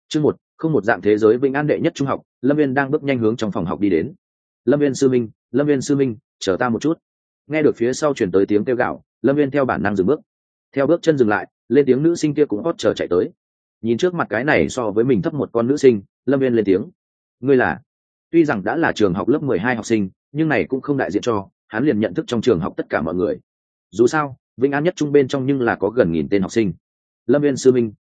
Chương một, không một dạng thế giới vĩnh an đệ nhất trung học, Lâm Viên đang bước nhanh hướng trong phòng học đi đến. Lâm Viên sư minh, Lâm Viên sư minh, chờ ta một chút. Nghe được phía sau truyền tới tiếng kêu gào, Lâm Viên theo bản năng dừng bước. Theo bước chân dừng lại, lên tiếng nữ sinh kia cũng hót chờ chạy tới. Nhìn trước mặt cái này so với mình thấp một con nữ sinh, Lâm Viên lên tiếng. Ngươi là? Tuy rằng đã là trường học lớp 12 học sinh, nhưng này cũng không đại diện cho hắn liền nhận thức trong trường học tất cả mọi người. Dù sao, vĩnh an nhất trung bên trong nhưng là có gần 1000 tên học sinh. Lâm Viên sư minh,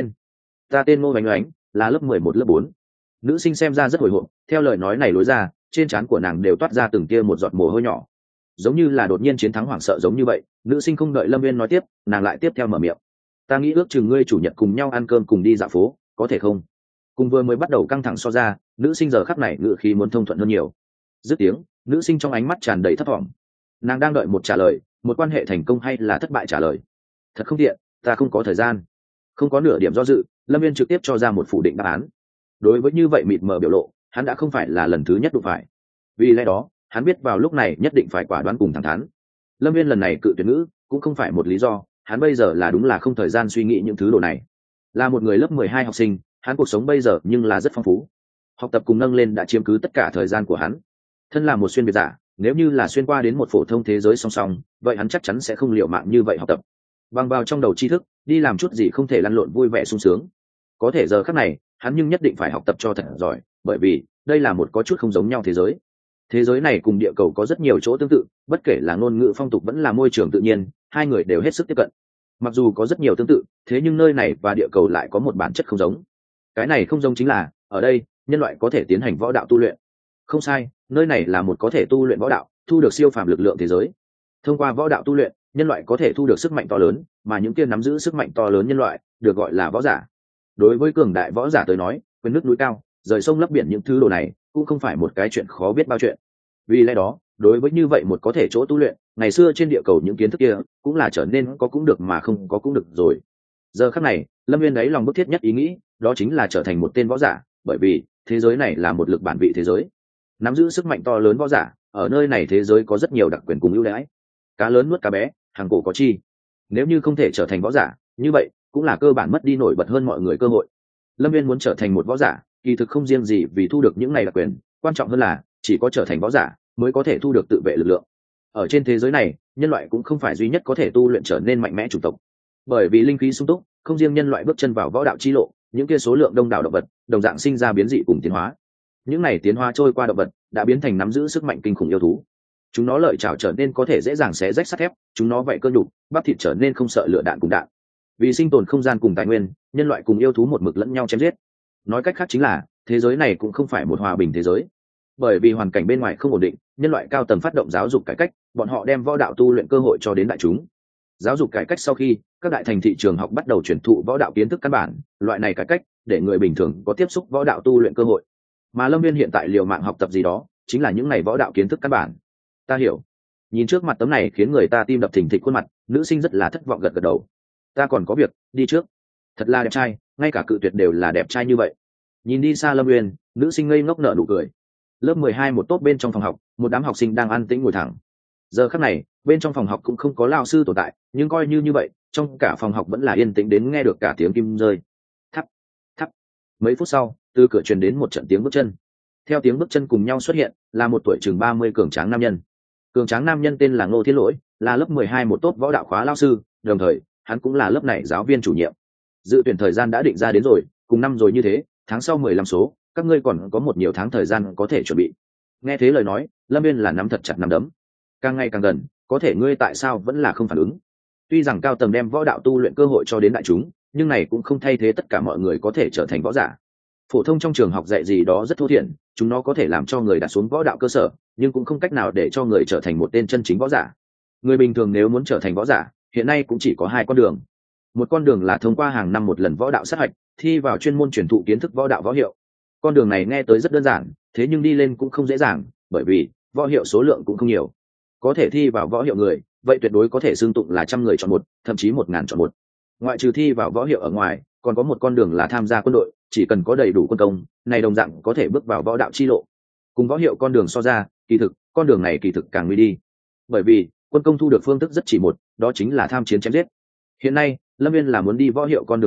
ta tên Ngô Oánh Oánh, là lớp 11 lớp 4. Nữ sinh xem ra rất hồi hộp, theo lời nói này lối ra, trên trán của nàng đều toát ra từng tia một giọt mồ hôi nhỏ, giống như là đột nhiên chiến thắng hoảng sợ giống như vậy. Nữ sinh không đợi Lâm Viên nói tiếp, nàng lại tiếp theo mở miệng. Ta nghĩ ước chừng ngươi chủ nhật cùng nhau ăn cơm cùng đi dạo phố, có thể không? Cùng vừa mới bắt đầu căng thẳng so ra, nữ sinh giờ khắc này ngữ khí muốn thông thuận hơn nhiều. Dứt tiếng, nữ sinh trong ánh mắt tràn đầy thất vọng. Nàng đang đợi một trả lời, một quan hệ thành công hay là thất bại trả lời. Thật không tiện, ta không có thời gian. Không có nửa điểm do dự, Lâm Viên trực tiếp cho ra một phủ định đáp án. Đối với như vậy mịt mờ biểu lộ, hắn đã không phải là lần thứ nhất đụng phải. Vì lẽ đó, hắn biết vào lúc này nhất định phải quả đoán cùng thẳng thắn. Lâm Viên lần này cự tuyệt ngữ cũng không phải một lý do, hắn bây giờ là đúng là không thời gian suy nghĩ những thứ đồ này. Là một người lớp 12 học sinh, hắn cuộc sống bây giờ nhưng là rất phong phú. Học tập cùng nâng lên đã chiếm cứ tất cả thời gian của hắn. Thân là một xuyên việt giả, nếu như là xuyên qua đến một phổ thông thế giới song song, vậy hắn chắc chắn sẽ không liệu mạng như vậy học tập. Bằng vào trong đầu tri thức, đi làm chút gì không thể lăn lộn vui vẻ sung sướng. Có thể giờ khắc này, hắn nhưng nhất định phải học tập cho thật giỏi, bởi vì đây là một có chút không giống nhau thế giới. Thế giới này cùng địa cầu có rất nhiều chỗ tương tự, bất kể là ngôn ngữ phong tục vẫn là môi trường tự nhiên, hai người đều hết sức tiếp cận. Mặc dù có rất nhiều tương tự, thế nhưng nơi này và địa cầu lại có một bản chất không giống. Cái này không giống chính là, ở đây, nhân loại có thể tiến hành võ đạo tu luyện. Không sai, nơi này là một có thể tu luyện võ đạo, thu được siêu phàm lực lượng thế giới. Thông qua võ đạo tu luyện, nhân loại có thể thu được sức mạnh to lớn, mà những kia nắm giữ sức mạnh to lớn nhân loại được gọi là võ giả. Đối với cường đại võ giả tới nói, quyền nước núi cao, rời sông lấp biển những thứ đồ này cũng không phải một cái chuyện khó biết bao chuyện. Vì lẽ đó, đối với như vậy một có thể chỗ tu luyện, ngày xưa trên địa cầu những kiến thức kia cũng là trở nên có cũng được mà không có cũng được rồi. Giờ khắc này, Lâm Viên ấy lòng bức thiết nhất ý nghĩ, đó chính là trở thành một tên võ giả, bởi vì thế giới này là một lực bản vị thế giới. Nắm giữ sức mạnh to lớn võ giả, ở nơi này thế giới có rất nhiều đặc quyền cùng ưu đãi. Cá lớn nuốt cá bé, hàng cổ có chi. Nếu như không thể trở thành võ giả, như vậy cũng là cơ bản mất đi nổi bật hơn mọi người cơ hội. Lâm Viên muốn trở thành một võ giả, kỳ thực không riêng gì vì thu được những này đặc quyền, quan trọng hơn là chỉ có trở thành võ giả mới có thể thu được tự vệ lực lượng. Ở trên thế giới này, nhân loại cũng không phải duy nhất có thể tu luyện trở nên mạnh mẽ chủng tộc. Bởi vì linh khí sung túc, không riêng nhân loại bước chân vào võ đạo chi lộ, những kia số lượng đông đảo động vật đồng dạng sinh ra biến dị cùng tiến hóa. Những này tiến hóa trôi qua động vật đã biến thành nắm giữ sức mạnh kinh khủng yêu thú. Chúng nó lợi chảo trở nên có thể dễ dàng xé rách sắt thép, chúng nó vậy cơ nhục, bắp thịt trở nên không sợ lửa đạn cùng đạn. Vì sinh tồn không gian cùng tài nguyên, nhân loại cùng yêu thú một mực lẫn nhau chém giết. Nói cách khác chính là, thế giới này cũng không phải một hòa bình thế giới. Bởi vì hoàn cảnh bên ngoài không ổn định, nhân loại cao tầng phát động giáo dục cải cách, bọn họ đem võ đạo tu luyện cơ hội cho đến đại chúng. Giáo dục cải cách sau khi, các đại thành thị trường học bắt đầu truyền thụ võ đạo kiến thức căn bản, loại này cải cách để người bình thường có tiếp xúc võ đạo tu luyện cơ hội. Mà Lâm Viên hiện tại liều mạng học tập gì đó, chính là những này võ đạo kiến thức căn bản. Ta hiểu. Nhìn trước mặt tấm này khiến người ta tim đập thình thịch khuôn mặt, nữ sinh rất là thất vọng gật gật đầu. Ta còn có việc, đi trước. Thật là đẹp trai, ngay cả cự tuyệt đều là đẹp trai như vậy. Nhìn đi xa Lâm Uyên, nữ sinh ngây ngốc nở nụ cười. Lớp 12 một tốt bên trong phòng học, một đám học sinh đang an tĩnh ngồi thẳng. Giờ khắc này, bên trong phòng học cũng không có lao sư tồn tại, nhưng coi như vậy, trong cả phòng học vẫn là yên tĩnh đến nghe được cả tiếng kim rơi. Thắp, thắp. Mấy phút sau, từ cửa truyền đến một trận tiếng bước chân. Theo tiếng bước chân cùng nhau xuất hiện, là một tuổi chừng 30 cường tráng nam nhân. Cường tráng nam nhân tên là Ngô Thiên Lỗi, là lớp 12 một tốt võ đạo khóa lao sư, đồng thời, hắn cũng là lớp này giáo viên chủ nhiệm. Dự tuyển thời gian đã định ra đến rồi, cùng năm rồi như thế, tháng sau 15 số, các ngươi còn có một nhiều tháng thời gian có thể chuẩn bị. Nghe thế lời nói, Lâm Viên là nắm thật chặt nắm đấm. Càng ngày càng gần, có thể ngươi tại sao vẫn là không phản ứng? Tuy rằng cao tầng đem võ đạo tu luyện cơ hội cho đến đại chúng, nhưng này cũng không thay thế tất cả mọi người có thể trở thành võ giả. Phổ thông trong trường học dạy gì đó rất thô thiển, chúng nó có thể làm cho người đặt xuống võ đạo cơ sở, nhưng cũng không cách nào để cho người trở thành một tên chân chính võ giả. Người bình thường nếu muốn trở thành võ giả, hiện nay cũng chỉ có hai con đường. Một con đường là thông qua hàng năm một lần võ đạo sát hạch, thi vào chuyên môn truyền thụ kiến thức võ đạo võ hiệu. Con đường này nghe tới rất đơn giản, thế nhưng đi lên cũng không dễ dàng, bởi vì võ hiệu số lượng cũng không nhiều. Có thể thi vào võ hiệu người, vậy tuyệt đối có thể xưng tụng là trăm người chọn một, thậm chí 1000 chọn một. Ngoại trừ thi vào võ hiệu ở ngoài, còn có một con đường là tham gia quân đội, chỉ cần có đầy đủ quân công, này đồng dạng có thể bước vào võ đạo chi lộ. Cùng võ hiệu con đường so ra, kỳ thực con đường này kỳ thực càng nguy đi, bởi vì quân công thu được phương thức rất chỉ một, đó chính là tham chiến chém giết. Hiện nay Lâm Viên là muốn đi võ hiệu con đường này,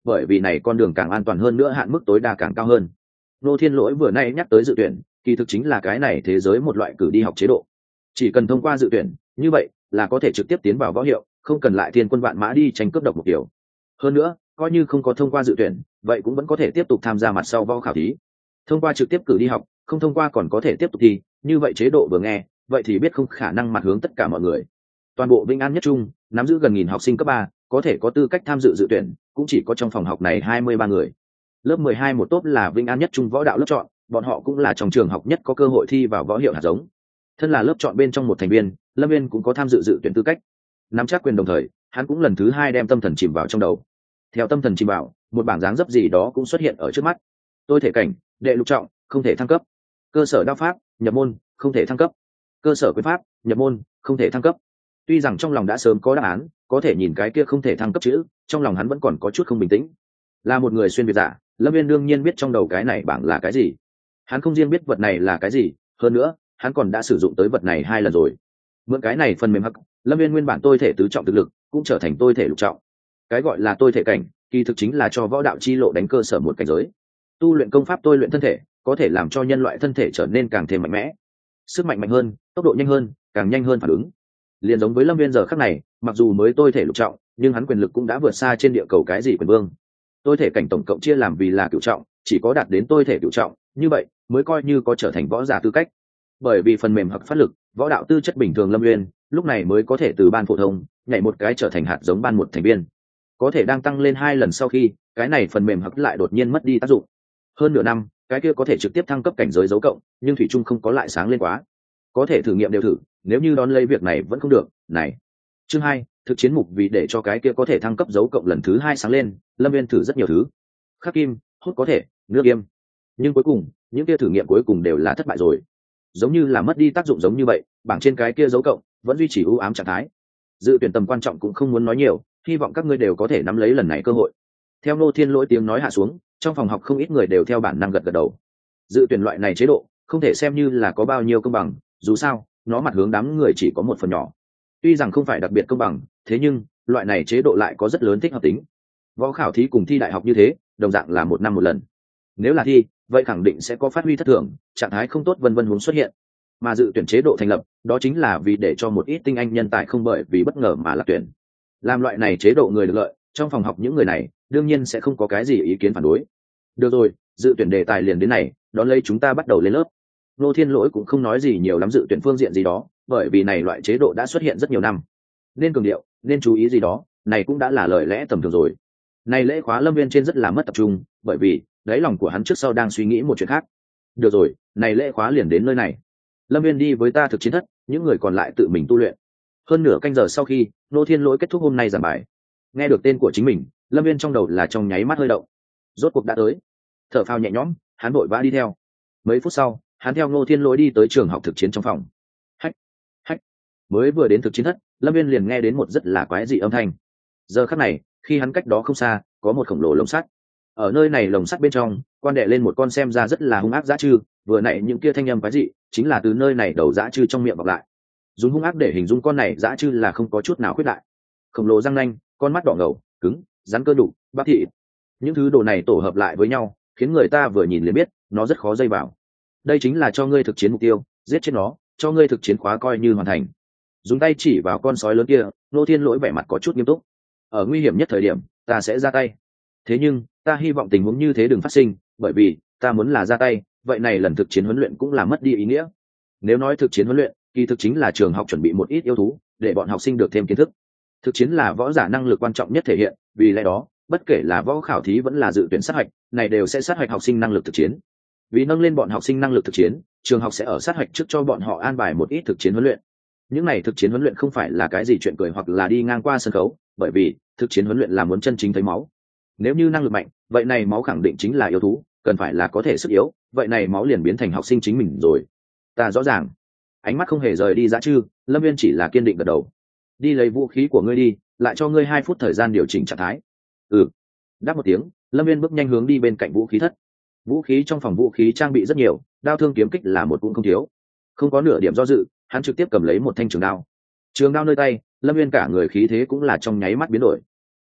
bởi vì này con đường càng an toàn hơn nữa, hạn mức tối đa càng cao hơn. Ngô Thiên Lỗi vừa nay nhắc tới dự tuyển, kỳ thực chính là cái này thế giới một loại cử đi học chế độ. Chỉ cần thông qua dự tuyển, như vậy là có thể trực tiếp tiến vào võ hiệu, không cần lại thiên quân vạn mã đi tranh cướp độc một kiểu. Hơn nữa, coi như không có thông qua dự tuyển, vậy cũng vẫn có thể tiếp tục tham gia mặt sau võ khảo thí. Thông qua trực tiếp cử đi học, không thông qua còn có thể tiếp tục thi, như vậy chế độ vừa nghe, vậy thì biết không khả năng mặt hướng tất cả mọi người. Toàn bộ Vĩnh An Nhất Trung nắm giữ gần 1000 học sinh cấp 3, có thể có tư cách tham dự dự tuyển, cũng chỉ có trong phòng học này 23 người. Lớp 12 một tốp là Vĩnh An Nhất Trung võ đạo lớp chọn, bọn họ cũng là trong trường học nhất có cơ hội thi vào võ hiệu hạt giống. Thân là lớp chọn bên trong một thành viên, Lâm Viên cũng có tham dự dự tuyển tư cách. Nắm chắc quyền đồng thời, hắn cũng lần thứ 2 đem tâm thần chìm vào trong đầu. Theo tâm thần chìm vào, một bảng dáng dấp gì đó cũng xuất hiện ở trước mắt. Tôi thể cảnh, đệ lục trọng, không thể thăng cấp. Cơ sở đao pháp, nhập môn, không thể thăng cấp. Cơ sở quyền pháp, nhập môn, không thể thăng cấp. Tuy rằng trong lòng đã sớm có đáp án, có thể nhìn cái kia không thể thăng cấp chữ, trong lòng hắn vẫn còn có chút không bình tĩnh. Là một người xuyên việt giả, Lâm Viên đương nhiên biết trong đầu cái này bảng là cái gì. Hắn không riêng biết vật này là cái gì, hơn nữa hắn còn đã sử dụng tới vật này 2 lần rồi. Mượn cái này phần mềm hắc, Lâm Viên nguyên bản tôi thể tứ trọng thực lực cũng trở thành tôi thể lục trọng. Cái gọi là tôi thể cảnh, kỳ thực chính là cho võ đạo chi lộ đánh cơ sở một cảnh giới. Tu luyện công pháp tôi luyện thân thể, có thể làm cho nhân loại thân thể trở nên càng thêm mạnh mẽ, sức mạnh mạnh hơn, tốc độ nhanh hơn, càng nhanh hơn phản ứng. Liền giống với Lâm Viên giờ khắc này, mặc dù mới tôi thể lục trọng, nhưng hắn quyền lực cũng đã vượt xa trên địa cầu cái gì quyền vương. Tôi thể cảnh tổng cộng chia làm vì là cửu trọng, chỉ có đạt đến tôi thể cửu trọng, như vậy mới coi như có trở thành võ giả tư cách. Bởi vì phần mềm hoặc phát lực, võ đạo tư chất bình thường Lâm Viên lúc này mới có thể từ ban phổ thông nhảy một cái trở thành hạt giống ban một thành viên. Có thể đang tăng lên 2 lần sau khi, cái này phần mềm hoặc lại đột nhiên mất đi tác dụng. Hơn nửa năm, cái kia có thể trực tiếp thăng cấp cảnh giới dấu cộng, nhưng thủy chung không có lại sáng lên quá. Có thể thử nghiệm đều thử, nếu như đón lấy việc này vẫn không được, này. Chương 2, thực chiến mục. Vì để cho cái kia có thể thăng cấp dấu cộng lần thứ 2 sáng lên, Lâm Viên thử rất nhiều thứ. Khắc kim, hút có thể, nước yêm. Nhưng cuối cùng, những kia thử nghiệm cuối cùng đều là thất bại rồi. Giống như là mất đi tác dụng giống như vậy, bảng trên cái kia dấu cộng vẫn duy trì u ám trạng thái. Dự tuyển tầm quan trọng cũng không muốn nói nhiều, hy vọng các ngươi đều có thể nắm lấy lần này cơ hội. Theo Ngô Thiên Lỗi tiếng nói hạ xuống, trong phòng học không ít người đều theo bản năng gật gật đầu. Dự tuyển loại này chế độ không thể xem như là có bao nhiêu công bằng, dù sao nó mặt hướng đám người chỉ có một phần nhỏ. Tuy rằng không phải đặc biệt công bằng, thế nhưng loại này chế độ lại có rất lớn thích hợp tính. Võ khảo thí cùng thi đại học như thế, đồng dạng là 1 năm 1 lần. Nếu là thi, vậy khẳng định sẽ có phát huy thất thường, trạng thái không tốt vân vân huống xuất hiện. Mà dự tuyển chế độ thành lập, đó chính là vì để cho một ít tinh anh nhân tài không bởi vì bất ngờ mà lạc tuyển. Làm loại này chế độ người được lợi, trong phòng học những người này đương nhiên sẽ không có cái gì ý kiến phản đối. Được rồi, dự tuyển đề tài liền đến này, đón lấy chúng ta bắt đầu lên lớp. Ngô Thiên Lỗi cũng không nói gì nhiều lắm dự tuyển phương diện gì đó, bởi vì này loại chế độ đã xuất hiện rất nhiều năm. Nên cường điệu, nên chú ý gì đó, này cũng đã là lời lẽ tầm thường rồi. Này lễ khóa Lâm Viên trên rất là mất tập trung, bởi vì đáy lòng của hắn trước sau đang suy nghĩ một chuyện khác. Được rồi, này lễ khóa liền đến nơi này. Lâm Viên đi với ta thực chiến thất, những người còn lại tự mình tu luyện. Hơn nửa canh giờ sau khi Ngô Thiên Lỗi kết thúc hôm nay giảng bài, nghe được tên của chính mình, Lâm Viên trong đầu là trong nháy mắt hơi động. Rốt cuộc đã tới. Thở phào nhẹ nhõm, hắn vội vã đi theo. Mấy phút sau, hắn theo Ngô Thiên Lỗi đi tới trường học thực chiến trong phòng. Hách, hách. Mới vừa đến thực chiến thất, Lâm Viên liền nghe đến một rất là quái dị âm thanh. Giờ khắc này, khi hắn cách đó không xa, có một khổng lồ lồng sắt. Ở nơi này lồng sắt bên trong, quan đệ lên một con xem ra rất là hung ác dã trư, vừa nãy những kia thanh âm quái dị, chính là từ nơi này đầu dã trư trong miệng vọng lại. Dùng hung ác để hình dung con này dã trư là không có chút nào khuyết đại. Khổng lồ răng nanh, con mắt đỏ ngầu, cứng, rắn cơ đủ, bắp thịt. Những thứ đồ này tổ hợp lại với nhau, khiến người ta vừa nhìn liền biết, nó rất khó dây vào. Đây chính là cho ngươi thực chiến mục tiêu, giết chết nó, cho ngươi thực chiến khóa coi như hoàn thành. Dùng tay chỉ vào con sói lớn kia, Ngô Thiên Lỗi vẻ mặt có chút nghiêm túc. Ở nguy hiểm nhất thời điểm, ta sẽ ra tay. Thế nhưng, ta hy vọng tình huống như thế đừng phát sinh, bởi vì ta muốn là ra tay, vậy này lần thực chiến huấn luyện cũng là mất đi ý nghĩa. Nếu nói thực chiến huấn luyện, kỳ thực chính là trường học chuẩn bị một ít yêu thú, để bọn học sinh được thêm kiến thức. Thực chiến là võ giả năng lực quan trọng nhất thể hiện, vì lẽ đó, bất kể là võ khảo thí vẫn là dự tuyển sát hạch, này đều sẽ sát hạch học sinh năng lực thực chiến. Vì nâng lên bọn học sinh năng lực thực chiến, trường học sẽ ở sát hạch trước cho bọn họ an bài một ít thực chiến huấn luyện. Những này thực chiến huấn luyện không phải là cái gì chuyện cười hoặc là đi ngang qua sân khấu, bởi vì thực chiến huấn luyện là muốn chân chính thấy máu. Nếu như năng lực mạnh, vậy này máu khẳng định chính là yêu thú, cần phải là có thể sức yếu, vậy này máu liền biến thành học sinh chính mình rồi. Ta rõ ràng. Ánh mắt không hề rời đi dã trư, Lâm Viên chỉ là kiên định gật đầu. Đi lấy vũ khí của ngươi đi, lại cho ngươi 2 phút thời gian điều chỉnh trạng thái. Ừ. Đáp một tiếng, Lâm Viên bước nhanh hướng đi bên cạnh vũ khí thất. Vũ khí trong phòng vũ khí trang bị rất nhiều, đao thương kiếm kích là một cũng không thiếu. Không có nửa điểm do dự, hắn trực tiếp cầm lấy một thanh trường đao. Trường đao nơi tay, Lâm Viên cả người khí thế cũng là trong nháy mắt biến đổi.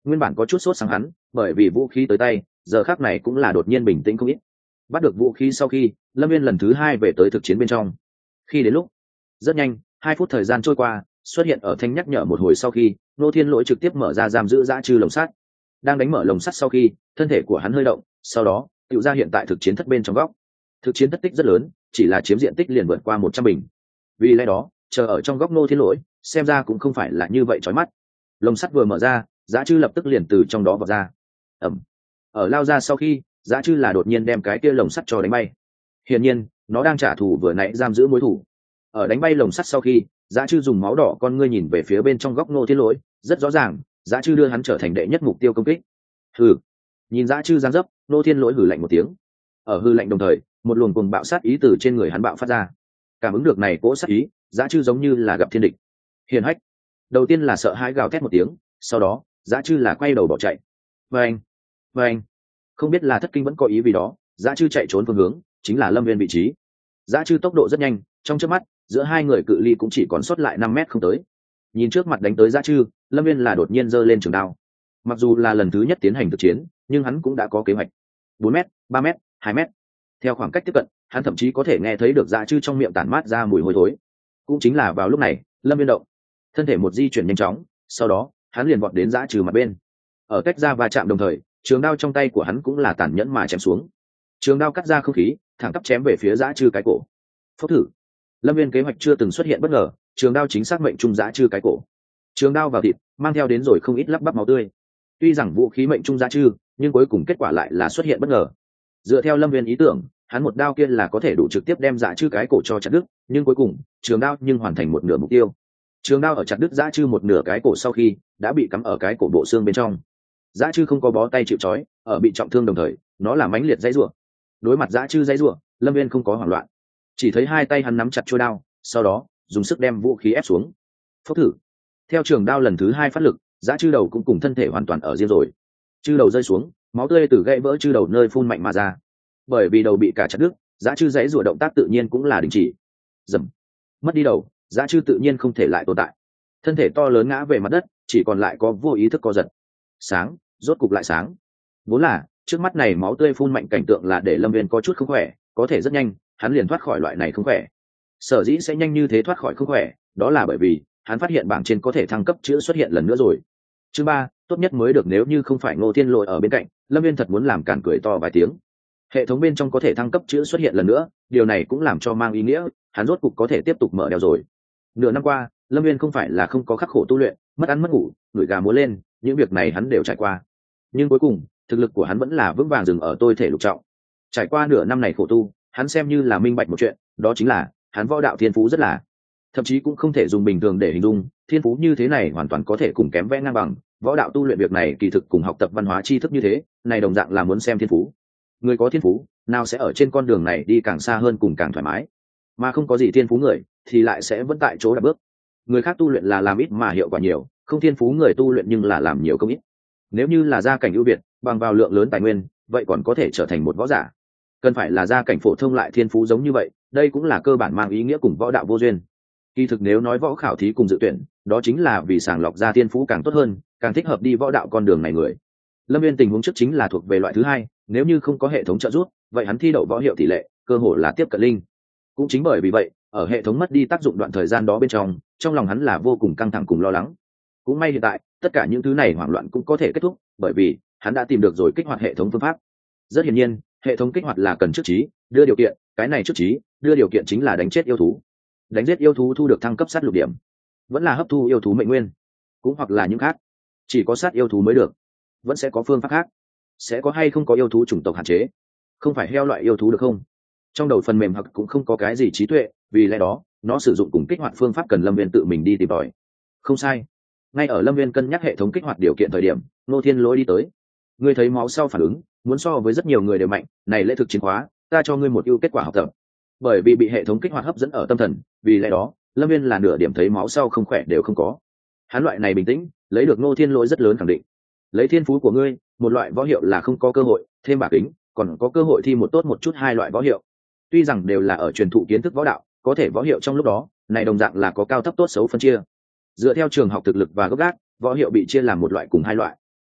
Nguyên bản có chút sốt sáng hắn, bởi vì vũ khí tới tay, giờ khắc này cũng là đột nhiên bình tĩnh không ít. Bắt được vũ khí sau khi, Lâm Viên lần thứ hai về tới thực chiến bên trong. Khi đến lúc, rất nhanh, 2 phút thời gian trôi qua, xuất hiện ở thanh nhắc nhở một hồi sau khi, Ngô Thiên Lỗi trực tiếp mở ra giam giữ dã trư lồng sắt. Đang đánh mở lồng sắt sau khi, thân thể của hắn hơi động, sau đó, tựu ra hiện tại thực chiến thất bên trong góc. Thực chiến thất tích rất lớn, chỉ là chiếm diện tích liền vượt qua 100 bình. Vì lẽ đó, chờ ở trong góc Ngô Thiên Lỗi, xem ra cũng không phải là như vậy chói mắt. Lồng sắt vừa mở ra, dã trư lập tức liền từ trong đó vọt ra. Ầm. Ở lao ra sau khi, dã trư là đột nhiên đem cái kia lồng sắt cho đánh bay. Hiển nhiên, nó đang trả thù vừa nãy giam giữ mối thù. Ở đánh bay lồng sắt sau khi, dã trư dùng máu đỏ con ngươi nhìn về phía bên trong góc Ngô Thiên Lỗi, rất rõ ràng, dã trư đưa hắn trở thành đệ nhất mục tiêu công kích. Hừ. Nhìn dã trư giang dấp, Ngô Thiên Lỗi hừ lạnh một tiếng. Ở hừ lạnh đồng thời, một luồng cuồng bạo sát ý từ trên người hắn bạo phát ra. Cảm ứng được này cỗ sát ý, dã trư giống như là gặp thiên địch. Hiền hách. Đầu tiên là sợ hãi gào thét một tiếng, sau đó, dã trư là quay đầu bỏ chạy. Vâng, vâng. Không biết là thất kinh vẫn có ý vì đó, dã trư chạy trốn phương hướng chính là Lâm Viên vị trí. Dã trư tốc độ rất nhanh, trong chớp mắt, giữa hai người cự ly cũng chỉ còn sót lại 5 mét không tới. Nhìn trước mặt đánh tới dã trư, Lâm Viên là đột nhiên giơ lên trường đao. Mặc dù là lần thứ nhất tiến hành thực chiến, nhưng hắn cũng đã có kế hoạch. 4 mét, 3 mét, 2 mét. Theo khoảng cách tiếp cận, hắn thậm chí có thể nghe thấy được dã trư trong miệng tản mát ra mùi hôi thối. Cũng chính là vào lúc này, Lâm Viên động, thân thể một di chuyển nhanh chóng, sau đó, hắn liền vọt đến dã trư mặt bên. Ở cách ra va chạm đồng thời, trường đao trong tay của hắn cũng là tàn nhẫn mà chém xuống. Trường đao cắt ra không khí, thẳng tắp chém về phía dã trư cái cổ. Phốc thử. Lâm Viên kế hoạch chưa từng xuất hiện bất ngờ, trường đao chính xác mệnh trung dã trư cái cổ. Trường đao vào thịt, mang theo đến rồi không ít lắp bắp máu tươi. Tuy rằng vũ khí mệnh trung dã trư, nhưng cuối cùng kết quả lại là xuất hiện bất ngờ. Dựa theo Lâm Viên ý tưởng, hắn một đao kia là có thể đủ trực tiếp đem dã trư cái cổ cho chặt đứt, nhưng cuối cùng, trường đao nhưng hoàn thành một nửa mục tiêu. Trường đao ở chặt đứt dã trư một nửa cái cổ sau khi, đã bị cắm ở cái cổ bộ xương bên trong. Dã trư không có bó tay chịu trói, ở bị trọng thương đồng thời, nó là mãnh liệt dãy rủa. Đối mặt dã trư dãy rủa, Lâm Viên không có hoảng loạn, chỉ thấy hai tay hắn nắm chặt chuôi đao, sau đó dùng sức đem vũ khí ép xuống. Phốc thử. Theo trường đao lần thứ 2 phát lực, dã trư đầu cũng cùng thân thể hoàn toàn ở riêng rồi. Trư đầu rơi xuống, máu tươi từ gãy vỡ trư đầu nơi phun mạnh mà ra. Bởi vì đầu bị cả chặt đứt, dã trư dãy rủa động tác tự nhiên cũng là đình chỉ. Dầm. Mất đi đầu, dã trư tự nhiên không thể lại tồn tại. Thân thể to lớn ngã về mặt đất, chỉ còn lại có vô ý thức co giật. Sáng, rốt cục lại sáng. Vốn là trước mắt này máu tươi phun mạnh cảnh tượng là để Lâm Viên có chút không khỏe, có thể rất nhanh hắn liền thoát khỏi loại này không khỏe. Sở dĩ sẽ nhanh như thế thoát khỏi không khỏe, đó là bởi vì hắn phát hiện bảng trên có thể thăng cấp chữa xuất hiện lần nữa rồi. Chương 3, tốt nhất mới được. Nếu như không phải Ngô Thiên Lỗi ở bên cạnh, Lâm Viên thật muốn làm cản cười to vài tiếng. Hệ thống bên trong có thể thăng cấp chữa xuất hiện lần nữa, điều này cũng làm cho mang ý nghĩa hắn rốt cục có thể tiếp tục mở đeo rồi. Nửa năm qua, Lâm Viên không phải là không có khắc khổ tu luyện, mất ăn mất ngủ, người gà múa lên, những việc này hắn đều trải qua. Nhưng cuối cùng, thực lực của hắn vẫn là vững vàng dừng ở tôi thể lục trọng. Trải qua nửa năm này khổ tu, hắn xem như là minh bạch một chuyện, đó chính là hắn võ đạo thiên phú rất là, thậm chí cũng không thể dùng bình thường để hình dung, thiên phú như thế này hoàn toàn có thể cùng kém vẽ ngang bằng. Võ đạo tu luyện việc này kỳ thực cùng học tập văn hóa tri thức như thế, này đồng dạng là muốn xem thiên phú. Người có thiên phú, nào sẽ ở trên con đường này đi càng xa hơn cùng càng thoải mái, mà không có gì thiên phú người thì lại sẽ vẫn tại chỗ đạp bước. Người khác tu luyện là làm ít mà hiệu quả nhiều, không thiên phú người tu luyện nhưng là làm nhiều công ít. Nếu như là gia cảnh ưu việt, bằng vào lượng lớn tài nguyên, vậy còn có thể trở thành một võ giả. Cần phải là gia cảnh phổ thông lại thiên phú giống như vậy, đây cũng là cơ bản mang ý nghĩa cùng võ đạo vô duyên. Kỳ thực nếu nói võ khảo thí cùng dự tuyển, đó chính là vì sàng lọc ra thiên phú càng tốt hơn, càng thích hợp đi võ đạo con đường này người. Lâm Viên tình huống trước chính là thuộc về loại thứ hai, nếu như không có hệ thống trợ giúp, vậy hắn thi đậu võ hiệu tỷ lệ cơ hội là tiếp cận linh. Cũng chính bởi vì vậy, ở hệ thống mất đi tác dụng đoạn thời gian đó bên trong lòng hắn là vô cùng căng thẳng cùng lo lắng. Cũng may hiện tại, tất cả những thứ này hoảng loạn cũng có thể kết thúc, bởi vì hắn đã tìm được rồi kích hoạt hệ thống phương pháp. Rất hiển nhiên, hệ thống kích hoạt là cần trước trí đưa điều kiện, cái này trước trí đưa điều kiện chính là đánh chết yêu thú. Đánh giết yêu thú thu được thăng cấp sát lục điểm, vẫn là hấp thu yêu thú mệnh nguyên, cũng hoặc là những khác. Chỉ có sát yêu thú mới được, vẫn sẽ có phương pháp khác. Sẽ có hay không có yêu thú chủng tộc hạn chế, không phải heo loại yêu thú được không? Trong đầu phần mềm hoặc cũng không có cái gì trí tuệ, vì lẽ đó nó sử dụng cùng kích hoạt phương pháp cần Lâm Viên tự mình đi tìm tòi. Không sai, ngay ở Lâm Viên cân nhắc hệ thống kích hoạt điều kiện thời điểm, Ngô Thiên Lỗi đi tới. Ngươi thấy máu sau phản ứng muốn so với rất nhiều người đều mạnh, này lễ thực chiến khóa ta cho ngươi một ưu kết quả học tập. Bởi vì bị hệ thống kích hoạt hấp dẫn ở tâm thần, vì lẽ đó Lâm Viên là nửa điểm thấy máu sau không khỏe đều không có. Hắn loại này bình tĩnh lấy được Ngô Thiên Lỗi rất lớn khẳng định. Lấy thiên phú của ngươi, một loại võ hiệu là không có cơ hội, thêm bả kính còn có cơ hội thi một tốt một chút 2 loại võ hiệu. Tuy rằng đều là ở truyền thụ kiến thức võ đạo, có thể võ hiệu trong lúc đó này đồng dạng là có cao thấp tốt xấu phân chia. Dựa theo trường học thực lực và gốc gác, võ hiệu bị chia làm một loại cùng 2 loại.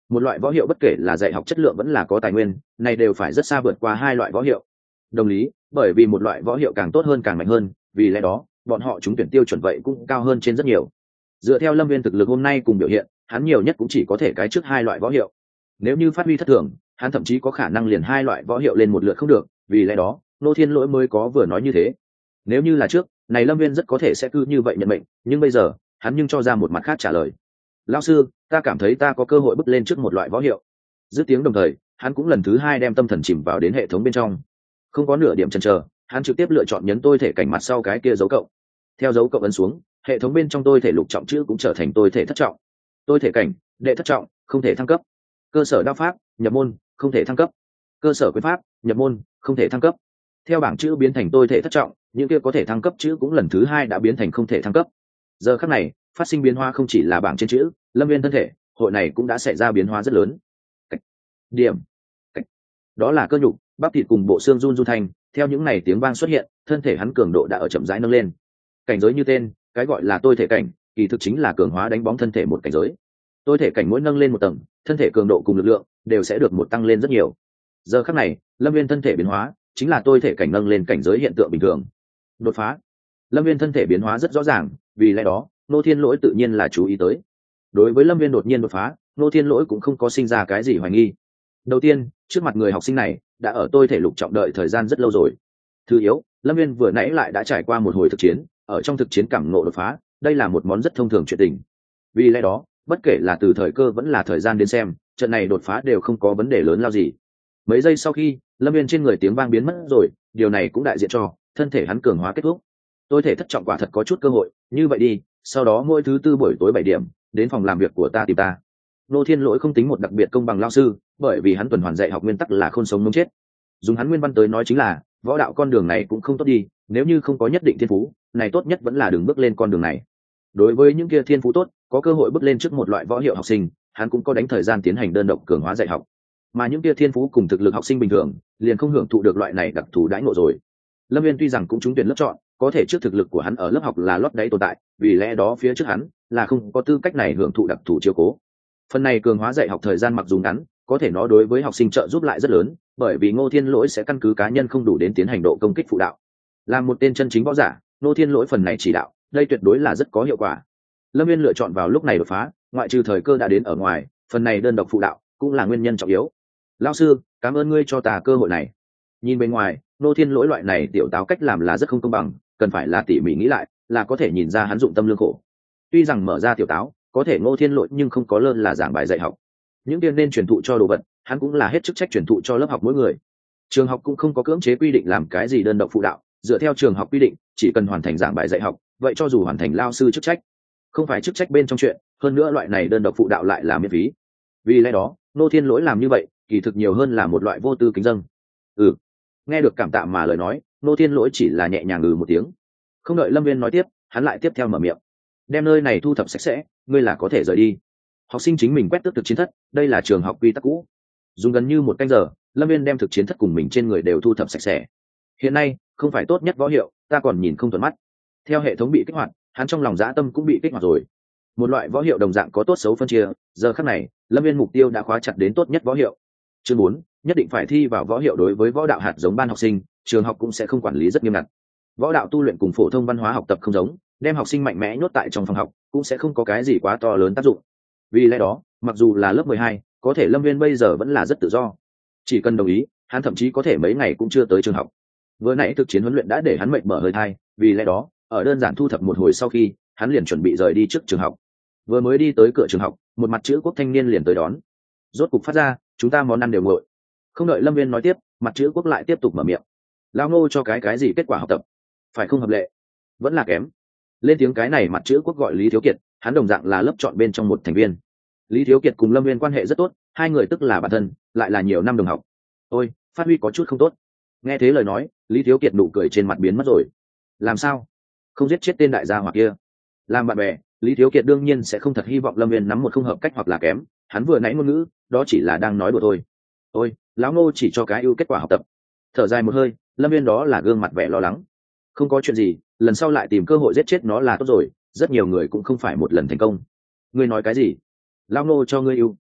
một loại võ hiệu bất kể là dạy học chất lượng vẫn là có tài nguyên này đều phải rất xa vượt qua hai loại võ hiệu. Đồng lý, bởi vì một loại võ hiệu càng tốt hơn càng mạnh hơn, vì lẽ đó bọn họ trúng tuyển tiêu chuẩn vậy cũng cao hơn trên rất nhiều. Dựa theo Lâm Viên thực lực hôm nay cùng biểu hiện, hắn nhiều nhất cũng chỉ có thể cái trước hai loại võ hiệu. Nếu như phát huy thất thường, hắn thậm chí có khả năng liền hai loại võ hiệu lên một lượt không được, vì lẽ đó Ngô Thiên Lỗi mới có vừa nói như thế. Nếu như là trước này, Lâm Viên rất có thể sẽ cứ như vậy nhận mệnh, nhưng bây giờ hắn nhưng cho ra một mặt khác trả lời. Lão sư, ta cảm thấy ta có cơ hội bước lên trước một loại võ hiệu. Dứt tiếng đồng thời, hắn cũng lần thứ hai đem tâm thần chìm vào đến hệ thống bên trong. Không có nửa điểm chần chờ, hắn trực tiếp lựa chọn nhấn tôi thể cảnh mặt sau cái kia dấu cộng. Theo dấu cộng ấn xuống, hệ thống bên trong tôi thể lục trọng chữ cũng trở thành tôi thể thất trọng. Tôi thể cảnh, đệ thất trọng, không thể thăng cấp. Cơ sở đao pháp, nhập môn, không thể thăng cấp. Cơ sở quyền pháp, nhập môn, không thể thăng cấp. Theo bảng chữ biến thành tôi thể thất trọng, những kia có thể thăng cấp chữ cũng lần thứ hai đã biến thành không thể thăng cấp. Giờ khắc này, phát sinh biến hóa không chỉ là bảng trên chữ, Lâm Viên thân thể, hội này cũng đã xảy ra biến hóa rất lớn. Điểm, đó là cơ nhục, bắp thịt cùng bộ xương run run thành, theo những này tiếng vang xuất hiện, thân thể hắn cường độ đã ở chậm rãi nâng lên. Cảnh giới như tên, cái gọi là tôi thể cảnh, kỳ thực chính là cường hóa đánh bóng thân thể một cảnh giới. Tôi thể cảnh mỗi nâng lên một tầng, thân thể cường độ cùng lực lượng đều sẽ được một tăng lên rất nhiều. Giờ khắc này, Lâm Viên thân thể biến hóa chính là tôi thể cảnh nâng lên cảnh giới hiện tượng bình thường. Đột phá. Lâm Viên thân thể biến hóa rất rõ ràng, vì lẽ đó Ngô Thiên Lỗi tự nhiên là chú ý tới. Đối với Lâm Viên đột nhiên đột phá, Ngô Thiên Lỗi cũng không có sinh ra cái gì hoài nghi. Đầu tiên, trước mặt người học sinh này đã ở tôi thể lục trọng đợi thời gian rất lâu rồi. Thứ yếu, Lâm Viên vừa nãy lại đã trải qua một hồi thực chiến, ở trong thực chiến cảm ngộ đột phá, đây là một món rất thông thường chuyện tình. Vì lẽ đó, bất kể là từ thời cơ vẫn là thời gian đến xem, trận này đột phá đều không có vấn đề lớn lao gì. Mấy giây sau khi, Lâm Viên trên người tiếng vang biến mất rồi, điều này cũng đại diện cho thân thể hắn cường hóa kết thúc. Tôi thể thất trọng quả thật có chút cơ hội, như vậy đi, sau đó mỗi thứ tư buổi tối 7 điểm, đến phòng làm việc của ta tìm ta. Ngô Thiên Lỗi không tính một đặc biệt công bằng lao sư, bởi vì hắn tuần hoàn dạy học nguyên tắc là không sống mống chết. Dùng hắn nguyên văn tới nói chính là, võ đạo con đường này cũng không tốt đi, nếu như không có nhất định thiên phú, này tốt nhất vẫn là đừng bước lên con đường này. Đối với những kia thiên phú tốt, có cơ hội bước lên trước một loại võ hiệu học sinh, hắn cũng có đánh thời gian tiến hành đơn độc cường hóa dạy học. Mà những kia thiên phú cùng thực lực học sinh bình thường, liền không hưởng thụ được loại này đặc thù đãi ngộ rồi. Lâm Viên tuy rằng cũng trúng tuyển lớp chọn, có thể trước thực lực của hắn ở lớp học là lót đáy tồn tại, vì lẽ đó phía trước hắn là không có tư cách này hưởng thụ đặc thù chiếu cố. Phần này cường hóa dạy học thời gian mặc dù ngắn, có thể nó đối với học sinh trợ giúp lại rất lớn, bởi vì Ngô Thiên Lỗi sẽ căn cứ cá nhân không đủ đến tiến hành độ công kích phụ đạo. Làm một tên chân chính võ giả, Ngô Thiên Lỗi phần này chỉ đạo, đây tuyệt đối là rất có hiệu quả. Lâm Viên lựa chọn vào lúc này đột phá, ngoại trừ thời cơ đã đến ở ngoài, phần này đơn độc phụ đạo cũng là nguyên nhân trọng yếu. Lão sư, cảm ơn ngươi cho ta cơ hội này. Nhìn bên ngoài, Ngô Thiên Lỗi loại này tiểu táo cách làm là rất không công bằng, cần phải là tỉ mỉ nghĩ lại, là có thể nhìn ra hắn dụng tâm lương khổ. Tuy rằng mở ra tiểu táo, có thể Ngô Thiên Lỗi nhưng không có lơ là giảng bài dạy học. Những điều nên truyền thụ cho đồ vật, hắn cũng là hết chức trách truyền thụ cho lớp học mỗi người. Trường học cũng không có cưỡng chế quy định làm cái gì đơn độc phụ đạo, dựa theo trường học quy định, chỉ cần hoàn thành giảng bài dạy học, vậy cho dù hoàn thành lao sư chức trách, không phải chức trách bên trong chuyện, hơn nữa loại này đơn độc phụ đạo lại là miễn phí. Vì lẽ đó, Ngô Thiên Lỗi làm như vậy, kỳ thực nhiều hơn là một loại vô tư kính dâng. Nghe được cảm tạ mà lời nói, Ngô Thiên Lỗi chỉ là nhẹ nhàng một tiếng. Không đợi Lâm Viên nói tiếp, hắn lại tiếp theo mở miệng. Đem nơi này thu thập sạch sẽ, ngươi là có thể rời đi. Học sinh chính mình quét tước thực chiến thất, đây là trường học quy tắc cũ. Dùng gần như 1 canh giờ, Lâm Viên đem thực chiến thất cùng mình trên người đều thu thập sạch sẽ. Hiện nay, không phải tốt nhất võ hiệu, ta còn nhìn không thuận mắt. Theo hệ thống bị kích hoạt, hắn trong lòng dã tâm cũng bị kích hoạt rồi. Một loại võ hiệu đồng dạng có tốt xấu phân chia, giờ khắc này, Lâm Viên mục tiêu đã khóa chặt đến tốt nhất võ hiệu. Chương 4, nhất định phải thi vào võ hiệu. Đối với võ đạo hạt giống ban học sinh, trường học cũng sẽ không quản lý rất nghiêm ngặt. Võ đạo tu luyện cùng phổ thông văn hóa học tập không giống, đem học sinh mạnh mẽ nhốt tại trong phòng học cũng sẽ không có cái gì quá to lớn tác dụng. Vì lẽ đó, mặc dù là lớp 12, có thể Lâm Viên bây giờ vẫn là rất tự do. Chỉ cần đồng ý, hắn thậm chí có thể mấy ngày cũng chưa tới trường học. Vừa nãy thực chiến huấn luyện đã để hắn mệt mở hơi thai, vì lẽ đó, ở đơn giản thu thập một hồi sau khi, hắn liền chuẩn bị rời đi trước trường học. Vừa mới đi tới cửa trường học, một mặt chữ quốc thanh niên liền tới đón. Rốt cục phát ra, chúng ta món ăn đều nguội. Không đợi Lâm Viên nói tiếp, mặt chữ quốc lại tiếp tục mở miệng. Lão Ngô cho cái gì kết quả học tập? Phải không hợp lệ? Vẫn là kém. Lên tiếng cái này mặt chữ quốc gọi Lý Thiếu Kiệt, hắn đồng dạng là lớp chọn bên trong một thành viên. Lý Thiếu Kiệt cùng Lâm Viên quan hệ rất tốt, hai người tức là bạn thân, lại là nhiều năm đồng học. Ôi, phát huy có chút không tốt. Nghe thế lời nói, Lý Thiếu Kiệt nụ cười trên mặt biến mất rồi. Làm sao? Không giết chết tên đại gia hỏa kia? Làm bạn bè, Lý Thiếu Kiệt đương nhiên sẽ không thật hy vọng Lâm Viên nắm một không hợp cách hoặc là kém, hắn vừa nãy ngôn ngữ, đó chỉ là đang nói đùa thôi. Ôi, lão Ngô chỉ cho cái ưu kết quả học tập. Thở dài một hơi, Lâm Viên đó là gương mặt vẻ lo lắng. Không có chuyện gì, lần sau lại tìm cơ hội giết chết nó là tốt rồi, rất nhiều người cũng không phải một lần thành công. Ngươi nói cái gì? Lão Ngô cho ngươi ưu?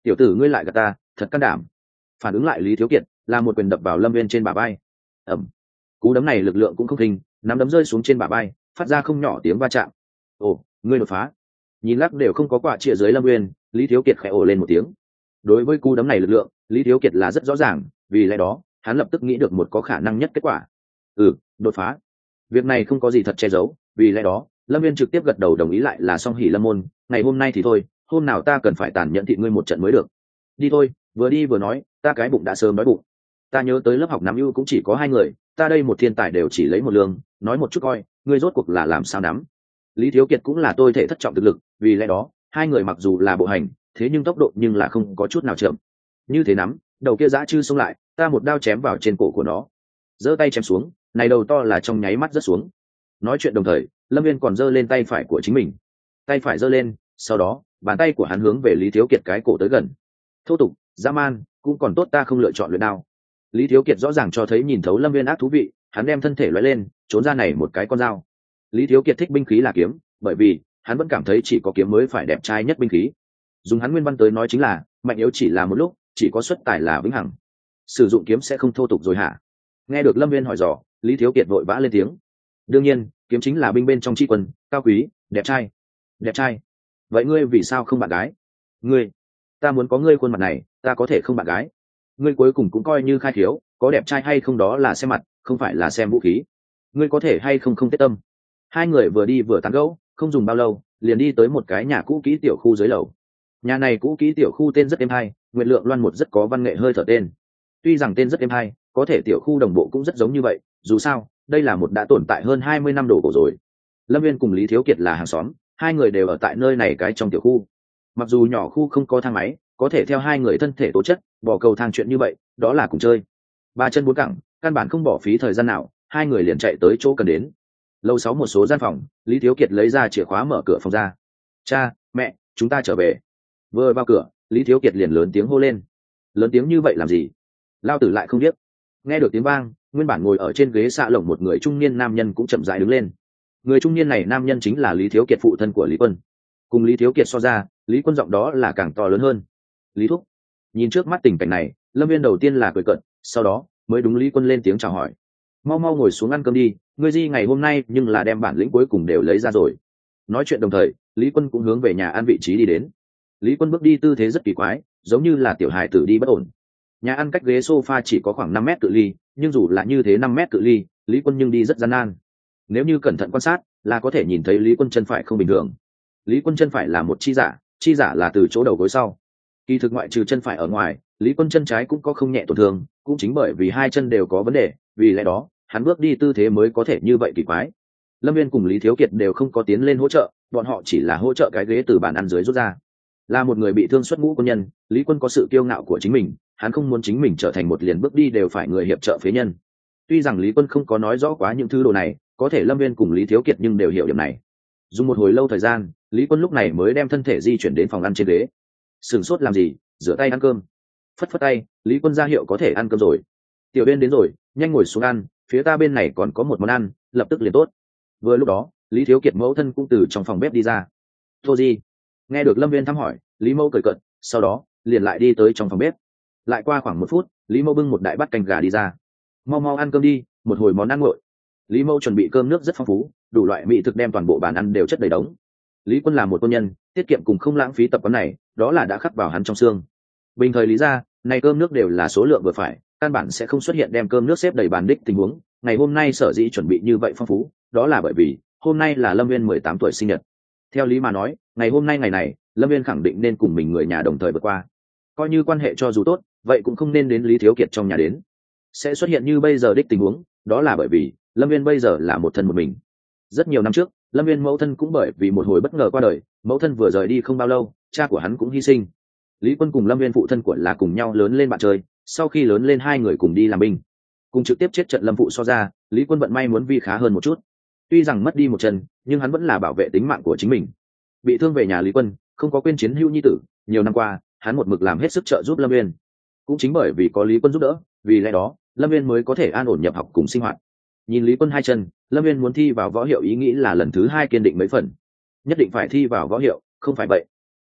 tiểu tử ngươi lại gạt ta, thật can đảm. Phản ứng lại Lý Thiếu Kiệt là một quyền đập vào Lâm Viên trên bả vai. Ẩm. Cú đấm này lực lượng cũng không thinh, nắm đấm rơi xuống trên bả vai, phát ra không nhỏ tiếng va chạm. Ồ, ngươi đột phá. Nhìn lắc đều không có quả trịa dưới Lâm Viên, Lý Thiếu Kiệt khẽ ồ lên một tiếng. Đối với cú đấm này lực lượng, Lý Thiếu Kiệt là rất rõ ràng, vì lẽ đó hắn lập tức nghĩ được một có khả năng nhất kết quả. Đột phá. Việc này không có gì thật che giấu, vì lẽ đó Lâm Viên trực tiếp gật đầu đồng ý lại là song hỷ lâm môn, ngày hôm nay thì thôi, hôm nào ta cần phải tàn nhẫn thịt ngươi một trận mới được. Đi thôi. Vừa đi vừa nói, ta cái bụng đã sớm đói bụng. Ta nhớ tới lớp học nắm ưu cũng chỉ có 2 người, ta đây một thiên tài đều chỉ lấy 1 lương, nói một chút coi, ngươi rốt cuộc là làm sao nắm. Lý Thiếu Kiệt cũng là tôi thể thất trọng thực lực, vì lẽ đó 2 người mặc dù là bộ hành, thế nhưng tốc độ nhưng là không có chút nào chậm. Như thế nắm, đầu kia dã chư xông lại, ta một đao chém vào trên cổ của nó, giơ tay chém xuống, này đầu to là trong nháy mắt rớt xuống. Nói chuyện đồng thời, Lâm Viên còn giơ lên tay phải của chính mình, tay phải giơ lên, sau đó bàn tay của hắn hướng về Lý Thiếu Kiệt cái cổ tới gần. Thô tục, dã man, cũng còn tốt ta không lựa chọn luyện đao. Lý Thiếu Kiệt rõ ràng cho thấy nhìn thấu Lâm Viên ác thú vị, hắn đem thân thể lóe lên, trốn ra này một cái con dao. Lý Thiếu Kiệt thích binh khí là kiếm, bởi vì hắn vẫn cảm thấy chỉ có kiếm mới phải đẹp trai nhất binh khí. Dùng hắn nguyên văn tới nói chính là mạnh yếu chỉ là một lúc, chỉ có xuất tài là vĩnh hằng. Sử dụng kiếm sẽ không thô tục rồi hả? Nghe được Lâm Viên hỏi dò, Lý Thiếu Kiệt vội vã lên tiếng. Đương nhiên, kiếm chính là binh bên trong tri quân, cao quý, đẹp trai. Đẹp trai? Vậy ngươi vì sao không bạn gái? Ngươi, ta muốn có ngươi khuôn mặt này, ta có thể không bạn gái. Ngươi cuối cùng cũng coi như khai thiếu, có đẹp trai hay không đó là xem mặt, không phải là xem vũ khí. Ngươi có thể hay không không tiết tâm. 2 người vừa đi vừa tán gẫu, không dùng bao lâu liền đi tới một cái nhà cũ kỹ tiểu khu dưới lầu. Nhà này cũ kỹ tiểu khu tên rất êm hay, Nguyệt Lượng Loan một rất có văn nghệ hơi thở tên. Tuy rằng tên rất êm hay, có thể tiểu khu đồng bộ cũng rất giống như vậy, dù sao đây là một đã tồn tại hơn 20 năm đồ cổ rồi. Lâm Viên cùng Lý Thiếu Kiệt là hàng xóm, 2 người đều ở tại nơi này cái trong tiểu khu. Mặc dù nhỏ khu không có thang máy, có thể theo 2 người thân thể tố chất bỏ cầu thang chuyện như vậy đó là cùng chơi 3 chân 4 cẳng, căn bản không bỏ phí thời gian nào, 2 người liền chạy tới chỗ cần đến. Lầu 6 một số gian phòng, Lý Thiếu Kiệt lấy ra chìa khóa mở cửa phòng ra. Cha, mẹ, chúng ta trở về. Vừa vào cửa, Lý Thiếu Kiệt liền lớn tiếng hô lên. Lớn tiếng như vậy làm gì? Lao tử lại không biết. Nghe được tiếng vang, nguyên bản ngồi ở trên ghế xạ lồng một người trung niên nam nhân cũng chậm rãi đứng lên. Người trung niên này nam nhân chính là Lý Thiếu Kiệt phụ thân của Lý Quân. Cùng Lý Thiếu Kiệt so ra, Lý Quân giọng đó là càng to lớn hơn. Lý Thúc. Nhìn trước mắt tình cảnh này, Lâm Viên đầu tiên là cười cợt, sau đó mới đúng Lý Quân lên tiếng chào hỏi. Mau mau ngồi xuống ăn cơm đi, ngươi Di ngày hôm nay nhưng là đem bản lĩnh cuối cùng đều lấy ra rồi. Nói chuyện đồng thời, Lý Quân cũng hướng về nhà ăn vị trí đi đến. Lý Quân bước đi tư thế rất kỳ quái, giống như là tiểu hài tử đi bất ổn. Nhà ăn cách ghế sofa chỉ có khoảng 5 mét cự ly, nhưng dù là như thế 5 mét cự ly, Lý Quân nhưng đi rất gian nan. Nếu như cẩn thận quan sát, là có thể nhìn thấy Lý Quân chân phải không bình thường. Lý Quân chân phải là một chi giả là từ chỗ đầu gối sau. Kỳ thực ngoại trừ chân phải ở ngoài, Lý Quân chân trái cũng có không nhẹ tổn thương, cũng chính bởi vì 2 chân đều có vấn đề, vì lẽ đó hắn bước đi tư thế mới có thể như vậy kỳ quái. Lâm Viên cùng Lý Thiếu Kiệt đều không có tiến lên hỗ trợ, bọn họ chỉ là hỗ trợ cái ghế từ bàn ăn dưới rút ra. Là một người bị thương xuất ngũ quân nhân, Lý Quân có sự kiêu ngạo của chính mình, hắn không muốn chính mình trở thành một liền bước đi đều phải người hiệp trợ phế nhân. Tuy rằng Lý Quân không có nói rõ quá những thứ đồ này, có thể Lâm Viên cùng Lý Thiếu Kiệt nhưng đều hiểu điểm này. Dùng một hồi lâu thời gian, Lý Quân lúc này mới đem thân thể di chuyển đến phòng ăn trên ghế. Sửng sốt làm gì, rửa tay ăn cơm. Phất phất tay, Lý Quân ra hiệu có thể ăn cơm rồi. Tiểu Bên đến rồi, nhanh ngồi xuống ăn, phía ta bên này còn có một món ăn, lập tức liền tốt. Vừa lúc đó, Lý Thiếu Kiệt mẫu thân cũng từ trong phòng bếp đi ra. Tô Di. Nghe được Lâm Viên thăm hỏi, Lý Mẫu cười cợt, sau đó liền lại đi tới trong phòng bếp. Lại qua khoảng 1 phút, Lý Mẫu bưng một đại bát canh gà đi ra. Mau mau ăn cơm đi, một hồi món ăn nguội. Lý Mẫu chuẩn bị cơm nước rất phong phú, đủ loại mỹ thực đem toàn bộ bàn ăn đều chất đầy đống. Lý Quân là một quân nhân, tiết kiệm cùng không lãng phí tập quán này, đó là đã khắc vào hắn trong xương. Bình thời lý ra, này cơm nước đều là số lượng vừa phải, căn bản sẽ không xuất hiện đem cơm nước xếp đầy bàn đích tình huống. Ngày hôm nay sở dĩ chuẩn bị như vậy phong phú, đó là bởi vì hôm nay là Lâm Viên 18 tuổi sinh nhật. Theo lý mà nói, ngày hôm nay ngày này, Lâm Viên khẳng định nên cùng mình người nhà đồng thời vượt qua. Coi như quan hệ cho dù tốt, vậy cũng không nên đến Lý Thiếu Kiệt trong nhà đến. Sẽ xuất hiện như bây giờ đích tình huống, đó là bởi vì Lâm Viên bây giờ là một thân một mình. Rất nhiều năm trước, Lâm Viên mẫu thân cũng bởi vì một hồi bất ngờ qua đời, mẫu thân vừa rời đi không bao lâu, cha của hắn cũng hy sinh. Lý Quân cùng Lâm Viên phụ thân của là cùng nhau lớn lên bạn chơi, sau khi lớn lên 2 người cùng đi làm binh. Cùng trực tiếp chết trận Lâm phụ so ra, Lý Quân vận may muốn vi khá hơn một chút. Tuy rằng mất đi một chân, nhưng hắn vẫn là bảo vệ tính mạng của chính mình. Bị thương về nhà Lý Quân, không có quên chiến hữu nhi tử, nhiều năm qua, hắn một mực làm hết sức trợ giúp Lâm Viên. Cũng chính bởi vì có Lý Quân giúp đỡ, vì lẽ đó, Lâm Viên mới có thể an ổn nhập học cùng sinh hoạt. Nhìn Lý Quân 2 chân, Lâm Viên muốn thi vào võ hiệu ý nghĩ là lần thứ 2 kiên định mấy phần. Nhất định phải thi vào võ hiệu, không phải vậy.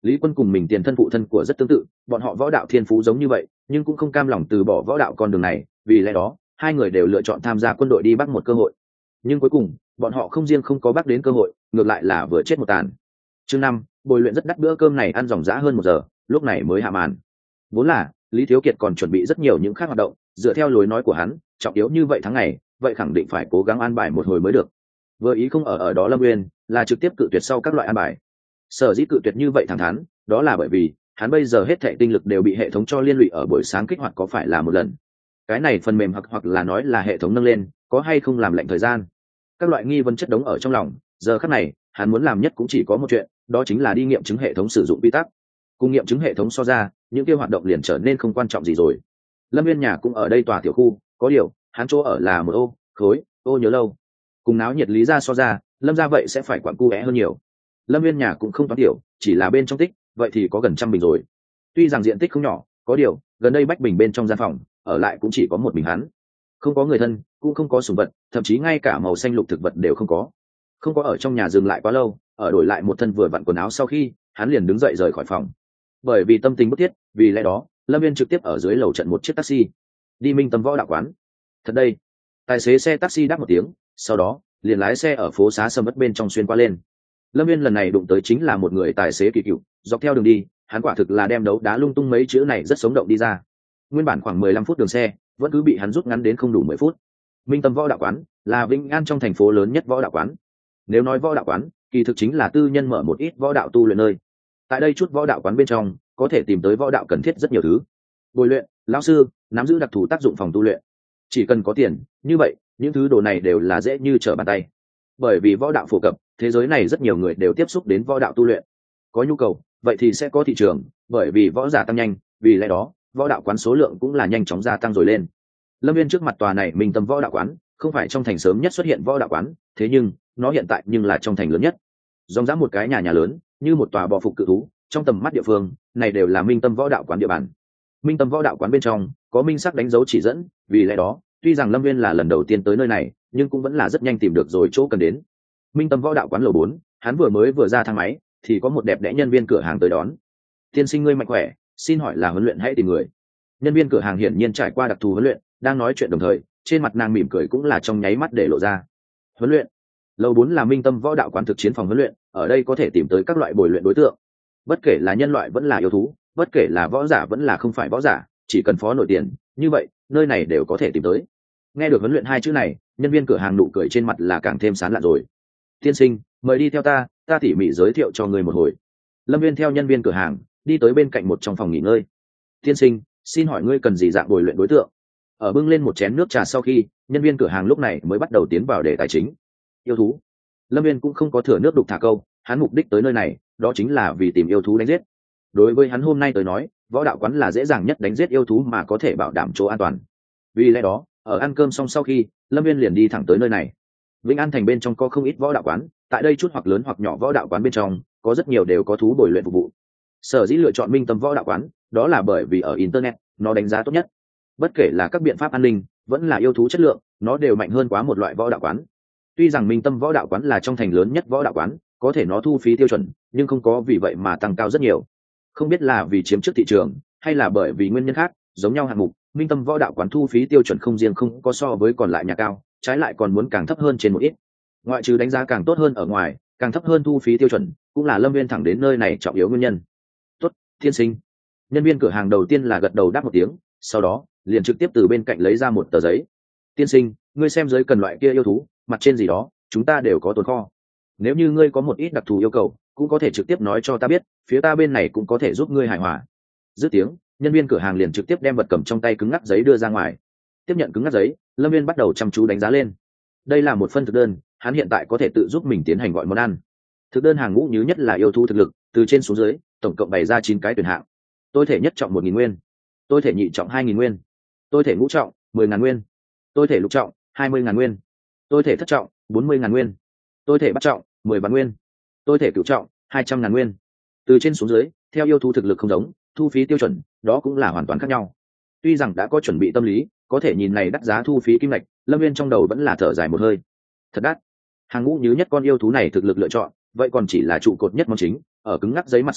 Lý Quân cùng mình tiền thân phụ thân của rất tương tự, bọn họ võ đạo thiên phú giống như vậy, nhưng cũng không cam lòng từ bỏ võ đạo con đường này, vì lẽ đó, hai người đều lựa chọn tham gia quân đội đi bắt một cơ hội. Nhưng cuối cùng, bọn họ không riêng không có bắt đến cơ hội, ngược lại là vừa chết một tàn. Chương 5, bồi luyện rất đắt, bữa cơm này ăn ròng rã hơn 1 giờ, lúc này mới hạ màn. Vốn là, Lý Thiếu Kiệt còn chuẩn bị rất nhiều những khác hoạt động, dựa theo lối nói của hắn, trọng yếu như vậy tháng ngày, vậy khẳng định phải cố gắng an bài một hồi mới được. Vừa ý không ở đó Lâm Nguyên, là trực tiếp cự tuyệt sau các loại an bài. Sở dĩ cự tuyệt như vậy thẳng thắn, đó là bởi vì hắn bây giờ hết thảy tinh lực đều bị hệ thống cho liên lụy ở buổi sáng kích hoạt có phải là một lần. Cái này phần mềm hoặc là nói là hệ thống nâng lên, có hay không làm lệnh thời gian. Các loại nghi vấn chất đống ở trong lòng, giờ khắc này, hắn muốn làm nhất cũng chỉ có một chuyện, đó chính là đi nghiệm chứng hệ thống sử dụng quy tắc. Cùng nghiệm chứng hệ thống so ra, những kia hoạt động liền trở nên không quan trọng gì rồi. Lâm Viên nhà cũng ở đây tòa tiểu khu, có điều, hắn chỗ ở là một ô nhớ lâu. Cùng náo nhiệt Lý gia so ra, Lâm gia vậy sẽ phải quặn cu é hơn nhiều. Lâm Viên nhà cũng không toán tiểu, chỉ là bên trong tích, vậy thì có gần 100 bình rồi. Tuy rằng diện tích không nhỏ, có điều, gần đây bách bình bên trong gian phòng, ở lại cũng chỉ có một mình hắn. Không có người thân, cũng không có sủng vật, thậm chí ngay cả màu xanh lục thực vật đều không có. Không có ở trong nhà dừng lại quá lâu, ở đổi lại một thân vừa vặn quần áo sau khi, hắn liền đứng dậy rời khỏi phòng. Bởi vì tâm tình bức thiết, vì lẽ đó, Lâm Viên trực tiếp ở dưới lầu trận một chiếc taxi, đi Minh Tâm võ đạo quán. Thật đây, tài xế xe taxi đáp một tiếng, sau đó liền lái xe ở phố xá sầm uất bên trong xuyên qua lên. Lâm Viên lần này đụng tới chính là một người tài xế kỳ cựu, dọc theo đường đi, hắn quả thực là đem đấu đá lung tung mấy chữ này rất sống động đi ra. Nguyên bản khoảng 15 phút đường xe, vẫn cứ bị hắn rút ngắn đến không đủ 10 phút. Minh Tâm võ đạo quán là Vĩnh An trong thành phố lớn nhất võ đạo quán. Nếu nói võ đạo quán, kỳ thực chính là tư nhân mở một ít võ đạo tu luyện nơi. Tại đây chút võ đạo quán bên trong, có thể tìm tới võ đạo cần thiết rất nhiều thứ. Bồi luyện, lão sư, nắm giữ đặc thù tác dụng phòng tu luyện. Chỉ cần có tiền, như vậy, những thứ đồ này đều là dễ như trở bàn tay. Bởi vì võ đạo phổ cập, thế giới này rất nhiều người đều tiếp xúc đến võ đạo tu luyện. Có nhu cầu, vậy thì sẽ có thị trường, bởi vì võ giả tăng nhanh, vì lẽ đó, võ đạo quán số lượng cũng là nhanh chóng gia tăng rồi lên. Lâm Viên trước mặt tòa này Minh Tâm võ đạo quán, không phải trong thành sớm nhất xuất hiện võ đạo quán, thế nhưng, nó hiện tại nhưng là trong thành lớn nhất. Ròng rã một cái nhà lớn, như một tòa bò phục cự thú, trong tầm mắt địa phương, này đều là Minh Tâm võ đạo quán địa bàn. Minh Tâm võ đạo quán bên trong, có minh sắc đánh dấu chỉ dẫn, vì lẽ đó, tuy rằng Lâm Viên là lần đầu tiên tới nơi này, nhưng cũng vẫn là rất nhanh tìm được rồi chỗ cần đến. Minh Tâm võ đạo quán lầu 4, hắn vừa ra thang máy, thì có một đẹp đẽ nhân viên cửa hàng tới đón. Tiên sinh ngươi mạnh khỏe, xin hỏi là huấn luyện hãy tìm người. Nhân viên cửa hàng hiển nhiên trải qua đặc thù huấn luyện, đang nói chuyện đồng thời, trên mặt nàng mỉm cười cũng là trong nháy mắt để lộ ra. Huấn luyện. Lầu 4 là Minh Tâm võ đạo quán thực chiến phòng huấn luyện, ở đây có thể tìm tới các loại bồi luyện đối tượng. Bất kể là nhân loại vẫn là yêu thú, bất kể là võ giả vẫn là không phải võ giả, chỉ cần phó nổi tiền, như vậy, nơi này đều có thể tìm tới. Nghe được huấn luyện hai chữ này, nhân viên cửa hàng nụ cười trên mặt là càng thêm sán lạ rồi. Tiên sinh, mời đi theo ta tỉ mỉ giới thiệu cho người một hồi. Lâm Viên theo nhân viên cửa hàng đi tới bên cạnh một trong phòng nghỉ ngơi. Tiên sinh, xin hỏi ngươi cần gì dạng bồi luyện đối tượng? Ở bưng lên một chén nước trà sau khi, nhân viên cửa hàng lúc này mới bắt đầu tiến vào đề tài chính. Yêu thú. Lâm Viên cũng không có thừa nước đục thả câu, hắn mục đích tới nơi này, đó chính là vì tìm yêu thú đánh giết. Đối với hắn hôm nay tới nói, võ đạo quán là dễ dàng nhất đánh giết yêu thú mà có thể bảo đảm chỗ an toàn. Vì lẽ đó, ở ăn cơm xong sau khi, Lâm Viên liền đi thẳng tới nơi này. Vĩnh An thành bên trong có không ít võ đạo quán, tại đây chút hoặc lớn hoặc nhỏ võ đạo quán bên trong, có rất nhiều đều có thú bồi luyện phục vụ. Sở dĩ lựa chọn Minh Tâm võ đạo quán, đó là bởi vì ở internet, nó đánh giá tốt nhất. Bất kể là các biện pháp an ninh, vẫn là yêu thú chất lượng, nó đều mạnh hơn quá một loại võ đạo quán. Tuy rằng Minh Tâm võ đạo quán là trong thành lớn nhất võ đạo quán, có thể nó thu phí tiêu chuẩn, nhưng không có vì vậy mà tăng cao rất nhiều. Không biết là vì chiếm trước thị trường, hay là bởi vì nguyên nhân khác, giống nhau hạng mục, Minh Tâm võ đạo quán thu phí tiêu chuẩn không riêng không có so với còn lại nhà cao, trái lại còn muốn càng thấp hơn trên một ít. Ngoại trừ đánh giá càng tốt hơn ở ngoài, càng thấp hơn thu phí tiêu chuẩn, cũng là Lâm Viên thẳng đến nơi này trọng yếu nguyên nhân. Tốt, tiên sinh. Nhân viên cửa hàng đầu tiên là gật đầu đáp một tiếng, sau đó liền trực tiếp từ bên cạnh lấy ra một tờ giấy. Tiên sinh, ngươi xem giấy cần loại kia yêu thú, mặt trên gì đó, chúng ta đều có tồn kho. Nếu như ngươi có một ít đặc thù yêu cầu, cũng có thể trực tiếp nói cho ta biết, phía ta bên này cũng có thể giúp ngươi hài hòa. Dứt tiếng, nhân viên cửa hàng liền trực tiếp đem vật cầm trong tay cứng ngắc giấy đưa ra ngoài. Tiếp nhận cứng ngắc giấy, Lâm Viên bắt đầu chăm chú đánh giá lên. Đây là một phân thực đơn, hắn hiện tại có thể tự giúp mình tiến hành gọi món ăn. Thực đơn hàng ngũ nhứ nhất là yêu thú thực lực, từ trên xuống dưới, tổng cộng bày ra 9 cái tuyển hạng. Tôi thể nhất trọng 1.000 nguyên, tôi thể nhị trọng 2.000 nguyên, tôi thể ngũ trọng 10.000 nguyên, tôi thể lục trọng 20.000 nguyên, tôi thể thất trọng 40.000 nguyên, tôi thể bát trọng 10 vạn nguyên, tôi thể cửu trọng 200.000 nguyên. Từ trên xuống dưới, theo yêu thú thực lực không giống, thu phí tiêu chuẩn đó cũng là hoàn toàn khác nhau. Tuy rằng đã có chuẩn bị tâm lý, có thể nhìn này đắt giá thu phí kim ngạch, Lâm Viên trong đầu vẫn là thở dài một hơi. Thật đắt. Hàng ngũ nhứ nhất con yêu thú này thực lực lựa chọn, vậy còn chỉ là trụ cột nhất món chính, ở cứng ngắc giấy mặt sau,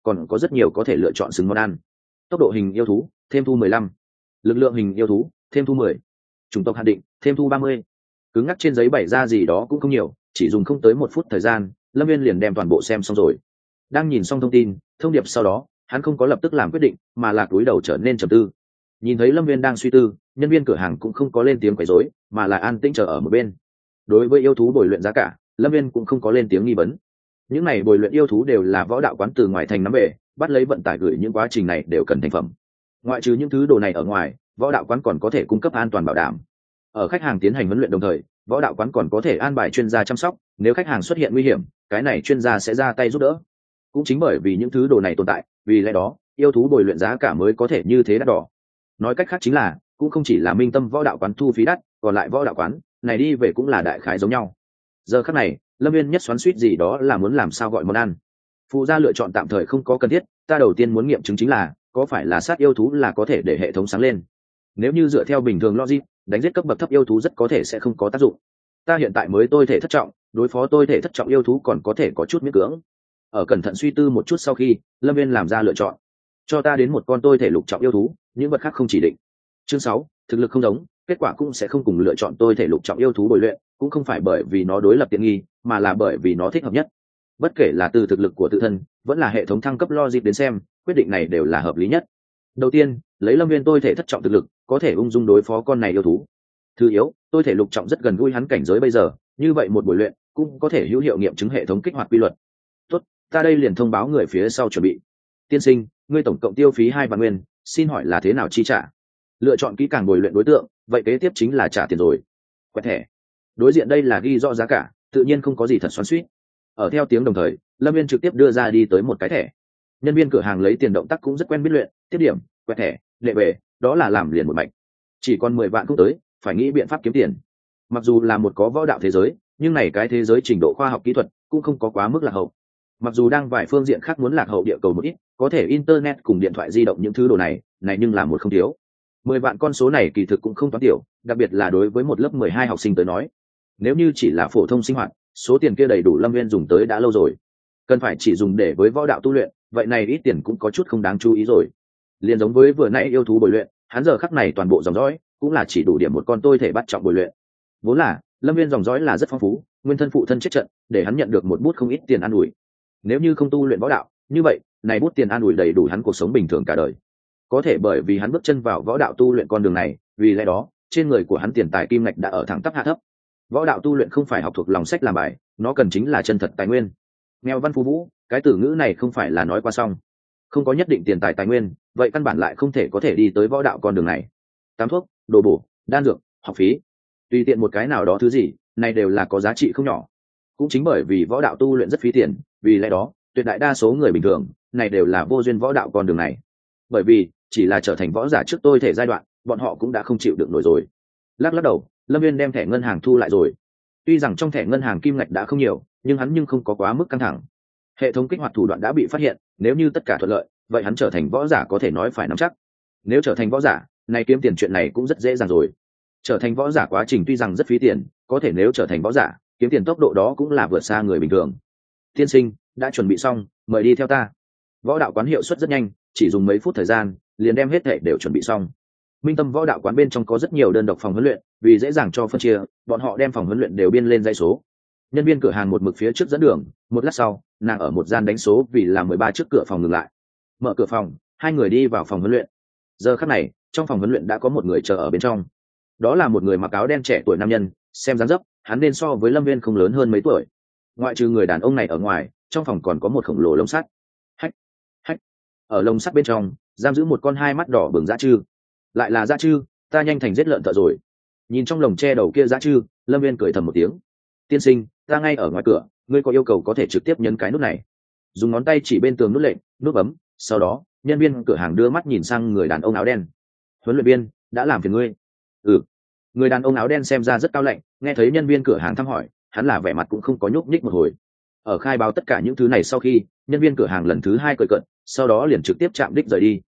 còn có rất nhiều có thể lựa chọn xứng món ăn. Tốc độ hình yêu thú thêm thu 15, lực lượng hình yêu thú thêm thu 10, chủng tộc hạn định thêm thu 30. Cứng ngắc trên giấy bày ra gì đó cũng không nhiều, chỉ dùng không tới 1 phút thời gian, Lâm Viên liền đem toàn bộ xem xong rồi. Đang nhìn xong thông tin thông điệp sau đó, hắn không có lập tức làm quyết định, mà là cúi đầu trở nên trầm tư. Nhìn thấy Lâm Viên đang suy tư, nhân viên cửa hàng cũng không có lên tiếng quấy rối, mà là an tĩnh chờ ở một bên. Đối với yêu thú bồi luyện giá cả, Lâm Viên cũng không có lên tiếng nghi vấn. Những này bồi luyện yêu thú đều là võ đạo quán từ ngoài thành nắm về, bắt lấy vận tải gửi, những quá trình này đều cần thành phẩm. Ngoại trừ những thứ đồ này ở ngoài, võ đạo quán còn có thể cung cấp an toàn bảo đảm. Ở khách hàng tiến hành huấn luyện đồng thời, võ đạo quán còn có thể an bài chuyên gia chăm sóc, nếu khách hàng xuất hiện nguy hiểm, cái này chuyên gia sẽ ra tay giúp đỡ. Cũng chính bởi vì những thứ đồ này tồn tại, vì lẽ đó yêu thú bồi luyện giá cả mới có thể như thế đắt đỏ. Nói cách khác chính là, cũng không chỉ là Minh Tâm võ đạo quán thu phí đắt, còn lại võ đạo quán này đi về cũng là đại khái giống nhau. Giờ khắc này, Lâm Viên nhất xoắn suýt gì đó là muốn làm sao gọi món ăn. Phụ gia lựa chọn tạm thời không có cần thiết, ta đầu tiên muốn nghiệm chứng chính là có phải là sát yêu thú là có thể để hệ thống sáng lên. Nếu như dựa theo bình thường logic, đánh giết cấp bậc thấp yêu thú rất có thể sẽ không có tác dụng. Ta hiện tại mới tôi thể thất trọng, đối phó tôi thể thất trọng yêu thú còn có thể có chút miễn cưỡng. Ở cẩn thận suy tư một chút sau khi, Lâm Viên làm ra lựa chọn. Cho ta đến một con tôi thể lục trọng yêu thú, những vật khác không chỉ định. Chương 6, thực lực không giống, kết quả cũng sẽ không cùng lựa chọn tôi thể lục trọng yêu thú bồi luyện, cũng không phải bởi vì nó đối lập tiện nghi, mà là bởi vì nó thích hợp nhất. Bất kể là từ thực lực của tự thân, vẫn là hệ thống thăng cấp logic đến xem, quyết định này đều là hợp lý nhất. Đầu tiên, lấy Lâm Viên tôi thể thất trọng thực lực, có thể ung dung đối phó con này yêu thú. Thứ yếu, tôi thể lục trọng rất gần gũi hắn cảnh giới bây giờ, như vậy một buổi luyện cũng có thể hữu hiệu nghiệm chứng hệ thống kích hoạt quy luật. Tốt, ta đây liền thông báo người phía sau chuẩn bị. Tiên sinh, ngươi tổng cộng tiêu phí 2 vạn nguyên, xin hỏi là thế nào chi trả? Lựa chọn kỹ càng buổi luyện đối tượng, vậy kế tiếp chính là trả tiền rồi. Quẹt thẻ. Đối diện đây là ghi rõ giá cả, tự nhiên không có gì thật xoắn xuýt. Ở theo tiếng đồng thời, Lâm Viên trực tiếp đưa ra đi tới một cái thẻ. Nhân viên cửa hàng lấy tiền động tác cũng rất quen biết luyện, tiếp điểm, quẹt thẻ, lệ về, đó là làm liền một mạch. Chỉ còn 10 vạn cũng tới, phải nghĩ biện pháp kiếm tiền. Mặc dù là một có võ đạo thế giới, nhưng này cái thế giới trình độ khoa học kỹ thuật cũng không có quá mức lạc hậu. Mặc dù đang vài phương diện khác muốn lạc hậu địa cầu một ít, có thể internet cùng điện thoại di động những thứ đồ này nhưng là một không thiếu. 10 vạn con số này kỳ thực cũng không toán tiểu, đặc biệt là đối với một lớp 12 học sinh tới nói. Nếu như chỉ là phổ thông sinh hoạt, số tiền kia đầy đủ Lâm Viên dùng tới đã lâu rồi. Cần phải chỉ dùng để với võ đạo tu luyện, vậy này ít tiền cũng có chút không đáng chú ý rồi. Liền giống với vừa nãy yêu thú bồi luyện, hắn giờ khắc này toàn bộ dòng dõi cũng là chỉ đủ điểm một con tôi thể bắt trọng bồi luyện. Vốn là Lâm Viên dòng dõi là rất phong phú, nguyên thân phụ thân chết trận, để hắn nhận được một bút không ít tiền an ủi. Nếu như không tu luyện võ đạo, như vậy này bút tiền an ủi đầy đủ hắn cuộc sống bình thường cả đời. Có thể bởi vì hắn bước chân vào võ đạo tu luyện con đường này, vì lẽ đó trên người của hắn tiền tài kim ngạch đã ở thẳng tắp hạ thấp. Võ đạo tu luyện không phải học thuộc lòng sách làm bài, nó cần chính là chân thật tài nguyên. Nghèo văn phú vũ, cái từ ngữ này không phải là nói qua xong. Không có nhất định tiền tài tài nguyên, vậy căn bản lại không thể có thể đi tới võ đạo con đường này. Tám thuốc, đồ bổ, đan dược, học phí, tùy tiện một cái nào đó thứ gì, này đều là có giá trị không nhỏ. Cũng chính bởi vì võ đạo tu luyện rất phí tiền, vì lẽ đó tuyệt đại đa số người bình thường này đều là vô duyên võ đạo con đường này. Bởi vì chỉ là trở thành võ giả trước tôi thể giai đoạn, bọn họ cũng đã không chịu được nổi rồi. Lắc đầu, Lâm Viên đem thẻ ngân hàng thu lại rồi. Tuy rằng trong thẻ ngân hàng kim ngạch đã không nhiều, nhưng hắn không có quá mức căng thẳng. Hệ thống kích hoạt thủ đoạn đã bị phát hiện, nếu như tất cả thuận lợi, vậy hắn trở thành võ giả có thể nói phải nắm chắc. Nếu trở thành võ giả, này kiếm tiền chuyện này cũng rất dễ dàng rồi. Trở thành võ giả quá trình tuy rằng rất phí tiền, có thể nếu trở thành võ giả, kiếm tiền tốc độ đó cũng là vượt xa người bình thường. Tiên sinh, đã chuẩn bị xong, mời đi theo ta. Võ đạo quán hiệu suất rất nhanh, chỉ dùng mấy phút thời gian, liền đem hết thảy đều chuẩn bị xong. Minh Tâm võ đạo quán bên trong có rất nhiều đơn độc phòng huấn luyện, vì dễ dàng cho phân chia, bọn họ đem phòng huấn luyện đều biên lên dãy số. Nhân viên cửa hàng một mực phía trước dẫn đường, một lát sau, nàng ở một gian đánh số vì là 13 trước cửa phòng ngừng lại. Mở cửa phòng, hai người đi vào phòng huấn luyện. Giờ khắc này, trong phòng huấn luyện đã có một người chờ ở bên trong. Đó là một người mặc áo đen trẻ tuổi nam nhân, xem dáng dấp, hắn nên so với Lâm Viên không lớn hơn mấy tuổi. Ngoại trừ người đàn ông này ở ngoài, trong phòng còn có một khổng lồ lồng sắt. Hách, hách. Ở lồng sắt bên trong, giam giữ một con hai mắt đỏ bừng dã trư. Lại là dã trư, ta nhanh thành giết lợn thợ rồi. Nhìn trong lồng tre đầu kia dã trư, Lâm Viên cười thầm một tiếng. Tiên sinh, ta ngay ở ngoài cửa, ngươi có yêu cầu có thể trực tiếp nhấn cái nút này. Dùng ngón tay chỉ bên tường nút lệnh, nút bấm, sau đó nhân viên cửa hàng đưa mắt nhìn sang người đàn ông áo đen. Huấn luyện viên, đã làm phiền ngươi. Ừ. Người đàn ông áo đen xem ra rất cao lạnh, nghe thấy nhân viên cửa hàng thăm hỏi, hắn là vẻ mặt cũng không có nhúc nhích một hồi. Ở khai báo tất cả những thứ này sau khi, nhân viên cửa hàng lần thứ hai cười cợt, sau đó liền trực tiếp chạm đích rời đi.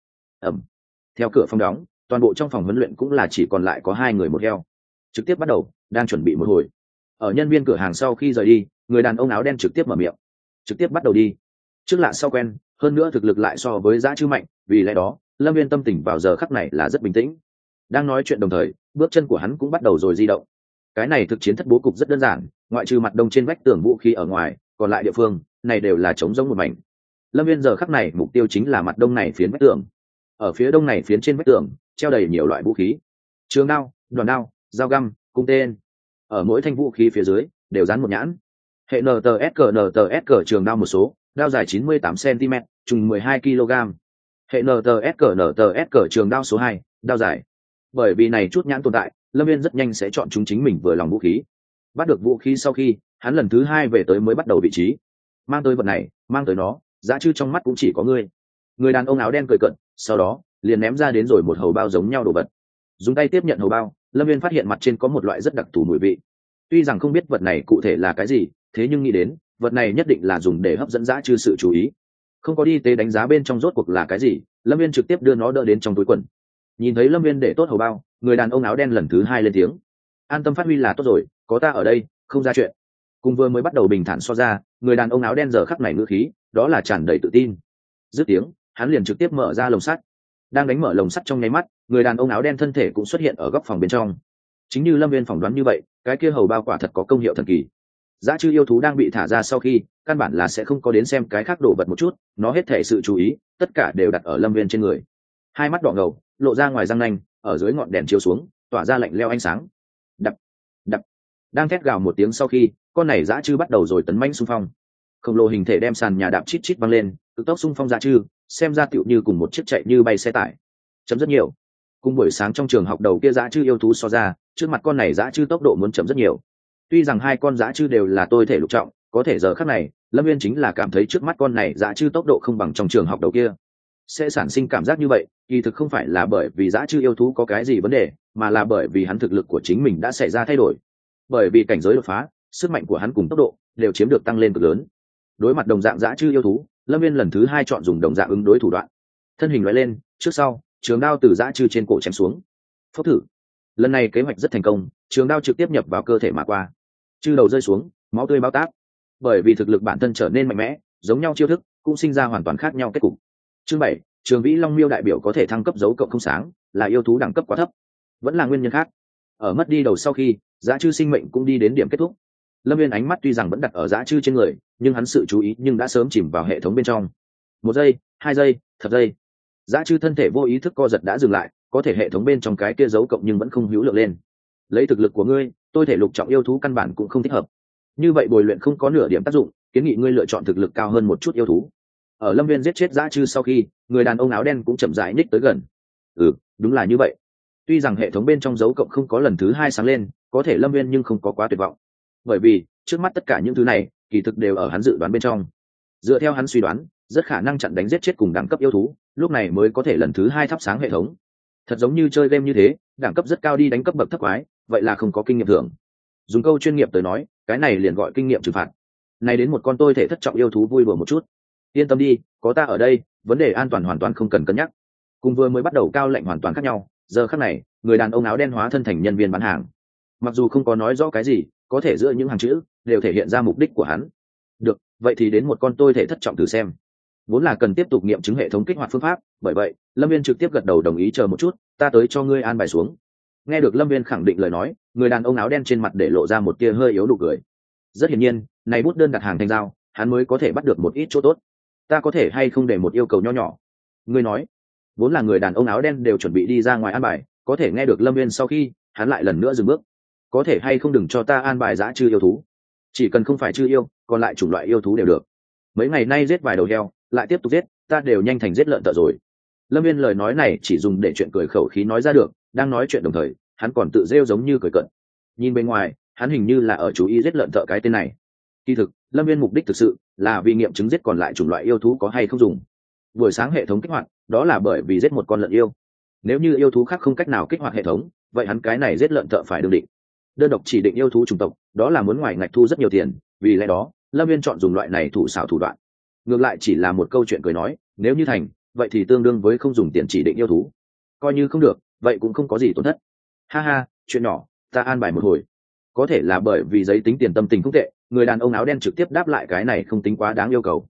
Theo cửa phòng đóng, toàn bộ trong phòng huấn luyện cũng là chỉ còn lại có hai người một heo. Trực tiếp bắt đầu, đang chuẩn bị một hồi. Ở nhân viên cửa hàng sau khi rời đi, người đàn ông áo đen trực tiếp mở miệng. Trực tiếp bắt đầu đi. Trước lạ sau quen, hơn nữa thực lực lại so với dã chư mạnh, vì lẽ đó Lâm Viên tâm tình vào giờ khắc này là rất bình tĩnh. Đang nói chuyện đồng thời, bước chân của hắn cũng bắt đầu rồi di động. Cái này thực chiến thất bố cục rất đơn giản, ngoại trừ mặt đông trên vách tường vũ khí ở ngoài, còn lại địa phương này đều là trống rỗng một mảnh. Lâm Viên giờ khắc này mục tiêu chính là mặt đông này phiến vách tường. Ở phía đông này phiến trên vách tường treo đầy nhiều loại vũ khí, trường đao, đoàn đao, dao găm, cung tên. Ở mỗi thanh vũ khí phía dưới đều dán một nhãn. Hệ NTSC trường đao một số, đao dài 98 cm, trùng 12 kg. Hệ NTSC trường đao số 2, đao dài. Bởi vì này chút nhãn tồn tại, Lâm Viên rất nhanh sẽ chọn chúng chính mình vừa lòng vũ khí. Bắt được vũ khí sau khi, hắn lần thứ 2 về tới mới bắt đầu vị trí. Mang tới vật này, mang tới nó, dã chư trong mắt cũng chỉ có ngươi. Người đàn ông áo đen cười cận, sau đó liền ném ra đến rồi một hầu bao giống nhau đồ vật. Dùng tay tiếp nhận hầu bao, Lâm Viên phát hiện mặt trên có một loại rất đặc thù mùi vị. Tuy rằng không biết vật này cụ thể là cái gì, thế nhưng nghĩ đến vật này nhất định là dùng để hấp dẫn dã chư sự chú ý. Không có đi tế đánh giá bên trong rốt cuộc là cái gì, Lâm Viên trực tiếp đưa nó đỡ đến trong túi quần. Nhìn thấy Lâm Viên để tốt hầu bao, người đàn ông áo đen lần thứ 2 lên tiếng: an tâm phát huy là tốt rồi, có ta ở đây, không ra chuyện. Cùng vừa mới bắt đầu bình thản so ra, người đàn ông áo đen giờ khắc này ngữ khí đó là tràn đầy tự tin. Dứt tiếng, hắn liền trực tiếp mở ra lồng sắt. Đang đánh mở lồng sắt trong nháy mắt, người đàn ông áo đen thân thể cũng xuất hiện ở góc phòng bên trong. Chính như Lâm Viên phỏng đoán như vậy, cái kia hầu bao quả thật có công hiệu thần kỳ. Dã chư yêu thú đang bị thả ra sau khi, căn bản là sẽ không có đến xem cái khác đồ vật một chút, nó hết thể sự chú ý tất cả đều đặt ở Lâm Viên trên người. Hai mắt đỏ ngầu lộ ra ngoài răng nanh, ở dưới ngọn đèn chiếu xuống tỏa ra lạnh leo ánh sáng. Đập đập, đang thét gào một tiếng sau khi, con này dã chư bắt đầu rồi tấn mãnh xung phong. Khổng lồ hình thể đem sàn nhà đạp chít chít văng lên, cực tốc xung phong dã chư xem ra tựu như cùng một chiếc chạy như bay xe tải. Chấm rất nhiều. Cùng buổi sáng trong trường học đầu kia dã chư yêu thú so ra, trước mặt con này dã chư tốc độ muốn chậm rất nhiều. Tuy rằng hai con dã chư đều là tôi thể lục trọng, có thể giờ khắc này Lâm Viên chính là cảm thấy trước mắt con này dã chư tốc độ không bằng trong trường học đầu kia. Sẽ sản sinh cảm giác như vậy kỳ thực không phải là bởi vì dã chư yêu thú có cái gì vấn đề, mà là bởi vì hắn thực lực của chính mình đã xảy ra thay đổi. Bởi vì cảnh giới đột phá, sức mạnh của hắn cùng tốc độ đều chiếm được tăng lên cực lớn. Đối mặt đồng dạng dã chư yêu thú, Lâm Viên lần thứ 2 chọn dùng đồng dạng ứng đối thủ đoạn. Thân hình lóe lên, trước sau trường đao từ dã chư trên cổ chém xuống. Phốc thử. Lần này kế hoạch rất thành công, trường đao trực tiếp nhập vào cơ thể mà qua. Chư đầu rơi xuống, máu tươi bao táp. Bởi vì thực lực bản thân trở nên mạnh mẽ, giống nhau chiêu thức cũng sinh ra hoàn toàn khác nhau kết cục. Chương 7, Trường Vĩ Long Miêu đại biểu có thể thăng cấp dấu cộng không sáng, là yêu thú đẳng cấp quá thấp, vẫn là nguyên nhân khác. Ở mất đi đầu sau khi, dã chư sinh mệnh cũng đi đến điểm kết thúc. Lâm Viên ánh mắt tuy rằng vẫn đặt ở dã chư trên người, nhưng hắn sự chú ý nhưng đã sớm chìm vào hệ thống bên trong. 1 giây, 2 giây, thật giây. Dã chư thân thể vô ý thức co giật đã dừng lại, có thể hệ thống bên trong cái kia dấu cộng nhưng vẫn không hữu lượng lên. Lấy thực lực của ngươi, tôi thể lục trọng yêu thú căn bản cũng không thích hợp. Như vậy bồi luyện không có nửa điểm tác dụng, kiến nghị ngươi lựa chọn thực lực cao hơn một chút yêu thú. Ở Lâm Viên giết chết dã chư sau khi, người đàn ông áo đen cũng chậm rãi nhích tới gần. Đúng là như vậy. Tuy rằng hệ thống bên trong dấu cộng không có lần thứ 2 sáng lên, có thể Lâm Viên nhưng không có quá tuyệt vọng. Bởi vì trước mắt tất cả những thứ này kỳ thực đều ở hắn dự đoán bên trong. Dựa theo hắn suy đoán, rất khả năng chặn đánh giết chết cùng đẳng cấp yêu thú, lúc này mới có thể lần thứ 2 thắp sáng hệ thống. Thật giống như chơi game như thế, đẳng cấp rất cao đi đánh cấp bậc thấp quái, vậy là không có kinh nghiệm thưởng. Dùng câu chuyên nghiệp tới nói, cái này liền gọi kinh nghiệm trừng phạt. Này đến một con tôi thể thất trọng yêu thú vui đùa một chút. Yên tâm đi, có ta ở đây, vấn đề an toàn hoàn toàn không cần cân nhắc. Cùng vừa mới bắt đầu cao lệnh hoàn toàn khác nhau, giờ khắc này, người đàn ông áo đen hóa thân thành nhân viên bán hàng. Mặc dù không có nói rõ cái gì, có thể giữa những hàng chữ đều thể hiện ra mục đích của hắn. Được, vậy thì đến một con tôi thể thất trọng thử xem. Vốn là cần tiếp tục nghiệm chứng hệ thống kích hoạt phương pháp, bởi vậy Lâm Viên trực tiếp gật đầu đồng ý, chờ một chút, ta tới cho ngươi an bài xuống. Nghe được Lâm Viên khẳng định lời nói, người đàn ông áo đen trên mặt để lộ ra một tia hơi yếu nụ cười. Rất hiển nhiên, này bút đơn đặt hàng thành giao, hắn mới có thể bắt được một ít chỗ tốt. Ta có thể hay không để một yêu cầu nho nhỏ? Ngươi nói. Vốn là người đàn ông áo đen đều chuẩn bị đi ra ngoài an bài, có thể nghe được Lâm Viên sau khi, hắn lại lần nữa dừng bước. Có thể hay không đừng cho ta an bài dã chư yêu thú, chỉ cần không phải chư yêu, còn lại chủng loại yêu thú đều được. Mấy ngày nay giết vài đầu heo, lại tiếp tục giết, ta đều nhanh thành giết lợn tợ rồi. Lâm Viên lời nói này chỉ dùng để chuyện cười khẩu khí nói ra được, đang nói chuyện đồng thời hắn còn tự rêu giống như cười cợt. Nhìn bên ngoài, hắn hình như là ở chú ý giết lợn thợ cái tên này. Kỳ thực Lâm Viên mục đích thực sự là vì nghiệm chứng giết còn lại chủng loại yêu thú có hay không dùng. Buổi sáng hệ thống kích hoạt, đó là bởi vì giết một con lợn yêu. Nếu như yêu thú khác không cách nào kích hoạt hệ thống, vậy hắn cái này giết lợn thợ phải đương định. Đơn độc chỉ định yêu thú chủng tộc, đó là muốn ngoài ngạch thu rất nhiều tiền, vì lẽ đó Lâm Viên chọn dùng loại này thủ xảo thủ đoạn. Ngược lại chỉ là một câu chuyện cười nói, nếu như thành, vậy thì tương đương với không dùng tiền chỉ định yêu thú. Coi như không được, vậy cũng không có gì tổn thất. Ha ha, chuyện nhỏ, ta an bài một hồi. Có thể là bởi vì giấy tính tiền tâm tình không tệ, người đàn ông áo đen trực tiếp đáp lại cái này không tính quá đáng yêu cầu.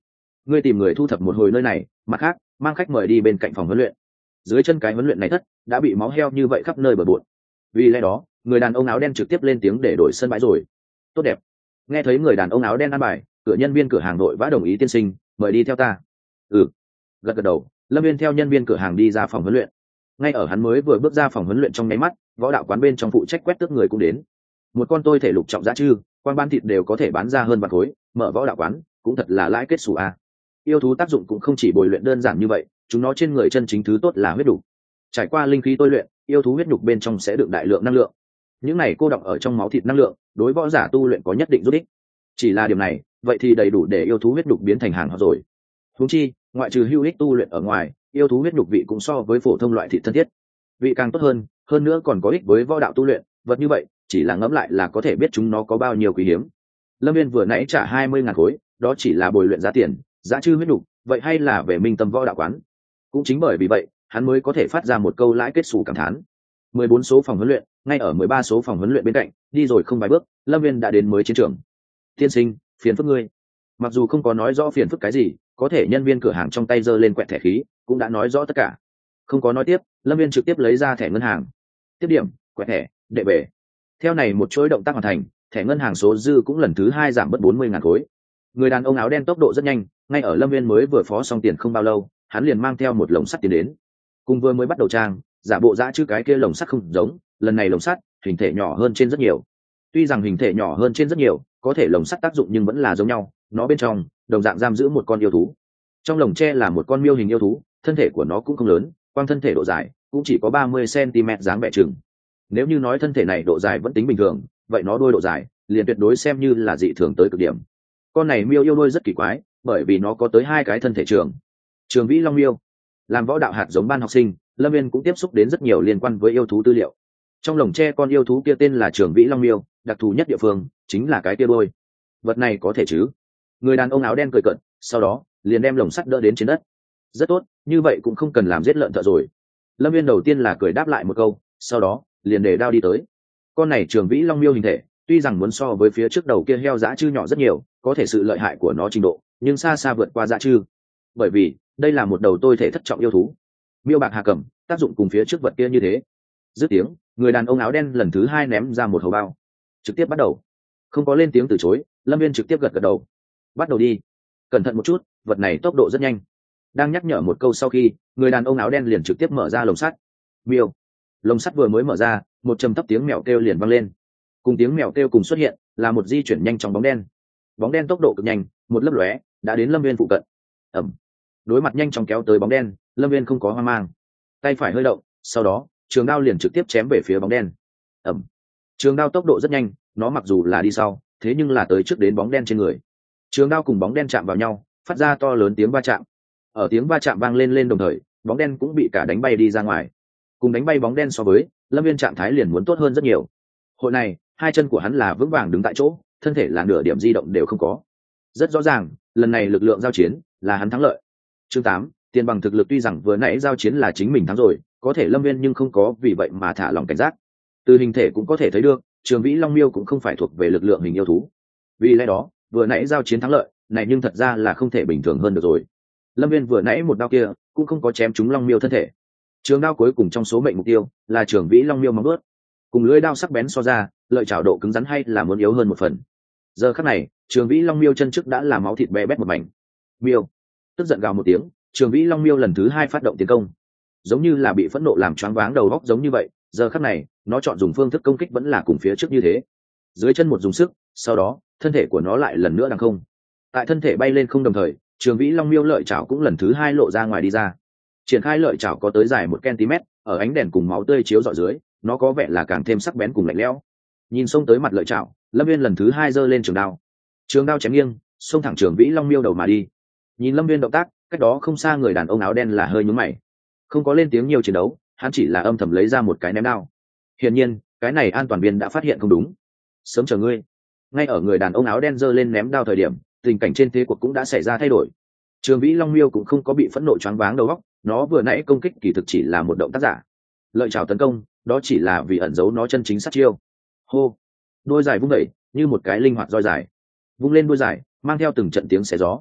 ngươi tìm người thu thập một hồi nơi này, mặt khác mang khách mời đi bên cạnh phòng huấn luyện. Dưới chân cái huấn luyện này thất đã bị máu heo như vậy khắp nơi bờ bộn, vì lẽ đó người đàn ông áo đen trực tiếp lên tiếng để đổi sân bãi rồi. Tốt đẹp. Nghe thấy người đàn ông áo đen ăn bài, cửa nhân viên cửa hàng nội vã đồng ý, tiên sinh mời đi theo ta. Ừ. Gật gật đầu, Lâm Viên theo nhân viên cửa hàng đi ra phòng huấn luyện. Ngay ở hắn mới vừa bước ra phòng huấn luyện trong nháy mắt, võ đạo quán bên trong phụ trách quét tước người cũng đến. Một con tôi thể lục trọng dã chư, quan bán thịt đều có thể bán ra hơn vạn khối, mở võ đạo quán cũng thật là lãi kết xù a. Yêu thú tác dụng cũng không chỉ bồi luyện đơn giản như vậy, chúng nó trên người chân chính thứ tốt là huyết đục. Trải qua linh khí tôi luyện, yêu thú huyết đục bên trong sẽ được đại lượng năng lượng. Những này cô đọng ở trong máu thịt năng lượng, đối võ giả tu luyện có nhất định giúp ích. Chỉ là điểm này, vậy thì đầy đủ để yêu thú huyết đục biến thành hàng hóa rồi. Huống chi, ngoại trừ hữu ích tu luyện ở ngoài, yêu thú huyết đục vị cũng so với phổ thông loại thịt thân thiết, vị càng tốt hơn nữa còn có ích với võ đạo tu luyện. Vật như vậy, chỉ là ngẫm lại là có thể biết chúng nó có bao nhiêu quý hiếm. Lâm Viên vừa nãy trả 20.000 khối, đó chỉ là bồi luyện giá tiền, giá chư huyết đục, vậy hay là về Minh Tâm võ đạo quán. Cũng chính bởi vì vậy, hắn mới có thể phát ra một câu lãi kết xù cảm thán. 14 số phòng huấn luyện, ngay ở 13 số phòng huấn luyện bên cạnh, đi rồi không vài bước, Lâm Viên đã đến mới chiến trường. Tiên sinh, phiền phức ngươi. Mặc dù không có nói rõ phiền phức cái gì, có thể nhân viên cửa hàng trong tay giơ lên quẹt thẻ khí, cũng đã nói rõ tất cả. Không có nói tiếp, Lâm Viên trực tiếp lấy ra thẻ ngân hàng. Tiếp điểm, quẹt thẻ, đệ bể. Theo này một chuỗi động tác hoàn thành, thẻ ngân hàng số dư cũng lần thứ 2 giảm bớt 40.000 khối. Người đàn ông áo đen tốc độ rất nhanh, ngay ở Lâm Viên mới vừa phó xong tiền không bao lâu, hắn liền mang theo một lồng sắt tiến đến. Cùng vừa mới bắt đầu trang, giả bộ dã chư cái kia lồng sắt không giống, lần này lồng sắt hình thể nhỏ hơn trên rất nhiều. Tuy rằng hình thể nhỏ hơn trên rất nhiều, có thể lồng sắt tác dụng nhưng vẫn là giống nhau, nó bên trong đồng dạng giam giữ một con yêu thú. Trong lồng tre là một con miêu hình yêu thú, thân thể của nó cũng không lớn, quang thân thể độ dài cũng chỉ có 30 cm dáng vẻ chừng. Nếu như nói thân thể này độ dài vẫn tính bình thường, vậy nó đôi độ dài liền tuyệt đối xem như là dị thường tới cực điểm. Con này miêu yêu đôi rất kỳ quái, bởi vì nó có tới 2 cái thân thể trường vĩ long miêu. Làm võ đạo hạt giống ban học sinh, Lâm Viên cũng tiếp xúc đến rất nhiều liên quan với yêu thú tư liệu. Trong lồng tre con yêu thú kia tên là trường vĩ long miêu, đặc thù nhất địa phương chính là cái kia đôi. Vật này có thể chứ? Người đàn ông áo đen cười cợt, sau đó liền đem lồng sắt đỡ đến trên đất. Rất tốt, như vậy cũng không cần làm giết lợn thợ rồi. Lâm Viên đầu tiên là cười đáp lại một câu, sau đó liền để đao đi tới. Con này trường vĩ long miêu hình thể tuy rằng muốn so với phía trước đầu kia heo dã chư nhỏ rất nhiều, có thể sự lợi hại của nó trình độ nhưng xa xa vượt qua dã chư, bởi vì đây là một đầu tôi thể thất trọng yêu thú. Miêu bạc hà cẩm, tác dụng cùng phía trước vật kia như thế. Dứt tiếng, người đàn ông áo đen lần thứ 2 ném ra một hầu bao, trực tiếp bắt đầu. Không có lên tiếng từ chối, Lâm Viên trực tiếp gật gật đầu. Bắt đầu đi. Cẩn thận một chút, vật này tốc độ rất nhanh. Đang nhắc nhở một câu sau khi, người đàn ông áo đen liền trực tiếp mở ra lồng sắt. Miêu. Lồng sắt vừa mới mở ra, một trầm thấp tiếng mèo kêu liền vang lên. Cùng tiếng mèo kêu cùng xuất hiện là một di chuyển nhanh trong bóng đen. Bóng đen tốc độ cực nhanh, một lấp lóe đã đến Lâm Viên phụ cận. Ẩm. Đối mặt nhanh chóng kéo tới bóng đen, Lâm Viên không có hoang mang, tay phải hơi động, sau đó trường đao liền trực tiếp chém về phía bóng đen. Ẩm. Trường đao tốc độ rất nhanh, nó mặc dù là đi sau, thế nhưng là tới trước đến bóng đen trên người. Trường đao cùng bóng đen chạm vào nhau, phát ra to lớn tiếng va chạm. Ở tiếng va chạm vang lên đồng thời, bóng đen cũng bị cả đánh bay đi ra ngoài. Cùng đánh bay bóng đen so với, Lâm Viên trạng thái liền muốn tốt hơn rất nhiều. Hội này, 2 chân của hắn là vững vàng đứng tại chỗ, thân thể là nửa điểm di động đều không có. Rất rõ ràng, lần này lực lượng giao chiến là hắn thắng lợi. Chương 8, tiền bằng thực lực. Tuy rằng vừa nãy giao chiến là chính mình thắng rồi, có thể Lâm Viên nhưng không có vì vậy mà thả lòng cảnh giác. Từ hình thể cũng có thể thấy được, trường vĩ long miêu cũng không phải thuộc về lực lượng hình yêu thú. Vì lẽ đó, vừa nãy giao chiến thắng lợi này nhưng thật ra là không thể bình thường hơn được rồi. Lâm Viên vừa nãy một đao kia cũng không có chém trúng long miêu thân thể. Trường đao cuối cùng trong số mệnh mục tiêu là trường vĩ long miêu móng vuốt. Cùng lưỡi đao sắc bén so ra, lợi chảo độ cứng rắn hay là muốn yếu hơn một phần. Giờ khắc này, trường vĩ long miêu chân trước đã là máu thịt bé bét một mảnh. Miêu tức giận gào một tiếng, trường vĩ long miêu lần thứ 2 phát động tiến công, giống như là bị phẫn nộ làm choáng váng đầu óc giống như vậy. Giờ khắc này, nó chọn dùng phương thức công kích vẫn là cùng phía trước như thế, dưới chân một dùng sức, sau đó thân thể của nó lại lần nữa đằng không. Tại thân thể bay lên không đồng thời, trường vĩ long miêu lợi chảo cũng lần thứ 2 lộ ra ngoài đi ra. Triển khai lợi chảo có tới dài 1 cm, ở ánh đèn cùng máu tươi chiếu rọi dưới, nó có vẻ là càng thêm sắc bén cùng lạnh lẽo. Nhìn xông tới mặt lợi chảo, Lâm Viên lần thứ 2 giơ lên trường đao chém nghiêng, xông thẳng trường vĩ long miêu đầu mà đi. Nhìn Lâm Viên động tác, cách đó không xa người đàn ông áo đen là hơi nhướng mày, không có lên tiếng nhiều chiến đấu, hắn chỉ là âm thầm lấy ra một cái ném đao. Hiển nhiên, cái này an toàn viên đã phát hiện không đúng. Sớm chờ ngươi. Ngay ở người đàn ông áo đen giơ lên ném đao thời điểm, tình cảnh trên thế cuộc cũng đã xảy ra thay đổi. Trường vĩ long miêu cũng không có bị phẫn nộ choáng váng đầu óc, nó vừa nãy công kích kỳ thực chỉ là một động tác giả. Lợi chảo tấn công, đó chỉ là vì ẩn giấu nó chân chính sát chiêu. Hô. Đôi dài vung đẩy như một cái linh hoạt roi dài, vung lên đôi dài mang theo từng trận tiếng xé gió.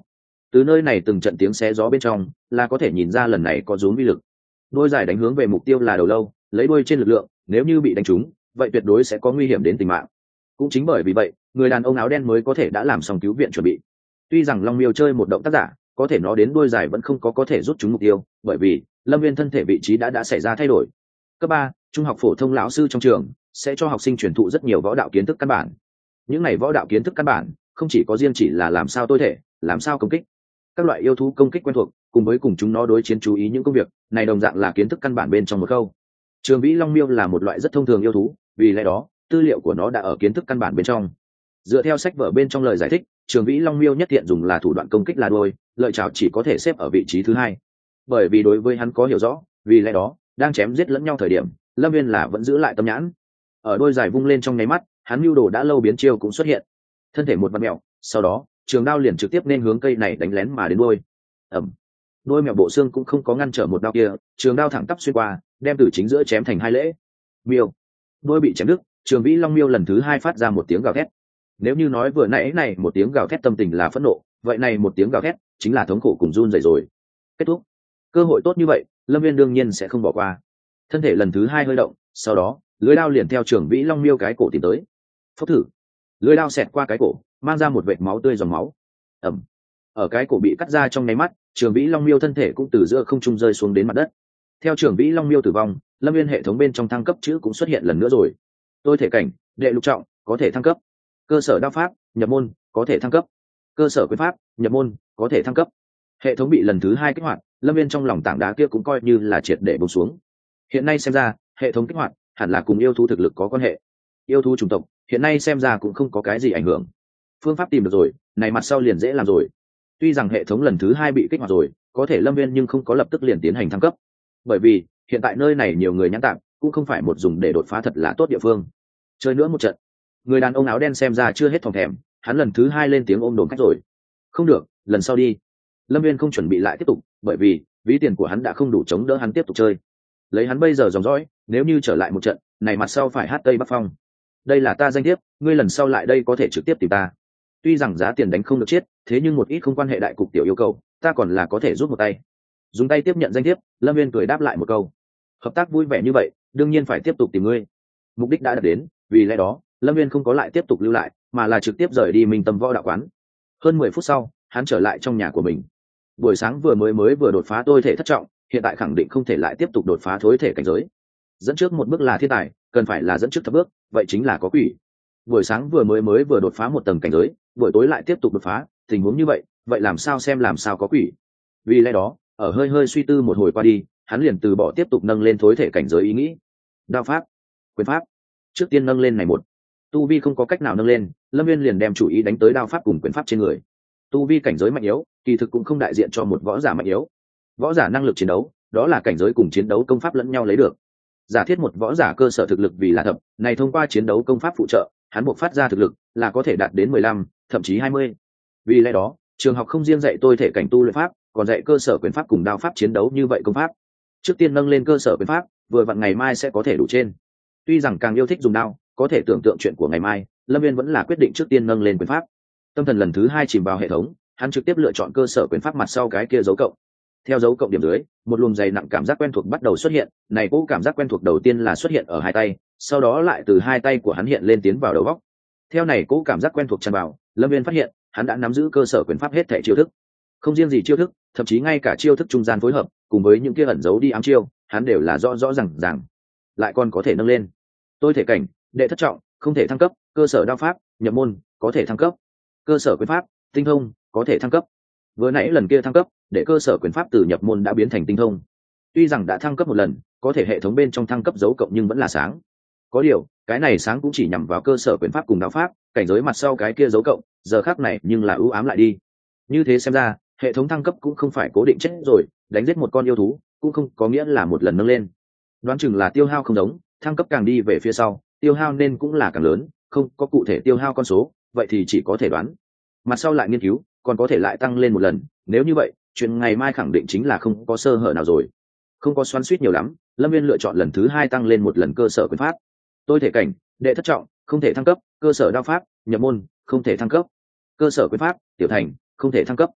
Từ nơi này từng trận tiếng xé gió bên trong là có thể nhìn ra lần này có rúm vi lực. Đôi giải đánh hướng về mục tiêu là đầu lâu, lấy đuôi trên lực lượng, nếu như bị đánh trúng vậy tuyệt đối sẽ có nguy hiểm đến tính mạng. Cũng chính bởi vì vậy người đàn ông áo đen mới có thể đã làm xong cứu viện chuẩn bị. Tuy rằng Long Miêu chơi một động tác giả, có thể nó đến đuôi giải vẫn không có thể rút trúng mục tiêu, bởi vì Lâm Viên thân thể vị trí đã xảy ra thay đổi. Cấp 3, trung học phổ thông lão sư trong trường sẽ cho học sinh truyền thụ rất nhiều võ đạo kiến thức căn bản. Những này võ đạo kiến thức căn bản không chỉ có riêng chỉ là làm sao tôi thể, làm sao công kích, các loại yêu thú công kích quen thuộc, cùng với cùng chúng nó đối chiến chú ý những công việc này đồng dạng là kiến thức căn bản bên trong một câu. Trường vĩ long miêu là một loại rất thông thường yêu thú, vì lẽ đó tư liệu của nó đã ở kiến thức căn bản bên trong. Dựa theo sách vở bên trong lời giải thích, trường vĩ long miêu nhất thiện dùng là thủ đoạn công kích là đuôi, lợi chảo chỉ có thể xếp ở vị trí thứ hai. Bởi vì đối với hắn có hiểu rõ, vì lẽ đó đang chém giết lẫn nhau thời điểm Lâm Viên là vẫn giữ lại tâm nhãn. Ở đôi dài vung lên trong nháy mắt, hắn mưu đồ đã lâu biến chiêu cũng xuất hiện, thân thể một vặn mẹo, sau đó trường đao liền trực tiếp nên hướng cây này đánh lén mà đến đôi. Ẩm. Đôi mẹo bộ xương cũng không có ngăn trở một đao kia, trường đao thẳng tắp xuyên qua, đem từ chính giữa chém thành hai lễ. Miêu. Đôi bị chém đứt, trường vĩ long miêu lần thứ hai phát ra một tiếng gào thét. Nếu như nói vừa nãy này một tiếng gào thét tâm tình là phẫn nộ, vậy này một tiếng gào thét chính là thống khổ cùng run rẩy rồi. Kết thúc. Cơ hội tốt như vậy Lâm Viên đương nhiên sẽ không bỏ qua. Thân thể lần thứ hai hơi động, sau đó lưỡi đao liền theo trường vĩ long miêu cái cổ tìm tới. Phốc thử. Lưỡi đao xẹt qua cái cổ, mang ra một vệt máu tươi dòng máu. Ẩm. Ở cái cổ bị cắt ra trong nháy mắt, trường vĩ long miêu thân thể cũng từ giữa không trung rơi xuống đến mặt đất. Theo trường vĩ long miêu tử vong, Lâm Viên hệ thống bên trong thăng cấp chữ cũng xuất hiện lần nữa rồi. Tôi thể cảnh đệ lục trọng có thể thăng cấp, cơ sở đao pháp nhập môn có thể thăng cấp, cơ sở quyền pháp nhập môn có thể thăng cấp. Hệ thống bị lần thứ hai kích hoạt, Lâm Viên trong lòng tảng đá kia cũng coi như là triệt để buông xuống. Hiện nay xem ra hệ thống kích hoạt hẳn là cùng yêu thú thực lực có quan hệ. Yêu thú chủng tộc hiện nay xem ra cũng không có cái gì ảnh hưởng. Phương pháp tìm được rồi, này mặt sau liền dễ làm rồi. Tuy rằng hệ thống lần thứ hai bị kích hoạt rồi, có thể Lâm Viên nhưng không có lập tức liền tiến hành thăng cấp, bởi vì hiện tại nơi này nhiều người nhãn tạm, cũng không phải một dùng để đột phá thật là tốt địa phương. Chơi nữa một trận. Người đàn ông áo đen xem ra chưa hết thòng thèm, hắn lần thứ hai lên tiếng ôm đồn cách rồi. Không được, lần sau đi. Lâm Viên không chuẩn bị lại tiếp tục, bởi vì ví tiền của hắn đã không đủ chống đỡ hắn tiếp tục chơi. Lấy hắn bây giờ dòng dõi, nếu như trở lại một trận này mặt sau phải hát Tây Bắc Phong. Đây là ta danh thiếp, ngươi lần sau lại đây có thể trực tiếp tìm ta. Tuy rằng giá tiền đánh không được chết, thế nhưng một ít không quan hệ đại cục tiểu yêu cầu, ta còn là có thể giúp một tay. Dùng tay tiếp nhận danh thiếp, Lâm Viên cười đáp lại một câu. Hợp tác vui vẻ như vậy, đương nhiên phải tiếp tục tìm ngươi. Mục đích đã đạt đến, vì lẽ đó Lâm Viên không có lại tiếp tục lưu lại, mà là trực tiếp rời đi Minh Tâm Võ Đạo Quán. Hơn 10 phút sau, hắn trở lại trong nhà của mình. Buổi sáng vừa đột phá tôi thể thất trọng, hiện tại khẳng định không thể lại tiếp tục đột phá thối thể cảnh giới. Dẫn trước một bước là thiên tài, cần phải là dẫn trước thập bước, vậy chính là có quỷ. Buổi sáng vừa đột phá một tầng cảnh giới, buổi tối lại tiếp tục đột phá, tình huống như vậy làm sao xem làm sao có quỷ. Vì lẽ đó, ở hơi suy tư một hồi qua đi, hắn liền từ bỏ tiếp tục nâng lên thối thể cảnh giới ý nghĩ. Đao pháp, quyền pháp, trước tiên nâng lên này một. Tu vi không có cách nào nâng lên, Lâm Viên liền đem chủ ý đánh tới đao pháp cùng quyền pháp trên người. Tu vi cảnh giới mạnh yếu, kỳ thực cũng không đại diện cho một võ giả mạnh yếu. Võ giả năng lực chiến đấu, đó là cảnh giới cùng chiến đấu công pháp lẫn nhau lấy được. Giả thiết một võ giả cơ sở thực lực vì là thập, này thông qua chiến đấu công pháp phụ trợ, hắn buộc phát ra thực lực là có thể đạt đến 15, thậm chí 20. Vì lẽ đó, trường học không riêng dạy tôi thể cảnh tu luyện pháp, còn dạy cơ sở quyền pháp cùng đao pháp chiến đấu như vậy công pháp. Trước tiên nâng lên cơ sở quyền pháp, vừa vặn ngày mai sẽ có thể đủ trên. Tuy rằng càng yêu thích dùng đao, có thể tưởng tượng chuyện của ngày mai, Lâm Viên vẫn là quyết định trước tiên nâng lên quyền pháp. Tâm thần lần thứ hai chìm vào hệ thống, hắn trực tiếp lựa chọn cơ sở quyền pháp mặt sau cái kia dấu cộng. Theo dấu cộng điểm dưới, một luồng dày nặng cảm giác quen thuộc bắt đầu xuất hiện, này cỗ cảm giác quen thuộc đầu tiên là xuất hiện ở hai tay, sau đó lại từ hai tay của hắn hiện lên tiến vào đầu góc. Theo này cỗ cảm giác quen thuộc tràn vào, Lâm Viên phát hiện, hắn đã nắm giữ cơ sở quyền pháp hết thảy chiêu thức. Không riêng gì chiêu thức, thậm chí ngay cả chiêu thức trung gian phối hợp, cùng với những kia ẩn giấu đi ám chiêu, hắn đều là rõ ràng. Lại còn có thể nâng lên. Tôi thể cảnh, đệ thất trọng, không thể thăng cấp, cơ sở đao pháp, nhập môn, có thể thăng cấp. Cơ sở quyền pháp, tinh thông, có thể thăng cấp. Vừa nãy lần kia thăng cấp, để cơ sở quyền pháp từ nhập môn đã biến thành tinh thông. Tuy rằng đã thăng cấp một lần, có thể hệ thống bên trong thăng cấp dấu cộng nhưng vẫn là sáng. Có điều, cái này sáng cũng chỉ nhằm vào cơ sở quyền pháp cùng đao pháp, cảnh giới mặt sau cái kia dấu cộng, giờ khác này nhưng là ưu ám lại đi. Như thế xem ra, hệ thống thăng cấp cũng không phải cố định chết rồi, đánh giết một con yêu thú, cũng không có nghĩa là một lần nâng lên. Đoán chừng là tiêu hao không giống, thăng cấp càng đi về phía sau, tiêu hao nên cũng là càng lớn, không có cụ thể tiêu hao con số, vậy thì chỉ có thể đoán. Mặt sau lại nghiên cứu, còn có thể lại tăng lên một lần, nếu như vậy, chuyện ngày mai khẳng định chính là không có sơ hở nào rồi. Không có xoắn xuýt nhiều lắm, Lâm Viên lựa chọn lần thứ hai tăng lên một lần cơ sở quyền pháp. Tôi thể cảnh, đệ thất trọng, không thể thăng cấp, cơ sở đao pháp, nhập môn, không thể thăng cấp. Cơ sở quyền pháp, tiểu thành, không thể thăng cấp.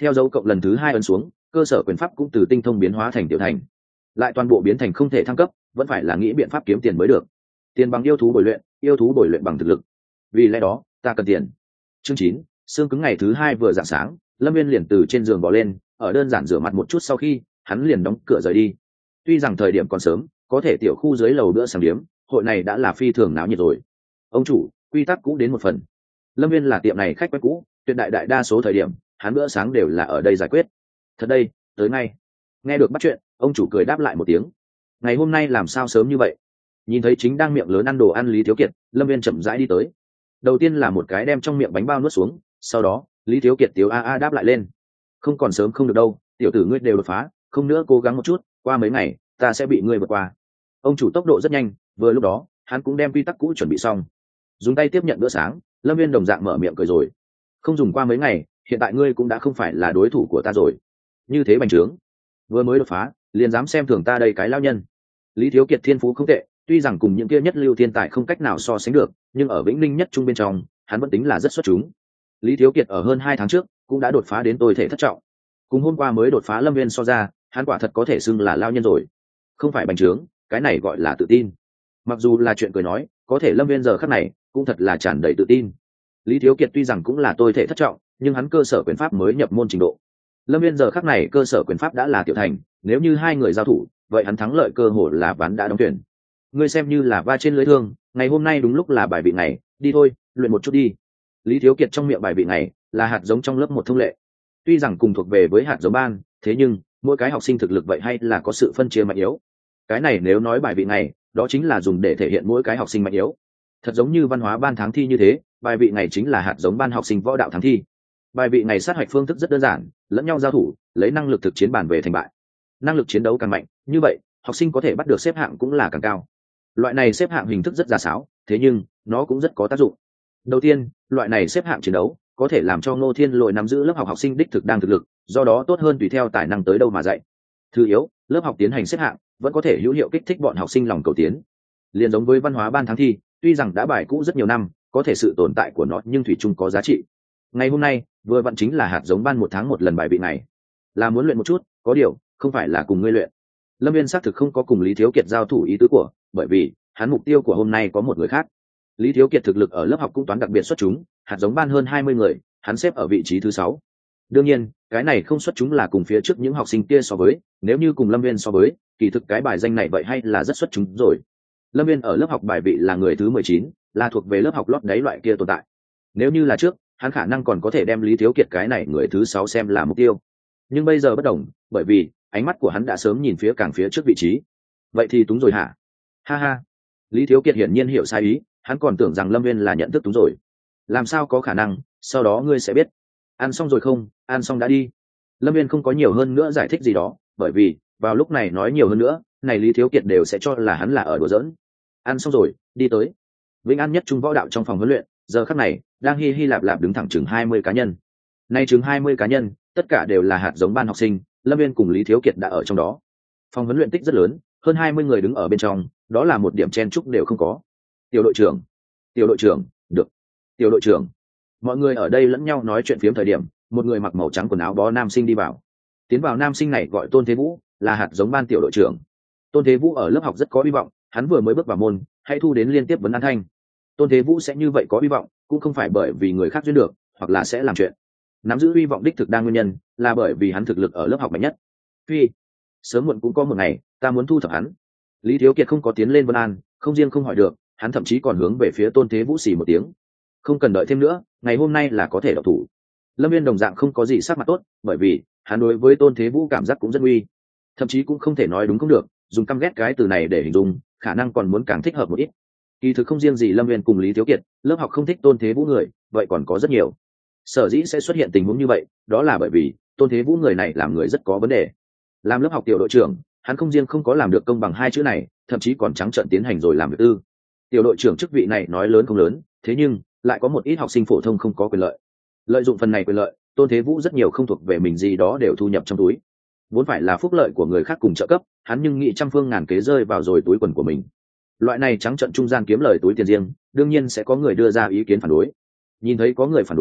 theo dấu cộng lần thứ 2 ấn xuống, cơ sở quyền pháp cũng từ tinh thông biến hóa thành tiểu thành, lại toàn bộ biến thành không thể thăng cấp, vẫn phải là nghĩ biện pháp kiếm tiền mới được. Tiền bằng yêu thú bồi luyện, yêu thú bồi luyện bằng thực lực, vì lẽ đó ta cần tiền. Chương 9, xương cứng. Ngày thứ 2 vừa rạng sáng, Lâm Viên liền từ trên giường bò lên, ở đơn giản rửa mặt một chút sau khi, hắn liền đóng cửa rời đi. Tuy rằng thời điểm còn sớm, có thể tiểu khu dưới lầu bữa sáng điếm, hội này đã là phi thường náo nhiệt rồi. Ông chủ, quy tắc cũ đến một phần. Lâm Viên là tiệm này khách quen cũ, tuyệt đại đa số thời điểm, hắn bữa sáng đều là ở đây giải quyết. Thật đây, tới ngay. Nghe được bắt chuyện, ông chủ cười đáp lại một tiếng. Ngày hôm nay làm sao sớm như vậy? Nhìn thấy chính đang miệng lớn ăn đồ ăn Lý Thiếu Kiệt, Lâm Viên chậm rãi đi tới. Đầu tiên là một cái đem trong miệng bánh bao nuốt xuống, sau đó Lý Thiếu Kiệt tiếu a đáp lại lên. Không còn sớm không được đâu, tiểu tử ngươi đều đột phá, không nữa cố gắng một chút, qua mấy ngày ta sẽ bị ngươi vượt qua. Ông chủ tốc độ rất nhanh, vừa lúc đó hắn cũng đem quy tắc cũ chuẩn bị xong, dùng tay tiếp nhận bữa sáng. Lâm Viên đồng dạng mở miệng cười rồi. Không dùng qua mấy ngày, hiện tại ngươi cũng đã không phải là đối thủ của ta rồi. Như thế bành trướng, vừa mới đột phá liền dám xem thường ta đây cái lao nhân. Lý Thiếu Kiệt thiên phú không tệ, tuy rằng cùng những kia nhất lưu thiên tài không cách nào so sánh được, nhưng ở Vĩnh Ninh nhất trung bên trong hắn vẫn tính là rất xuất chúng. Lý Thiếu Kiệt ở hơn 2 tháng trước cũng đã đột phá đến tôi thể thất trọng, cùng hôm qua mới đột phá Lâm Viên so ra, hắn quả thật có thể xưng là lao nhân rồi. Không phải bành trướng, cái này gọi là tự tin. Mặc dù là chuyện cười nói, có thể Lâm Viên giờ khắc này cũng thật là tràn đầy tự tin. Lý Thiếu Kiệt tuy rằng cũng là tôi thể thất trọng, nhưng hắn cơ sở quyền pháp mới nhập môn trình độ. Lâm Viên giờ khắc này cơ sở quyền pháp đã là tiểu thành, nếu như hai người giao thủ, vậy hắn thắng lợi cơ hội là ván đã đóng tuyển. Ngươi xem như là va trên lưới thương, ngày hôm nay đúng lúc là bài vị ngày, đi thôi, luyện một chút đi. Lý Thiếu Kiệt trong miệng bài vị ngày là hạt giống trong lớp một thông lệ. Tuy rằng cùng thuộc về với hạt giống ban, thế nhưng mỗi cái học sinh thực lực vậy hay là có sự phân chia mạnh yếu. Cái này nếu nói bài vị ngày, đó chính là dùng để thể hiện mỗi cái học sinh mạnh yếu. Thật giống như văn hóa ban tháng thi như thế, bài vị ngày chính là hạt giống ban học sinh võ đạo tháng thi. Bài vị ngày sát hạch phương thức rất đơn giản, lẫn nhau giao thủ, lấy năng lực thực chiến bản về thành bại. Năng lực chiến đấu càng mạnh, như vậy học sinh có thể bắt được xếp hạng cũng là càng cao. Loại này xếp hạng hình thức rất giả sáo, thế nhưng nó cũng rất có tác dụng. Đầu tiên, loại này xếp hạng chiến đấu có thể làm cho Ngô Thiên Lỗi nắm giữ lớp học học sinh đích thực đang thực lực, do đó tốt hơn tùy theo tài năng tới đâu mà dạy. Thứ yếu, lớp học tiến hành xếp hạng vẫn có thể hữu hiệu kích thích bọn học sinh lòng cầu tiến. Liên giống với văn hóa ban tháng thi, tuy rằng đã bài cũ rất nhiều năm, có thể sự tồn tại của nó nhưng thủy chung có giá trị. Ngày hôm nay vừa vặn chính là hạt giống ban 1 tháng 1 lần bài vị này, là muốn luyện một chút, có điều không phải là cùng ngươi luyện. Lâm Viên xác thực không có cùng Lý Thiếu Kiệt giao thủ ý tứ của, bởi vì hắn mục tiêu của hôm nay có một người khác. Lý Thiếu Kiệt thực lực ở lớp học cũng toán đặc biệt xuất chúng, hạt giống ban hơn 20 người, hắn xếp ở vị trí thứ 6. Đương nhiên, cái này không xuất chúng là cùng phía trước những học sinh kia so với, nếu như cùng Lâm Viên so với, kỳ thực cái bài danh này vậy hay là rất xuất chúng rồi. Lâm Viên ở lớp học bài vị là người thứ 19, là thuộc về lớp học lót đáy loại kia tồn tại. Nếu như là trước, hắn khả năng còn có thể đem Lý Thiếu Kiệt cái này người thứ 6 xem là mục tiêu. Nhưng bây giờ bất đồng, bởi vì ánh mắt của hắn đã sớm nhìn phía càng phía trước vị trí. Vậy thì túng rồi hả? Ha ha. Lý Thiếu Kiệt hiển nhiên hiểu sai ý, hắn còn tưởng rằng Lâm Viên là nhận thức túng rồi. Làm sao có khả năng, sau đó ngươi sẽ biết. Ăn xong rồi không, ăn xong đã đi. Lâm Viên không có nhiều hơn nữa giải thích gì đó, bởi vì vào lúc này nói nhiều hơn nữa, này Lý Thiếu Kiệt đều sẽ cho là hắn là ở đùa giỡn. Ăn xong rồi, đi tới. Vĩnh An nhất trung võ đạo trong phòng huấn luyện, giờ khắc này đang hi lạp lạp đứng thẳng chừng 20 cá nhân. Nay chừng 20 cá nhân, tất cả đều là hạt giống ban học sinh, Lâm Viên cùng Lý Thiếu Kiệt đã ở trong đó. Phòng huấn luyện tích rất lớn, hơn 20 người đứng ở bên trong, đó là một điểm chen chúc đều không có. Tiểu đội trưởng, tiểu đội trưởng, được. Tiểu đội trưởng. Mọi người ở đây lẫn nhau nói chuyện phiếm thời điểm, một người mặc màu trắng quần áo bó nam sinh đi vào. Tiến vào nam sinh này gọi Tôn Thế Vũ, là hạt giống ban tiểu đội trưởng. Tôn Thế Vũ ở lớp học rất có hy vọng, hắn vừa mới bước vào môn, hãy thu đến liên tiếp vấn an thanh. Tôn Thế Vũ sẽ như vậy có hy vọng, cũng không phải bởi vì người khác duyên được, hoặc là sẽ làm chuyện. Nắm giữ hy vọng đích thực đang nguyên nhân, là bởi vì hắn thực lực ở lớp học mạnh nhất. Phi, sớm muộn cũng có một ngày, ta muốn thu thập hắn. Lý Thiếu Kiệt không có tiến lên vấn an, không riêng không hỏi được, hắn thậm chí còn hướng về phía Tôn Thế Vũ xì một tiếng. Không cần đợi thêm nữa, ngày hôm nay là có thể độc thủ. Lâm Viên đồng dạng không có gì sắc mặt tốt, bởi vì hắn đối với Tôn Thế Vũ cảm giác cũng rất uy, thậm chí cũng không thể nói đúng không được, dùng căm ghét cái từ này để hình dung, khả năng còn muốn càng thích hợp một ít. Kỳ thực không riêng gì Lâm Viên cùng Lý Thiếu Kiệt, lớp học không thích Tôn Thế Vũ người, vậy còn có rất nhiều. Sở dĩ sẽ xuất hiện tình huống như vậy, đó là bởi vì Tôn Thế Vũ người này làm người rất có vấn đề. Làm lớp học tiểu đội trưởng, hắn không riêng không có làm được công bằng 2 chữ này, thậm chí còn trắng trợn tiến hành rồi làm việc tư. Tiểu đội trưởng chức vị này nói lớn không lớn, thế nhưng lại có một ít học sinh phổ thông không có quyền lợi. Lợi dụng phần này quyền lợi, Tôn Thế Vũ rất nhiều không thuộc về mình gì đó đều thu nhập trong túi. Vốn phải là phúc lợi của người khác cùng trợ cấp, hắn nhưng nghĩ trăm phương ngàn kế rơi vào rồi túi quần của mình. Loại này trắng trợn trung gian kiếm lời túi tiền riêng, đương nhiên sẽ có người đưa ra ý kiến phản đối. Nhìn thấy có người phản đối,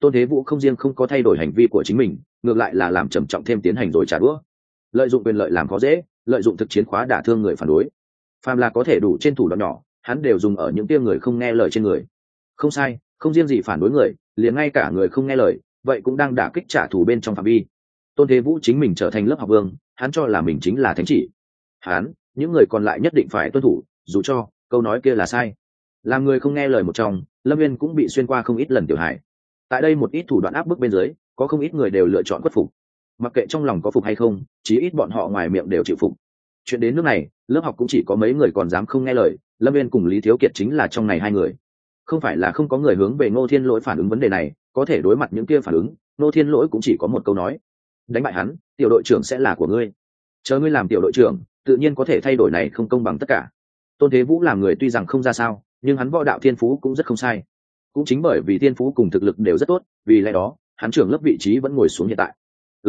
Tôn Thế Vũ không riêng không có thay đổi hành vi của chính mình, ngược lại là làm trầm trọng thêm tiến hành rồi trả đũa, lợi dụng quyền lợi làm khó dễ, lợi dụng thực chiến khóa đả thương người phản đối. Phàm là có thể đủ trên thủ đoạn nhỏ, hắn đều dùng ở những tia người không nghe lời trên người. Không sai, không riêng gì phản đối người, liền ngay cả người không nghe lời, vậy cũng đang đả kích trả thù bên trong phạm vi. Tôn Thế Vũ chính mình trở thành lớp học vương, hắn cho là mình chính là thánh chỉ. Hắn, những người còn lại nhất định phải tuân thủ, dù cho câu nói kia là sai. Làm người không nghe lời một trong, Lâm Viên cũng bị xuyên qua không ít lần tiểu hải. Tại đây một ít thủ đoạn áp bức bên dưới, có không ít người đều lựa chọn khuất phục. Mặc kệ trong lòng có phục hay không, chí ít bọn họ ngoài miệng đều chịu phục. Chuyện đến nước này, lớp học cũng chỉ có mấy người còn dám không nghe lời, Lâm Viên cùng Lý Thiếu Kiệt chính là trong này hai người. Không phải là không có người hướng về Ngô Thiên Lỗi phản ứng vấn đề này, có thể đối mặt những kia phản ứng, Ngô Thiên Lỗi cũng chỉ có một câu nói: đánh bại hắn, tiểu đội trưởng sẽ là của ngươi. Chờ ngươi làm tiểu đội trưởng, tự nhiên có thể thay đổi này không công bằng tất cả. Tôn Thế Vũ làm người tuy rằng không ra sao, nhưng hắn võ đạo thiên phú cũng rất không sai. Cũng chính bởi vì thiên phú cùng thực lực đều rất tốt, vì lẽ đó, hắn trưởng lớp vị trí vẫn ngồi xuống hiện tại.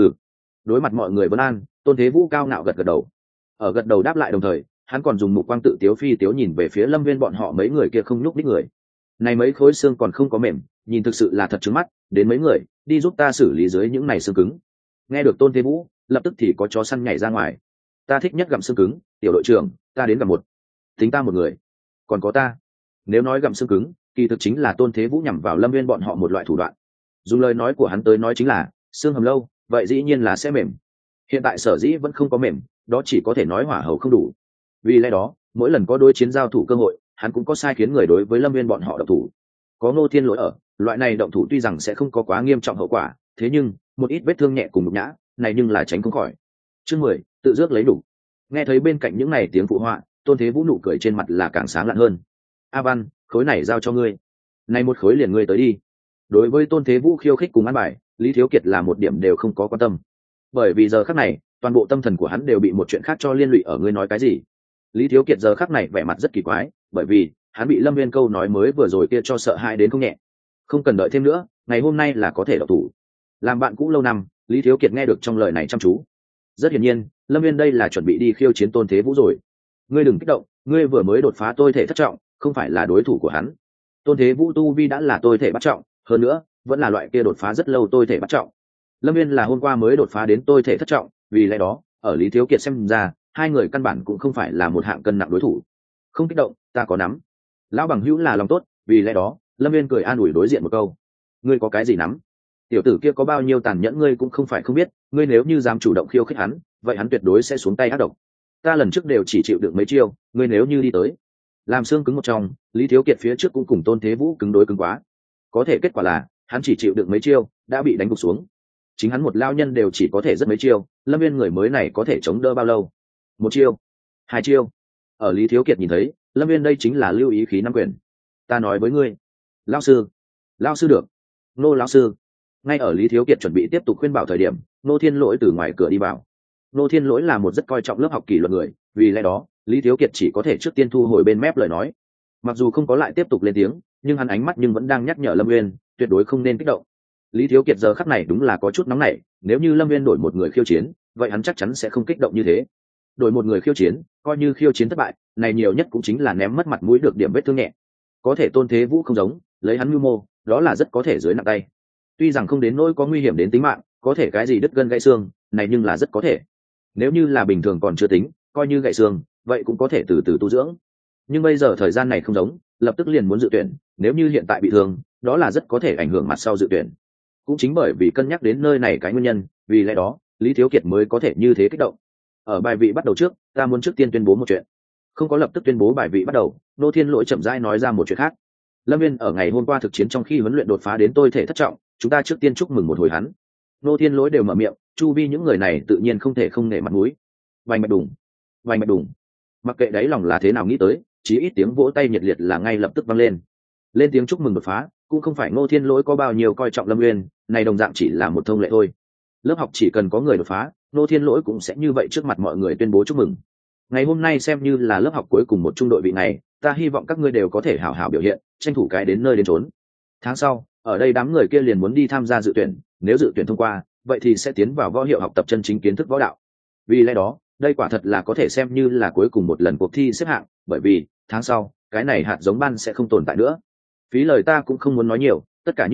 Đối mặt mọi người vấn an, Tôn Thế Vũ cao ngạo gật gật đầu. Ở gật đầu đáp lại đồng thời, hắn còn dùng mục quang tự tiếu phi tiếu nhìn về phía Lâm Viên bọn họ mấy người kia không nhúc nhích người. Này mấy khối xương còn không có mềm, nhìn thực sự là thật trứng mắt, đến mấy người, đi giúp ta xử lý dưới những này xương cứng. Nghe được Tôn Thế Vũ, lập tức thì có chó săn nhảy ra ngoài. Ta thích nhất gặm xương cứng, tiểu đội trưởng, ta đến gặm một. Tính ta một người. Còn có ta. Nếu nói gặm xương cứng, kỳ thực chính là Tôn Thế Vũ nhằm vào Lâm Viên bọn họ một loại thủ đoạn. Dùng lời nói của hắn tới nói chính là, xương hầm lâu, vậy dĩ nhiên là sẽ mềm. Hiện tại sở dĩ vẫn không có mềm, đó chỉ có thể nói hỏa hầu không đủ. Vì lẽ đó, mỗi lần có đối chiến giao thủ cơ hội, hắn cũng có sai khiến người đối với Lâm Viên bọn họ động thủ. Có Ngô Thiên Lỗi ở, loại này động thủ tuy rằng sẽ không có quá nghiêm trọng hậu quả, thế nhưng một ít vết thương nhẹ cùng nhục nhã, này nhưng là tránh không khỏi. Chương 10, tự rước lấy đủ. Nghe thấy bên cạnh những này tiếng phụ họa, Tôn Thế Vũ nụ cười trên mặt là càng sáng lạn hơn. A Văn, khối này giao cho ngươi. Này một khối liền ngươi tới đi. Đối với Tôn Thế Vũ khiêu khích cùng ăn bài, Lý Thiếu Kiệt là một điểm đều không có quan tâm. Bởi vì giờ khắc này, toàn bộ tâm thần của hắn đều bị một chuyện khác cho liên lụy ở ngươi nói cái gì. Lý Thiếu Kiệt giờ khắc này vẻ mặt rất kỳ quái, bởi vì hắn bị Lâm Viên câu nói mới vừa rồi kia cho sợ hãi đến không nhẹ. Không cần đợi thêm nữa, ngày hôm nay là có thể độc thủ. Làm bạn cũ lâu năm, Lý Thiếu Kiệt nghe được trong lời này chăm chú. Rất hiển nhiên, Lâm Viên đây là chuẩn bị đi khiêu chiến Tôn Thế Vũ rồi. Ngươi đừng kích động, ngươi vừa mới đột phá tôi thể thất trọng, không phải là đối thủ của hắn. Tôn Thế Vũ tu vi đã là tôi thể bắt trọng, hơn nữa, vẫn là loại kia đột phá rất lâu tôi thể bắt trọng. Lâm Viên là hôm qua mới đột phá đến tôi thể thất trọng, vì lẽ đó, ở Lý Thiếu Kiệt xem ra, hai người căn bản cũng không phải là một hạng cân nặng đối thủ. Không kích động, ta có nắm. Lão bằng hữu là lòng tốt, vì lẽ đó, Lâm Viên cười an ủi đối diện một câu. Ngươi có cái gì nắm? Tiểu tử kia có bao nhiêu tàn nhẫn ngươi cũng không phải không biết, ngươi nếu như dám chủ động khiêu khích hắn, vậy hắn tuyệt đối sẽ xuống tay ác độc. Ta lần trước đều chỉ chịu được mấy chiêu, ngươi nếu như đi tới, làm xương cứng một trong, Lý Thiếu Kiệt phía trước cũng cùng Tôn Thế Vũ cứng đối cứng quá. Có thể kết quả là, hắn chỉ chịu được mấy chiêu, đã bị đánh gục xuống. Chính hắn một lao nhân đều chỉ có thể rất mấy chiêu, Lâm Viên người mới này có thể chống đỡ bao lâu? Một chiêu, hai chiêu. Ở Lý Thiếu Kiệt nhìn thấy, Lâm Viên đây chính là lưu ý khí nắm quyền. Ta nói với ngươi, lao sư được, nô lão sư. Ngay ở Lý Thiếu Kiệt chuẩn bị tiếp tục khuyên bảo thời điểm, Nô Thiên Lỗi từ ngoài cửa đi vào. Nô Thiên Lỗi là một rất coi trọng lớp học kỷ luật người, vì lẽ đó, Lý Thiếu Kiệt chỉ có thể trước tiên thu hồi bên mép lời nói. Mặc dù không có lại tiếp tục lên tiếng, nhưng hắn ánh mắt nhưng vẫn đang nhắc nhở Lâm Viên, tuyệt đối không nên kích động. Lý Thiếu Kiệt giờ khắc này đúng là có chút nóng nảy, nếu như Lâm Viên đổi một người khiêu chiến, vậy hắn chắc chắn sẽ không kích động như thế. Đổi một người khiêu chiến, coi như khiêu chiến thất bại, này nhiều nhất cũng chính là ném mất mặt mũi được điểm vết thương nhẹ. Có thể Tôn Thế Vũ không giống, lấy hắn mưu mô, đó là rất có thể dưới nặng tay. Tuy rằng không đến nỗi có nguy hiểm đến tính mạng, có thể cái gì đứt gân gãy xương, này nhưng là rất có thể. Nếu như là bình thường còn chưa tính, coi như gãy xương, vậy cũng có thể từ từ tu dưỡng. Nhưng bây giờ thời gian này không giống, lập tức liền muốn dự tuyển, nếu như hiện tại bị thương, đó là rất có thể ảnh hưởng mặt sau dự tuyển. Cũng chính bởi vì cân nhắc đến nơi này cái nguyên nhân, vì lẽ đó, Lý Thiếu Kiệt mới có thể như thế kích động. Ở bài vị bắt đầu trước, ta muốn trước tiên tuyên bố một chuyện. Không có lập tức tuyên bố bài vị bắt đầu, Nô Thiên Lỗi chậm rãi nói ra một chuyện khác. Lâm Viên ở ngày hôm qua thực chiến trong khi huấn luyện đột phá đến tôi thể thất trọng, chúng ta trước tiên chúc mừng một hồi hắn. Nô Thiên Lỗi đều mở miệng, chu vi những người này tự nhiên không thể không nể mặt mũi. Vành mạch đùng, vành mạch đùng. Mặc kệ đáy lòng là thế nào nghĩ tới, chí ít tiếng vỗ tay nhiệt liệt là ngay lập tức vang lên. Lên tiếng chúc mừng đột phá, cũng không phải Nô Thiên Lỗi có bao nhiêu coi trọng Lâm Viên, này đồng dạng chỉ là một thông lệ thôi. Lớp học chỉ cần có người đột phá, Nô Thiên Lỗi cũng sẽ như vậy trước mặt mọi người tuyên bố chúc mừng. Ngày hôm nay xem như là lớp học cuối cùng một trung đội vị này, ta hy vọng các ngươi đều có thể hảo hảo biểu hiện, tranh thủ cái đến nơi đến chốn. Tháng sau, ở đây đám người kia liền muốn đi tham gia dự tuyển, nếu dự tuyển thông qua, vậy thì sẽ tiến vào võ hiệu học tập chân chính kiến thức võ đạo. Vì lẽ đó, đây quả thật là có thể xem như là cuối cùng một lần cuộc thi xếp hạng, bởi vì tháng sau, cái này hạt giống ban sẽ không tồn tại nữa. Phí lời ta cũng không muốn nói nhiều, tất cả như cũ,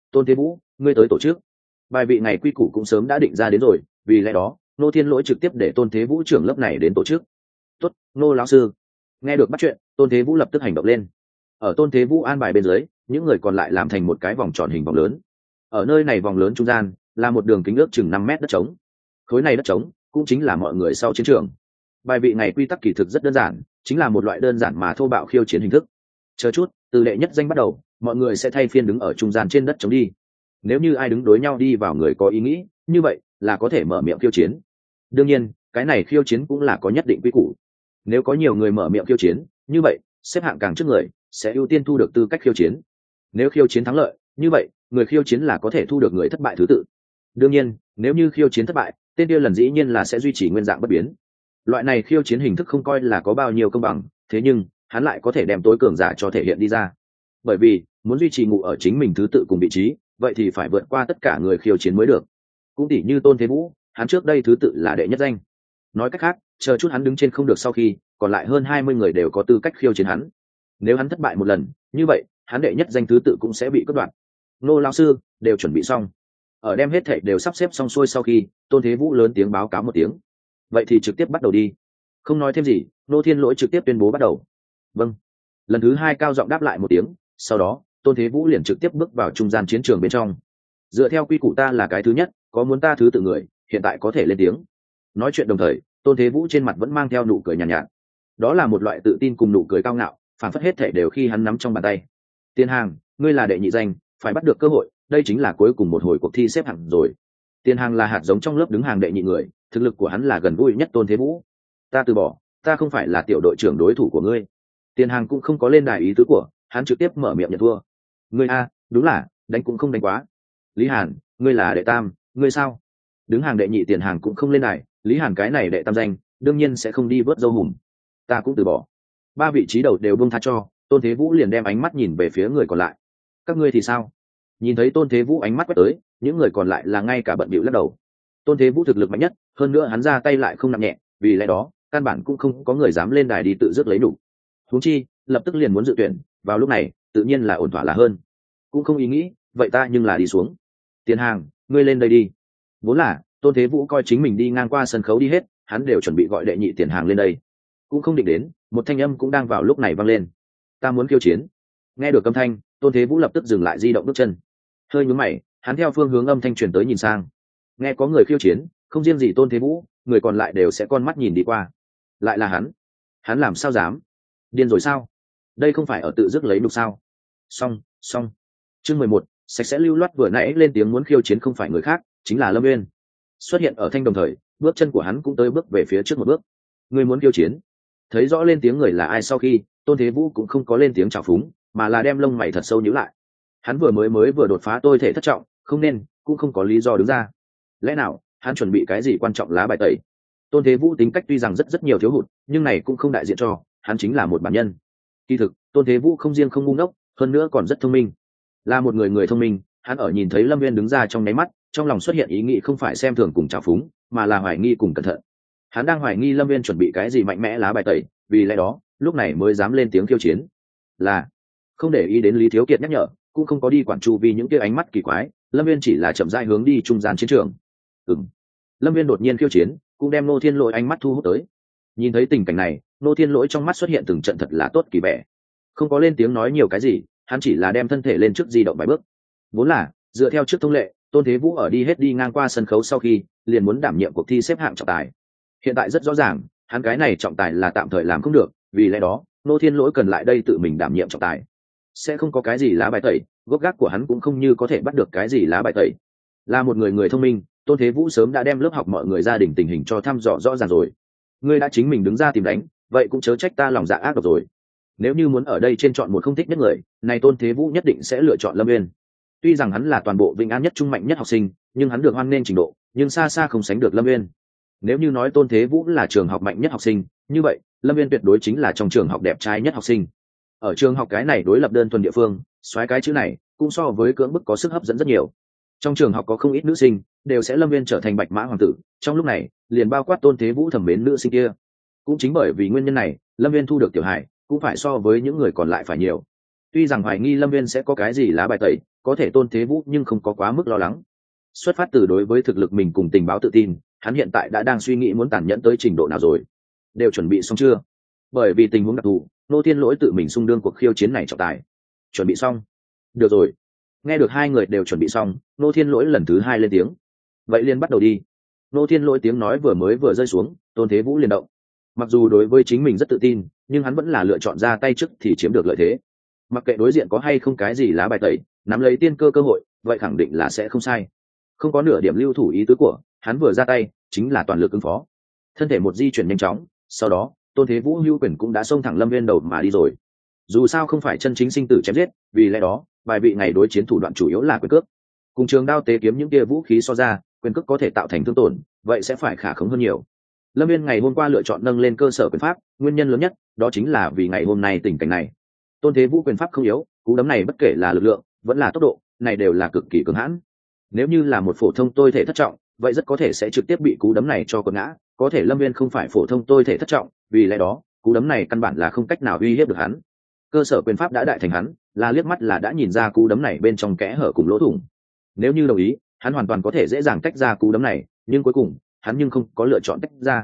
Tôn Thế Vũ, ngươi tới tổ chức. Bài vị ngày quy củ cũng sớm đã định ra đến rồi, vì lẽ đó Ngô Thiên Lỗi trực tiếp để Tôn Thế Vũ trưởng lớp này đến tổ chức. Tốt, Ngô lão sư. Nghe được bắt chuyện, Tôn Thế Vũ lập tức hành động lên. Ở Tôn Thế Vũ an bài bên dưới, những người còn lại làm thành một cái vòng tròn hình vòng lớn. Ở nơi này vòng lớn trung gian là một đường kính ước chừng 5 mét đất trống. Khối này đất trống cũng chính là mọi người sau chiến trường. Bài vị ngày quy tắc kỳ thực rất đơn giản, chính là một loại đơn giản mà thô bạo khiêu chiến hình thức. Chờ chút, từ đệ nhất danh bắt đầu, mọi người sẽ thay phiên đứng ở trung gian trên đất trống đi. Nếu như ai đứng đối nhau đi vào người có ý nghĩ, như vậy là có thể mở miệng khiêu chiến. Đương nhiên, cái này khiêu chiến cũng là có nhất định quy củ. Nếu có nhiều người mở miệng khiêu chiến, như vậy xếp hạng càng trước người sẽ ưu tiên thu được tư cách khiêu chiến. Nếu khiêu chiến thắng lợi, như vậy người khiêu chiến là có thể thu được người thất bại thứ tự. Đương nhiên, nếu như khiêu chiến thất bại, tên kia lần dĩ nhiên là sẽ duy trì nguyên dạng bất biến. Loại này khiêu chiến hình thức không coi là có bao nhiêu công bằng, thế nhưng hắn lại có thể đem tối cường giả cho thể hiện đi ra. Bởi vì muốn duy trì ngụ ở chính mình thứ tự cùng vị trí, vậy thì phải vượt qua tất cả người khiêu chiến mới được. Cũng tỉ như Tôn Thế Vũ, hắn trước đây thứ tự là đệ nhất danh. Nói cách khác, chờ chút hắn đứng trên không được sau khi, còn lại hơn 20 người đều có tư cách khiêu chiến hắn. Nếu hắn thất bại một lần, như vậy hắn đệ nhất danh thứ tự cũng sẽ bị cắt đoạn. Nô lão sư đều chuẩn bị xong. Ở đem hết thảy đều sắp xếp xong xuôi sau khi, Tôn Thế Vũ lớn tiếng báo cáo một tiếng. Vậy thì trực tiếp bắt đầu đi. Không nói thêm gì, Nô Thiên Lỗi trực tiếp tuyên bố bắt đầu. Vâng. Lần thứ hai cao giọng đáp lại một tiếng, sau đó Tôn Thế Vũ liền trực tiếp bước vào trung gian chiến trường bên trong. Dựa theo quy củ ta là cái thứ nhất, có muốn ta thứ tự người, hiện tại có thể lên tiếng. Nói chuyện đồng thời, Tôn Thế Vũ trên mặt vẫn mang theo nụ cười nhàn nhạt. Đó là một loại tự tin cùng nụ cười cao ngạo, phản phất hết thảy đều khi hắn nắm trong bàn tay. Tiền Hàng, ngươi là đệ nhị danh, phải bắt được cơ hội, đây chính là cuối cùng một hồi cuộc thi xếp hạng rồi. Tiền Hàng là hạt giống trong lớp đứng hàng đệ nhị người, thực lực của hắn là gần gũi nhất Tôn Thế Vũ. Ta từ bỏ, ta không phải là tiểu đội trưởng đối thủ của ngươi. Tiền Hàng cũng không có lên đài ý tứ của, hắn trực tiếp mở miệng nhận thua. Ngươi a, đúng là, đánh cũng không đánh quá. Lý Hàn, ngươi là đệ tam, ngươi sao? Đứng hàng đệ nhị Tiền Hàng cũng không lên đài, Lý Hàn cái này đệ tam danh, đương nhiên sẽ không đi vớt dâu hùm. Ta cũng từ bỏ. Ba vị trí đầu đều buông tha cho, Tôn Thế Vũ liền đem ánh mắt nhìn về phía người còn lại. Các ngươi thì sao? Nhìn thấy Tôn Thế Vũ ánh mắt quét tới, những người còn lại là ngay cả bận bịu lắc đầu. Tôn Thế Vũ thực lực mạnh nhất, hơn nữa hắn ra tay lại không nặng nhẹ, vì lẽ đó căn bản cũng không có người dám lên đài đi tự dứt lấy đủ. Huống chi lập tức liền muốn dự tuyển, vào lúc này tự nhiên là ổn thỏa là hơn. Cũng không ý nghĩ, vậy ta nhưng là đi xuống. Tiền Hàng, ngươi lên đây đi. Vốn là Tôn Thế Vũ coi chính mình đi ngang qua sân khấu đi hết, hắn đều chuẩn bị gọi đệ nhị Tiền Hàng lên đây, cũng không định đến một thanh âm cũng đang vào lúc này vang lên. Ta muốn khiêu chiến. Nghe được âm thanh, Tôn Thế Vũ lập tức dừng lại di động bước chân, hơi nhướng mày, hắn theo phương hướng âm thanh truyền tới nhìn sang. Nghe có người khiêu chiến, không riêng gì Tôn Thế Vũ, người còn lại đều sẽ con mắt nhìn đi qua. Lại là hắn làm sao dám? Điên rồi sao? Đây không phải ở tự dứt lấy đục sao? Xong. Chương 11, sạch sẽ lưu loát vừa nãy lên tiếng muốn khiêu chiến không phải người khác, chính là Lâm Uyên. Xuất hiện ở thanh đồng thời, bước chân của hắn cũng tới bước về phía trước một bước. Người muốn khiêu chiến? Thấy rõ lên tiếng người là ai sau khi, Tôn Thế Vũ cũng không có lên tiếng chào phúng, mà là đem lông mày thật sâu nhíu lại. Hắn vừa đột phá tôi thể thất trọng, không nên, cũng không có lý do đứng ra. Lẽ nào hắn chuẩn bị cái gì quan trọng lá bài tẩy? Tôn Thế Vũ tính cách tuy rằng rất nhiều thiếu hụt, nhưng này cũng không đại diện cho hắn chính là một bản nhân. Kỳ thực Tôn Thế Vũ không riêng không ngu ngốc, hơn nữa còn rất thông minh. Là một người thông minh, hắn ở nhìn thấy Lâm Viên đứng ra trong nháy mắt, trong lòng xuất hiện ý nghĩ không phải xem thường cùng trào phúng, mà là hoài nghi cùng cẩn thận. Hắn đang hoài nghi Lâm Viên chuẩn bị cái gì mạnh mẽ lá bài tẩy, vì lẽ đó lúc này mới dám lên tiếng khiêu chiến. Là không để ý đến Lý Thiếu Kiệt nhắc nhở, cũng không có đi quản chu vì những kia ánh mắt kỳ quái, Lâm Viên chỉ là chậm rãi hướng đi trung gian chiến trường. Lâm Viên đột nhiên khiêu chiến, cũng đem Nô Thiên Lỗi ánh mắt thu hút tới. Nhìn thấy tình cảnh này, Nô Thiên Lỗi trong mắt xuất hiện từng trận thật là tốt kỳ vẻ, không có lên tiếng nói nhiều cái gì, hắn chỉ là đem thân thể lên trước di động vài bước. Vốn là dựa theo trước thông lệ, Tôn Thế Vũ ở đi ngang qua sân khấu sau khi liền muốn đảm nhiệm cuộc thi xếp hạng trọng tài. Hiện tại rất rõ ràng, hắn cái này trọng tài là tạm thời làm không được, vì lẽ đó Nô Thiên Lỗi cần lại đây tự mình đảm nhiệm trọng tài. Sẽ không có cái gì lá bài tẩy, gốc gác của hắn cũng không như có thể bắt được cái gì lá bài tẩy. Là một người thông minh, Tôn Thế Vũ sớm đã đem lớp học mọi người gia đình tình hình cho thăm dò rõ ràng rồi. Ngươi đã chính mình đứng ra tìm đánh, vậy cũng chớ trách ta lòng dạ ác độc rồi. Nếu như muốn ở đây trên chọn một không thích nhất người, này Tôn Thế Vũ nhất định sẽ lựa chọn Lâm Uyên. Tuy rằng hắn là toàn bộ Vĩnh An nhất trung mạnh nhất học sinh, nhưng hắn được hoan nghênh trình độ, nhưng xa xa không sánh được Lâm Uyên. Nếu như nói Tôn Thế Vũ là trường học mạnh nhất học sinh, như vậy Lâm Uyên tuyệt đối chính là trong trường học đẹp trai nhất học sinh. Ở trường học cái này đối lập đơn thuần địa phương, soái cái chữ này cũng so với cưỡng bức có sức hấp dẫn rất nhiều. Trong trường học có không ít nữ sinh đều sẽ Lâm Uyên trở thành bạch mã hoàng tử, trong lúc này liền bao quát Tôn Thế Vũ thẩm mến nữ sinh kia. Cũng chính bởi vì nguyên nhân này, Lâm Uyên thu được tiểu hải cũng phải so với những người còn lại phải nhiều. Tuy rằng hoài nghi Lâm Uyên sẽ có cái gì lá bài tẩy, có thể Tôn Thế Vũ nhưng không có quá mức lo lắng. Xuất phát từ đối với thực lực mình cùng tình báo tự tin, hắn hiện tại đã đang suy nghĩ muốn tàn nhẫn tới trình độ nào rồi. Đều chuẩn bị xong chưa? Bởi vì tình huống đặc thù, Ngô Thiên Lỗi tự mình xung đương cuộc khiêu chiến này trọng tài. Chuẩn bị xong. Được rồi. Nghe được hai người đều chuẩn bị xong, Ngô Thiên Lỗi lần thứ hai lên tiếng. Vậy liền bắt đầu đi. Ngô Thiên Lỗi tiếng nói vừa rơi xuống, Tôn Thế Vũ liền động. Mặc dù đối với chính mình rất tự tin, nhưng hắn vẫn là lựa chọn ra tay trước thì chiếm được lợi thế. Mặc kệ đối diện có hay không cái gì lá bài tẩy, nắm lấy tiên cơ hội, vậy khẳng định là sẽ không sai. Không có nửa điểm lưu thủ ý tứ của hắn, vừa ra tay chính là toàn lực ứng phó. Thân thể một di chuyển nhanh chóng, sau đó Tôn Thế Vũ hưu quyền cũng đã xông thẳng Lâm Viên đầu mà đi rồi. Dù sao không phải chân chính sinh tử chém giết, vì lẽ đó bài vị ngày đối chiến thủ đoạn chủ yếu là quyền cước. Cùng trường đao tế kiếm những kia vũ khí so ra, quyền cước có thể tạo thành thương tổn, vậy sẽ phải khả khống hơn nhiều. Lâm Viên ngày hôm qua lựa chọn nâng lên cơ sở quyền pháp, nguyên nhân lớn nhất đó chính là vì ngày hôm nay tình cảnh này. Tôn Thế Vũ quyền pháp không yếu, cú đấm này bất kể là lực lượng vẫn là tốc độ, này đều là cực kỳ cường hãn. Nếu như là một phổ thông tôi thể thất trọng, vậy rất có thể sẽ trực tiếp bị cú đấm này cho quật ngã. Có thể Lâm Viên không phải phổ thông tôi thể thất trọng, vì lẽ đó cú đấm này căn bản là không cách nào uy hiếp được hắn. Cơ sở quyền pháp đã đại thành hắn, là liếc mắt là đã nhìn ra cú đấm này bên trong kẽ hở cùng lỗ thủng. Nếu như đồng ý, hắn hoàn toàn có thể dễ dàng tách ra cú đấm này, nhưng cuối cùng hắn nhưng không có lựa chọn tách ra.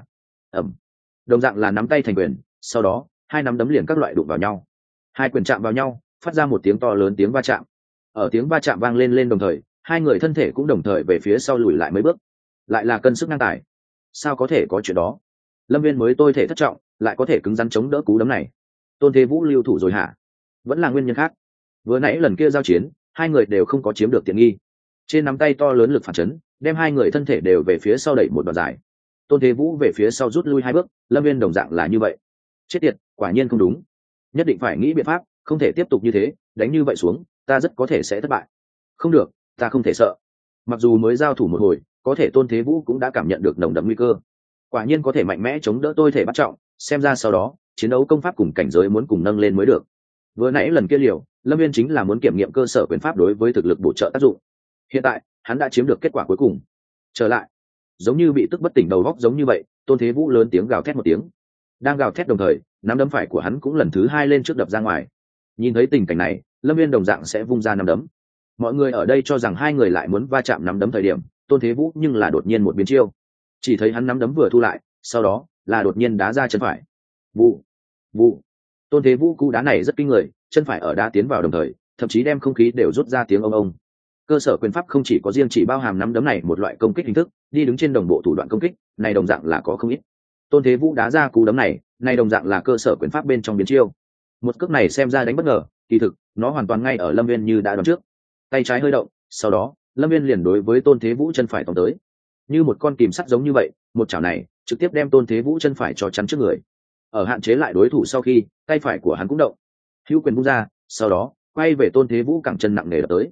Đồng dạng là nắm tay thành quyền, sau đó hai nắm đấm liền các loại đụng vào nhau. Hai quyền chạm vào nhau, phát ra một tiếng to lớn tiếng va chạm. Ở tiếng va chạm vang lên đồng thời, hai người thân thể cũng đồng thời về phía sau lùi lại mấy bước. Lại là cân sức ngang tài. Sao có thể có chuyện đó? Lâm Viên mới tôi thể thất trọng, lại có thể cứng rắn chống đỡ cú đấm này. Tôn Thế Vũ lưu thủ rồi hả? Vẫn là nguyên nhân khác. Vừa nãy lần kia giao chiến, hai người đều không có chiếm được tiện nghi. Trên nắm tay to lớn lực phản chấn, đem hai người thân thể đều về phía sau đẩy một đoạn dài. Tôn Thế Vũ về phía sau rút lui hai bước, Lâm Viên đồng dạng là như vậy. Chết tiệt, quả nhiên không đúng. Nhất định phải nghĩ biện pháp, không thể tiếp tục như thế, đánh như vậy xuống, ta rất có thể sẽ thất bại. Không được, ta không thể sợ. Mặc dù mới giao thủ một hồi, có thể Tôn Thế Vũ cũng đã cảm nhận được nồng đậm nguy cơ. Quả nhiên có thể mạnh mẽ chống đỡ tôi thể bắt trọng, xem ra sau đó chiến đấu công pháp cùng cảnh giới muốn cùng nâng lên mới được. Vừa nãy lần kia liều, Lâm Viên chính là muốn kiểm nghiệm cơ sở quyền pháp đối với thực lực bổ trợ tác dụng. Hiện tại hắn đã chiếm được kết quả cuối cùng. Trở lại, giống như bị tức bất tỉnh đầu góc giống như vậy, Tôn Thế Vũ lớn tiếng gào thét một tiếng. Đang gào thét đồng thời, nắm đấm phải của hắn cũng lần thứ hai lên trước đập ra ngoài. Nhìn thấy tình cảnh này, Lâm Viên đồng dạng sẽ vung ra nắm đấm. Mọi người ở đây cho rằng hai người lại muốn va chạm nắm đấm thời điểm, Tôn Thế Vũ nhưng là đột nhiên một biến chiêu. Chỉ thấy hắn nắm đấm vừa thu lại, sau đó là đột nhiên đá ra chân phải. Vụ, vụ. Tôn Thế Vũ cú đá này rất kinh người, chân phải ở đá tiến vào đồng thời, thậm chí đem không khí đều rút ra tiếng ông ông. Cơ sở quyền pháp không chỉ có riêng chỉ bao hàm nắm đấm này một loại công kích hình thức, đi đứng trên đồng bộ thủ đoạn công kích, này đồng dạng là có không ít. Tôn Thế Vũ đá ra cú đấm này, này đồng dạng là cơ sở quyền pháp bên trong biến chiêu. Một cước này xem ra đánh bất ngờ, kỳ thực nó hoàn toàn ngay ở Lâm Viên như đã đoán trước. Tay trái hơi động, sau đó Lâm Viên liền đối với Tôn Thế Vũ chân phải tóm tới, như một con kìm sắt giống như vậy, một chảo này trực tiếp đem Tôn Thế Vũ chân phải cho chắn trước người. Ở hạn chế lại đối thủ sau khi, tay phải của hắn cũng động, hữu quyền bung ra, sau đó quay về Tôn Thế Vũ cẳng chân nặng nề đập tới.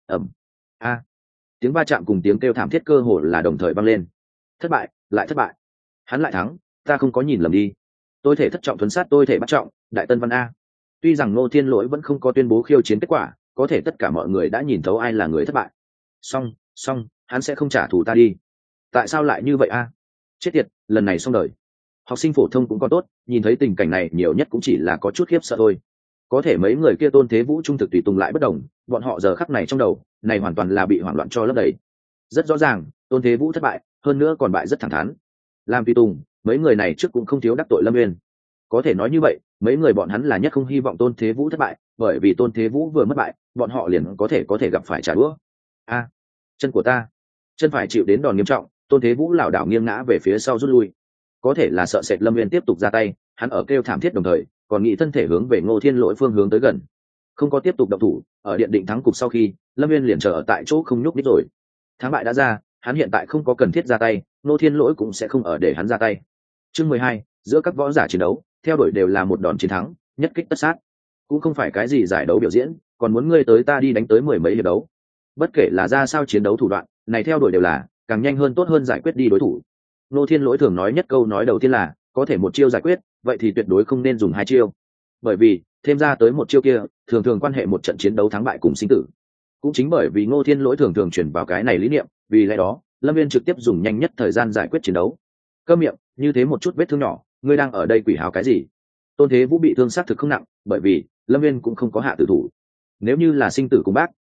Tiếng va chạm cùng tiếng kêu thảm thiết cơ hồ là đồng thời vang lên. Thất bại, lại thất bại. Hắn lại thắng, ta không có nhìn lầm đi. Tôi thể thất trọng thuần sát tôi thể bắt trọng, Đại Tân Văn A. Tuy rằng Ngô Thiên Lỗi vẫn không có tuyên bố khiêu chiến kết quả, có thể tất cả mọi người đã nhìn thấu ai là người thất bại. Xong, hắn sẽ không trả thù ta đi. Tại sao lại như vậy a? Chết tiệt, lần này xong đời. Học sinh phổ thông cũng còn tốt, nhìn thấy tình cảnh này nhiều nhất cũng chỉ là có chút khiếp sợ thôi. Có thể mấy người kia Tôn Thế Vũ trung thực tùy tùng lại bất đồng, bọn họ giờ khắc này trong đầu, này hoàn toàn là bị hoảng loạn cho lấp đầy. Rất rõ ràng, Tôn Thế Vũ thất bại, hơn nữa còn bại rất thẳng thắn. Làm tùy tùng, mấy người này trước cũng không thiếu đắc tội Lâm Viên. Có thể nói như vậy, mấy người bọn hắn là nhất không hy vọng Tôn Thế Vũ thất bại, bởi vì Tôn Thế Vũ vừa mất bại, bọn họ liền có thể gặp phải trả đũa. Chân của ta, chân phải chịu đến đòn nghiêm trọng, Tôn Thế Vũ lảo đảo nghiêng ngã về phía sau rút lui. Có thể là sợ sệt Lâm Viên tiếp tục ra tay, hắn ở kêu thảm thiết đồng thời, còn nghĩ thân thể hướng về Ngô Thiên Lỗi phương hướng tới gần. Không có tiếp tục động thủ, ở điện định thắng cục sau khi, Lâm Viên liền chờ ở tại chỗ không nhúc nhích rồi. Thắng bại đã ra, hắn hiện tại không có cần thiết ra tay, Ngô Thiên Lỗi cũng sẽ không ở để hắn ra tay. Chương 12, giữa các võ giả chiến đấu, theo đuổi đều là một đòn chiến thắng, nhất kích tất sát. Cũng không phải cái gì giải đấu biểu diễn, còn muốn ngươi tới ta đi đánh tới mười mấy hiệp đấu. Bất kể là ra sao chiến đấu thủ đoạn, này theo đuổi đều là càng nhanh hơn tốt hơn giải quyết đi đối thủ. Ngô Thiên Lỗi thường nói nhất câu nói đầu tiên là có thể một chiêu giải quyết, vậy thì tuyệt đối không nên dùng hai chiêu. Bởi vì thêm ra tới một chiêu kia, thường thường quan hệ một trận chiến đấu thắng bại cùng sinh tử. Cũng chính bởi vì Ngô Thiên Lỗi thường thường truyền vào cái này lý niệm, vì lẽ đó Lâm Viên trực tiếp dùng nhanh nhất thời gian giải quyết chiến đấu. Câm miệng, như thế một chút vết thương nhỏ, ngươi đang ở đây quỷ hào cái gì? Tôn Thế Vũ bị thương xác thực không nặng, bởi vì Lâm Viên cũng không có hạ tử thủ. Nếu như là sinh tử cùng bác,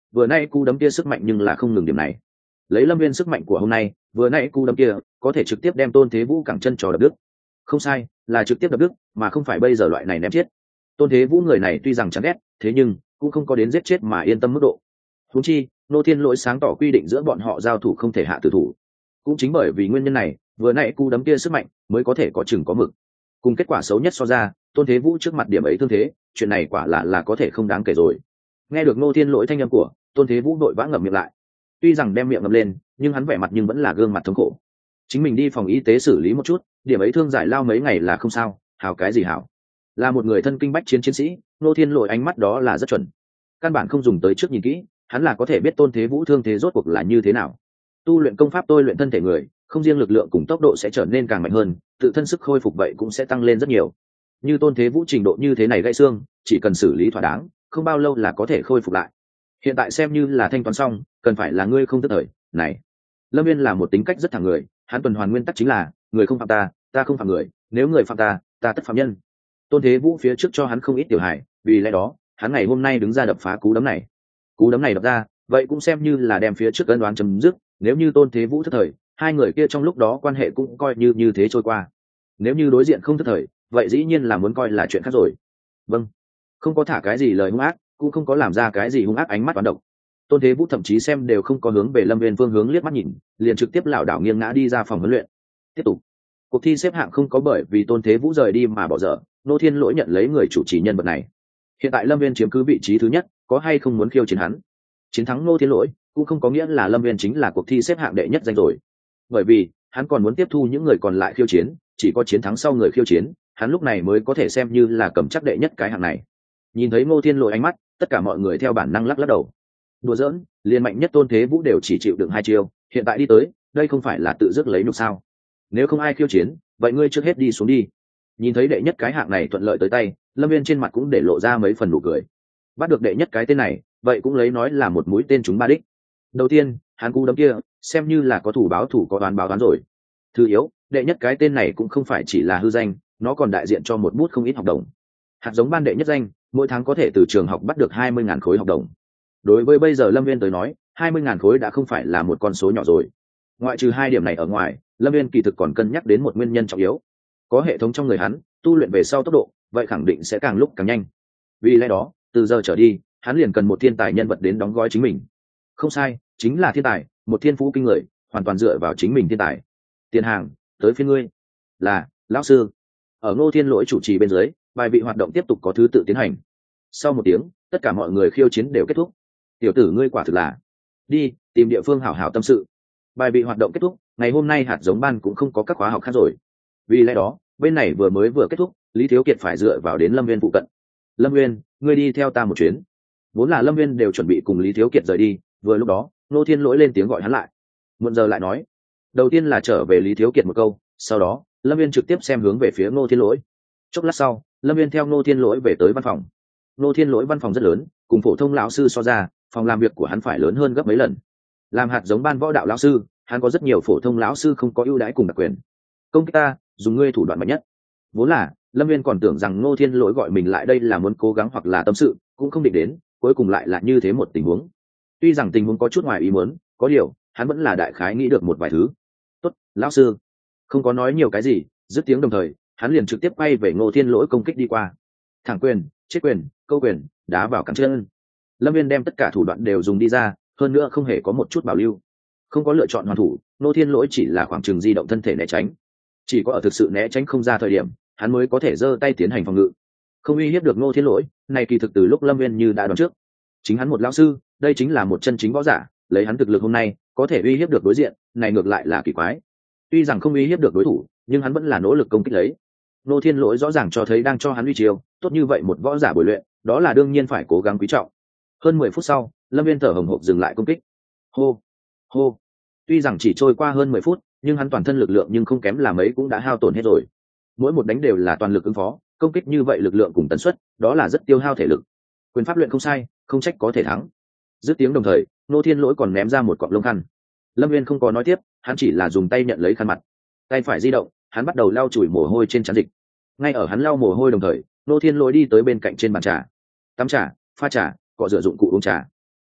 vừa nay cú đấm kia sức mạnh nhưng là không ngừng điểm này. Lấy Lâm Viên sức mạnh của hôm nay, vừa nay cú đấm kia có thể trực tiếp đem Tôn Thế Vũ cẳng chân trò đập đứt. Không sai, là trực tiếp đập đứt, mà không phải bây giờ loại này ném chết. Tôn Thế Vũ người này tuy rằng chán ghét, thế nhưng cũng không có đến giết chết mà yên tâm mức độ. Huống chi, Ngô Thiên Lỗi sáng tỏ quy định giữa bọn họ giao thủ không thể hạ tử thủ. Cũng chính bởi vì nguyên nhân này, vừa nãy cú đấm kia sức mạnh mới có thể có chừng có mực. Cùng kết quả xấu nhất so ra, Tôn Thế Vũ trước mặt điểm ấy thương thế, chuyện này quả là có thể không đáng kể rồi. Nghe được Ngô Thiên Lỗi thanh âm của, Tôn Thế Vũ đội vã ngậm miệng lại. Tuy rằng đem miệng ngậm lên, nhưng hắn vẻ mặt nhưng vẫn là gương mặt thống khổ. Chính mình đi phòng y tế xử lý một chút, điểm ấy thương giải lao mấy ngày là không sao, hảo cái gì hảo. Là một người thân kinh bách chiến chiến sĩ, Ngô Thiên Lỗi ánh mắt đó là rất chuẩn. Căn bản không dùng tới trước nhìn kỹ, hắn là có thể biết Tôn Thế Vũ thương thế rốt cuộc là như thế nào. Tu luyện công pháp tôi luyện thân thể người, không riêng lực lượng cùng tốc độ sẽ trở nên càng mạnh hơn, tự thân sức khôi phục vậy cũng sẽ tăng lên rất nhiều. Như Tôn Thế Vũ trình độ như thế này gãy xương, chỉ cần xử lý thỏa đáng, không bao lâu là có thể khôi phục lại. Hiện tại xem như là thanh toán xong, cần phải là ngươi không tức thời. Này, Lâm Viên là một tính cách rất thẳng người, hắn tuần hoàn nguyên tắc chính là người không phạm ta, ta không phạm người, nếu người phạm ta, ta tất phạm nhân. Tôn Thế Vũ phía trước cho hắn không ít tiểu hài, vì lẽ đó hắn ngày hôm nay đứng ra đập phá cú đấm này. Cú đấm này đập ra, vậy cũng xem như là đem phía trước ân đoán chấm dứt. Nếu như Tôn Thế Vũ thất thời, hai người kia trong lúc đó quan hệ cũng coi như thế trôi qua. Nếu như đối diện không thất thời, vậy dĩ nhiên là muốn coi là chuyện khác rồi. Vâng, không có thả cái gì lời hung ác, cũng không có làm ra cái gì hung ác ánh mắt toán độc. Tôn Thế Vũ thậm chí xem đều không có hướng về Lâm Viên phương hướng liếc mắt nhìn, liền trực tiếp lảo đảo nghiêng ngã đi ra phòng huấn luyện. Tiếp tục, cuộc thi xếp hạng không có bởi vì Tôn Thế Vũ rời đi mà bỏ dở. Ngô Thiên Lỗi nhận lấy người chủ trì nhân vật này. Hiện tại Lâm Viên chiếm cứ vị trí thứ nhất, có hay không muốn khiêu chiến hắn? Chiến thắng Ngô Thiên Lỗi cũng không có nghĩa là Lâm Viên chính là cuộc thi xếp hạng đệ nhất danh rồi, bởi vì hắn còn muốn tiếp thu những người còn lại khiêu chiến, chỉ có chiến thắng sau người khiêu chiến, hắn lúc này mới có thể xem như là cầm chắc đệ nhất cái hạng này. Nhìn thấy Ngô Thiên Lỗi ánh mắt, tất cả mọi người theo bản năng lắc lắc đầu. Đùa giỡn, liền mạnh nhất Tôn Thế Vũ đều chỉ chịu đựng 2 chiêu, hiện tại đi tới, đây không phải là tự dứt lấy nhục sao? Nếu không ai khiêu chiến, vậy ngươi trước hết đi xuống đi. Nhìn thấy đệ nhất cái hạng này thuận lợi tới tay, Lâm Viên trên mặt cũng để lộ ra mấy phần nụ cười. Bắt được đệ nhất cái tên này, vậy cũng lấy nói là một mũi tên trúng 3 đích. Đầu tiên, hắn cú đấm kia, xem như là có thủ báo thủ có đoán báo đoán rồi. Thứ yếu, đệ nhất cái tên này cũng không phải chỉ là hư danh, nó còn đại diện cho một bút không ít học đồng. Hạt giống ban đệ nhất danh, mỗi tháng có thể từ trường học bắt được 20.000 khối học đồng. Đối với bây giờ Lâm Viên tới nói, 20.000 khối đã không phải là một con số nhỏ rồi. Ngoại trừ 2 điểm này ở ngoài, Lâm Viên kỳ thực còn cân nhắc đến một nguyên nhân trọng yếu. Có hệ thống trong người hắn, tu luyện về sau tốc độ, vậy khẳng định sẽ càng lúc càng nhanh. Vì lẽ đó, từ giờ trở đi, hắn liền cần một thiên tài nhân vật đến đóng gói chính mình. Không sai, chính là thiên tài, một thiên phú kinh người, hoàn toàn dựa vào chính mình thiên tài. Tiền hàng, tới phiên ngươi. Là, lão sư. Ở Ngô Thiên Lỗi chủ trì bên dưới, bài vị hoạt động tiếp tục có thứ tự tiến hành. Sau 1 tiếng, tất cả mọi người khiêu chiến đều kết thúc. Tiểu tử ngươi quả thực là, đi tìm địa phương hảo hảo tâm sự. Bài vị hoạt động kết thúc, ngày hôm nay hạt giống ban cũng không có các khóa học khác rồi. Vì lẽ đó, bên này vừa kết thúc, Lý Thiếu Kiệt phải dựa vào đến Lâm Viên phụ cận. Lâm Viên, ngươi đi theo ta một chuyến. Vốn là Lâm Viên đều chuẩn bị cùng Lý Thiếu Kiệt rời đi, vừa lúc đó Ngô Thiên Lỗi lên tiếng gọi hắn lại. Muộn giờ lại nói, đầu tiên là trở về Lý Thiếu Kiệt một câu, sau đó Lâm Viên trực tiếp xem hướng về phía Ngô Thiên Lỗi. Chốc lát sau, Lâm Viên theo Ngô Thiên Lỗi về tới văn phòng. Ngô Thiên Lỗi văn phòng rất lớn, cùng phổ thông lão sư so ra, phòng làm việc của hắn phải lớn hơn gấp mấy lần. Làm hạt giống ban võ đạo lão sư, hắn có rất nhiều phổ thông lão sư không có ưu đãi cùng đặc quyền. Công kích ta, dùng ngươi thủ đoạn mạnh nhất. Vốn là Lâm Viên còn tưởng rằng Ngô Thiên Lỗi gọi mình lại đây là muốn cố gắng hoặc là tâm sự, cũng không định đến, cuối cùng lại là như thế một tình huống. Tuy rằng tình huống có chút ngoài ý muốn, có điều hắn vẫn là đại khái nghĩ được một vài thứ. Tốt, lão sư. Không có nói nhiều cái gì, dứt tiếng đồng thời, hắn liền trực tiếp quay về Ngô Thiên Lỗi công kích đi qua. Thẳng quyền, chết quyền, câu quyền, đá vào cẳng chân. Lâm Viên đem tất cả thủ đoạn đều dùng đi ra, hơn nữa không hề có một chút bảo lưu. Không có lựa chọn hoàn thủ, Ngô Thiên Lỗi chỉ là khoảng chừng di động thân thể né tránh. Chỉ có ở thực sự né tránh không ra thời điểm, hắn mới có thể giơ tay tiến hành phòng ngự. Không uy hiếp được Ngô Thiên Lỗi, này kỳ thực từ lúc Lâm Viên như đã đoán trước. Chính hắn một lão sư, đây chính là một chân chính võ giả, lấy hắn thực lực hôm nay, có thể uy hiếp được đối diện, này ngược lại là kỳ quái. Tuy rằng không uy hiếp được đối thủ, nhưng hắn vẫn là nỗ lực công kích lấy. Ngô Thiên Lỗi rõ ràng cho thấy đang cho hắn uy chiêu, tốt như vậy một võ giả bồi luyện, đó là đương nhiên phải cố gắng quý trọng. Hơn 10 phút sau, Lâm Viên thở hổn hộc dừng lại công kích. Hô, hô. Tuy rằng chỉ trôi qua hơn 10 phút, nhưng hắn toàn thân lực lượng nhưng không kém là mấy cũng đã hao tổn hết rồi. Mỗi một đánh đều là toàn lực ứng phó, công kích như vậy lực lượng cùng tần suất, đó là rất tiêu hao thể lực. Quyền pháp luyện không sai, không trách có thể thắng. Dứt tiếng đồng thời, Ngô Thiên Lỗi còn ném ra một cọng lông khăn. Lâm Viên không có nói tiếp, hắn chỉ là dùng tay nhận lấy khăn mặt. Tay phải di động, hắn bắt đầu lau chùi mồ hôi trên trán dịch. Ngay ở hắn lau mồ hôi đồng thời, Ngô Thiên Lỗi đi tới bên cạnh trên bàn trà. Tắm trà, pha trà, cọ rửa dụng cụ uống trà.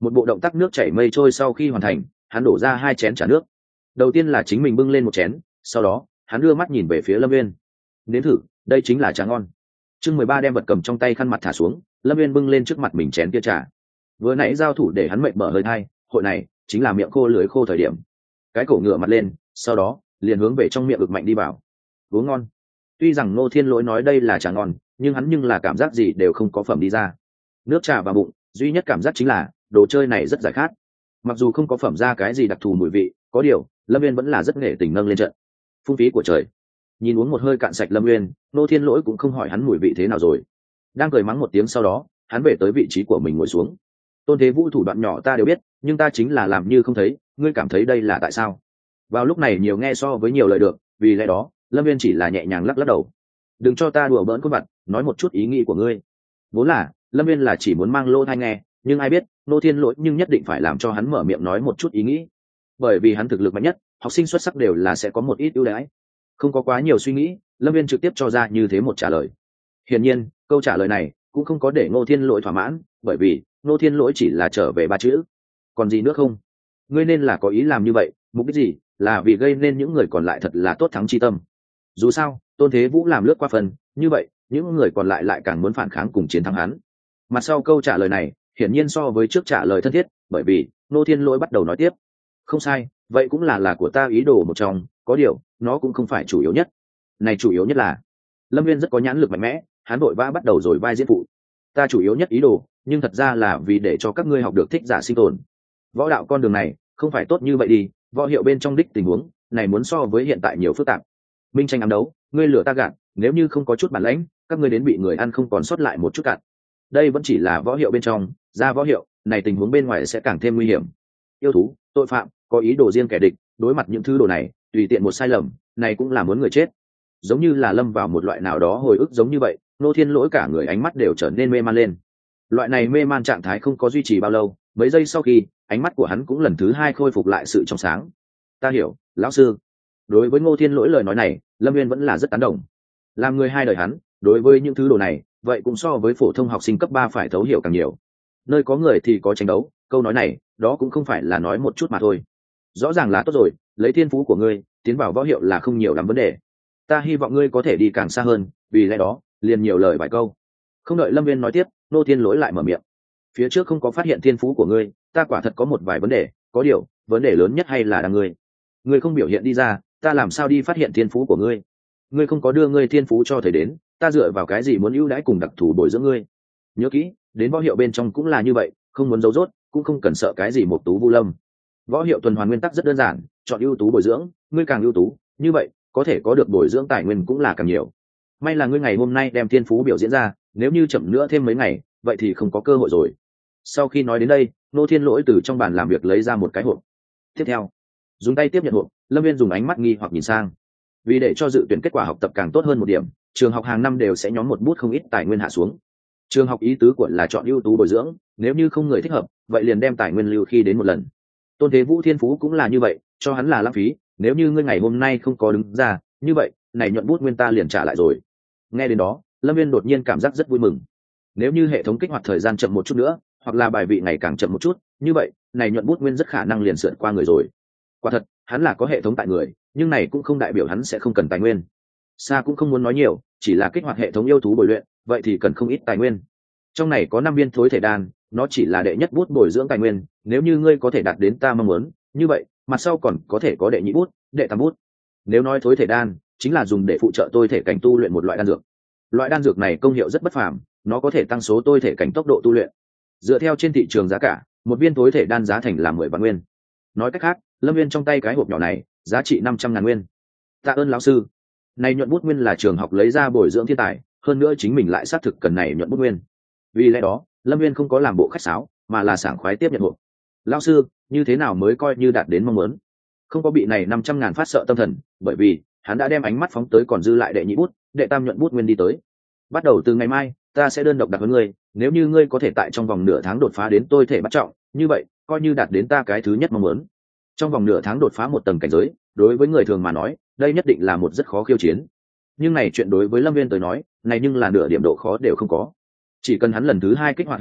Một bộ động tác nước chảy mây trôi sau khi hoàn thành, hắn đổ ra 2 chén trà nước. Đầu tiên là chính mình bưng lên một chén, sau đó hắn đưa mắt nhìn về phía Lâm Viên. Nếm thử, đây chính là trà ngon. Chương 13 đem vật cầm trong tay khăn mặt thả xuống, Lâm Viên bưng lên trước mặt mình chén kia trà. Vừa nãy giao thủ để hắn mệt mở hơi thai, hội này chính là miệng khô lưỡi khô thời điểm. Cái cổ ngửa mặt lên, sau đó liền hướng về trong miệng ực mạnh đi vào. Uống ngon. Tuy rằng Ngô Thiên Lỗi nói đây là trà ngon, nhưng hắn nhưng là cảm giác gì đều không có phẩm đi ra. Nước trà vào bụng, duy nhất cảm giác chính là đồ chơi này rất giải khát. Mặc dù không có phẩm ra cái gì đặc thù mùi vị, có điều Lâm Viên vẫn là rất nghệ tình nâng lên trận. Phung phí của trời. Nhìn uống một hơi cạn sạch Lâm Nguyên, Ngô Thiên Lỗi cũng không hỏi hắn mùi vị thế nào rồi. Đang cười mắng một tiếng sau đó, hắn về tới vị trí của mình ngồi xuống. Tôn Thế Vũ thủ đoạn nhỏ ta đều biết, nhưng ta chính là làm như không thấy, ngươi cảm thấy đây là tại sao? Vào lúc này nhiều nghe so với nhiều lời được, vì lẽ đó Lâm Viên chỉ là nhẹ nhàng lắc lắc đầu. Đừng cho ta đùa bỡn khuôn mặt, nói một chút ý nghĩ của ngươi. Vốn là Lâm Viên là chỉ muốn mang lô thai nghe, nhưng ai biết Ngô Thiên Lỗi nhưng nhất định phải làm cho hắn mở miệng nói một chút ý nghĩ, bởi vì hắn thực lực mạnh nhất, học sinh xuất sắc đều là sẽ có một ít ưu đãi. Không có quá nhiều suy nghĩ, Lâm Viên trực tiếp cho ra như thế một trả lời. Hiển nhiên câu trả lời này cũng không có để Ngô Thiên Lỗi thỏa mãn, bởi vì Ngô Thiên Lỗi chỉ là trở về 3 chữ. Còn gì nữa không? Ngươi nên là có ý làm như vậy, mục đích gì? Là vì gây nên những người còn lại thật là tốt thắng chi tâm. Dù sao Tôn Thế Vũ làm lướt qua phần, như vậy những người còn lại càng muốn phản kháng cùng chiến thắng hắn. Mặt sau câu trả lời này hiển nhiên so với trước trả lời thân thiết, bởi vì Ngô Thiên Lỗi bắt đầu nói tiếp. Không sai, vậy cũng là của ta ý đồ một trong, có điều nó cũng không phải chủ yếu nhất. Này chủ yếu nhất là Lâm Viên rất có nhãn lực mạnh mẽ, hắn vội vã bắt đầu rồi vai diễn phụ. Ta chủ yếu nhất ý đồ, nhưng thật ra là vì để cho các ngươi học được thích giả sinh tồn. Võ đạo con đường này không phải tốt như vậy đi, võ hiệu bên trong đích tình huống này muốn so với hiện tại nhiều phức tạp. Minh tranh ám đấu, ngươi lừa ta gạt, nếu như không có chút bản lãnh, các ngươi đến bị người ăn không còn sót lại một chút cạn. Đây vẫn chỉ là võ hiệu bên trong, ra võ hiệu này tình huống bên ngoài sẽ càng thêm nguy hiểm. Yêu thú, tội phạm, có ý đồ riêng kẻ địch, đối mặt những thứ đồ này, tùy tiện một sai lầm, này cũng là muốn người chết. Giống như là lâm vào một loại nào đó hồi ức giống như vậy, Ngô Thiên Lỗi cả người ánh mắt đều trở nên mê man lên. Loại này mê man trạng thái không có duy trì bao lâu, mấy giây sau khi, ánh mắt của hắn cũng lần thứ 2 khôi phục lại sự trong sáng. Ta hiểu, lão sư. Đối với Ngô Thiên Lỗi lời nói này, Lâm Viên vẫn là rất tán đồng. Làm người hai đời hắn, đối với những thứ đồ này, vậy cũng so với phổ thông học sinh cấp 3 phải thấu hiểu càng nhiều. Nơi có người thì có tranh đấu, câu nói này, đó cũng không phải là nói một chút mà thôi. Rõ ràng là tốt rồi, lấy thiên phú của ngươi, tiến vào võ hiệu là không nhiều lắm vấn đề. Ta hy vọng ngươi có thể đi càng xa hơn, vì lẽ đó liền nhiều lời vài câu. Không đợi Lâm Viên nói tiếp, Ngô Thiên Lỗi lại mở miệng. Phía trước không có phát hiện thiên phú của ngươi, ta quả thật có một vài vấn đề, có điều vấn đề lớn nhất hay là ngươi. Ngươi không biểu hiện đi ra, ta làm sao đi phát hiện thiên phú của ngươi? Ngươi không có đưa ngươi thiên phú cho thầy đến, ta dựa vào cái gì muốn ưu đãi cùng đặc thù bồi dưỡng ngươi? Nhớ kỹ, đến võ hiệu bên trong cũng là như vậy, không muốn giấu dốt, cũng không cần sợ cái gì một tú vu lâm. Võ hiệu tuần hoàn nguyên tắc rất đơn giản, chọn ưu tú bồi dưỡng, ngươi càng ưu tú, như vậy có thể có được bồi dưỡng tài nguyên cũng là càng nhiều. May là ngươi ngày hôm nay đem thiên phú biểu diễn ra, nếu như chậm nữa thêm mấy ngày, vậy thì không có cơ hội rồi. Sau khi nói đến đây, Ngô Thiên Lỗi từ trong bàn làm việc lấy ra một cái hộp. Tiếp theo, dùng tay tiếp nhận hộp, Lâm Viên dùng ánh mắt nghi hoặc nhìn sang. Vì để cho dự tuyển kết quả học tập càng tốt hơn một điểm, trường học hàng năm đều sẽ nhóm một bút không ít tài nguyên hạ xuống. Trường học ý tứ của là chọn ưu tú bồi dưỡng, nếu như không người thích hợp, vậy liền đem tài nguyên lưu khi đến một lần. Tôn Thế Vũ thiên phú cũng là như vậy, cho hắn là lãng phí, nếu như ngươi ngày hôm nay không có đứng ra, như vậy, này nhuận bút nguyên ta liền trả lại rồi. Nghe đến đó, Lâm Viên đột nhiên cảm giác rất vui mừng. Nếu như hệ thống kích hoạt thời gian chậm một chút nữa, hoặc là bài vị ngày càng chậm một chút, như vậy, này nhuận bút nguyên rất khả năng liền sượn qua người rồi. Quả thật, hắn là có hệ thống tại người, nhưng này cũng không đại biểu hắn sẽ không cần tài nguyên. Sa cũng không muốn nói nhiều, chỉ là kích hoạt hệ thống yêu thú bồi luyện, vậy thì cần không ít tài nguyên. Trong này có 5 viên thối thể đan, nó chỉ là đệ nhất bút bồi dưỡng tài nguyên, nếu như ngươi có thể đạt đến ta mong muốn, như vậy, mặt sau còn có thể có đệ nhị bút, đệ tam bút. Nếu nói thối thể đan, chính là dùng để phụ trợ tôi thể cảnh tu luyện một loại đan dược. Loại đan dược này công hiệu rất bất phàm, nó có thể tăng số tôi thể cảnh tốc độ tu luyện. Dựa theo trên thị trường giá cả, một viên thối thể đan giá thành là 10 vạn nguyên. Nói cách khác, Lâm Viên trong tay cái hộp nhỏ này, giá trị 500.000 nguyên. Tạ ơn lão sư. Này nhuận bút nguyên là trường học lấy ra bồi dưỡng thiên tài, hơn nữa chính mình lại xác thực cần này nhuận bút nguyên. Vì lẽ đó, Lâm Viên không có làm bộ khách sáo, mà là sảng khoái tiếp nhận hộp. Lão sư, như thế nào mới coi như đạt đến mong muốn? Không có bị này 500.000 phát sợ tâm thần, bởi vì hắn đã đem ánh mắt phóng tới còn dư lại đệ nhị bút, đệ tam nhuận bút nguyên đi tới. Bắt đầu từ ngày mai, ta sẽ đơn độc đặt với ngươi, nếu như ngươi có thể tại trong vòng nửa tháng đột phá đến tôi thể bắt trọng, như vậy coi như đạt đến ta cái thứ nhất mong muốn. Trong vòng nửa tháng đột phá một tầng cảnh giới, đối với người thường mà nói, đây nhất định là một rất khó khiêu chiến. Nhưng này chuyện đối với Lâm Viên tới nói, này nhưng là nửa điểm độ khó đều không có. Chỉ cần hắn lần thứ 2 kích hoạt hệ thống,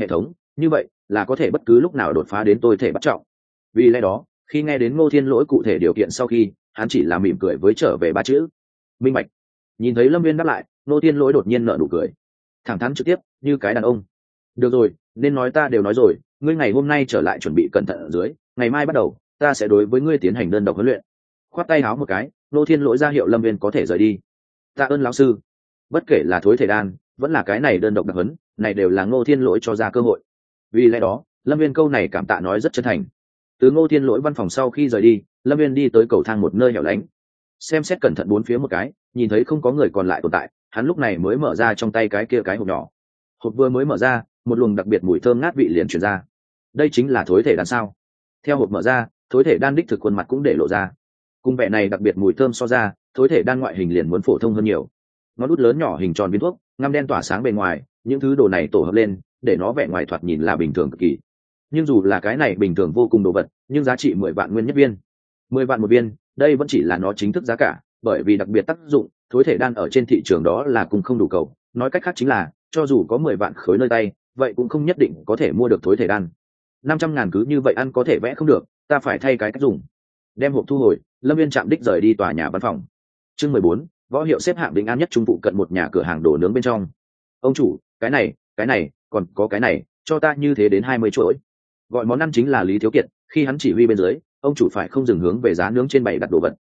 như vậy là có thể bất cứ lúc nào đột phá đến tôi thể bắt trọng. Vì lẽ đó khi nghe đến Ngô Thiên Lỗi cụ thể điều kiện sau khi, hắn chỉ là mỉm cười với trở về ba chữ minh bạch. Nhìn thấy Lâm Viên đáp lại, Ngô Thiên Lỗi đột nhiên nở nụ cười thẳng thắn trực tiếp như cái đàn ông. Được rồi, nên nói ta đều nói rồi, ngươi ngày hôm nay trở lại chuẩn bị cẩn thận ở dưới, ngày mai bắt đầu ta sẽ đối với ngươi tiến hành đơn độc huấn luyện. Khoát tay háo một cái, Ngô Thiên Lỗi ra hiệu Lâm Viên có thể rời đi. Tạ ơn lão sư. Bất kể là thối thể đan vẫn là cái này đơn độc đặc huấn, này đều là Ngô Thiên Lỗi cho ra cơ hội. Vì lẽ đó Lâm Viên câu này cảm tạ nói rất chân thành. Từ Ngô Thiên Lỗi văn phòng sau khi rời đi, Lâm Viên đi tới cầu thang một nơi hẻo lánh, xem xét cẩn thận bốn phía một cái, nhìn thấy không có người còn lại tồn tại, hắn lúc này mới mở ra trong tay cái kia cái hộp nhỏ. Hộp vừa mới mở ra, một luồng đặc biệt mùi thơm ngát vị liền truyền ra. Đây chính là thối thể đan sao? Theo hộp mở ra, thối thể đan đích thực khuôn mặt cũng để lộ ra. Cùng vẻ này đặc biệt mùi thơm so ra, thối thể đan ngoại hình liền muốn phổ thông hơn nhiều. Ngón út lớn nhỏ hình tròn viên thuốc, ngăm đen tỏa sáng bề ngoài, những thứ đồ này tổ hợp lên, để nó vẻ ngoài thoạt nhìn là bình thường cực kỳ. Nhưng dù là cái này bình thường vô cùng đồ vật, nhưng giá trị 10 vạn nguyên nhất viên. 10 vạn một viên, đây vẫn chỉ là nó chính thức giá cả, bởi vì đặc biệt tác dụng, thối thể đan ở trên thị trường đó là cùng không đủ cầu. Nói cách khác chính là, cho dù có 10 vạn khối nơi tay, vậy cũng không nhất định có thể mua được thối thể đan. 500.000 cứ như vậy ăn có thể vẽ không được, ta phải thay cái cách dùng. Đem hộp thu hồi, Lâm Viên chạm đích rời đi tòa nhà văn phòng. Chương 14, võ hiệu xếp hạng Bình An nhất trung phụ cận một nhà cửa hàng đồ nướng bên trong. Ông chủ, cái này, còn có cái này, cho ta như thế đến 20 chuỗi. Gọi món ăn chính là Lý Thiếu Kiệt, khi hắn chỉ huy bên dưới, ông chủ phải không dừng hướng về giá nướng trên bày đặt đồ vật.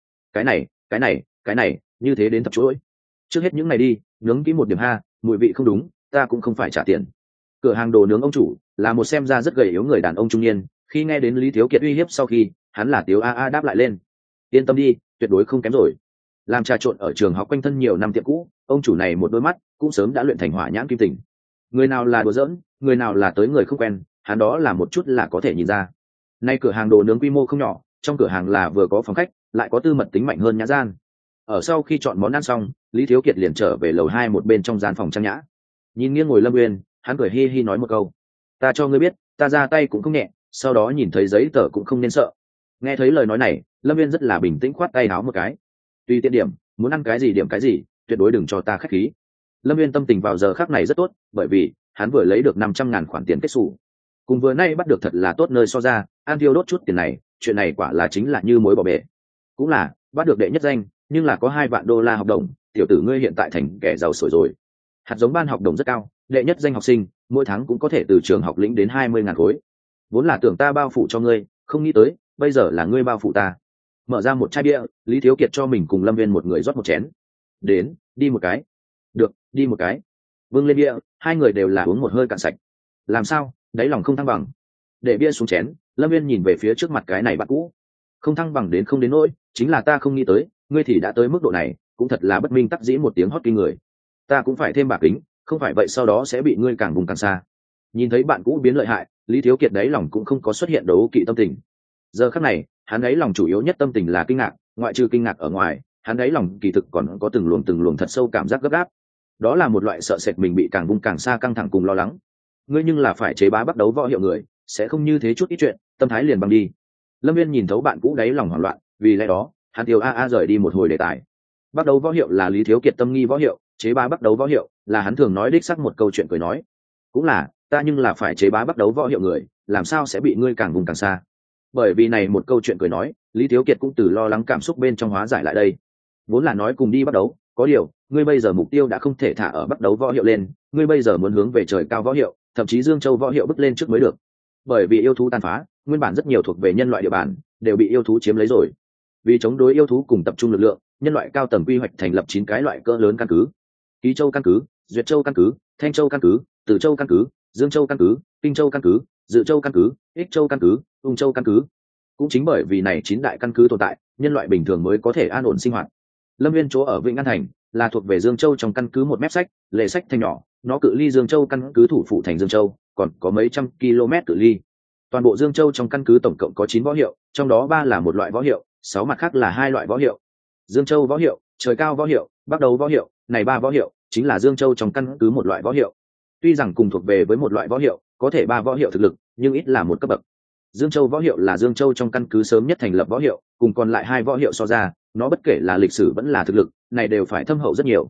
Cái này, như thế đến thập chuỗi. Trước hết những này đi, nướng kỹ một điểm ha, mùi vị không đúng, ta cũng không phải trả tiền. Cửa hàng đồ nướng ông chủ là một xem ra rất gầy yếu người đàn ông trung niên, khi nghe đến Lý Thiếu Kiệt uy hiếp sau khi, hắn là tiếu a đáp lại lên. Yên tâm đi, tuyệt đối không kém rồi. Làm trà trộn ở trường học quanh thân nhiều năm tiệm cũ, ông chủ này một đôi mắt cũng sớm đã luyện thành hỏa nhãn kim tình. Người nào là đùa giỡn, người nào là tới người không quen, hắn đó là một chút là có thể nhìn ra. Nay cửa hàng đồ nướng quy mô không nhỏ, trong cửa hàng là vừa có phòng khách, lại có tư mật tính mạnh hơn nhã gian. Ở sau khi chọn món ăn xong, Lý Thiếu Kiệt liền trở về lầu 2 một bên trong gian phòng trang nhã. Nhìn nghiêng ngồi Lâm Uyên, hắn cười hi hi nói một câu: "Ta cho ngươi biết, ta ra tay cũng không nhẹ, sau đó nhìn thấy giấy tờ cũng không nên sợ." Nghe thấy lời nói này, Lâm Uyên rất là bình tĩnh khoát tay áo một cái: "Tùy tiện điểm, muốn ăn cái gì điểm cái gì, tuyệt đối đừng cho ta khách khí." Lâm Uyên tâm tình vào giờ khắc này rất tốt, bởi vì hắn vừa lấy được 500.000 khoản tiền kết sổ. Cùng vừa nay bắt được thật là tốt nơi so ra, an tiêu đốt chút tiền này, chuyện này quả là chính là như mối bỏ bể. Cũng là, bắt được đệ nhất danh, nhưng là có 2 vạn đô la học đồng, tiểu tử ngươi hiện tại thành kẻ giàu sổi rồi. Hạt giống ban học đồng rất cao, đệ nhất danh học sinh, mỗi tháng cũng có thể từ trường học lĩnh đến 20.000 khối. Vốn là tưởng ta bao phủ cho ngươi, không nghĩ tới, bây giờ là ngươi bao phủ ta. Mở ra một chai bia, Lý Thiếu Kiệt cho mình cùng Lâm Viên một người rót một chén. Đến, đi một cái. Được, đi một cái. Vương lên bia, hai người đều là uống một hơi cạn sạch. Làm sao, đáy lòng không thăng bằng. Để bia xuống chén, Lâm Viên nhìn về phía trước mặt cái này bạn cũ. Không thăng bằng đến không đến nỗi, chính là ta không nghĩ tới, ngươi thì đã tới mức độ này, cũng thật là bất minh tắc dĩ một tiếng hót kinh người. Ta cũng phải thêm bạc kính, không phải vậy sau đó sẽ bị ngươi càng vùng càng xa. Nhìn thấy bạn cũ biến lợi hại, Lý Thiếu Kiệt đáy lòng cũng không có xuất hiện đấu kỵ tâm tình. Giờ khắc này, hắn đáy lòng chủ yếu nhất tâm tình là kinh ngạc, ngoại trừ kinh ngạc ở ngoài, hắn đáy lòng kỳ thực còn có từng luồng thật sâu cảm giác gấp gáp. Đó là một loại sợ sệt mình bị càng vùng càng xa căng thẳng cùng lo lắng. Ngươi nhưng là phải chế bá bắt đấu võ hiệu người, sẽ không như thế chút ít chuyện, tâm thái liền băng đi. Lâm Viên nhìn thấu bạn cũ đáy lòng hoảng loạn, vì lẽ đó, hắn tiêu rời đi một hồi đề tài. Bắt đấu võ hiệu là Lý Thiếu Kiệt tâm nghi võ hiệu, chế bá bắt đấu võ hiệu là hắn thường nói đích xác một câu chuyện cười nói. Cũng là, ta nhưng là phải chế bá bắt đấu võ hiệu người, làm sao sẽ bị ngươi càng vùng càng xa. Bởi vì này một câu chuyện cười nói, Lý Thiếu Kiệt cũng từ lo lắng cảm xúc bên trong hóa giải lại đây. Vốn là nói cùng đi bắt đấu, có điều, ngươi bây giờ mục tiêu đã không thể thả ở bắt đấu võ hiệu lên, ngươi bây giờ muốn hướng về trời cao võ hiệu, thậm chí Dương Châu võ hiệu bước lên trước mới được. Bởi vì yêu thú tàn phá, nguyên bản rất nhiều thuộc về nhân loại địa bàn đều bị yêu thú chiếm lấy rồi. Vì chống đối yêu thú cùng tập trung lực lượng, nhân loại cao tầng quy hoạch thành lập 9 cái loại cỡ lớn căn cứ: Ký Châu căn cứ, Duyệt Châu căn cứ, Thanh Châu căn cứ, Từ Châu căn cứ, Dương Châu căn cứ, Kinh Châu căn cứ, Dự Châu căn cứ, Ích Châu căn cứ, Ung Châu căn cứ. Cũng chính bởi vì này 9 đại căn cứ tồn tại, nhân loại bình thường mới có thể an ổn sinh hoạt. Lâm Viên chỗ ở Vĩnh An thành là thuộc về Dương Châu trong căn cứ một mép sách, lề sách thanh nhỏ, nó cự ly Dương Châu căn cứ thủ phủ thành Dương Châu còn có mấy trăm km cự ly. Toàn bộ Dương Châu trong căn cứ tổng cộng có 9 võ hiệu, trong đó 3 là một loại võ hiệu, 6 mặt khác là 2 loại võ hiệu. Dương Châu võ hiệu, trời cao võ hiệu, bắt đầu võ hiệu, này 3 võ hiệu chính là Dương Châu trong căn cứ một loại võ hiệu. Tuy rằng cùng thuộc về với một loại võ hiệu, có thể 3 võ hiệu thực lực, nhưng ít là một cấp bậc. Dương Châu võ hiệu là Dương Châu trong căn cứ sớm nhất thành lập võ hiệu, cùng còn lại 2 võ hiệu so ra, nó bất kể là lịch sử vẫn là thực lực, này đều phải thâm hậu rất nhiều.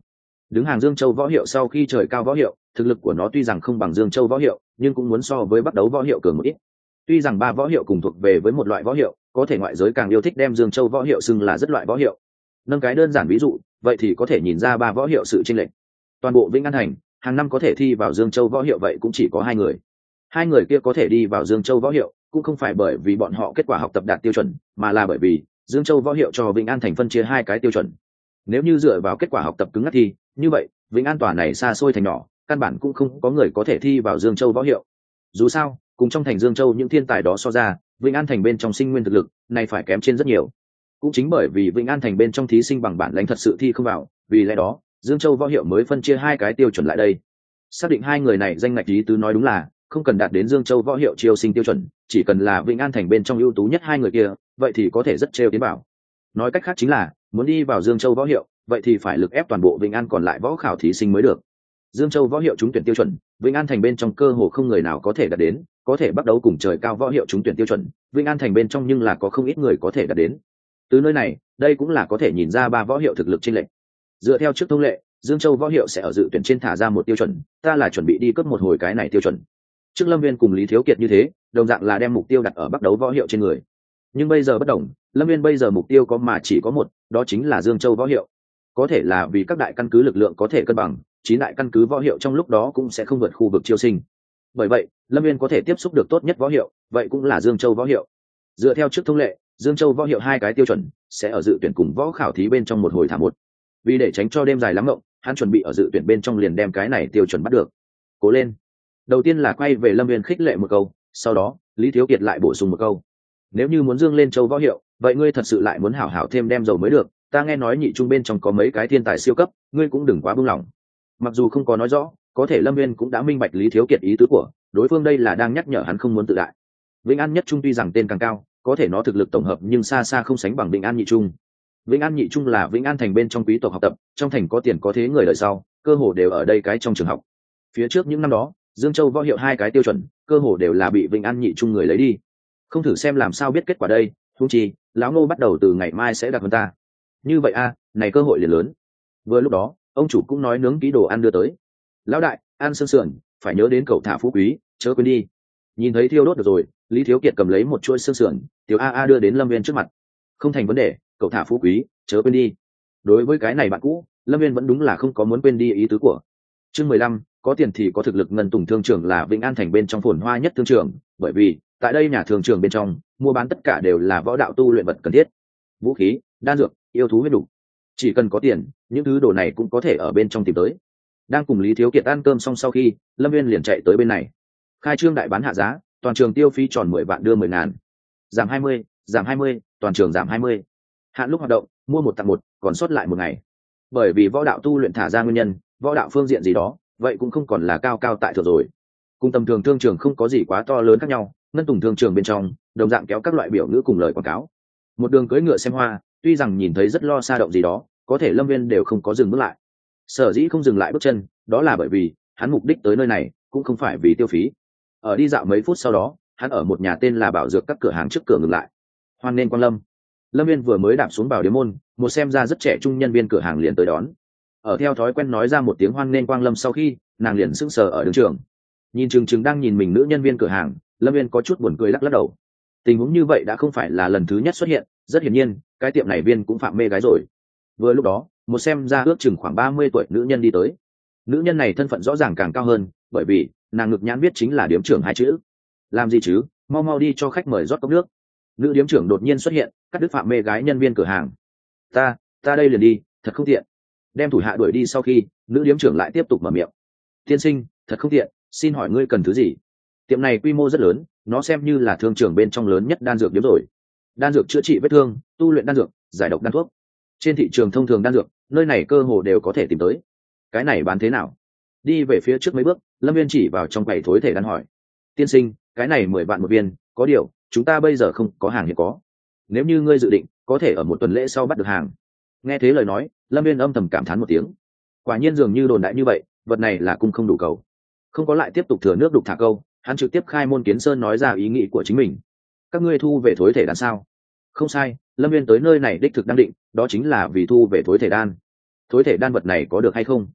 đứng hàng Dương Châu võ hiệu sau khi trời cao võ hiệu, thực lực của nó tuy rằng không bằng Dương Châu võ hiệu, nhưng cũng muốn so với Bắc Đấu võ hiệu cường một ít. Tuy rằng ba võ hiệu cùng thuộc về với một loại võ hiệu, có thể ngoại giới càng yêu thích đem Dương Châu võ hiệu xưng là rất loại võ hiệu. Nâng cái đơn giản ví dụ, vậy thì có thể nhìn ra ba võ hiệu sự chênh lệch. Toàn bộ Vĩnh An thành, hàng năm có thể thi vào Dương Châu võ hiệu vậy cũng chỉ có 2 người. 2 người kia có thể đi vào Dương Châu võ hiệu, cũng không phải bởi vì bọn họ kết quả học tập đạt tiêu chuẩn, mà là bởi vì Dương Châu võ hiệu cho Vĩnh An thành phân chia 2 cái tiêu chuẩn. Nếu như dựa vào kết quả học tập cứng ngắc thi, như vậy Vĩnh An tòa này xa xôi thành nhỏ, căn bản cũng không có người có thể thi vào Dương Châu võ hiệu. Dù sao, cùng trong thành Dương Châu những thiên tài đó so ra, Vĩnh An thành bên trong sinh nguyên thực lực này phải kém trên rất nhiều. Cũng chính bởi vì Vĩnh An thành bên trong thí sinh bằng bản lãnh thật sự thi không vào, vì lẽ đó Dương Châu võ hiệu mới phân chia 2 cái tiêu chuẩn lại đây. Xác định 2 người này danh ngạch ý tứ nói đúng là không cần đạt đến Dương Châu võ hiệu chiêu sinh tiêu chuẩn, chỉ cần là Vĩnh An thành bên trong ưu tú nhất 2 người kia, vậy thì có thể rất trêu tiến bảo. Nói cách khác chính là muốn đi vào Dương Châu võ hiệu, vậy thì phải lực ép toàn bộ Vĩnh An còn lại võ khảo thí sinh mới được. Dương Châu võ hiệu trúng tuyển tiêu chuẩn, Vĩnh An thành bên trong cơ hồ không người nào có thể đạt đến, có thể bắt đầu cùng trời cao võ hiệu trúng tuyển tiêu chuẩn, Vĩnh An thành bên trong nhưng là có không ít người có thể đạt đến. Từ nơi này, đây cũng là có thể nhìn ra ba võ hiệu thực lực chênh lệch. Dựa theo trước thông lệ, Dương Châu võ hiệu sẽ ở dự tuyển trên thả ra một tiêu chuẩn, ta là chuẩn bị đi cướp một hồi cái này tiêu chuẩn. Trước Lâm Viên cùng Lý Thiếu Kiệt như thế, đồng dạng là đem mục tiêu đặt ở bắt đấu võ hiệu trên người. Nhưng bây giờ bất đồng, Lâm Viên bây giờ mục tiêu có mà chỉ có một, đó chính là Dương Châu võ hiệu. Có thể là vì các đại căn cứ lực lượng có thể cân bằng, 9 đại căn cứ võ hiệu trong lúc đó cũng sẽ không vượt khu vực chiêu sinh. Bởi vậy, Lâm Viên có thể tiếp xúc được tốt nhất võ hiệu, vậy cũng là Dương Châu võ hiệu. Dựa theo trước thông lệ, Dương Châu võ hiệu 2 cái tiêu chuẩn sẽ ở dự tuyển cùng võ khảo thí bên trong một hồi thả một. Vì để tránh cho đêm dài lắm ngộng, hắn chuẩn bị ở dự tuyển bên trong liền đem cái này tiêu chuẩn bắt được. Cố lên. Đầu tiên là quay về Lâm Viên khích lệ một câu, sau đó Lý Thiếu Kiệt lại bổ sung một câu: nếu như muốn dương lên Châu võ hiệu, vậy ngươi thật sự lại muốn hảo hảo thêm đem dầu mới được, ta nghe nói nhị trung bên trong có mấy cái thiên tài siêu cấp, ngươi cũng đừng quá buông lỏng. Mặc dù không có nói rõ, có thể Lâm Viên cũng đã minh bạch Lý Thiếu Kiệt ý tứ của đối phương, đây là đang nhắc nhở hắn không muốn tự đại. Vĩnh An nhất trung tuy rằng tên càng cao, có thể nó thực lực tổng hợp nhưng xa xa không sánh bằng Vĩnh An nhị trung. Vĩnh An nhị trung là Vĩnh An thành bên trong quý tộc học tập, trong thành có tiền có thế người đời sau, cơ hồ đều ở đây cái trong trường học. Phía trước những năm đó, Dương Châu võ hiệu 2 cái tiêu chuẩn, cơ hồ đều là bị Vĩnh An nhị trung người lấy đi. Không thử xem làm sao biết kết quả đây, huống chi, lão Ngô bắt đầu từ ngày mai sẽ đặt hơn ta. Như vậy a, này cơ hội liền lớn. Vừa lúc đó, ông chủ cũng nói nướng ký đồ ăn đưa tới. Lão đại, ăn xương sườn, phải nhớ đến cậu thả phú quý, chớ quên đi. Nhìn thấy thiêu đốt được rồi, Lý Thiếu Kiệt cầm lấy một chuỗi xương sườn, tiểu a đưa đến Lâm Viên trước mặt. Không thành vấn đề, cậu thả phú quý, chớ quên đi. Đối với cái này bạn cũ, Lâm Viên vẫn đúng là không có muốn quên đi ý tứ của. Chương 15, có tiền thì có thực lực. Ngân Tùng thương trường là Vĩnh An thành bên trong phồn hoa nhất thương trường, bởi vì tại đây nhà thương trường bên trong mua bán tất cả đều là võ đạo tu luyện vật cần thiết, vũ khí, đan dược, yêu thú huyết đủ. Chỉ cần có tiền, những thứ đồ này cũng có thể ở bên trong tìm tới. Đang cùng Lý Thiếu Kiệt ăn cơm xong sau khi, Lâm Viên liền chạy tới bên này. Khai trương đại bán hạ giá, toàn trường tiêu phí tròn 10 vạn đưa 10.000. Giảm 20, giảm 20, toàn trường giảm 20. Hạn lúc hoạt động, mua 1 tặng 1, còn sót lại 1 ngày. Bởi vì võ đạo tu luyện thả ra nguyên nhân, võ đạo phương diện gì đó, vậy cũng không còn là cao cao tại thượng rồi. Cùng tầm thường thương trường không có gì quá to lớn khác nhau, Ngân Tùng thương trường bên trong, đồng dạng kéo các loại biểu ngữ cùng lời quảng cáo. Một đường cưỡi ngựa xem hoa, tuy rằng nhìn thấy rất lo xa động gì đó, có thể Lâm Viên đều không có dừng bước lại. Sở dĩ không dừng lại bước chân, đó là bởi vì hắn mục đích tới nơi này cũng không phải vì tiêu phí. Ở đi dạo mấy phút sau đó, hắn ở một nhà tên là Bảo Dược các cửa hàng trước cửa ngừng lại. Hoan nghênh quang lâm. Lâm Viên vừa mới đạp xuống bảo điếm môn, một xem ra rất trẻ trung nhân viên cửa hàng liền tới đón. Ở theo thói quen nói ra một tiếng hoan nghênh quang lâm sau khi, nàng liền sững sờ ở đường trường. Nhìn chừng đang nhìn mình nữ nhân viên cửa hàng, Lâm Viên có chút buồn cười lắc đầu. Tình huống như vậy đã không phải là lần thứ nhất xuất hiện, rất hiển nhiên, cái tiệm này viên cũng phạm mê gái rồi. Vừa lúc đó, một xem ra ước chừng khoảng 30 tuổi nữ nhân đi tới. Nữ nhân này thân phận rõ ràng càng cao hơn, bởi vì nàng ngực nhãn viết chính là điếm trưởng 2 chữ. Làm gì chứ, mau mau đi cho khách mời rót cốc nước. Nữ điếm trưởng đột nhiên xuất hiện, cắt đứt phạm mê gái nhân viên cửa hàng. Ta đây liền đi, thật không tiện. Đem thủ hạ đuổi đi sau khi, nữ điếm trưởng lại tiếp tục mở miệng. Tiên sinh, thật không tiện, xin hỏi ngươi cần thứ gì? Tiệm này quy mô rất lớn, nó xem như là thương trường bên trong lớn nhất đan dược điếm rồi. Đan dược chữa trị vết thương, tu luyện đan dược, giải độc đan thuốc. Trên thị trường thông thường đan dược, nơi này cơ hồ đều có thể tìm tới. Cái này bán thế nào? Đi về phía trước mấy bước, Lâm Viên chỉ vào trong quầy thối thể đan hỏi. Tiên sinh, cái này 10 vạn một viên, có điều chúng ta bây giờ không có hàng hiện có. Nếu như ngươi dự định, có thể ở 1 tuần lễ sau bắt được hàng. Nghe thế lời nói, Lâm Viên âm thầm cảm thán một tiếng. Quả nhiên dường như đồn đại như vậy, vật này là cung không đủ cầu. Không có lại tiếp tục thừa nước đục thả câu, hắn trực tiếp khai môn kiến sơn nói ra ý nghĩ của chính mình. Các ngươi thu về thối thể đan sao? Không sai, Lâm Viên tới nơi này đích thực đang định, đó chính là vì thu về thối thể đan. Thối thể đan vật này có được hay không,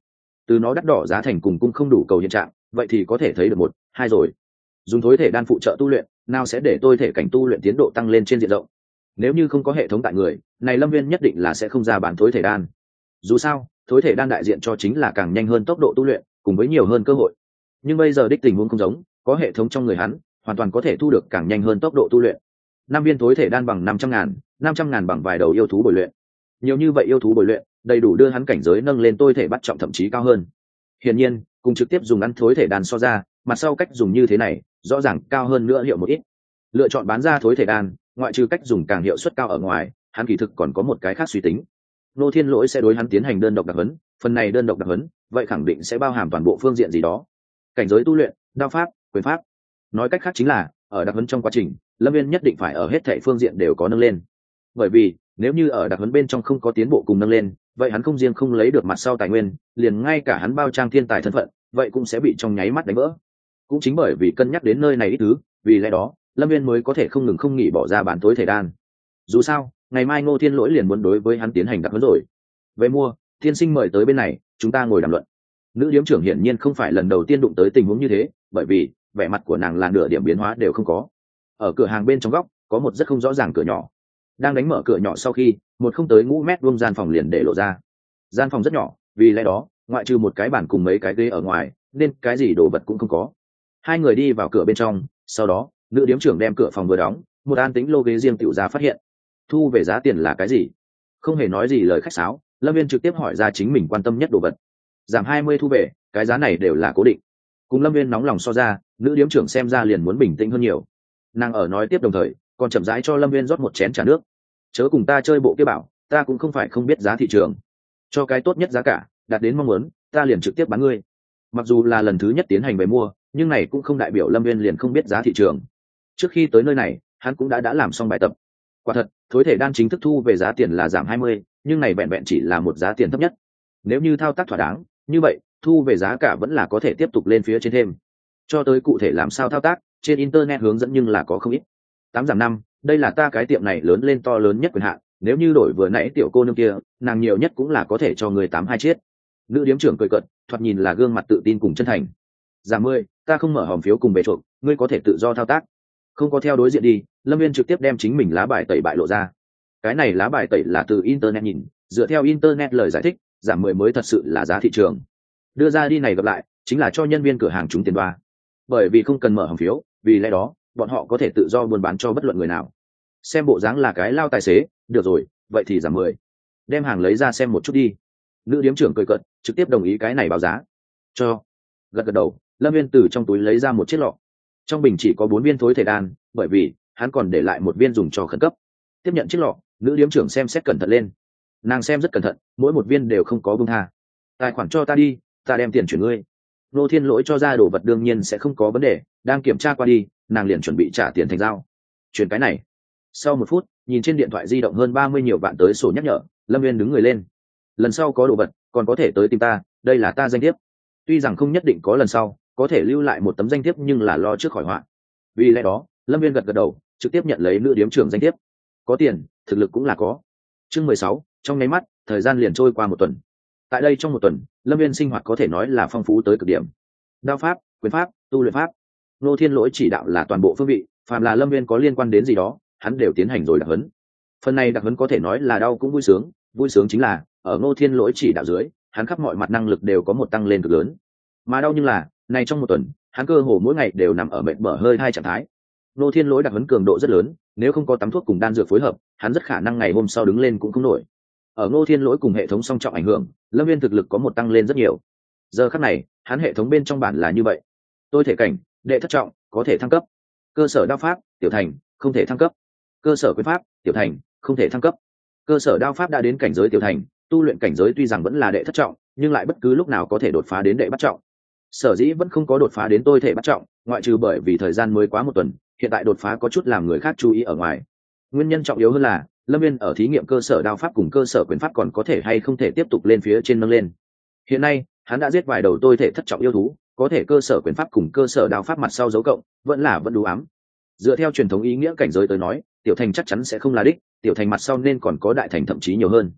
từ nó đắt đỏ giá thành cùng cung không đủ cầu hiện trạng, vậy thì có thể thấy được một hai rồi. Dùng thối thể đan phụ trợ tu luyện nào sẽ để tôi thể cảnh tu luyện tiến độ tăng lên trên diện rộng. Nếu như không có hệ thống tại người này, Lâm Viên nhất định là sẽ không ra bán thối thể đan. Dù sao thối thể đan đại diện cho chính là càng nhanh hơn tốc độ tu luyện cùng với nhiều hơn cơ hội, nhưng bây giờ đích tình huống không giống, có hệ thống trong người hắn hoàn toàn có thể thu được càng nhanh hơn tốc độ tu luyện. 5 viên thối thể đan bằng 500.000 bằng vài đầu yêu thú bồi luyện. Nhiều như vậy yêu thú bồi luyện đầy đủ đưa hắn cảnh giới nâng lên tôi thể bắt trọng thậm chí cao hơn. Hiển nhiên cùng trực tiếp dùng ăn thối thể đan so ra, mặt sau cách dùng như thế này rõ ràng cao hơn nữa hiệu một ít. Lựa chọn bán ra thối thể đan, ngoại trừ cách dùng càng hiệu suất cao ở ngoài, hắn kỳ thực còn có một cái khác suy tính. Nô Thiên Lỗi sẽ đối hắn tiến hành đơn độc đặc huấn, phần này đơn độc đặc huấn vậy khẳng định sẽ bao hàm toàn bộ phương diện gì đó, cảnh giới tu luyện, đao pháp, quyền pháp. Nói cách khác chính là ở đặc huấn trong quá trình, Lâm Viên nhất định phải ở hết thảy phương diện đều có nâng lên. Bởi vì nếu như ở đặc huấn bên trong không có tiến bộ cùng nâng lên, vậy hắn không riêng không lấy được mặt sau tài nguyên, liền ngay cả hắn bao trang thiên tài thân phận vậy cũng sẽ bị trong nháy mắt đánh vỡ. Cũng chính bởi vì cân nhắc đến nơi này ít thứ, vì lẽ đó Lâm Viên mới có thể không ngừng không nghỉ bỏ ra bán tối thể đan. Dù sao ngày mai Ngô Thiên Lỗi liền muốn đối với hắn tiến hành đặc huấn rồi. Về mua, tiên sinh mời tới bên này, chúng ta ngồi đàm luận. Nữ điếm trưởng hiển nhiên không phải lần đầu tiên đụng tới tình huống như thế, bởi vì vẻ mặt của nàng là nửa điểm biến hóa đều không có. Ở cửa hàng bên trong góc có một rất không rõ ràng cửa nhỏ. Đang đánh mở cửa nhỏ sau khi, một không tới 5 mét vuông gian phòng liền để lộ ra. Gian phòng rất nhỏ, vì lẽ đó ngoại trừ một cái bàn cùng mấy cái ghế ở ngoài, nên cái gì đồ vật cũng không có. Hai người đi vào cửa bên trong, sau đó nữ điếm trưởng đem cửa phòng vừa đóng, một an tính lô ghế riêng tiểu ra phát hiện. Thu về giá tiền là cái gì? Không hề nói gì lời khách sáo, Lâm Viên trực tiếp hỏi ra chính mình quan tâm nhất đồ vật. Giảm 20 thu về, cái giá này đều là cố định. Cùng Lâm Viên nóng lòng so ra, nữ điếm trưởng xem ra liền muốn bình tĩnh hơn nhiều. Nàng ở nói tiếp đồng thời còn chậm rãi cho Lâm Viên rót một chén trà nước. Chớ cùng ta chơi bộ kia bảo, ta cũng không phải không biết giá thị trường, cho cái tốt nhất giá cả đạt đến mong muốn, ta liền trực tiếp bán ngươi. Mặc dù là lần thứ nhất tiến hành về mua, nhưng này cũng không đại biểu Lâm Viên liền không biết giá thị trường. Trước khi tới nơi này hắn cũng đã làm xong bài tập. Quả thật thối thể đan chính thức thu về giá tiền là giảm 20, nhưng này vẹn vẹn chỉ là một giá tiền thấp nhất. Nếu như thao tác thỏa đáng như vậy, thu về giá cả vẫn là có thể tiếp tục lên phía trên thêm. Cho tới cụ thể làm sao thao tác, trên internet hướng dẫn nhưng là có không ít. 8 giảm 5, đây là ta cái tiệm này lớn lên to lớn nhất quyền hạn, nếu như đổi vừa nãy tiểu cô nương kia, nàng nhiều nhất cũng là có thể cho người 82 chiết. Nữ điếm trưởng cười cợt, thoạt nhìn là gương mặt tự tin cùng chân thành. Giảm 10, ta không mở hòm phiếu cùng bề chuộc, ngươi có thể tự do thao tác. Không có theo đối diện đi, Lâm Viên trực tiếp đem chính mình lá bài tẩy bại lộ ra. Cái này lá bài tẩy là từ internet nhìn, dựa theo internet lời giải thích, giảm 10 mới thật sự là giá thị trường. Đưa ra đi này gặp lại, chính là cho nhân viên cửa hàng trúng tiền đoa. Bởi vì không cần mở hòm phiếu, vì lẽ đó bọn họ có thể tự do buôn bán cho bất luận người nào. Xem bộ dáng là cái lao tài xế, được rồi, vậy thì giảm 10. Đem hàng lấy ra xem một chút đi. Nữ điếm trưởng cười cợt, trực tiếp đồng ý cái này báo giá. Cho. Gật đầu, Lâm Viên từ trong túi lấy ra một chiếc lọ. Trong bình chỉ có 4 viên thối thể đan, bởi vì hắn còn để lại một viên dùng cho khẩn cấp. Tiếp nhận chiếc lọ, nữ điếm trưởng xem xét cẩn thận lên. Nàng xem rất cẩn thận, mỗi một viên đều không có buông tha. Tài khoản cho ta đi, ta đem tiền chuyển ngươi. Nô Thiên Lỗi cho ra đồ vật đương nhiên sẽ không có vấn đề, đang kiểm tra qua đi, nàng liền chuẩn bị trả tiền thành dao. Chuyển cái này. Sau 1 phút, nhìn trên điện thoại di động hơn 30 nhiều vạn tới sổ nhắc nhở, Lâm Viên đứng người lên. Lần sau có đồ vật, còn có thể tới tìm ta, đây là ta danh thiếp. Tuy rằng không nhất định có lần sau, có thể lưu lại một tấm danh thiếp nhưng là lo trước khỏi họa. Vì lẽ đó, Lâm Viên gật đầu, trực tiếp nhận lấy nữ điếm trưởng danh thiếp. Có tiền, thực lực cũng là có. Chương 16, trong nháy mắt, thời gian liền trôi qua 1 tuần. Tại đây trong 1 tuần, Lâm Viên sinh hoạt có thể nói là phong phú tới cực điểm. Đao pháp, quyền pháp, tu luyện pháp, Nô Thiên Lỗi chỉ đạo là toàn bộ phương vị, phàm là Lâm Viên có liên quan đến gì đó, hắn đều tiến hành rồi đặc huấn. Phần này đặc huấn có thể nói là đau cũng vui sướng chính là ở Nô Thiên Lỗi chỉ đạo dưới, hắn khắp mọi mặt năng lực đều có một tăng lên cực lớn. Mà đau nhưng là, này trong 1 tuần, hắn cơ hồ mỗi ngày đều nằm ở mệt mỏi hơi hai trạng thái. Nô Thiên Lỗi đặc huấn cường độ rất lớn, nếu không có tắm thuốc cùng đan dược phối hợp, hắn rất khả năng ngày hôm sau đứng lên cũng không nổi. Ở Nô Thiên Lỗi cùng hệ thống song trọng ảnh hưởng, Lâm Viên thực lực có một tăng lên rất nhiều. Giờ khắc này, hắn hệ thống bên trong bản là như vậy: tôi thể cảnh, đệ thất trọng, có thể thăng cấp. Cơ sở đao pháp, tiểu thành, không thể thăng cấp. Cơ sở quyền pháp, tiểu thành, không thể thăng cấp. Cơ sở đao pháp đã đến cảnh giới tiểu thành, tu luyện cảnh giới tuy rằng vẫn là đệ thất trọng, nhưng lại bất cứ lúc nào có thể đột phá đến đệ bát trọng. Sở dĩ vẫn không có đột phá đến tôi thể bát trọng, ngoại trừ bởi vì thời gian mới quá 1 tuần, hiện tại đột phá có chút làm người khác chú ý ở ngoài. Nguyên nhân trọng yếu hơn là Lâm Viên ở thí nghiệm cơ sở đao pháp cùng cơ sở quyền pháp còn có thể hay không thể tiếp tục lên phía trên nâng lên. Hiện nay hắn đã giết vài đầu tôi thể thất trọng yêu thú, có thể cơ sở quyền pháp cùng cơ sở đao pháp mặt sau dấu cộng vẫn đủ ám. Dựa theo truyền thống ý nghĩa cảnh giới tới nói, tiểu thành chắc chắn sẽ không là đích, tiểu thành mặt sau nên còn có đại thành thậm chí nhiều hơn.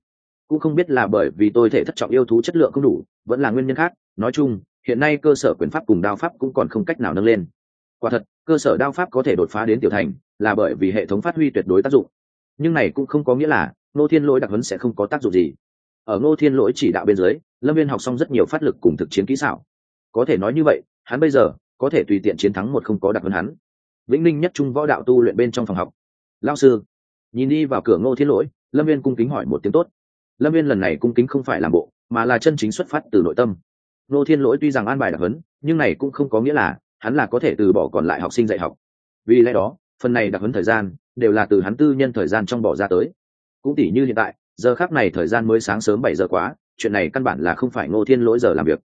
cũng không biết là bởi vì tôi thể thất trọng yêu thú chất lượng không đủ vẫn là nguyên nhân khác. Nói chung hiện nay cơ sở quyền pháp cùng đao pháp cũng còn không cách nào nâng lên. Quả thật cơ sở đao pháp có thể đột phá đến tiểu thành là bởi vì hệ thống phát huy tuyệt đối tác dụng, nhưng này cũng không có nghĩa là Ngô Thiên Lỗi đặc huấn sẽ không có tác dụng gì. Ở Ngô Thiên Lỗi chỉ đạo bên dưới, Lâm Viên học xong rất nhiều phát lực cùng thực chiến kỹ xảo. Có thể nói như vậy, hắn bây giờ có thể tùy tiện chiến thắng một không có đặc huấn hắn. Vĩnh Ninh nhất trung võ đạo tu luyện bên trong phòng học. Lão sư, nhìn đi vào cửa Ngô Thiên Lỗi, Lâm Viên cung kính hỏi một tiếng tốt. Lâm Viên lần này cung kính không phải làm bộ, mà là chân chính xuất phát từ nội tâm. Ngô Thiên Lỗi tuy rằng an bài đặc huấn, nhưng này cũng không có nghĩa là hắn là có thể từ bỏ còn lại học sinh dạy học. Vì lẽ đó, phần này đặc huấn thời gian đều là từ hắn tư nhân thời gian trong bỏ ra tới. Cũng tỉ như hiện tại, giờ khắc này thời gian mới sáng sớm 7 giờ quá, chuyện này căn bản là không phải Ngô Thiên Lỗi giờ làm việc.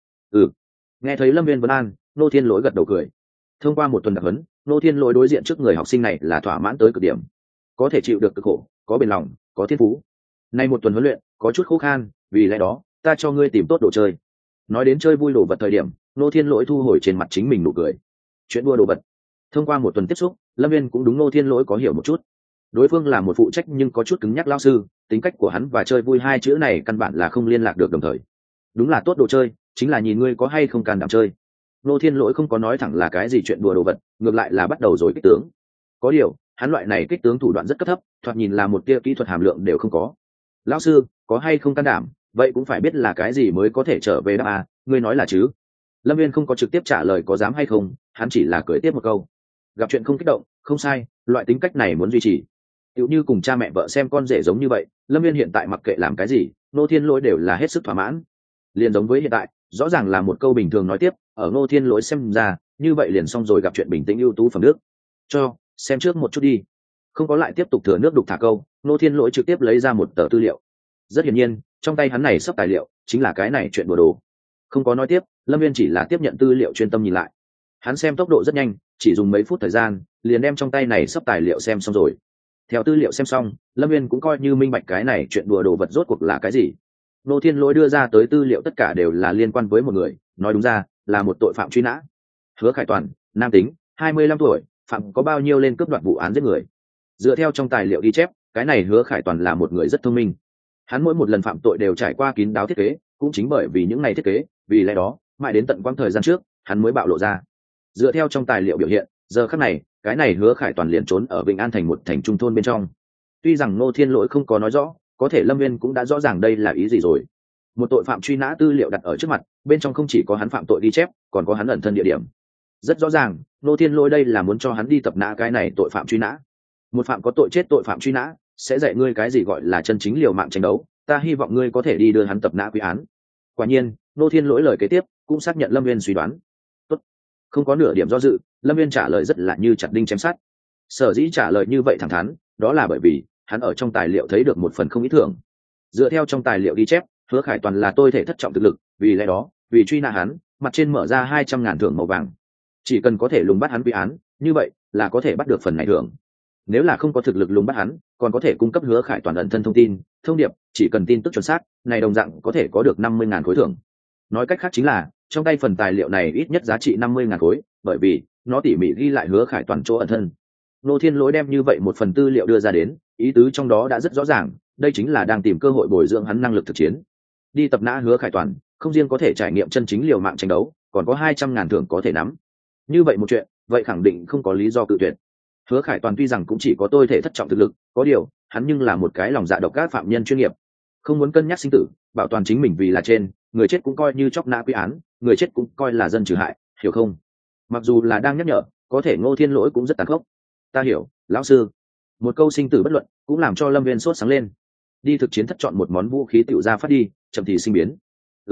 Nghe thấy Lâm Viên vấn an, Ngô Thiên Lỗi gật đầu cười. Thông qua một tuần đặc huấn, Ngô Thiên Lỗi đối diện trước người học sinh này là thỏa mãn tới cực điểm. Có thể chịu được cực khổ, có bền lòng, có thiên phú. Nay một tuần huấn luyện có chút khó khăn, vì lẽ đó ta cho ngươi tìm tốt đồ chơi. Nói đến chơi vui đồ vật thời điểm, Ngô Thiên Lỗi thu hồi trên mặt chính mình nụ cười. Chuyện đua đồ vật. Thông qua một tuần tiếp xúc, Lâm Viên cũng đúng Ngô Thiên Lỗi có hiểu một chút. Đối phương là một phụ trách nhưng có chút cứng nhắc lao sư, tính cách của hắn và chơi vui hai chữ này căn bản là không liên lạc được đồng thời. Đúng là tốt đồ chơi, chính là nhìn ngươi có hay không can đảm chơi. Ngô Thiên Lỗi không có nói thẳng là cái gì chuyện đùa đồ vật, ngược lại là bắt đầu rồi kích tướng. Có điều hắn loại này kích tướng thủ đoạn rất cấp thấp, thoạt nhìn là một tia kỹ thuật hàm lượng đều không có. Lão sư có hay không can đảm, vậy cũng phải biết là cái gì mới có thể trở về đáp à, ngươi nói là chứ. Lâm Viên không có trực tiếp trả lời có dám hay không, hắn chỉ là cười tiếp một câu. Gặp chuyện không kích động, không sai, loại tính cách này muốn duy trì. Tựu như cùng cha mẹ vợ xem con rể giống như vậy, Lâm Viên hiện tại mặc kệ làm cái gì, Ngô Thiên Lỗi đều là hết sức thỏa mãn. Liền giống với hiện tại, rõ ràng là một câu bình thường nói tiếp, ở Ngô Thiên Lỗi xem ra, như vậy liền xong rồi, gặp chuyện bình tĩnh ưu tú phẩm nước. Cho, xem trước một chút đi. Không có lại tiếp tục thừa nước đục thả câu, Ngô Thiên Lỗi trực tiếp lấy ra một tờ tư liệu. Rất hiển nhiên, trong tay hắn này sắp tài liệu, chính là cái này chuyện đùa đồ. Không có nói tiếp, Lâm Viên chỉ là tiếp nhận tư liệu chuyên tâm nhìn lại. Hắn xem tốc độ rất nhanh, chỉ dùng mấy phút thời gian, liền đem trong tay này sắp tài liệu xem xong rồi. Theo tư liệu xem xong, Lâm Viên cũng coi như minh bạch cái này chuyện đùa đồ vật rốt cuộc là cái gì. Ngô Thiên Lỗi đưa ra tới tư liệu tất cả đều là liên quan với một người, nói đúng ra là một tội phạm truy nã. Hứa Khải Toàn, nam tính, 25 tuổi, phạm có bao nhiêu lên cướp đoạt vụ án giết người. Dựa theo trong tài liệu ghi chép, cái này Hứa Khải Toàn là một người rất thông minh. Hắn mỗi một lần phạm tội đều trải qua kín đáo thiết kế, cũng chính bởi vì những ngày thiết kế, vì lẽ đó, mãi đến tận quãng thời gian trước, hắn mới bạo lộ ra. Dựa theo trong tài liệu biểu hiện, giờ khắc này, cái này Hứa Khải Toàn liền trốn ở Vĩnh An thành một thành trung thôn bên trong. Tuy rằng Ngô Thiên Lỗi không có nói rõ, có thể Lâm Viên cũng đã rõ ràng đây là ý gì rồi. Một tội phạm truy nã tư liệu đặt ở trước mặt, bên trong không chỉ có hắn phạm tội ghi chép, còn có hắn ẩn thân địa điểm. Rất rõ ràng, Ngô Thiên Lỗi đây là muốn cho hắn đi tập nã cái này tội phạm truy nã. Một phạm có tội chết tội phạm truy nã, sẽ dạy ngươi cái gì gọi là chân chính liều mạng tranh đấu, ta hy vọng ngươi có thể đi đưa hắn tập nã quy án. Quả nhiên, Ngô Thiên Lỗi lời kế tiếp cũng xác nhận Lâm Viên suy đoán. Tốt. Không có nửa điểm do dự, Lâm Viên trả lời rất là như chặt đinh chém sắt. Sở dĩ trả lời như vậy thẳng thắn, đó là bởi vì hắn ở trong tài liệu thấy được một phần không ý tưởng. Dựa theo trong tài liệu ghi chép, Hứa Khải Toàn là tôi thể thất trọng thực lực, vì lẽ đó, vì truy nã hắn, mặt trên mở ra 200.000 thưởng màu vàng. Chỉ cần có thể lùng bắt hắn quy án, như vậy là có thể bắt được phần này thưởng. Nếu là không có thực lực lùng bắt hắn, còn có thể cung cấp Hứa Khải Toàn ẩn thân thông tin, thông điệp, chỉ cần tin tức chuẩn xác, này đồng dạng có thể có được 50.000 khối thưởng. Nói cách khác chính là, trong tay phần tài liệu này ít nhất giá trị 50.000 khối, bởi vì nó tỉ mỉ ghi lại Hứa Khải Toàn chỗ ẩn thân. Ngô Thiên Lỗi đem như vậy một phần tư liệu đưa ra đến, ý tứ trong đó đã rất rõ ràng, đây chính là đang tìm cơ hội bồi dưỡng hắn năng lực thực chiến. Đi tập nã Hứa Khải Toàn, không riêng có thể trải nghiệm chân chính liều mạng tranh đấu, còn có 200.000 thưởng có thể nắm. Như vậy một chuyện, vậy khẳng định không có lý do cự tuyệt. Hứa Khải Toàn tuy rằng cũng chỉ có tôi thể thất trọng thực lực, có điều, hắn nhưng là một cái lòng dạ độc ác phạm nhân chuyên nghiệp, không muốn cân nhắc sinh tử, bảo toàn chính mình vì là trên, người chết cũng coi như chóc nã quy án, người chết cũng coi là dân trừ hại, hiểu không? Mặc dù là đang nhắc nhở, có thể Ngô Thiên Lỗi cũng rất tàn khốc. Ta hiểu, lão sư. Một câu sinh tử bất luận, cũng làm cho Lâm Viên sốt sáng lên. Đi thực chiến thất chọn một món vũ khí tựu ra phát đi, chậm thì sinh biến.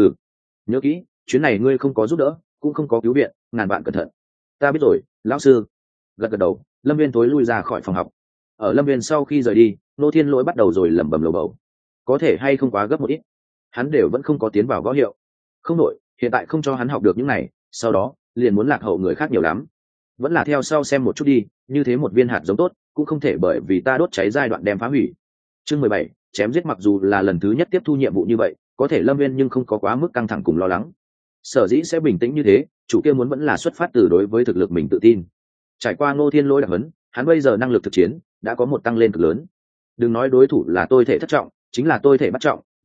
Nhớ kỹ, chuyến này ngươi không có giúp đỡ, cũng không có cứu viện, ngàn vạn cẩn thận. Ta biết rồi, lão sư. Gật gật đầu, Lâm Viên tối lui ra khỏi phòng học. Ở Lâm Viên sau khi rời đi, Ngô Thiên Lỗi bắt đầu rồi lẩm bẩm lầu bầu. Có thể hay không quá gấp một ít, hắn đều vẫn không có tiến vào gõ hiệu. Không nội, hiện tại không cho hắn học được những này, sau đó liền muốn lạc hậu người khác nhiều lắm. Vẫn là theo sau xem một chút đi, như thế một viên hạt giống tốt, cũng không thể bởi vì ta đốt cháy giai đoạn đem phá hủy. Chương 17, chém giết. Mặc dù là lần thứ nhất tiếp thu nhiệm vụ như vậy, có thể Lâm Viên nhưng không có quá mức căng thẳng cùng lo lắng. Sở dĩ sẽ bình tĩnh như thế, chủ kia muốn vẫn là xuất phát từ đối với thực lực mình tự tin. Trải qua Ngô Thiên Lỗi đặc huấn, hắn bây giờ năng lực thực chiến đã có một tăng lên cực lớn. Đừng nói đối thủ là tôi thể thất trọng, chính là tôi thể bắt trọng,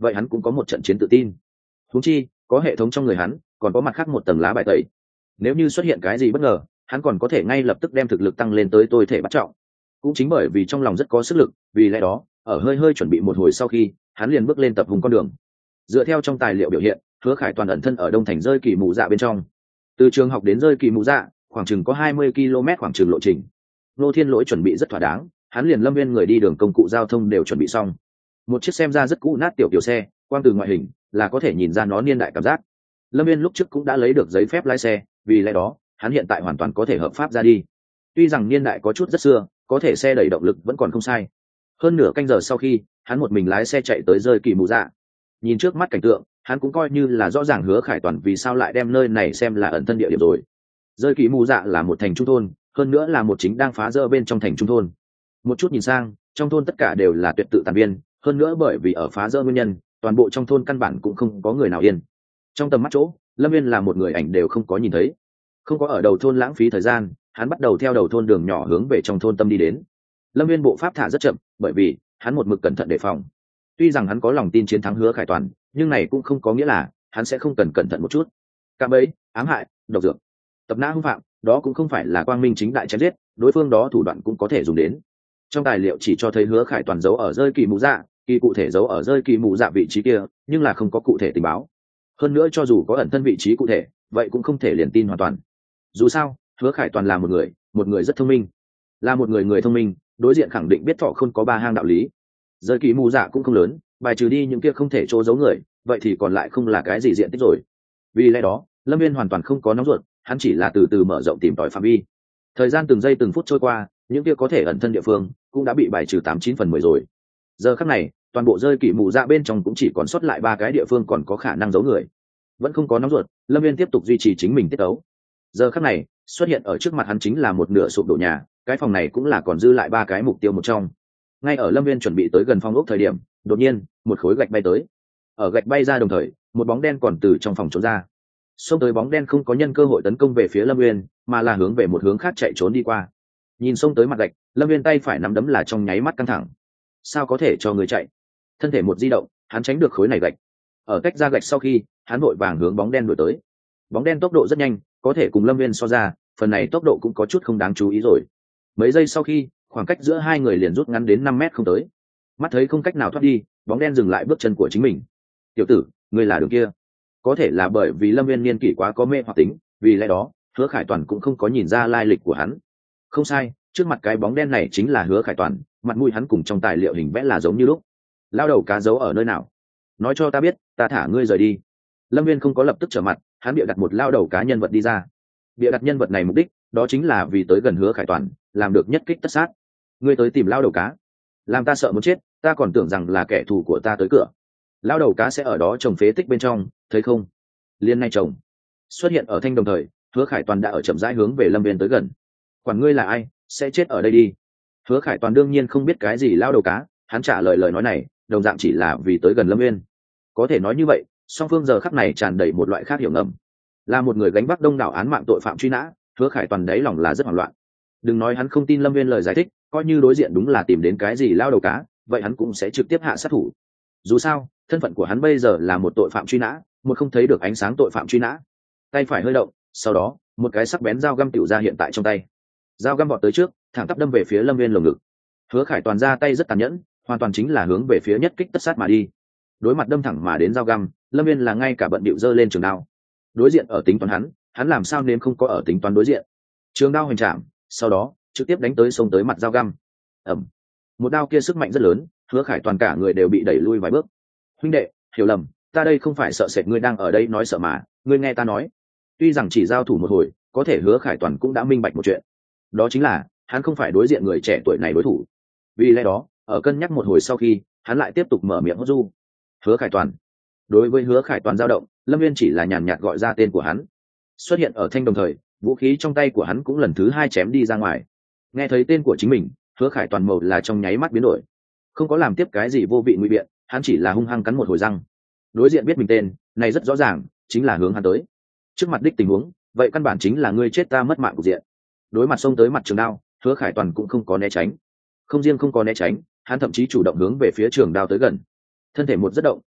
vậy hắn cũng có một trận chiến tự tin. Huống chi có hệ thống trong người hắn, còn có mặt khác một tầng lá bài tẩy. Nếu như xuất hiện cái gì bất ngờ, hắn còn có thể ngay lập tức đem thực lực tăng lên tới tôi thể bắt trọng. Cũng chính bởi vì trong lòng rất có sức lực, vì lẽ đó ở hơi hơi chuẩn bị một hồi sau khi hắn liền bước lên tập hùng con đường. Dựa theo trong tài liệu biểu hiện, Hứa Khải Toàn ẩn thân ở Đông Thành rơi kỳ mù dạ bên trong. Từ trường học đến rơi kỳ mù dạ khoảng chừng có 20 km khoảng chừng lộ trình. Nô Thiên Lỗi chuẩn bị rất thỏa đáng, hắn liền Lâm Viên người đi đường công cụ giao thông đều chuẩn bị xong. Một chiếc xem ra rất cũ nát tiểu xe, quang từ ngoại hình là có thể nhìn ra nó niên đại cảm giác. Lâm Viên lúc trước cũng đã lấy được giấy phép lái xe, vì lẽ đó hắn hiện tại hoàn toàn có thể hợp pháp ra đi. Tuy rằng niên đại có chút rất xưa, có thể xe đẩy động lực vẫn còn không sai. Hơn nửa canh giờ sau khi hắn một mình lái xe chạy tới rơi kỳ mù dạ. Nhìn trước mắt cảnh tượng, hắn cũng coi như là rõ ràng Hứa Khải Toàn vì sao lại đem nơi này xem là ẩn thân địa điểm rồi. Rơi kỳ mù dạ là một thành trung thôn, hơn nữa là một chính đang phá rỡ bên trong thành trung thôn. Một chút nhìn sang, trong thôn tất cả đều là tuyệt tự tàn viên, hơn nữa bởi vì ở phá rỡ nguyên nhân, toàn bộ trong thôn căn bản cũng không có người nào yên. Trong tầm mắt chỗ, Lâm Viên là một người ảnh đều không có nhìn thấy. Không có ở đầu thôn lãng phí thời gian, hắn bắt đầu theo đầu thôn đường nhỏ hướng về trong thôn tâm đi đến. Lâm Viên bộ pháp thả rất chậm, bởi vì hắn một mực cẩn thận đề phòng. Tuy rằng hắn có lòng tin chiến thắng Hứa Khải Toàn, nhưng này cũng không có nghĩa là hắn sẽ không cần cẩn thận một chút. Cạm bẫy, ám hại, độc dược, tập nã hung phạm, đó cũng không phải là quang minh chính đại chém giết, đối phương đó thủ đoạn cũng có thể dùng đến. Trong tài liệu chỉ cho thấy Hứa Khải Toàn giấu ở rơi kỳ mù dạ, kỳ cụ thể giấu ở rơi kỳ mù dạ vị trí kia, nhưng là không có cụ thể tình báo. Hơn nữa cho dù có ẩn thân vị trí cụ thể, vậy cũng không thể liền tin hoàn toàn. Dù sao, Hứa Khải Toàn là một người rất thông minh, là một người thông minh, đối diện khẳng định biết thọ không có ba hang đạo lý. Rơi kỳ mù dạ cũng không lớn, bài trừ đi những kia không thể chỗ giấu người, vậy thì còn lại không là cái gì diện tích rồi. Vì lẽ đó Lâm Viên hoàn toàn không có nóng ruột, hắn chỉ là từ từ mở rộng tìm tòi phạm vi. Thời gian từng giây từng phút trôi qua, những kia có thể ẩn thân địa phương cũng đã bị bài trừ 89/10 rồi. Giờ khắc này toàn bộ rơi kỳ mù dạ bên trong cũng chỉ còn sót lại 3 cái địa phương còn có khả năng giấu người. Vẫn không có nóng ruột, Lâm Viên tiếp tục duy trì chính mình tiết tấu. Giờ khắc này xuất hiện ở trước mặt hắn chính là một nửa sụp đổ nhà, cái phòng này cũng là còn dư lại 3 cái mục tiêu một trong. Ngay ở Lâm Viên chuẩn bị tới gần phòng ốc thời điểm, đột nhiên một khối gạch bay tới. Ở gạch bay ra đồng thời, một bóng đen còn từ trong phòng trốn ra. Xông tới bóng đen không có nhân cơ hội tấn công về phía Lâm Viên, mà là hướng về một hướng khác chạy trốn đi qua. Nhìn xông tới mặt gạch, Lâm Viên tay phải nắm đấm là trong nháy mắt căng thẳng. Sao có thể cho người chạy? Thân thể một di động, hắn tránh được khối này gạch. Ở cách ra gạch sau khi, hắn vội vàng hướng bóng đen đuổi tới. Bóng đen tốc độ rất nhanh, có thể cùng Lâm Viên so ra, phần này tốc độ cũng có chút không đáng chú ý rồi. Mấy giây sau khi, khoảng cách giữa hai người liền rút ngắn đến 5 mét không tới. Mắt thấy không cách nào thoát đi, bóng đen dừng lại bước chân của chính mình. Tiểu tử, ngươi là đường kia. Có thể là bởi vì Lâm Viên niên kỷ quá có mê hoặc tính, vì lẽ đó Hứa Khải Toàn cũng không có nhìn ra lai lịch của hắn. Không sai, trước mặt cái bóng đen này chính là Hứa Khải Toàn, mặt mũi hắn cùng trong tài liệu hình vẽ là giống như lúc. Lao đầu cá giấu ở nơi nào? Nói cho ta biết, ta thả ngươi rời đi. Lâm Viên không có lập tức trở mặt, hắn bịa đặt một lao đầu cá nhân vật đi ra. Bịa đặt nhân vật này mục đích đó chính là vì tới gần Hứa Khải Toàn, làm được nhất kích tất sát. Ngươi tới tìm lao đầu cá, làm ta sợ muốn chết, ta còn tưởng rằng là kẻ thù của ta tới cửa. Lao đầu cá sẽ ở đó trồng phế tích bên trong, thấy không? Liên nay trồng xuất hiện ở thanh đồng thời, Hứa Khải Toàn đã ở chậm rãi hướng về Lâm Viên tới gần. Quản ngươi là ai, sẽ chết ở đây đi. Hứa Khải Toàn đương nhiên không biết cái gì lao đầu cá, hắn trả lời lời nói này đồng dạng chỉ là vì tới gần Lâm Viên. Có thể nói như vậy, song phương giờ khắc này tràn đầy một loại khác hiểu ngầm. Là một người gánh vác đông đảo án mạng tội phạm truy nã, Hứa Khải Toàn đáy lòng là rất hoảng loạn. Đừng nói hắn không tin Lâm Viên lời giải thích, coi như đối diện đúng là tìm đến cái gì lao đầu cá, vậy hắn cũng sẽ trực tiếp hạ sát thủ. Dù sao thân phận của hắn bây giờ là một tội phạm truy nã, một không thấy được ánh sáng tội phạm truy nã. Tay phải hơi động, sau đó một cái sắc bén dao găm tiểu ra hiện tại trong tay. Dao găm vọt tới trước, thẳng tắp đâm về phía Lâm Viên lồng ngực. Hứa Khải Toàn ra tay rất tàn nhẫn, hoàn toàn chính là hướng về phía nhất kích tất sát mà đi. Đối mặt đâm thẳng mà đến dao găm, Lâm Viên là ngay cả bận bịu giơ lên trường đao. Đối diện ở tính toán hắn làm sao nên không có ở tính toán đối diện. Trường đao hoành trảm, sau đó trực tiếp đánh tới xông tới mặt dao găm. Ầm. Một đao kia sức mạnh rất lớn, Hứa Khải Toàn cả người đều bị đẩy lui vài bước. Huynh đệ, hiểu lầm, ta đây không phải sợ sệt ngươi đang ở đây nói sợ mà, ngươi nghe ta nói. Tuy rằng chỉ giao thủ một hồi, có thể Hứa Khải Toàn cũng đã minh bạch một chuyện. Đó chính là hắn không phải đối diện người trẻ tuổi này đối thủ. Vì lẽ đó ở cân nhắc một hồi sau khi, hắn lại tiếp tục mở miệng hốt du. Hứa Khải Toàn. Đối với Hứa Khải Toàn dao động, Lâm Viên chỉ là nhàn nhạt gọi ra tên của hắn. Xuất hiện ở thanh đồng thời, vũ khí trong tay của hắn cũng lần thứ 2 chém đi ra ngoài. Nghe thấy tên của chính mình, Hứa Khải Toàn màu là trong nháy mắt biến đổi. Không có làm tiếp cái gì vô vị nguy biện, hắn chỉ là hung hăng cắn một hồi răng. Đối diện biết mình tên này rất rõ ràng, chính là hướng hắn tới. Trước mặt đích tình huống, vậy căn bản chính là ngươi chết ta mất mạng của diện. Đối mặt xông tới mặt trường đao, Hứa Khải Toàn cũng không có né tránh. Không riêng không có né tránh, hắn thậm chí chủ động hướng về phía trường đao tới gần. Thân thể một rất động,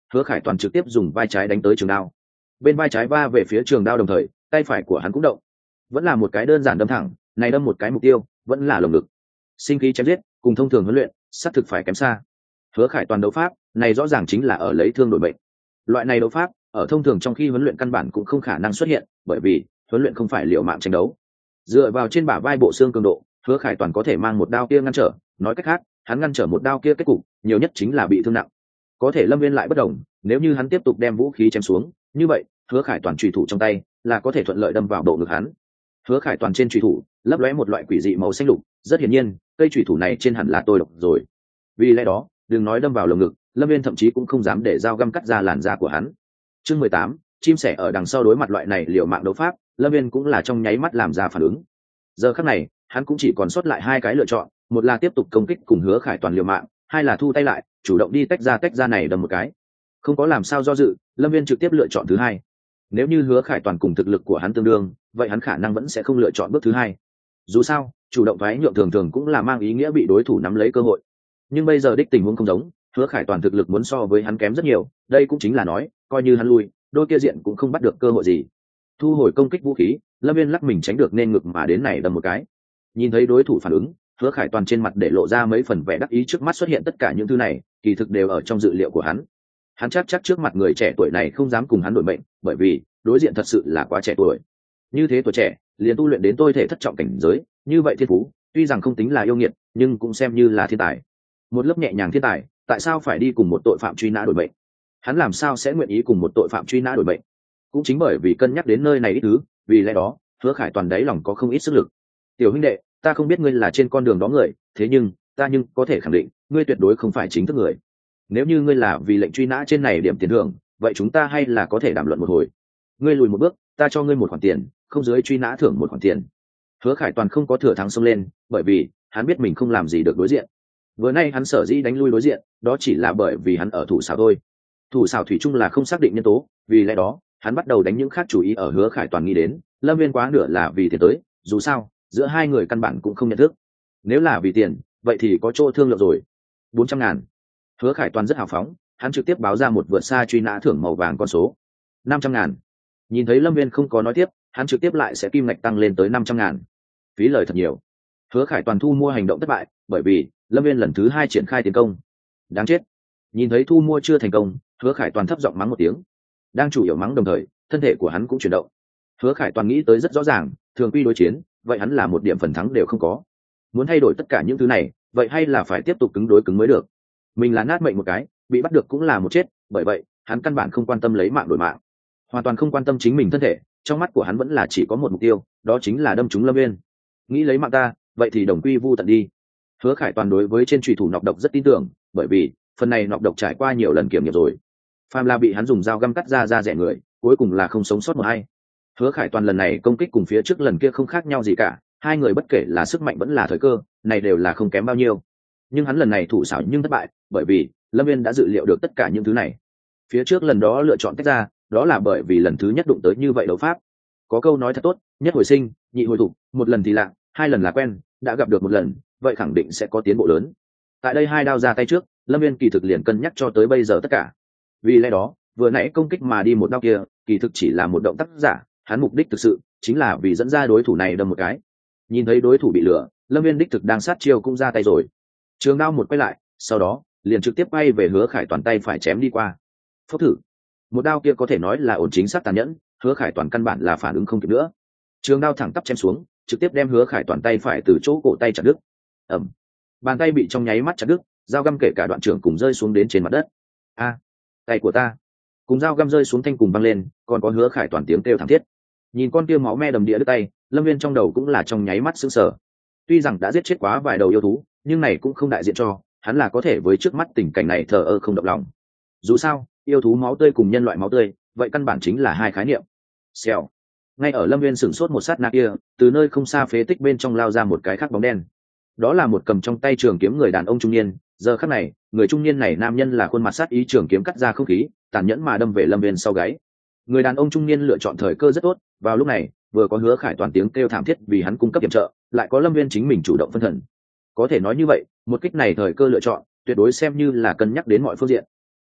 Hứa Khải Toàn trực tiếp dùng vai trái đánh tới trường đao, bên vai trái va về phía trường đao, đồng thời tay phải của hắn cũng động, vẫn là một cái đơn giản đâm thẳng, này đâm một cái mục tiêu vẫn là lồng ngực. Sinh khí chém giết cùng thông thường huấn luyện xác thực phải kém xa. Hứa Khải Toàn đấu pháp này rõ ràng chính là ở lấy thương đổi mệnh. Loại này đấu pháp ở thông thường trong khi huấn luyện căn bản cũng không khả năng xuất hiện, bởi vì huấn luyện không phải liều mạng tranh đấu. Dựa vào trên bả vai bộ xương cường độ, Hứa Khải Toàn có thể mang một đao kia ngăn trở, nói cách khác, hắn ngăn trở một đao kia kết cục nhiều nhất chính là bị thương nặng. Có thể Lâm Viên lại bất đồng, nếu như hắn tiếp tục đem vũ khí chém xuống, như vậy Hứa Khải Toàn chủy thủ trong tay là có thể thuận lợi đâm vào bộ ngực hắn. Hứa Khải Toàn trên chủy thủ lấp lóe một loại quỷ dị màu xanh lục, rất hiển nhiên cây chủy thủ này trên hẳn là tôi độc rồi. Vì lẽ đó đừng nói đâm vào lồng ngực, Lâm Viên thậm chí cũng không dám để dao găm cắt ra làn da của hắn. Chương 18, chim sẻ ở đằng sau đối mặt loại này liều mạng đấu pháp, Lâm Viên cũng là trong nháy mắt làm ra phản ứng. Giờ khắc này hắn cũng chỉ còn sót lại hai cái lựa chọn, một là tiếp tục công kích cùng Hứa Khải Toàn liều mạng, hai là thu tay lại chủ động đi tách ra này đâm một cái. Không có làm sao do dự, Lâm Viên trực tiếp lựa chọn thứ hai. Nếu như Hứa Khải Toàn cùng thực lực của hắn tương đương, vậy hắn khả năng vẫn sẽ không lựa chọn bước thứ hai. Dù sao chủ động thoái nhượng thường thường cũng là mang ý nghĩa bị đối thủ nắm lấy cơ hội, nhưng bây giờ đích tình huống không giống, Hứa Khải Toàn thực lực muốn so với hắn kém rất nhiều, đây cũng chính là nói coi như hắn lui, đôi kia diện cũng không bắt được cơ hội gì. Thu hồi công kích vũ khí, Lâm Viên lắc mình tránh được nên ngực mà đến này đâm một cái. Nhìn thấy đối thủ phản ứng, Hứa Khải Toàn trên mặt để lộ ra mấy phần vẻ đắc ý, trước mắt xuất hiện tất cả những thứ này kỳ thực đều ở trong dự liệu của hắn. Hắn chắc trước mặt người trẻ tuổi này không dám cùng hắn đổi mệnh, bởi vì đối diện thật sự là quá trẻ tuổi. Như thế tuổi trẻ liền tu luyện đến tôi thể thất trọng cảnh giới, như vậy thiên phú tuy rằng không tính là yêu nghiệt, nhưng cũng xem như là thiên tài. Một lớp nhẹ nhàng thiên tài, tại sao phải đi cùng một tội phạm truy nã đổi mệnh? Hắn làm sao sẽ nguyện ý cùng một tội phạm truy nã đổi mệnh? Cũng chính bởi vì cân nhắc đến nơi này ít thứ, vì lẽ đó Hứa Khải Toàn đáy lòng có không ít sức lực. Tiểu huynh đệ, ta không biết ngươi là trên con đường đó người, thế nhưng ta có thể khẳng định ngươi tuyệt đối không phải chính thức người. Nếu như ngươi là vì lệnh truy nã trên này điểm tiền thưởng, vậy chúng ta hay là có thể đàm luận một hồi. Ngươi lùi một bước, ta cho ngươi một khoản tiền, không dưới truy nã thưởng một khoản tiền. Hứa Khải Toàn không có thừa thắng xông lên, bởi vì hắn biết mình không làm gì được đối diện. Vừa nay hắn sở dĩ đánh lui đối diện, đó chỉ là bởi vì hắn ở thủ xảo thôi. Thủ xảo thủy chung là không xác định nhân tố, vì lẽ đó hắn bắt đầu đánh những khác chủ ý ở Hứa Khải Toàn nghĩ đến, Lâm Viên quá nửa là vì tiền tới, dù sao giữa hai người căn bản cũng không nhận thức. Nếu là vì tiền, vậy thì có chỗ thương lượng rồi. 400.000. Hứa Khải Toàn rất hào phóng, hắn trực tiếp báo ra một vượt xa truy nã thưởng màu vàng con số. 500.000. Nhìn thấy Lâm Viên không có nói tiếp, hắn trực tiếp lại sẽ kim ngạch tăng lên tới 500.000. Phí lời thật nhiều. Hứa Khải Toàn thu mua hành động thất bại, bởi vì Lâm Viên lần thứ hai triển khai tiến công. Đáng chết. Nhìn thấy thu mua chưa thành công, Hứa Khải Toàn thấp giọng mắng một tiếng. Đang chủ yếu mắng đồng thời, thân thể của hắn cũng chuyển động. Hứa Khải Toàn nghĩ tới rất rõ ràng, thường quy đối chiến, vậy hắn là một điểm phần thắng đều không có. Muốn thay đổi tất cả những thứ này, vậy hay là phải tiếp tục cứng đối cứng mới được. Mình là nát mệnh một cái, bị bắt được cũng là một chết, bởi vậy hắn căn bản không quan tâm lấy mạng đổi mạng, hoàn toàn không quan tâm chính mình thân thể. Trong mắt của hắn vẫn là chỉ có một mục tiêu, đó chính là đâm trúng Lâm Viên. Nghĩ lấy mạng ta, vậy thì đồng quy vu tận đi. Hứa Khải Toàn đối với trên chủy thủ nọc độc rất tin tưởng, bởi vì phần này nọc độc trải qua nhiều lần kiểm nghiệm rồi. Phàm là bị hắn dùng dao găm cắt ra rẻ người, cuối cùng là không sống sót một ai. Hứa Khải Toàn lần này công kích cùng phía trước lần kia không khác nhau gì cả, hai người bất kể là sức mạnh vẫn là thời cơ, này đều là không kém bao nhiêu. Nhưng hắn lần này thủ xảo nhưng thất bại, bởi vì Lâm Viên đã dự liệu được tất cả những thứ này. Phía trước lần đó lựa chọn tách ra, đó là bởi vì lần thứ nhất đụng tới như vậy đấu pháp. Có câu nói thật tốt, nhất hồi sinh, nhị hồi thục, một lần thì lạ, hai lần là quen, đã gặp được một lần, vậy khẳng định sẽ có tiến bộ lớn. Tại đây hai đao ra tay trước, Lâm Viên kỳ thực liền cân nhắc cho tới bây giờ tất cả. Vì lẽ đó, vừa nãy công kích mà đi một đao kia, kỳ thực chỉ là một động tác giả, hắn mục đích thực sự chính là vì dẫn ra đối thủ này đâm một cái. Nhìn thấy đối thủ bị lừa, Lâm Viên đích thực đang sát chiêu cũng ra tay rồi. Trường đao một quay lại, sau đó liền trực tiếp quay về Hứa Khải Toàn tay phải chém đi qua. Phốc thử. Một đao kia có thể nói là ổn chính xác tàn nhẫn, Hứa Khải Toàn căn bản là phản ứng không kịp nữa. Trường đao thẳng tắp chém xuống, trực tiếp đem Hứa Khải Toàn tay phải từ chỗ cổ tay chặt đứt. Ầm. Bàn tay bị trong nháy mắt chặt đứt, dao găm kể cả đoạn trưởng cùng rơi xuống đến trên mặt đất. A, tay của ta. Cùng dao găm rơi xuống thanh cùng văng lên, còn có Hứa Khải Toàn tiếng kêu thảm thiết. Nhìn con kia máu me đầm địa đứt tay, Lâm Viên trong đầu cũng là trong nháy mắt sững sờ. Tuy rằng đã giết chết quá vài đầu yêu thú, nhưng này cũng không đại diện cho hắn là có thể với trước mắt tình cảnh này thờ ơ không động lòng. Dù sao yêu thú máu tươi cùng nhân loại máu tươi vậy căn bản chính là hai khái niệm. Xèo. Ngay ở Lâm Viên sửng sốt một sát na kia, từ nơi không xa phế tích bên trong lao ra một cái khác bóng đen. Đó là một cầm trong tay trường kiếm người đàn ông trung niên. Giờ khắc này người trung niên này nam nhân là khuôn mặt sát ý, trường kiếm cắt ra không khí tàn nhẫn mà đâm về Lâm Viên sau gáy. Người đàn ông trung niên lựa chọn thời cơ rất tốt, vào lúc này vừa có Hứa Khải Toàn tiếng kêu thảm thiết vì hắn cung cấp hiệp trợ, lại có Lâm Viên chính mình chủ động phân thần. Có thể nói như vậy, một kích này thời cơ lựa chọn tuyệt đối xem như là cân nhắc đến mọi phương diện.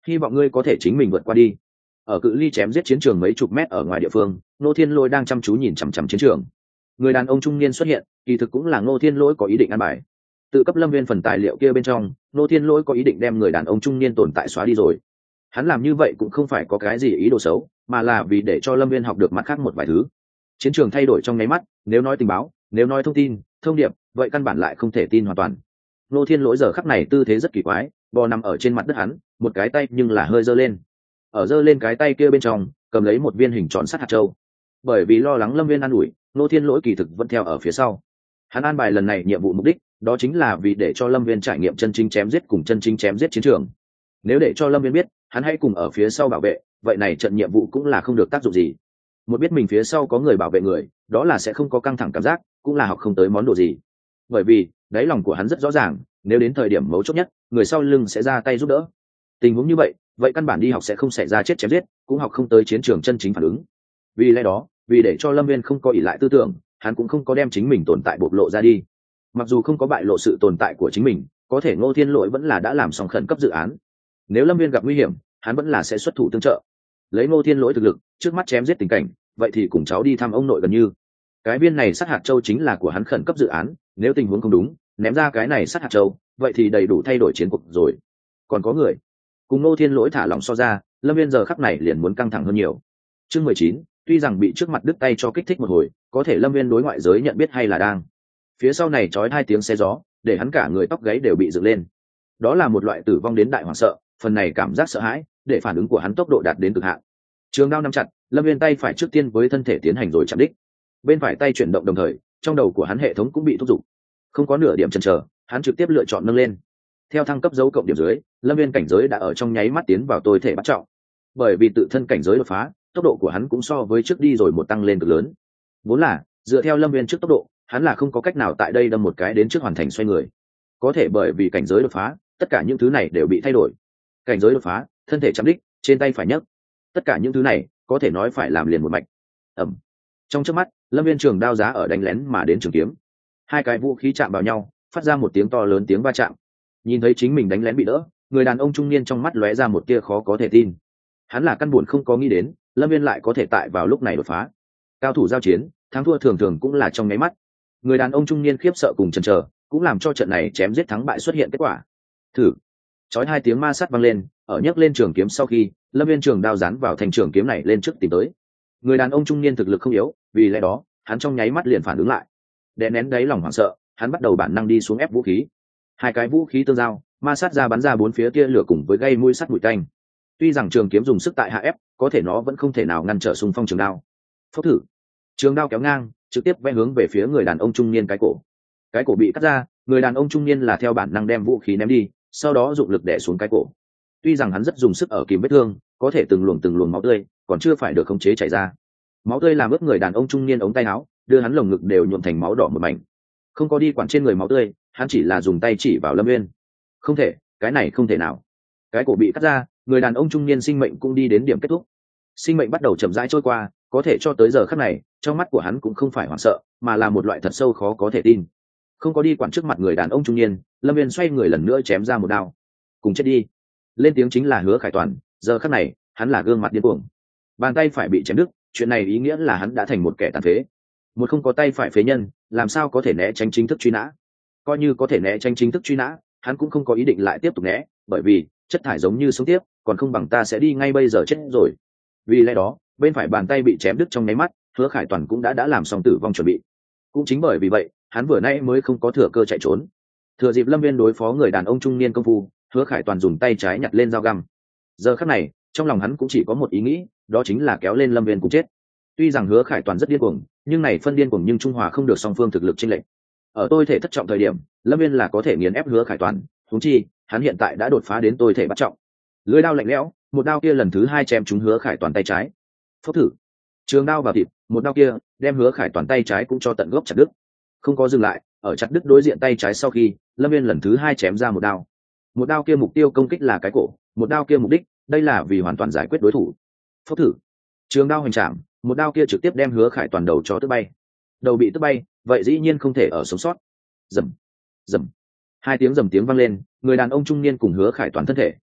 hy vọng ngươi có thể chính mình vượt qua đi. Ở cự ly chém giết chiến trường mấy chục mét ở ngoài địa phương, Ngô Thiên Lỗi đang chăm chú nhìn chằm chằm chiến trường. Người đàn ông trung niên xuất hiện, kỳ thực cũng là Ngô Thiên Lỗi có ý định ăn bài. Tự cấp Lâm Viên phần tài liệu kia bên trong, Ngô Thiên Lỗi có ý định đem người đàn ông trung niên tồn tại xóa đi rồi. Hắn làm như vậy cũng không phải có cái gì ý đồ xấu, mà là vì để cho Lâm Viên học được mặt khác một vài thứ. Chiến trường thay đổi trong nháy mắt, nếu nói tình báo, nếu nói thông tin, thông điệp, vậy căn bản lại không thể tin hoàn toàn. Ngô Thiên Lỗi giờ khắc này tư thế rất kỳ quái, bò nằm ở trên mặt đất hắn, một cái tay nhưng là hơi giơ lên. Ở giơ lên cái tay kia bên trong, cầm lấy một viên hình tròn sắt hạt châu. Bởi vì lo lắng Lâm Viên an ủi, Ngô Thiên Lỗi kỳ thực vẫn theo ở phía sau. Hắn an bài lần này nhiệm vụ mục đích, đó chính là vì để cho Lâm Viên trải nghiệm chân chính chém giết cùng chân chính chém giết chiến trường. Nếu để cho Lâm Viên biết, hắn hãy cùng ở phía sau bảo vệ, vậy này trận nhiệm vụ cũng là không được tác dụng gì. Một biết mình phía sau có người bảo vệ người, đó là sẽ không có căng thẳng cảm giác, cũng là học không tới món đồ gì. Bởi vì đáy lòng của hắn rất rõ ràng, nếu đến thời điểm mấu chốt nhất, người sau lưng sẽ ra tay giúp đỡ. Tình huống như vậy, vậy căn bản đi học sẽ không xảy ra chết chém giết, cũng học không tới chiến trường chân chính phản ứng. Vì lẽ đó, vì để cho Lâm Viên không có ỷ lại tư tưởng, hắn cũng không có đem chính mình tồn tại bộc lộ ra đi. Mặc dù không có bại lộ sự tồn tại của chính mình, có thể Ngô Thiên Lỗi vẫn là đã làm xong khẩn cấp dự án. Nếu Lâm Viên gặp nguy hiểm, hắn vẫn là sẽ xuất thủ tương trợ. Lấy Ngô Thiên Lỗi thực lực, trước mắt chém giết tình cảnh, vậy thì cùng cháu đi thăm ông nội gần như. Cái viên này sát hạt châu chính là của hắn khẩn cấp dự án, nếu tình huống không đúng, ném ra cái này sát hạt châu, vậy thì đầy đủ thay đổi chiến cuộc rồi. Còn có người cùng Ngô Thiên Lỗi thả lỏng so ra, Lâm Viên giờ khắc này liền muốn căng thẳng hơn nhiều. Chương 19, tuy rằng bị trước mặt đứt tay cho kích thích một hồi, có thể Lâm Viên đối ngoại giới nhận biết hay là đang. Phía sau này chói hai tiếng xe gió, để hắn cả người tóc gáy đều bị dựng lên. Đó là một loại tử vong đến đại hoảng sợ, phần này cảm giác sợ hãi, để phản ứng của hắn tốc độ đạt đến cực hạn. Trường đao nắm chặt, Lâm Viên tay phải trước tiên với thân thể tiến hành rồi chạm đích. Bên phải tay chuyển động đồng thời, trong đầu của hắn hệ thống cũng bị thúc giục. Không có nửa điểm chần chờ, hắn trực tiếp lựa chọn nâng lên. Theo thăng cấp dấu cộng điểm dưới, Lâm Viên cảnh giới đã ở trong nháy mắt tiến vào tối thể bắt trọng. Bởi vì tự thân cảnh giới đột phá, tốc độ của hắn cũng so với trước đi rồi một tăng lên cực lớn. Vốn là dựa theo Lâm Viên trước tốc độ, hắn là không có cách nào tại đây đâm một cái đến trước hoàn thành xoay người. Có thể bởi vì cảnh giới đột phá, tất cả những thứ này đều bị thay đổi. Cảnh giới đột phá, thân thể chạm đích, trên tay phải nhấc. Tất cả những thứ này có thể nói phải làm liền một mạch. Ầm. Trong chớp mắt, Lâm Viên trường đao giá ở đánh lén mà đến trường kiếm. Hai cái vũ khí chạm vào nhau, phát ra một tiếng to lớn tiếng va chạm. Nhìn thấy chính mình đánh lén bị đỡ, người đàn ông trung niên trong mắt lóe ra một tia khó có thể tin. Hắn là căn buồn không có nghĩ đến, Lâm Viên lại có thể tại vào lúc này đột phá. Cao thủ giao chiến, thắng thua thường thường cũng là trong nháy mắt. Người đàn ông trung niên khiếp sợ cùng chần chờ, cũng làm cho trận này chém giết thắng bại xuất hiện kết quả. Thử. Chói hai tiếng ma sát vang lên, ở nhấc lên trường kiếm sau khi, Lâm Viên trường đao dán vào thành trường kiếm này lên trước tìm tới. Người đàn ông trung niên thực lực không yếu, vì lẽ đó, hắn trong nháy mắt liền phản ứng lại. Đè nén đáy lòng hoảng sợ, hắn bắt đầu bản năng đi xuống ép vũ khí. Hai cái vũ khí tương giao, ma sát ra bắn ra bốn phía tia lửa cùng với gây mũi sắt bụi tanh. Tuy rằng trường kiếm dùng sức tại hạ ép, có thể nó vẫn không thể nào ngăn trở xung phong trường đao. Phốc thử. Trường đao kéo ngang, trực tiếp vẽ hướng về phía người đàn ông trung niên cái cổ. Cái cổ bị cắt ra, người đàn ông trung niên là theo bản năng đem vũ khí ném đi, sau đó dụng lực đè xuống cái cổ. Tuy rằng hắn rất dùng sức ở kìm vết thương, có thể từng luồng máu tươi còn chưa phải được khống chế chảy ra. Máu tươi làm ướt người đàn ông trung niên ống tay áo, đưa hắn lồng ngực đều nhuộm thành máu đỏ một mảnh. Không có đi quản trên người máu tươi, hắn chỉ là dùng tay chỉ vào Lâm Viên. Không thể, cái này không thể nào. Cái cổ bị cắt ra, người đàn ông trung niên sinh mệnh cũng đi đến điểm kết thúc. Sinh mệnh bắt đầu chậm rãi trôi qua, có thể cho tới giờ khắc này, trong mắt của hắn cũng không phải hoảng sợ, mà là một loại thật sâu khó có thể tin. Không có đi quản trước mặt người đàn ông trung niên, Lâm Viên xoay người lần nữa chém ra một đao. Cùng chết đi. Lên tiếng chính là Hứa Khải Toàn, giờ khắc này, hắn là gương mặt điên cuồng. Bàn tay phải bị chém đứt, chuyện này ý nghĩa là hắn đã thành một kẻ tàn phế. Một không có tay phải phế nhân, làm sao có thể né tránh chính thức truy nã? Coi như có thể né tránh chính thức truy nã, hắn cũng không có ý định lại tiếp tục né, bởi vì chất thải giống như sống tiếp, còn không bằng ta sẽ đi ngay bây giờ chết rồi. Vì lẽ đó, bên phải bàn tay bị chém đứt trong nháy mắt, Hứa Khải Toàn cũng đã làm xong tử vong chuẩn bị. Cũng chính bởi vì vậy, hắn vừa nãy mới không có thừa cơ chạy trốn. Thừa dịp Lâm Viên đối phó người đàn ông trung niên công phu, Hứa Khải Toàn dùng tay trái nhặt lên dao găm. Giờ khắc này, trong lòng hắn cũng chỉ có một ý nghĩ, đó chính là kéo lên Lâm Viên cùng chết. Tuy rằng Hứa Khải Toàn rất điên cuồng, nhưng này phân điên cuồng nhưng trung hòa không được song phương thực lực chênh lệch. Ở tôi thể thất trọng thời điểm, Lâm Viên là có thể nghiền ép Hứa Khải Toàn, huống chi, hắn hiện tại đã đột phá đến tôi thể bắt trọng. Lưỡi đao lạnh lẽo, một đao kia lần thứ hai chém trúng Hứa Khải Toàn tay trái. Phốc thử. Trường đao vào thịt, một đao kia đem Hứa Khải Toàn tay trái cũng cho tận gốc chặt đứt. Không có dừng lại, ở chặt đứt đối diện tay trái sau khi, Lâm Viên lần thứ hai chém ra một đao. Một đao kia mục tiêu công kích là cái cổ, một đao kia mục đích, đây là vì hoàn toàn giải quyết đối thủ. Phốc thử. Trường đao hoành trảm, một đao kia trực tiếp đem Hứa Khải Toàn đầu cho tước bay. Đầu bị tước bay, vậy dĩ nhiên không thể ở sống sót. Rầm, rầm. Hai tiếng rầm tiếng vang lên, người đàn ông trung niên cùng Hứa Khải Toàn thân thể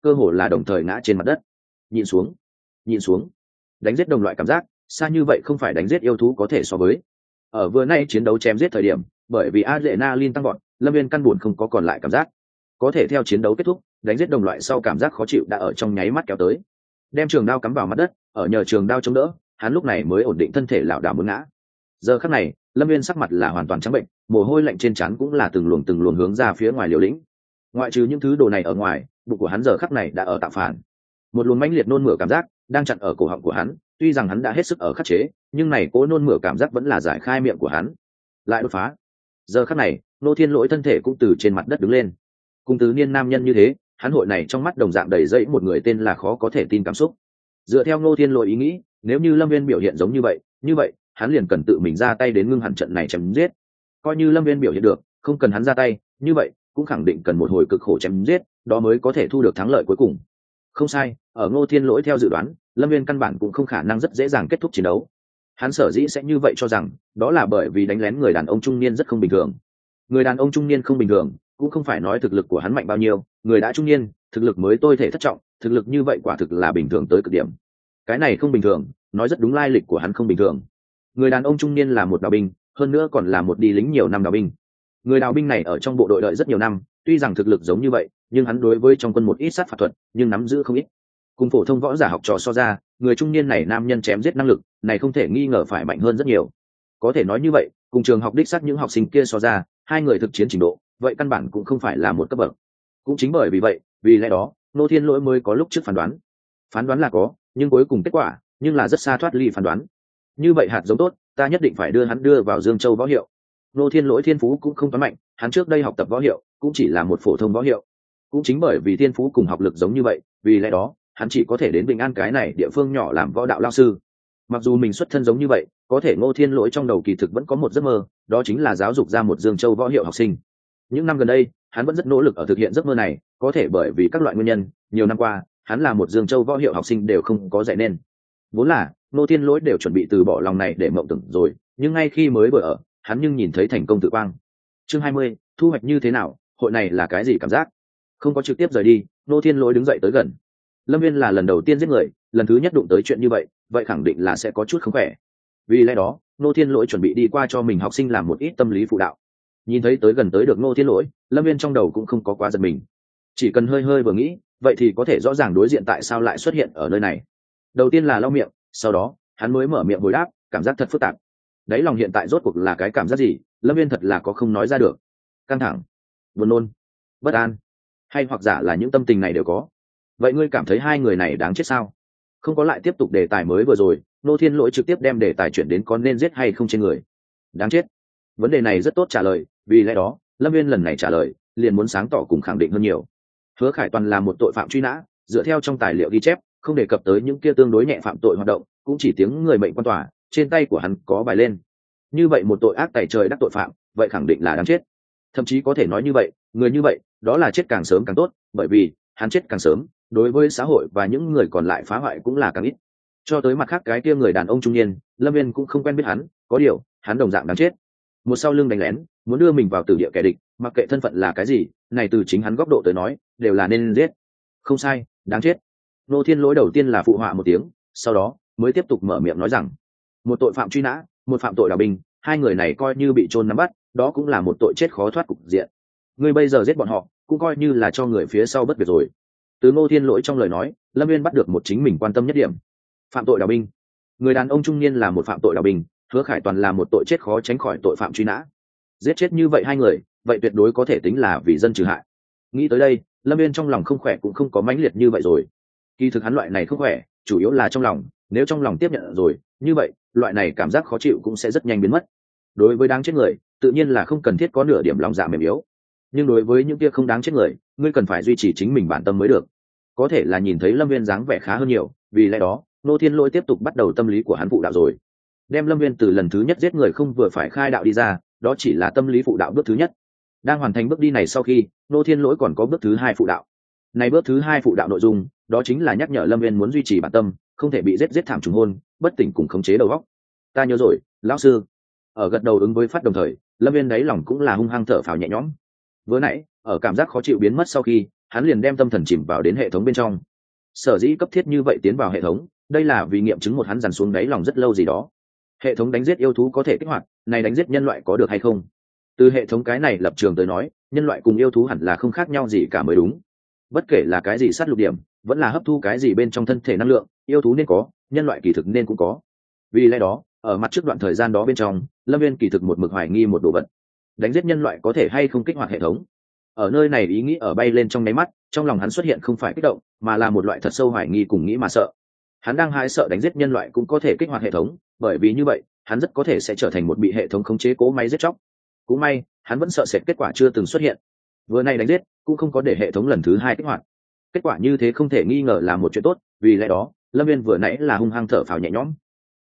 cơ hồ là đồng thời ngã trên mặt đất. Nhìn xuống, nhìn xuống, đánh giết đồng loại cảm giác xa như vậy không phải đánh giết yêu thú có thể so với. Ở vừa nay chiến đấu chém giết thời điểm, bởi vì adrenaline tăng vọt, Lâm Viên căn buồn không có còn lại cảm giác. Có thể theo chiến đấu kết thúc, đánh giết đồng loại sau cảm giác khó chịu đã ở trong nháy mắt kéo tới. Đem trường đao cắm vào mặt đất, ở nhờ trường đao chống đỡ, hắn lúc này mới ổn định thân thể lảo đảo muốn ngã. Giờ khắc này, Lâm Viên sắc mặt là hoàn toàn trắng bệnh, mồ hôi lạnh trên trán cũng là từng luồng hướng ra phía ngoài liều lĩnh. Ngoại trừ những thứ đồ này ở ngoài, bụng của hắn giờ khắc này đã ở tạo phản. Một luồng mãnh liệt nôn mửa cảm giác đang chặn ở cổ họng của hắn, tuy rằng hắn đã hết sức ở khắc chế, nhưng này cố nôn mửa cảm giác vẫn là giải khai miệng của hắn. Lại đột phá. Giờ khắc này, Nô Thiên Lỗi thân thể cũng từ trên mặt đất đứng lên. Cùng tứ niên nam nhân như thế, hắn hội này trong mắt đồng dạng đầy dẫy một người tên là khó có thể tin cảm xúc. Dựa theo Nô Thiên Lỗi ý nghĩ, nếu như Lâm Viên biểu hiện giống như vậy, hắn liền cần tự mình ra tay đến ngưng hẳn trận này chém giết. Coi như Lâm Viên biểu hiện được, không cần hắn ra tay, như vậy cũng khẳng định cần một hồi cực khổ chém giết, đó mới có thể thu được thắng lợi cuối cùng. Không sai, ở Ngô Thiên Lỗi theo dự đoán, Lâm Viên căn bản cũng không khả năng rất dễ dàng kết thúc chiến đấu. Hắn sở dĩ sẽ như vậy cho rằng, đó là bởi vì đánh lén người đàn ông trung niên rất không bình thường. Người đàn ông trung niên không bình thường, cũng không phải nói thực lực của hắn mạnh bao nhiêu, người đã trung niên, thực lực mới tôi thể thất trọng, thực lực như vậy quả thực là bình thường tới cực điểm. Cái này không bình thường, nói rất đúng lai lịch của hắn không bình thường. Người đàn ông trung niên là một đào binh, hơn nữa còn là một đi lính nhiều năm đào binh. Người đào binh này ở trong bộ đội đợi rất nhiều năm, tuy rằng thực lực giống như vậy, nhưng hắn đối với trong quân một ít sát phạt thuật, nhưng nắm giữ không ít. Cùng phổ thông võ giả học trò so ra, người trung niên này nam nhân chém giết năng lực, này không thể nghi ngờ phải mạnh hơn rất nhiều. Có thể nói như vậy, cùng trường học đích xác những học sinh kia so ra, hai người thực chiến trình độ, vậy căn bản cũng không phải là một cấp bậc. Cũng chính bởi vì vậy, vì lẽ đó, Nô Thiên Lỗi mới có lúc trước phán đoán. Phán đoán là có, nhưng cuối cùng kết quả, nhưng là rất xa thoát ly phán đoán. Như vậy hạt giống tốt, ta nhất định phải đưa hắn đưa vào Dương Châu võ hiệu. Nô Thiên Lỗi thiên phú cũng không toán mạnh, hắn trước đây học tập võ hiệu, cũng chỉ là một phổ thông võ hiệu. Cũng chính bởi vì thiên phú cùng học lực giống như vậy, vì lẽ đó, hắn chỉ có thể đến Bình An cái này địa phương nhỏ làm võ đạo lao sư. Mặc dù mình xuất thân giống như vậy, có thể Ngô Thiên Lỗi trong đầu kỳ thực vẫn có một giấc mơ, đó chính là giáo dục ra một Dương Châu võ hiệu học sinh. Những năm gần đây, hắn vẫn rất nỗ lực ở thực hiện giấc mơ này, có thể bởi vì các loại nguyên nhân, nhiều năm qua, hắn là một Dương Châu võ hiệu học sinh đều không có dạy nên. Vốn là, Ngô Thiên Lỗi đều chuẩn bị từ bỏ lòng này để mộng tưởng rồi, nhưng ngay khi mới vừa ở, hắn nhưng nhìn thấy thành công tự quang. Chương 20, thu hoạch như thế nào, hội này là cái gì cảm giác? Không có trực tiếp rời đi, Ngô Thiên Lỗi đứng dậy tới gần. Lâm Viên là lần đầu tiên giết người, lần thứ nhất đụng tới chuyện như vậy, vậy khẳng định là sẽ có chút không khỏe. Vì lẽ đó, Ngô Thiên Lỗi chuẩn bị đi qua cho mình học sinh làm một ít tâm lý phụ đạo. Nhìn thấy tới gần tới được Ngô Thiên Lỗi, Lâm Viên trong đầu cũng không có quá giật mình. Chỉ cần hơi hơi vừa nghĩ, vậy thì có thể rõ ràng đối diện tại sao lại xuất hiện ở nơi này. Đầu tiên là lau miệng, sau đó, hắn mới mở miệng hồi đáp, cảm giác thật phức tạp. Đấy lòng hiện tại rốt cuộc là cái cảm giác gì, Lâm Viên thật là có không nói ra được. Căng thẳng, buồn nôn, bất an, hay hoặc giả là những tâm tình này đều có. Vậy ngươi cảm thấy hai người này đáng chết sao? Không có lại tiếp tục đề tài mới vừa rồi, Ngô Thiên Lỗi trực tiếp đem đề tài chuyển đến có nên giết hay không trên người. Đáng chết. Vấn đề này rất tốt trả lời, vì lẽ đó, Lâm Viên lần này trả lời, liền muốn sáng tỏ cùng khẳng định hơn nhiều. Hứa Khải Toàn là một tội phạm truy nã, dựa theo trong tài liệu ghi chép, không đề cập tới những kia tương đối nhẹ phạm tội hoạt động, cũng chỉ tiếng người mệnh quan tòa, trên tay của hắn có bài lên. Như vậy một tội ác tày trời đắc tội phạm, vậy khẳng định là đáng chết. Thậm chí có thể nói như vậy, người như vậy, đó là chết càng sớm càng tốt, bởi vì hắn chết càng sớm, đối với xã hội và những người còn lại phá hoại cũng là càng ít. Cho tới mặt khác cái kia người đàn ông trung niên, Lâm Viên cũng không quen biết hắn, có điều, hắn đồng dạng đáng chết. Một sau lưng đánh lén, muốn đưa mình vào tử địa kẻ địch, mặc kệ thân phận là cái gì, này từ chính hắn góc độ tới nói, đều là nên giết. Không sai, đáng chết. Ngô Thiên Lỗi đầu tiên là phụ họa một tiếng, sau đó mới tiếp tục mở miệng nói rằng, một tội phạm truy nã, một phạm tội đào binh, hai người này coi như bị chôn nắm bắt, đó cũng là một tội chết khó thoát cục diện. Ngươi bây giờ giết bọn họ, cũng coi như là cho người phía sau bất việc rồi. Từ Ngô Thiên Lỗi trong lời nói, Lâm Viên bắt được một chính mình quan tâm nhất điểm. Phạm tội đào binh, người đàn ông trung niên là một phạm tội đào binh, Hứa Khải Toàn là một tội chết khó tránh khỏi tội phạm truy nã. Giết chết như vậy hai người, vậy tuyệt đối có thể tính là vì dân trừ hại. Nghĩ tới đây, Lâm Viên trong lòng không khỏe cũng không có mãnh liệt như vậy rồi. Kỳ thực hắn loại này không khỏe, chủ yếu là trong lòng, nếu trong lòng tiếp nhận rồi, như vậy, loại này cảm giác khó chịu cũng sẽ rất nhanh biến mất. Đối với đáng chết người, tự nhiên là không cần thiết có nửa điểm lòng dạ mềm yếu. Nhưng đối với những kia không đáng chết người, ngươi cần phải duy trì chính mình bản tâm mới được. Có thể là nhìn thấy Lâm Viên dáng vẻ khá hơn nhiều, vì lẽ đó, Ngô Thiên Lỗi tiếp tục bắt đầu tâm lý của hắn phụ đạo rồi. Đem Lâm Viên từ lần thứ nhất giết người không vừa phải khai đạo đi ra, đó chỉ là tâm lý phụ đạo bước thứ nhất. Đang hoàn thành bước đi này sau khi, Ngô Thiên Lỗi còn có bước thứ hai phụ đạo. Này bước thứ hai phụ đạo nội dung, đó chính là nhắc nhở Lâm Viên muốn duy trì bản tâm, không thể bị giết thảm trùng hôn, bất tỉnh cùng khống chế đầu óc. Ta nhớ rồi, lão sư. Ở gật đầu ứng với phát đồng thời, Lâm Viên đáy lòng cũng là hung hăng thở phào nhẹ nhõm. Vừa nãy, ở cảm giác khó chịu biến mất sau khi, hắn liền đem tâm thần chìm vào đến hệ thống bên trong. Sở dĩ cấp thiết như vậy tiến vào hệ thống, đây là vì nghiệm chứng một hắn dằn xuống đáy lòng rất lâu gì đó. Hệ thống đánh giết yêu thú có thể kích hoạt, này đánh giết nhân loại có được hay không? Từ hệ thống cái này lập trường tới nói, nhân loại cùng yêu thú hẳn là không khác nhau gì cả mới đúng. Bất kể là cái gì sát lục điểm, vẫn là hấp thu cái gì bên trong thân thể năng lượng, yêu thú nên có, nhân loại kỳ thực nên cũng có. Vì lẽ đó, ở mặt trước đoạn thời gian đó bên trong, Lâm Viên kỳ thực một mực hoài nghi một đồ vật. Đánh giết nhân loại có thể hay không kích hoạt hệ thống? Ở nơi này ý nghĩ ở bay lên trong nháy mắt, trong lòng hắn xuất hiện không phải kích động, mà là một loại thật sâu hoài nghi cùng nghĩ mà sợ. Hắn đang hái sợ đánh giết nhân loại cũng có thể kích hoạt hệ thống, bởi vì như vậy, hắn rất có thể sẽ trở thành một bị hệ thống khống chế cố máy giết chóc. Cũng may, hắn vẫn sợ sệt kết quả chưa từng xuất hiện. Vừa nay đánh giết, cũng không có để hệ thống lần thứ hai kích hoạt. Kết quả như thế không thể nghi ngờ là một chuyện tốt, vì lẽ đó, Lâm Viên vừa nãy là hung hăng thở phào nhẹ nhõm.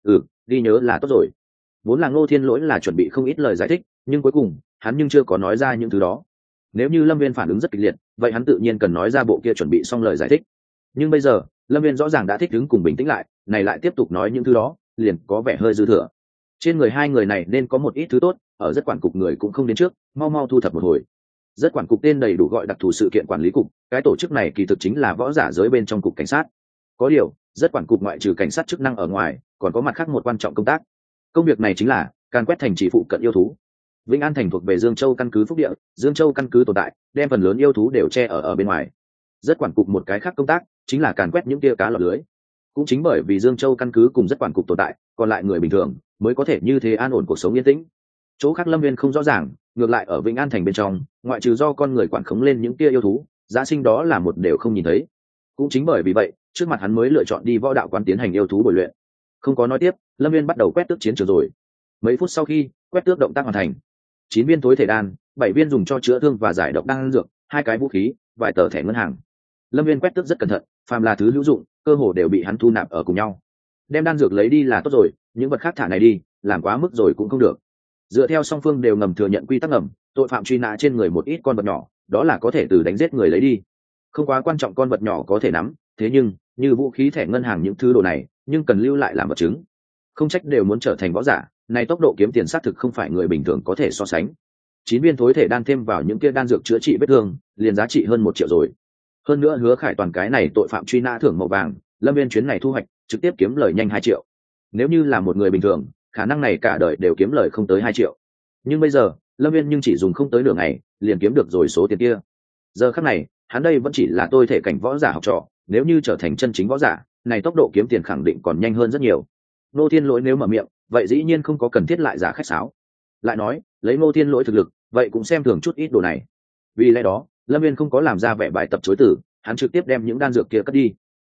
Ghi nhớ là tốt rồi. Vốn là Ngô Thiên Lỗi là chuẩn bị không ít lời giải thích, nhưng cuối cùng, hắn nhưng chưa có nói ra những thứ đó. Nếu như Lâm Viên phản ứng rất kịch liệt, vậy hắn tự nhiên cần nói ra bộ kia chuẩn bị xong lời giải thích. Nhưng bây giờ, Lâm Viên rõ ràng đã thích ứng cùng bình tĩnh lại, này lại tiếp tục nói những thứ đó, liền có vẻ hơi dư thừa. Trên người hai người này nên có một ít thứ tốt, ở rất quản cục người cũng không đến trước, mau mau thu thập một hồi. Rất quản cục tên đầy đủ gọi đặc thù sự kiện quản lý cục, cái tổ chức này kỳ thực chính là võ giả giới bên trong cục cảnh sát. Có điều, rất quản cục ngoại trừ cảnh sát chức năng ở ngoài, còn có mặt khác một quan trọng công tác. Công việc này chính là càn quét thành trì phụ cận yêu thú. Vĩnh An thành thuộc về Dương Châu căn cứ Phúc Địa, Dương Châu căn cứ tồn tại, đem phần lớn yêu thú đều che ở bên ngoài. Rất quản cục một cái khác công tác chính là càn quét những tia cá lọt lưới. Cũng chính bởi vì Dương Châu căn cứ cùng rất quản cục tồn tại, còn lại người bình thường mới có thể như thế an ổn cuộc sống yên tĩnh. Chỗ khác Lâm Viên không rõ ràng, ngược lại ở Vĩnh An thành bên trong, ngoại trừ do con người quản khống lên những tia yêu thú, giá sinh đó là một đều không nhìn thấy. Cũng chính bởi vì vậy, trước mặt hắn mới lựa chọn đi võ đạo quán tiến hành yêu thú bồi luyện. Không có nói tiếp, Lâm Viên bắt đầu quét tước chiến trường rồi. Mấy phút sau khi quét tước động tác hoàn thành, 9 viên tối thể đan, 7 viên dùng cho chữa thương và giải độc đan dược, 2 cái vũ khí, vài tờ thẻ ngân hàng. Lâm Viên quét tước rất cẩn thận, phàm là thứ hữu dụng, cơ hồ đều bị hắn thu nạp ở cùng nhau. Đem đan dược lấy đi là tốt rồi, những vật khác thả này đi, làm quá mức rồi cũng không được. Dựa theo song phương đều ngầm thừa nhận quy tắc ngầm, tội phạm truy nã trên người một ít con vật nhỏ, đó là có thể từ đánh giết người lấy đi. Không quá quan trọng con vật nhỏ có thể nắm, thế nhưng, như vũ khí thẻ ngân hàng những thứ đồ này, nhưng cần lưu lại làm vật chứng. Không trách đều muốn trở thành võ giả, này tốc độ kiếm tiền xác thực không phải người bình thường có thể so sánh. 9 viên thối thể đan thêm vào những kia đan dược chữa trị vết thương, liền giá trị hơn 1 triệu rồi. Hơn nữa Hứa Khải toàn cái này tội phạm truy nã thưởng màu vàng, Lâm Viên chuyến này thu hoạch trực tiếp kiếm lời nhanh 2 triệu. Nếu như là một người bình thường, khả năng này cả đời đều kiếm lời không tới 2 triệu. Nhưng bây giờ, Lâm Viên nhưng chỉ dùng không tới nửa ngày, liền kiếm được rồi số tiền kia. Giờ khắc này, hắn đây vẫn chỉ là tôi thể cảnh võ giả học trò, nếu như trở thành chân chính võ giả, này tốc độ kiếm tiền khẳng định còn nhanh hơn rất nhiều. Ngô Thiên Lỗi nếu mở miệng, vậy dĩ nhiên không có cần thiết lại giả khách sáo. Lại nói, lấy Ngô Thiên Lỗi thực lực, vậy cũng xem thường chút ít đồ này. Vì lẽ đó, Lâm Viên không có làm ra vẻ bài tập chối từ, hắn trực tiếp đem những đan dược kia cất đi.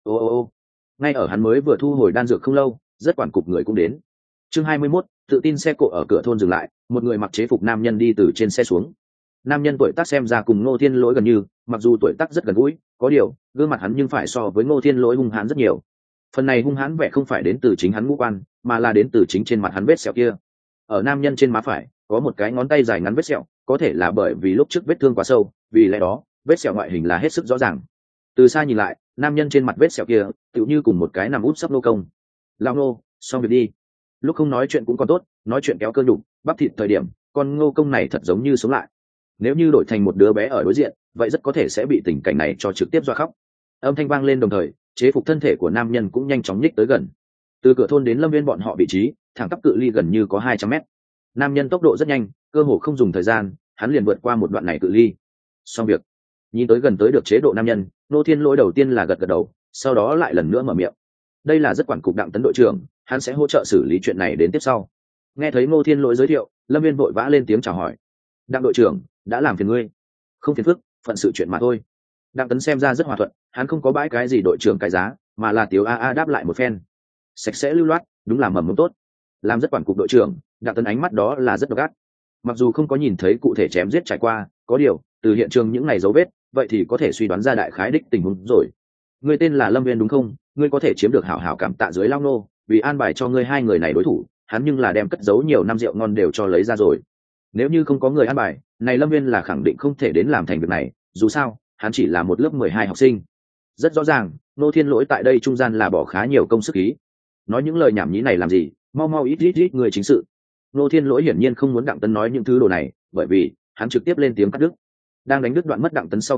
Ngay ở hắn mới vừa thu hồi đan dược không lâu, rất quản cục người cũng đến. Chương 21, tự tin xe cộ ở cửa thôn dừng lại, một người mặc chế phục nam nhân đi từ trên xe xuống. Nam nhân tuổi tác xem ra cùng Ngô Thiên Lỗi gần như, mặc dù tuổi tác rất gần gũi, có điều, gương mặt hắn nhưng phải so với Ngô Thiên Lỗi hung hãn rất nhiều. Phần này hung hãn vẻ không phải đến từ chính hắn ngũ quan, mà là đến từ chính trên mặt hắn vết sẹo kia. Ở nam nhân trên má phải, có một cái ngón tay dài ngắn vết sẹo, có thể là bởi vì lúc trước vết thương quá sâu, vì lẽ đó, vết sẹo ngoại hình là hết sức rõ ràng. Từ xa nhìn lại, nam nhân trên mặt vết sẹo kia, tựu như cùng một cái nằm úp sấp nô công. Lao nô, xong việc đi. Lúc không nói chuyện cũng còn tốt, nói chuyện kéo cơ nhục, bắp thịt thời điểm, con ngô công này thật giống như sống lại. Nếu như đổi thành một đứa bé ở đối diện, vậy rất có thể sẽ bị tình cảnh này cho trực tiếp dọa khóc. Âm thanh vang lên đồng thời, chế phục thân thể của nam nhân cũng nhanh chóng nhích tới gần. Từ cửa thôn đến Lâm Viên bọn họ vị trí, thẳng tắp cự ly gần như có 200 mét. Nam nhân tốc độ rất nhanh, cơ hồ không dùng thời gian, hắn liền vượt qua một đoạn này cự ly. Xong việc. Nhìn tới gần tới được chế độ nam nhân, Ngô Thiên Lỗi đầu tiên là gật gật đầu, sau đó lại lần nữa mở miệng. Đây là rất quản cục Đặng Tấn đội trưởng, hắn sẽ hỗ trợ xử lý chuyện này đến tiếp sau. Nghe thấy Ngô Thiên Lỗi giới thiệu, Lâm Viên vội vã lên tiếng chào hỏi. Đặng đội trưởng, đã làm phiền ngươi. Không phiền phức, phận sự chuyện mà thôi. Đặng Tấn xem ra rất hòa thuận, hắn không có bãi cái gì đội trưởng cái giá, mà là tiếu a đáp lại một phen. Sạch sẽ lưu loát, đúng là mầm mống tốt. Làm rất quản cục đội trưởng, Đặng Tấn ánh mắt đó là rất độc ác. Mặc dù không có nhìn thấy cụ thể chém giết trải qua, có điều, từ hiện trường những ngày dấu vết, vậy thì có thể suy đoán ra đại khái đích tình huống rồi. Ngươi tên là Lâm Viên đúng không? Ngươi có thể chiếm được hảo hảo cảm tạ dưới lao nô, vì an bài cho ngươi hai người này đối thủ, hắn nhưng là đem cất giấu nhiều năm rượu ngon đều cho lấy ra rồi. Nếu như không có người an bài, này Lâm Viên là khẳng định không thể đến làm thành việc này, dù sao, hắn chỉ là một lớp 12 học sinh. Rất rõ ràng, Ngô Thiên Lỗi tại đây trung gian là bỏ khá nhiều công sức ý. Nói những lời nhảm nhí này làm gì, mau mau ít người chính sự. Ngô Thiên Lỗi hiển nhiên không muốn Đặng Tấn nói những thứ đồ này, bởi vì hắn trực tiếp lên tiếng cắt đứt. Đang đánh đứt đoạn mất Đặng Tấn sau khi,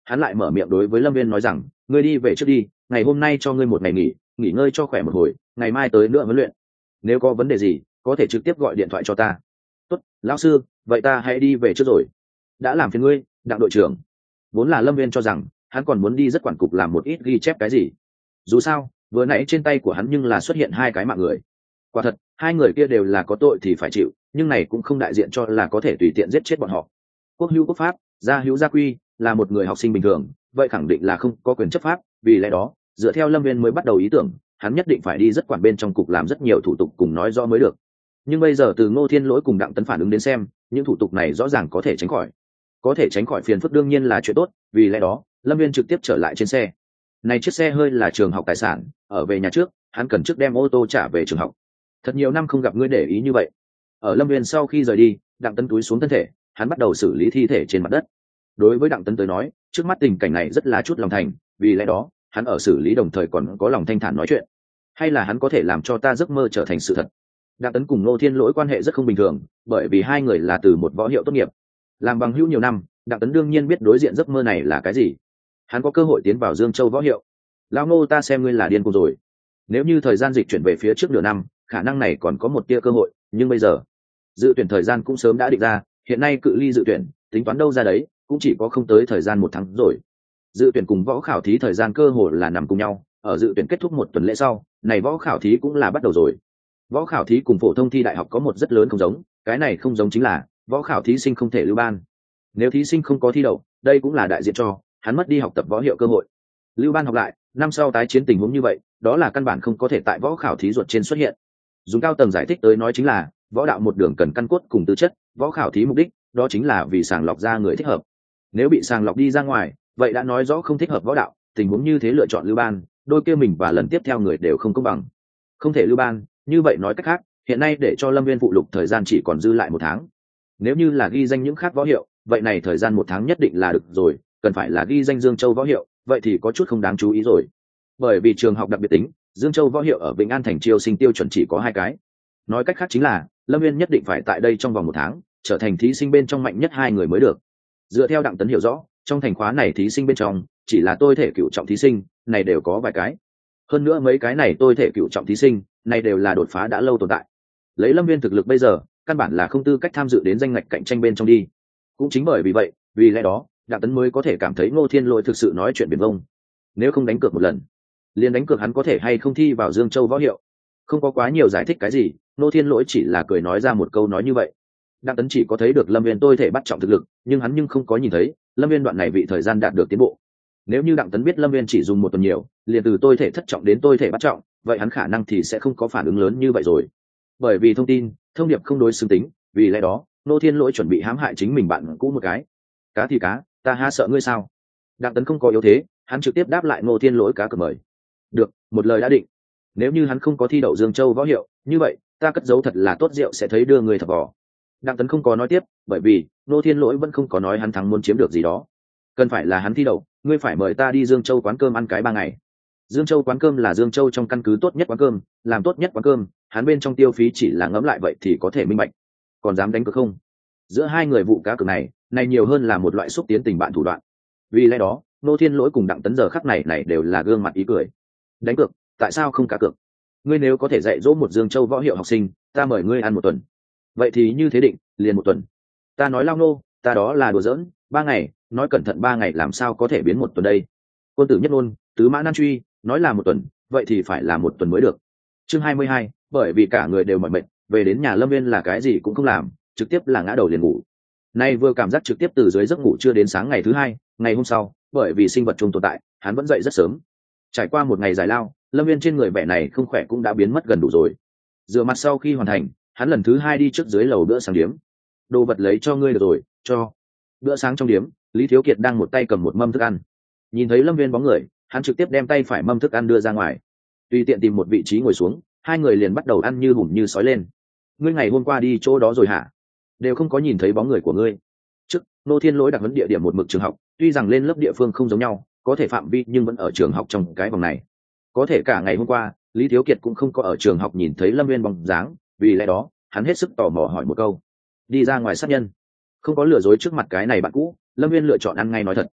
hắn lại mở miệng đối với Lâm Viên nói rằng, ngươi đi về trước đi, ngày hôm nay cho ngươi một ngày nghỉ ngơi cho khỏe một hồi, ngày mai tới nữa huấn luyện. Nếu có vấn đề gì, có thể trực tiếp gọi điện thoại cho ta. Tốt, lão sư, vậy ta hãy đi về trước rồi. Đã làm phiền ngươi, Đặng đội trưởng. Vốn là Lâm Viên cho rằng hắn còn muốn đi rất quản cục làm một ít ghi chép cái gì. Dù sao, vừa nãy trên tay của hắn nhưng là xuất hiện hai cái mạng người. Quả thật, hai người kia đều là có tội thì phải chịu, nhưng này cũng không đại diện cho là có thể tùy tiện giết chết bọn họ. Quốc hữu quốc pháp, gia hữu gia quy, là một người học sinh bình thường, vậy khẳng định là không có quyền chấp pháp, vì lẽ đó, dựa theo Lâm Viên mới bắt đầu ý tưởng, hắn nhất định phải đi rất quản bên trong cục làm rất nhiều thủ tục cùng nói rõ mới được. Nhưng bây giờ từ Ngô Thiên Lỗi cùng Đặng Tấn phản ứng đến xem, những thủ tục này rõ ràng có thể tránh khỏi. Có thể tránh khỏi phiền phức đương nhiên là chuyện tốt, vì lẽ đó, Lâm Viên trực tiếp trở lại trên xe. Này chiếc xe hơi là trường học tài sản, ở về nhà trước, hắn cần trước đem ô tô trả về trường học. Thật nhiều năm không gặp ngươi để ý như vậy. Ở Lâm Viên sau khi rời đi, Đặng Tấn túi xuống thân thể, hắn bắt đầu xử lý thi thể trên mặt đất. Đối với Đặng Tấn tới nói, trước mắt tình cảnh này rất là chút lòng thành, vì lẽ đó, hắn ở xử lý đồng thời còn có lòng thanh thản nói chuyện. Hay là hắn có thể làm cho ta giấc mơ trở thành sự thật. Đặng Tấn cùng Ngô Thiên Lỗi quan hệ rất không bình thường, bởi vì hai người là từ một võ hiệu tốt nghiệp. Làm bằng hữu nhiều năm, Đặng Tấn đương nhiên biết đối diện giấc mơ này là cái gì. Hắn có cơ hội tiến vào Dương Châu võ hiệu. Lão Ngô, ta xem ngươi là điên cuồng rồi. Nếu như thời gian dịch chuyển về phía trước nửa năm, khả năng này còn có một tia cơ hội, nhưng bây giờ, dự tuyển thời gian cũng sớm đã định ra, hiện nay cự ly dự tuyển, tính toán đâu ra đấy, cũng chỉ có không tới thời gian 1 tháng rồi. Dự tuyển cùng võ khảo thí thời gian cơ hội là nằm cùng nhau, ở dự tuyển kết thúc 1 tuần lễ sau, này võ khảo thí cũng là bắt đầu rồi. Võ khảo thí cùng phổ thông thi đại học có một rất lớn không giống, cái này không giống chính là võ khảo thí sinh không thể lưu ban. Nếu thí sinh không có thi đậu, đây cũng là đại diện cho hắn mất đi học tập võ hiệu cơ hội. Lưu ban học lại, năm sau tái chiến tình huống như vậy, đó là căn bản không có thể tại võ khảo thí ruột trên xuất hiện. Dùng cao tầng giải thích tới nói chính là, võ đạo một đường cần căn cốt cùng tư chất, võ khảo thí mục đích, đó chính là vì sàng lọc ra người thích hợp. Nếu bị sàng lọc đi ra ngoài, vậy đã nói rõ không thích hợp võ đạo, tình huống như thế lựa chọn lưu ban, đôi kia mình và lần tiếp theo người đều không công bằng. Không thể lưu ban, như vậy nói cách khác, hiện nay để cho Lâm Viên phụ lục thời gian chỉ còn dư lại 1 tháng. Nếu như là ghi danh những khác võ hiệu, vậy này thời gian 1 tháng nhất định là được rồi, cần phải là ghi danh Dương Châu võ hiệu, vậy thì có chút không đáng chú ý rồi. Bởi vì trường học đặc biệt tính, Dương Châu võ hiệu ở Vĩnh An thành chiêu sinh tiêu chuẩn chỉ có 2 cái. Nói cách khác chính là, Lâm Viên nhất định phải tại đây trong vòng 1 tháng, trở thành thí sinh bên trong mạnh nhất 2 người mới được. Dựa theo Đặng Tấn hiểu rõ, trong thành khóa này thí sinh bên trong, chỉ là tôi thể cựu trọng thí sinh, này đều có vài cái. Hơn nữa mấy cái này tôi thể cựu trọng thí sinh, này đều là đột phá đã lâu tồn tại. Lấy Lâm Viên thực lực bây giờ, căn bản là không tư cách tham dự đến danh ngạch cạnh tranh bên trong đi. Cũng chính bởi vì vậy, vì lẽ đó, Đặng Tấn mới có thể cảm thấy Ngô Thiên Lỗi thực sự nói chuyện biển vông. Nếu không đánh cược một lần, liền đánh cược hắn có thể hay không thi vào Dương Châu võ hiệu. Không có quá nhiều giải thích cái gì, Ngô Thiên Lỗi chỉ là cười nói ra một câu nói như vậy. Đặng Tấn chỉ có thấy được Lâm Viên tôi thể bắt trọng thực lực, nhưng hắn không có nhìn thấy Lâm Viên đoạn này vị thời gian đạt được tiến bộ. Nếu như Đặng Tấn biết Lâm Viên chỉ dùng 1 tuần nhiều, liền từ tôi thể thất trọng đến tôi thể bắt trọng, vậy hắn khả năng thì sẽ không có phản ứng lớn như vậy rồi. Bởi vì thông điệp không đối xứng tính, vì lẽ đó, Ngô Thiên Lỗi chuẩn bị hãm hại chính mình bạn cũ một cái. Cá thì cá, ta há sợ ngươi sao? Đặng Tấn không có yếu thế, hắn trực tiếp đáp lại Ngô Thiên Lỗi cá cược mời. Được, một lời đã định. Nếu như hắn không có thi đậu Dương Châu võ hiệu, như vậy, ta cất giấu thật là tốt rượu sẽ thấy đưa người thập vò. Đặng Tấn không có nói tiếp, bởi vì Ngô Thiên Lỗi vẫn không có nói hắn thắng muốn chiếm được gì đó. Cần phải là hắn thi đậu, ngươi phải mời ta đi Dương Châu quán cơm ăn cái 3 ngày. Dương Châu quán cơm là Dương Châu trong căn cứ tốt nhất quán cơm, làm tốt nhất quán cơm, hắn bên trong tiêu phí chỉ là ngẫm lại vậy thì có thể minh bạch. Còn dám đánh cược không? Giữa hai người vụ cá cược này nhiều hơn là một loại xúc tiến tình bạn thủ đoạn. Vì lẽ đó, Ngô Thiên Lỗi cùng Đặng Tấn giờ khắc này đều là gương mặt ý cười. Đánh cược, tại sao không cá cược? Ngươi nếu có thể dạy dỗ một Dương Châu võ hiệu học sinh, ta mời ngươi ăn 1 tuần. Vậy thì như thế định, liền 1 tuần. Ta nói lao nô, ta đó là đùa giỡn, 3 ngày, nói cẩn thận 3 ngày làm sao có thể biến 1 tuần đây? Quân tử nhất ngôn, tứ mã nan truy, nói là 1 tuần, vậy thì phải là 1 tuần mới được. Chương 22, bởi vì cả người đều mỏi mệt, về đến nhà Lâm Viên là cái gì cũng không làm, trực tiếp là ngã đầu liền ngủ. Nay vừa cảm giác trực tiếp từ dưới giấc ngủ chưa đến sáng ngày thứ 2, ngày hôm sau, bởi vì sinh vật chung tồn tại, hắn vẫn dậy rất sớm. Trải qua một ngày dài lao, Lâm Viên trên người vẻ này không khỏe cũng đã biến mất gần đủ rồi. Rửa mặt sau khi hoàn thành, hắn lần thứ 2 đi trước dưới lầu bữa sáng điếm. Đồ vật lấy cho ngươi được rồi, cho. Bữa sáng trong điếm, Lý Thiếu Kiệt đang một tay cầm một mâm thức ăn. Nhìn thấy Lâm Viên bóng người, hắn trực tiếp đem tay phải mâm thức ăn đưa ra ngoài. Tùy tiện tìm một vị trí ngồi xuống, hai người liền bắt đầu ăn như hùm như sói lên. Ngươi ngày hôm qua đi chỗ đó rồi hả? Đều không có nhìn thấy bóng người của ngươi. Trước, Ngô Thiên Lỗi đặt vấn địa điểm một mực trường học, tuy rằng lên lớp địa phương không giống nhau, có thể phạm vi nhưng vẫn ở trường học trong cái vòng này. Có thể cả ngày hôm qua, Lý Thiếu Kiệt cũng không có ở trường học nhìn thấy Lâm Viên bóng dáng, vì lẽ đó, hắn hết sức tò mò hỏi một câu. Đi ra ngoài sát nhân. Không có lừa dối trước mặt cái này bạn cũ, Lâm Viên lựa chọn ăn ngay nói thật.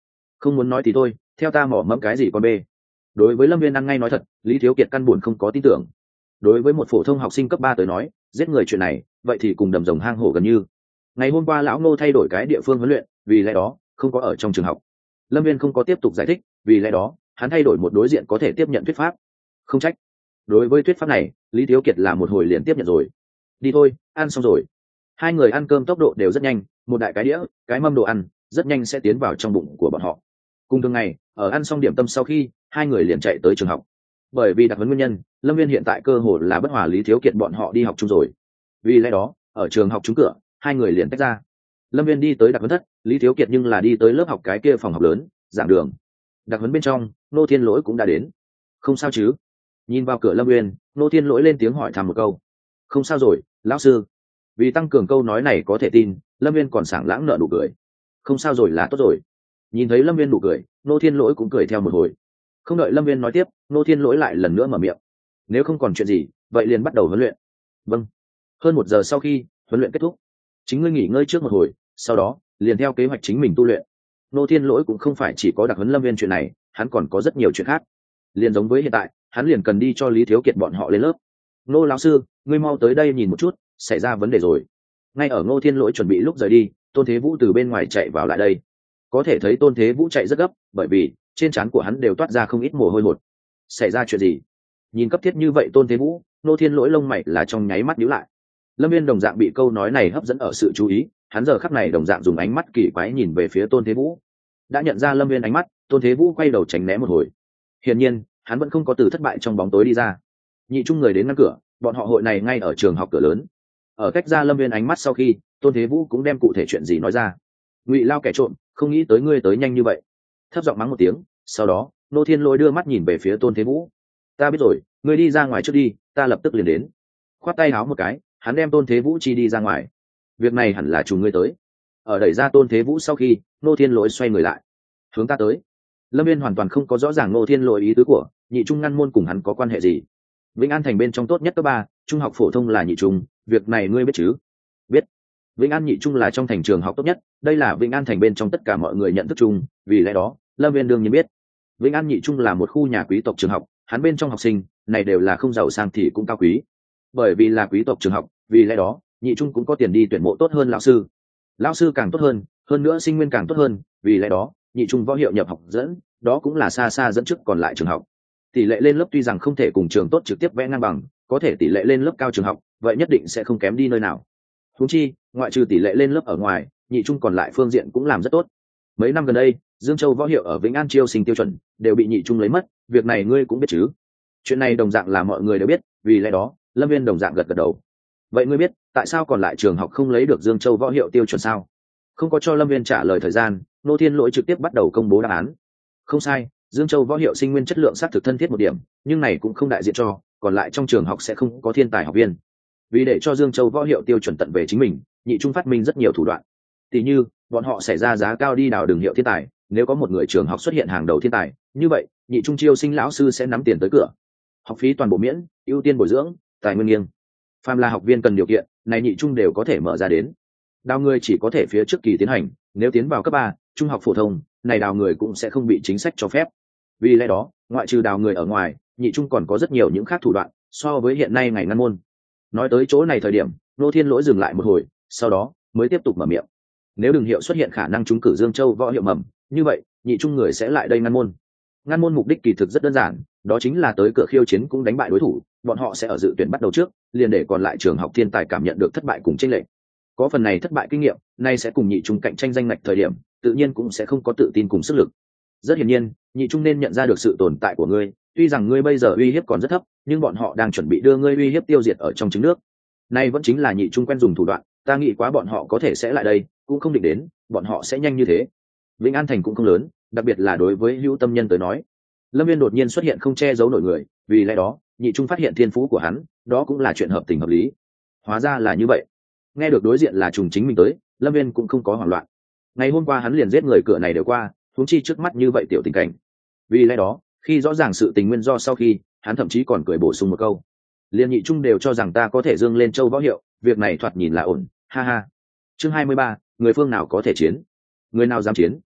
không muốn nói thì thôi, theo ta mỏ mẫm cái gì con bê. Đối với Lâm Viên ăn ngay nói thật, Lý Thiếu Kiệt căn buồn không có tin tưởng. Đối với một phổ thông học sinh cấp 3 tới nói, giết người chuyện này vậy thì cùng đầm rồng hang hổ gần như. Ngày hôm qua lão Ngô thay đổi cái địa phương huấn luyện, vì lẽ đó không có ở trong trường học. Lâm Viên không có tiếp tục giải thích, vì lẽ đó hắn thay đổi một đối diện có thể tiếp nhận thuyết pháp. Không trách, đối với thuyết pháp này Lý Thiếu Kiệt là một hồi liền tiếp nhận rồi. Đi thôi, ăn xong rồi. Hai người ăn cơm tốc độ đều rất nhanh, một đại cái đĩa, cái mâm đồ ăn rất nhanh sẽ tiến vào trong bụng của bọn họ. Cùng thường ngày, ở ăn xong điểm tâm sau khi hai người liền chạy tới trường học. Bởi vì đặc huấn nguyên nhân, Lâm Viên hiện tại cơ hội là bất hòa Lý Thiếu Kiệt bọn họ đi học chung rồi. Vì lẽ đó ở trường học trúng cửa, hai người liền tách ra. Lâm Viên đi tới đặc huấn thất, Lý Thiếu Kiệt nhưng là đi tới lớp học cái kia phòng học lớn, giảng đường. Đặc huấn bên trong, Nô Thiên Lỗi cũng đã đến. Không sao chứ? Nhìn vào cửa Lâm Viên, Nô Thiên Lỗi lên tiếng hỏi thăm một câu. Không sao rồi, lão sư. Vì tăng cường câu nói này có thể tin, Lâm Viên còn sảng lãng nở nụ cười. Không sao rồi là tốt rồi. Nhìn thấy Lâm Viên nụ cười, Nô Thiên Lỗi cũng cười theo một hồi. Không đợi Lâm Viên nói tiếp, Nô Thiên Lỗi lại lần nữa mở miệng. Nếu không còn chuyện gì, vậy liền bắt đầu huấn luyện. Vâng. Hơn 1 giờ sau khi huấn luyện kết thúc, chính ngươi nghỉ ngơi trước một hồi, sau đó liền theo kế hoạch chính mình tu luyện. Nô Thiên Lỗi cũng không phải chỉ có đặc huấn Lâm Viên chuyện này, hắn còn có rất nhiều chuyện khác. Liền giống với hiện tại, hắn liền cần đi cho Lý Thiếu Kiệt bọn họ lên lớp. Nô lão sư, ngươi mau tới đây nhìn một chút, xảy ra vấn đề rồi. Ngay ở Ngô Thiên Lỗi chuẩn bị lúc rời đi, Tôn Thế Vũ từ bên ngoài chạy vào lại đây. Có thể thấy Tôn Thế Vũ chạy rất gấp, bởi vì trên trán của hắn đều toát ra không ít mồ hôi hột. Xảy ra chuyện gì? Nhìn cấp thiết như vậy Tôn Thế Vũ, Ngô Thiên Lỗi lông mày là trong nháy mắt nhíu lại. Lâm Viên đồng dạng bị câu nói này hấp dẫn ở sự chú ý, hắn giờ khắc này đồng dạng dùng ánh mắt kỳ quái nhìn về phía Tôn Thế Vũ. Đã nhận ra Lâm Viên ánh mắt, Tôn Thế Vũ quay đầu tránh né một hồi. Hiển nhiên, hắn vẫn không có từ thất bại trong bóng tối đi ra. Nhị trung người đến ngăn cửa, bọn họ hội này ngay ở trường học cửa lớn. Ở cách ra Lâm Viên ánh mắt sau khi, Tôn Thế Vũ cũng đem cụ thể chuyện gì nói ra. Ngụy Lao kẻ trộm, không nghĩ tới ngươi tới nhanh như vậy. Thấp giọng mắng một tiếng, sau đó Nô Thiên Lỗi đưa mắt nhìn về phía Tôn Thế Vũ. Ta biết rồi, ngươi đi ra ngoài trước đi, ta lập tức liền đến. Khoát tay háo một cái, hắn đem Tôn Thế Vũ chi đi ra ngoài. Việc này hẳn là chủ ngươi tới. Ở đẩy ra Tôn Thế Vũ sau khi, Nô Thiên Lỗi xoay người lại, hướng ta tới. Lâm Viên hoàn toàn không có rõ ràng Nô Thiên Lỗi ý tứ của nhị trung ngăn môn cùng hắn có quan hệ gì. Vĩnh An thành bên trong tốt nhất cấp 3, trung học phổ thông là nhị trung, việc này ngươi biết chứ? Biết. Vĩnh An nhị trung là trong thành trường học tốt nhất, đây là Vĩnh An thành bên trong tất cả mọi người nhận thức chung, vì lẽ đó Lâm Viên đương nhiên biết. Vĩnh An nhị trung là một khu nhà quý tộc trường học, hắn bên trong học sinh này đều là không giàu sang thì cũng cao quý. Bởi vì là quý tộc trường học, vì lẽ đó nhị trung cũng có tiền đi tuyển mộ tốt hơn lão sư càng tốt hơn nữa sinh nguyên càng tốt hơn, vì lẽ đó nhị trung võ hiệu nhập học dẫn, đó cũng là xa xa dẫn trước còn lại trường học. Tỷ lệ lên lớp tuy rằng không thể cùng trường tốt trực tiếp vẽ ngang bằng, có thể tỷ lệ lên lớp cao trường học vậy nhất định sẽ không kém đi nơi nào. Huống chi ngoại trừ tỷ lệ lên lớp ở ngoài, nhị trung còn lại phương diện cũng làm rất tốt. Mấy năm gần đây Dương Châu võ hiệu ở Vĩnh An chiêu sinh tiêu chuẩn đều bị nhị trung lấy mất, việc này ngươi cũng biết chứ? Chuyện này đồng dạng là mọi người đều biết, vì lẽ đó Lâm Viên đồng dạng gật gật đầu. Vậy ngươi biết tại sao còn lại trường học không lấy được Dương Châu võ hiệu tiêu chuẩn sao? Không có cho Lâm Viên trả lời thời gian, Nô Thiên Lỗi trực tiếp bắt đầu công bố đáp án. Không sai, Dương Châu võ hiệu sinh nguyên chất lượng xác thực thân thiết một điểm, nhưng này cũng không đại diện cho còn lại trong trường học sẽ không có thiên tài học viên. Vì để cho Dương Châu võ hiệu tiêu chuẩn tận về chính mình, nhị trung phát minh rất nhiều thủ đoạn. Tỷ như bọn họ sẽ ra giá cao đi đào đường hiệu thiên tài, nếu có một người trường học xuất hiện hàng đầu thiên tài, như vậy nhị trung chiêu sinh lão sư sẽ nắm tiền tới cửa. Học phí toàn bộ miễn, ưu tiên bồi dưỡng, tài nguyên nghiêng. Phàm là học viên cần điều kiện, này nhị trung đều có thể mở ra đến. Đào người chỉ có thể phía trước kỳ tiến hành, nếu tiến vào cấp 3, trung học phổ thông, này đào người cũng sẽ không bị chính sách cho phép. Vì lẽ đó, ngoại trừ đào người ở ngoài, nhị trung còn có rất nhiều những khác thủ đoạn, so với hiện nay ngày ngăn môn. Nói tới chỗ này thời điểm, Nô Thiên Lỗi dừng lại một hồi, sau đó mới tiếp tục mở miệng. Nếu đường hiệu xuất hiện khả năng trúng cử Dương Châu võ hiệu mầm, như vậy nhị trung người sẽ lại đây ngăn môn. Ngăn môn mục đích kỳ thực rất đơn giản, đó chính là tới cửa khiêu chiến cũng đánh bại đối thủ, bọn họ sẽ ở dự tuyển bắt đầu trước, liền để còn lại trường học thiên tài cảm nhận được thất bại cùng chênh lệch. Có phần này thất bại kinh nghiệm, nay sẽ cùng nhị trung cạnh tranh danh ngạch thời điểm, tự nhiên cũng sẽ không có tự tin cùng sức lực. Rất hiển nhiên, nhị trung nên nhận ra được sự tồn tại của ngươi, tuy rằng ngươi bây giờ uy hiếp còn rất thấp, nhưng bọn họ đang chuẩn bị đưa ngươi uy hiếp tiêu diệt ở trong trứng nước. Nay vẫn chính là nhị trung quen dùng thủ đoạn, ta nghĩ quá bọn họ có thể sẽ lại đây, cũng không định đến, bọn họ sẽ nhanh như thế. Vĩnh An thành cũng không lớn, đặc biệt là đối với hữu tâm nhân tới nói. Lâm Viên đột nhiên xuất hiện không che giấu nổi người, vì lẽ đó nhị trung phát hiện thiên phú của hắn, đó cũng là chuyện hợp tình hợp lý. Hóa ra là như vậy. Nghe được đối diện là trùng chính mình tới, Lâm Viên cũng không có hoảng loạn. Ngày hôm qua hắn liền giết người cửa này đều qua, huống chi trước mắt như vậy tiểu tình cảnh. Vì lẽ đó khi rõ ràng sự tình nguyên do sau khi, hắn thậm chí còn cười bổ sung một câu. Liên nhị trung đều cho rằng ta có thể dương lên châu võ hiệu, việc này thoạt nhìn là ổn, ha ha. Chương 23, người phương nào có thể chiến, người nào dám chiến.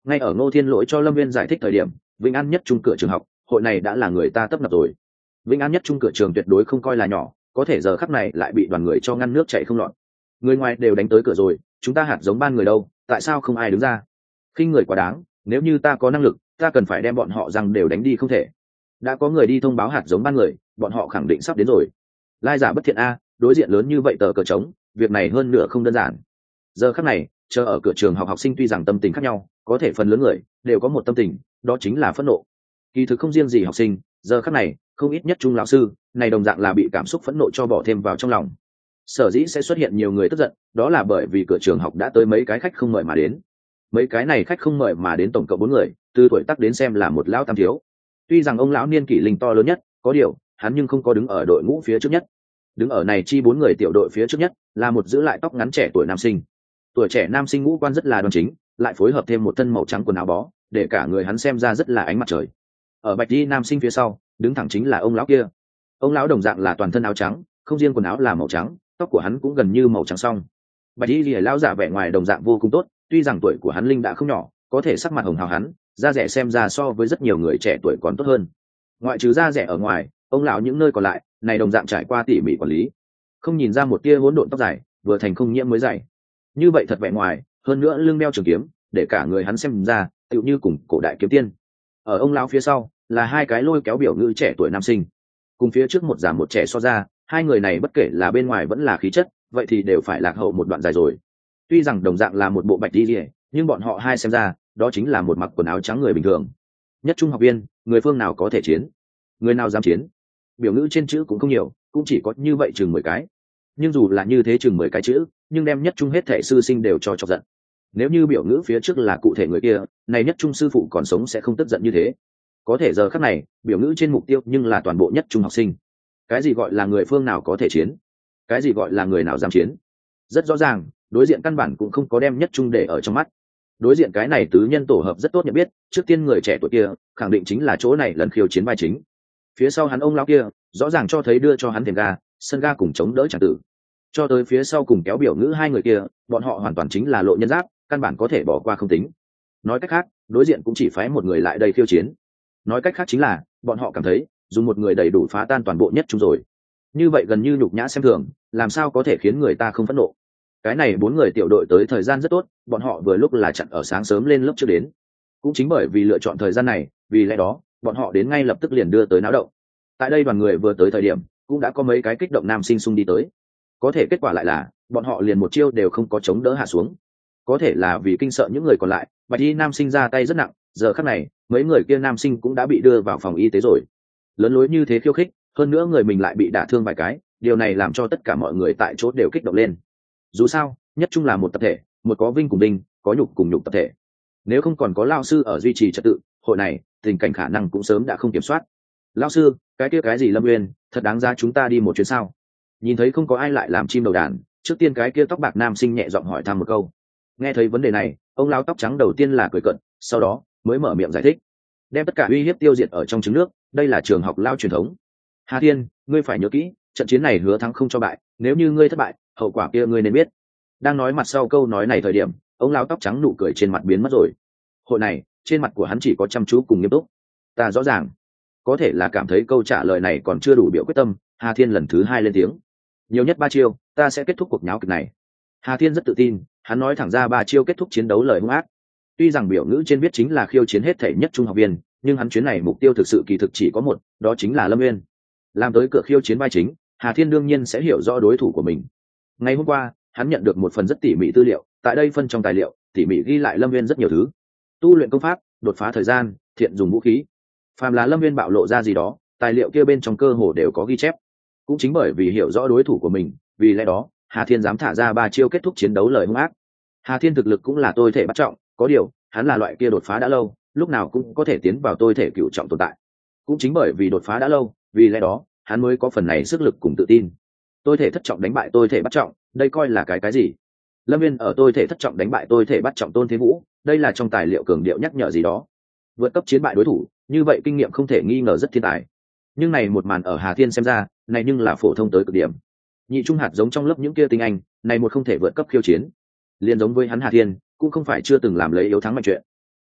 Ngay ở Ngô Thiên Lỗi cho Lâm Viên giải thích thời điểm, Vĩnh An nhất trung cửa trường học, hội này đã là người ta tấp nập rồi. Vĩnh An nhất trung cửa trường tuyệt đối không coi là nhỏ, có thể giờ khắc này lại bị đoàn người cho ngăn nước chảy không lọt. Người ngoài đều đánh tới cửa rồi, chúng ta hạt giống ban người đâu, tại sao không ai đứng ra? Khinh người quá đáng, nếu như ta có năng lực, ta cần phải đem bọn họ rằng đều đánh đi không thể. Đã có người đi thông báo hạt giống ban người, bọn họ khẳng định sắp đến rồi. Lai giả bất thiện a, đối diện lớn như vậy tờ cờ trống, việc này hơn nửa không đơn giản. Giờ khắc này, chờ ở cửa trường học sinh tuy rằng tâm tình khác nhau, có thể phần lớn người đều có một tâm tình, đó chính là phẫn nộ. Kỳ thực không riêng gì học sinh, giờ khắc này, không ít nhất trung lão sư, này đồng dạng là bị cảm xúc phẫn nộ cho bỏ thêm vào trong lòng. Sở dĩ sẽ xuất hiện nhiều người tức giận, đó là bởi vì cửa trường học đã tới mấy cái khách không mời mà đến. Mấy cái này khách không mời mà đến tổng cộng 4 người, từ tuổi tác đến xem là một lão tam thiếu. Tuy rằng ông lão niên kỷ linh to lớn nhất, có điều, hắn nhưng không có đứng ở đội ngũ phía trước nhất. Đứng ở này chi 4 người tiểu đội phía trước nhất, là một giữ lại tóc ngắn trẻ tuổi nam sinh. Tuổi trẻ nam sinh ngũ quan rất là đoan chính, lại phối hợp thêm một thân màu trắng quần áo bó, để cả người hắn xem ra rất là ánh mặt trời. Ở bạch y nam sinh phía sau, đứng thẳng chính là ông lão kia. Ông lão đồng dạng là toàn thân áo trắng, không riêng quần áo là màu trắng, tóc của hắn cũng gần như màu trắng song. Bạch y lìa lão giả vẻ ngoài đồng dạng vô cùng tốt, tuy rằng tuổi của hắn linh đã không nhỏ, có thể sắc mặt hồng hào hắn, da rẻ xem ra so với rất nhiều người trẻ tuổi còn tốt hơn. Ngoại trừ da rẻ ở ngoài, ông lão những nơi còn lại, này đồng dạng trải qua tỉ mỉ quản lý, không nhìn ra một tia hỗn độn tóc dài, vừa thành không nhiễm mới dày. Như vậy thật vẻ ngoài, hơn nữa lưng đeo trường kiếm, để cả người hắn xem ra tựu như cùng cổ đại kiếm tiên. Ở ông lão phía sau là 2 cái lôi kéo biểu ngữ trẻ tuổi nam sinh, cùng phía trước một già một trẻ so ra, 2 người này bất kể là bên ngoài vẫn là khí chất, vậy thì đều phải lạc hậu một đoạn dài rồi. Tuy rằng đồng dạng là một bộ bạch y, nhưng bọn họ hai xem ra, đó chính là một mặc quần áo trắng người bình thường. Nhất trung học viên, người phương nào có thể chiến? Người nào dám chiến? Biểu ngữ trên chữ cũng không nhiều, cũng chỉ có như vậy chừng 10 cái. Nhưng dù là như thế chừng 10 cái chữ, nhưng đem nhất trung hết thể sư sinh đều cho chọc giận. Nếu như biểu ngữ phía trước là cụ thể người kia, này nhất trung sư phụ còn sống sẽ không tức giận như thế. Có thể giờ khắc này, biểu ngữ trên mục tiêu nhưng là toàn bộ nhất trung học sinh. Cái gì gọi là người phương nào có thể chiến? Cái gì gọi là người nào dám chiến? Rất rõ ràng, đối diện căn bản cũng không có đem nhất trung để ở trong mắt. Đối diện cái này tứ nhân tổ hợp rất tốt nhận biết, trước tiên người trẻ tuổi kia khẳng định chính là chỗ này lần khiêu chiến vai chính. Phía sau hắn ông lão kia rõ ràng cho thấy đưa cho hắn thềm ga, sân ga cùng chống đỡ chẳng tử. Cho tới phía sau cùng kéo biểu ngữ 2 người kia, bọn họ hoàn toàn chính là lộ nhân giáp, căn bản có thể bỏ qua không tính. Nói cách khác, đối diện cũng chỉ phái một người lại đây khiêu chiến. Nói cách khác chính là bọn họ cảm thấy dùng một người đầy đủ phá tan toàn bộ nhất trung rồi. Như vậy gần như nhục nhã xem thường, làm sao có thể khiến người ta không phẫn nộ. Cái này 4 người tiểu đội tới thời gian rất tốt, bọn họ vừa lúc là chặn ở sáng sớm lên lớp trước đến. Cũng chính bởi vì lựa chọn thời gian này, vì lẽ đó bọn họ đến ngay lập tức liền đưa tới náo động. Tại đây đoàn người vừa tới thời điểm, cũng đã có mấy cái kích động nam sinh xung đi tới. Có thể kết quả lại là bọn họ liền một chiêu đều không có chống đỡ hạ xuống. Có thể là vì kinh sợ những người còn lại, bạch y nam sinh ra tay rất nặng, giờ khắc này mấy người kia nam sinh cũng đã bị đưa vào phòng y tế rồi. Lớn lối như thế khiêu khích, hơn nữa người mình lại bị đả thương vài cái, điều này làm cho tất cả mọi người tại chỗ đều kích động lên. Dù sao nhất trung là một tập thể, một có vinh cùng vinh, có nhục cùng nhục tập thể. Nếu không còn có lao sư ở duy trì trật tự, hội này tình cảnh khả năng cũng sớm đã không kiểm soát. Lao sư, cái kia cái gì Lâm Uyên, thật đáng giá chúng ta đi một chuyến sao? Nhìn thấy không có ai lại làm chim đầu đàn, trước tiên cái kia tóc bạc nam sinh nhẹ giọng hỏi thăm một câu. Nghe thấy vấn đề này, ông lão tóc trắng đầu tiên là cười cợt, sau đó mới mở miệng giải thích, đem tất cả uy hiếp tiêu diệt ở trong trứng nước, đây là trường học lao truyền thống. Hà Thiên, ngươi phải nhớ kỹ, trận chiến này hứa thắng không cho bại, nếu như ngươi thất bại, hậu quả kia ngươi nên biết. Đang nói mặt sau câu nói này thời điểm, ông lão tóc trắng nụ cười trên mặt biến mất rồi. Hội này, trên mặt của hắn chỉ có chăm chú cùng nghiêm túc. Ta rõ ràng, có thể là cảm thấy câu trả lời này còn chưa đủ biểu quyết tâm, Hà Thiên lần thứ 2 lên tiếng. Nhiều nhất 3 chiêu, ta sẽ kết thúc cuộc nháo kịch này. Hà Thiên rất tự tin, hắn nói thẳng ra 3 chiêu kết thúc chiến đấu lời hung ác. Tuy rằng biểu ngữ trên viết chính là khiêu chiến hết thể nhất trung học viên, nhưng hắn chuyến này mục tiêu thực sự kỳ thực chỉ có một, đó chính là Lâm Nguyên. Làm tới cửa khiêu chiến vai chính, Hà Thiên đương nhiên sẽ hiểu rõ đối thủ của mình. Ngày hôm qua, hắn nhận được một phần rất tỉ mỉ tư liệu, tại đây phân trong tài liệu, tỉ mỉ ghi lại Lâm Nguyên rất nhiều thứ. Tu luyện công pháp, đột phá thời gian, thiện dùng vũ khí. Phàm là Lâm Nguyên bạo lộ ra gì đó, tài liệu kia bên trong cơ hồ đều có ghi chép. Cũng chính bởi vì hiểu rõ đối thủ của mình, vì lẽ đó, Hà Thiên dám thả ra 3 chiêu kết thúc chiến đấu lời hung ác. Hà Thiên thực lực cũng là tôi thể bắt trọng, có điều, hắn là loại kia đột phá đã lâu, lúc nào cũng có thể tiến vào tôi thể cửu trọng tồn tại. Cũng chính bởi vì đột phá đã lâu, vì lẽ đó, hắn mới có phần này sức lực cùng tự tin. Tôi thể thất trọng đánh bại tôi thể bắt trọng, đây coi là cái gì? Lâm Viên ở tôi thể thất trọng đánh bại tôi thể bắt trọng Tôn Thế Vũ, đây là trong tài liệu cường điệu nhắc nhở gì đó. Vượt cấp chiến bại đối thủ, như vậy kinh nghiệm không thể nghi ngờ rất thiên tài. Nhưng này một màn ở Hà Thiên xem ra, này nhưng là phổ thông tới cực điểm. Nhị trung hạt giống trong lớp những kia tinh anh, này một không thể vượt cấp khiêu chiến. Liên giống với hắn Hà Thiên, cũng không phải chưa từng làm lấy yếu thắng mạnh chuyện.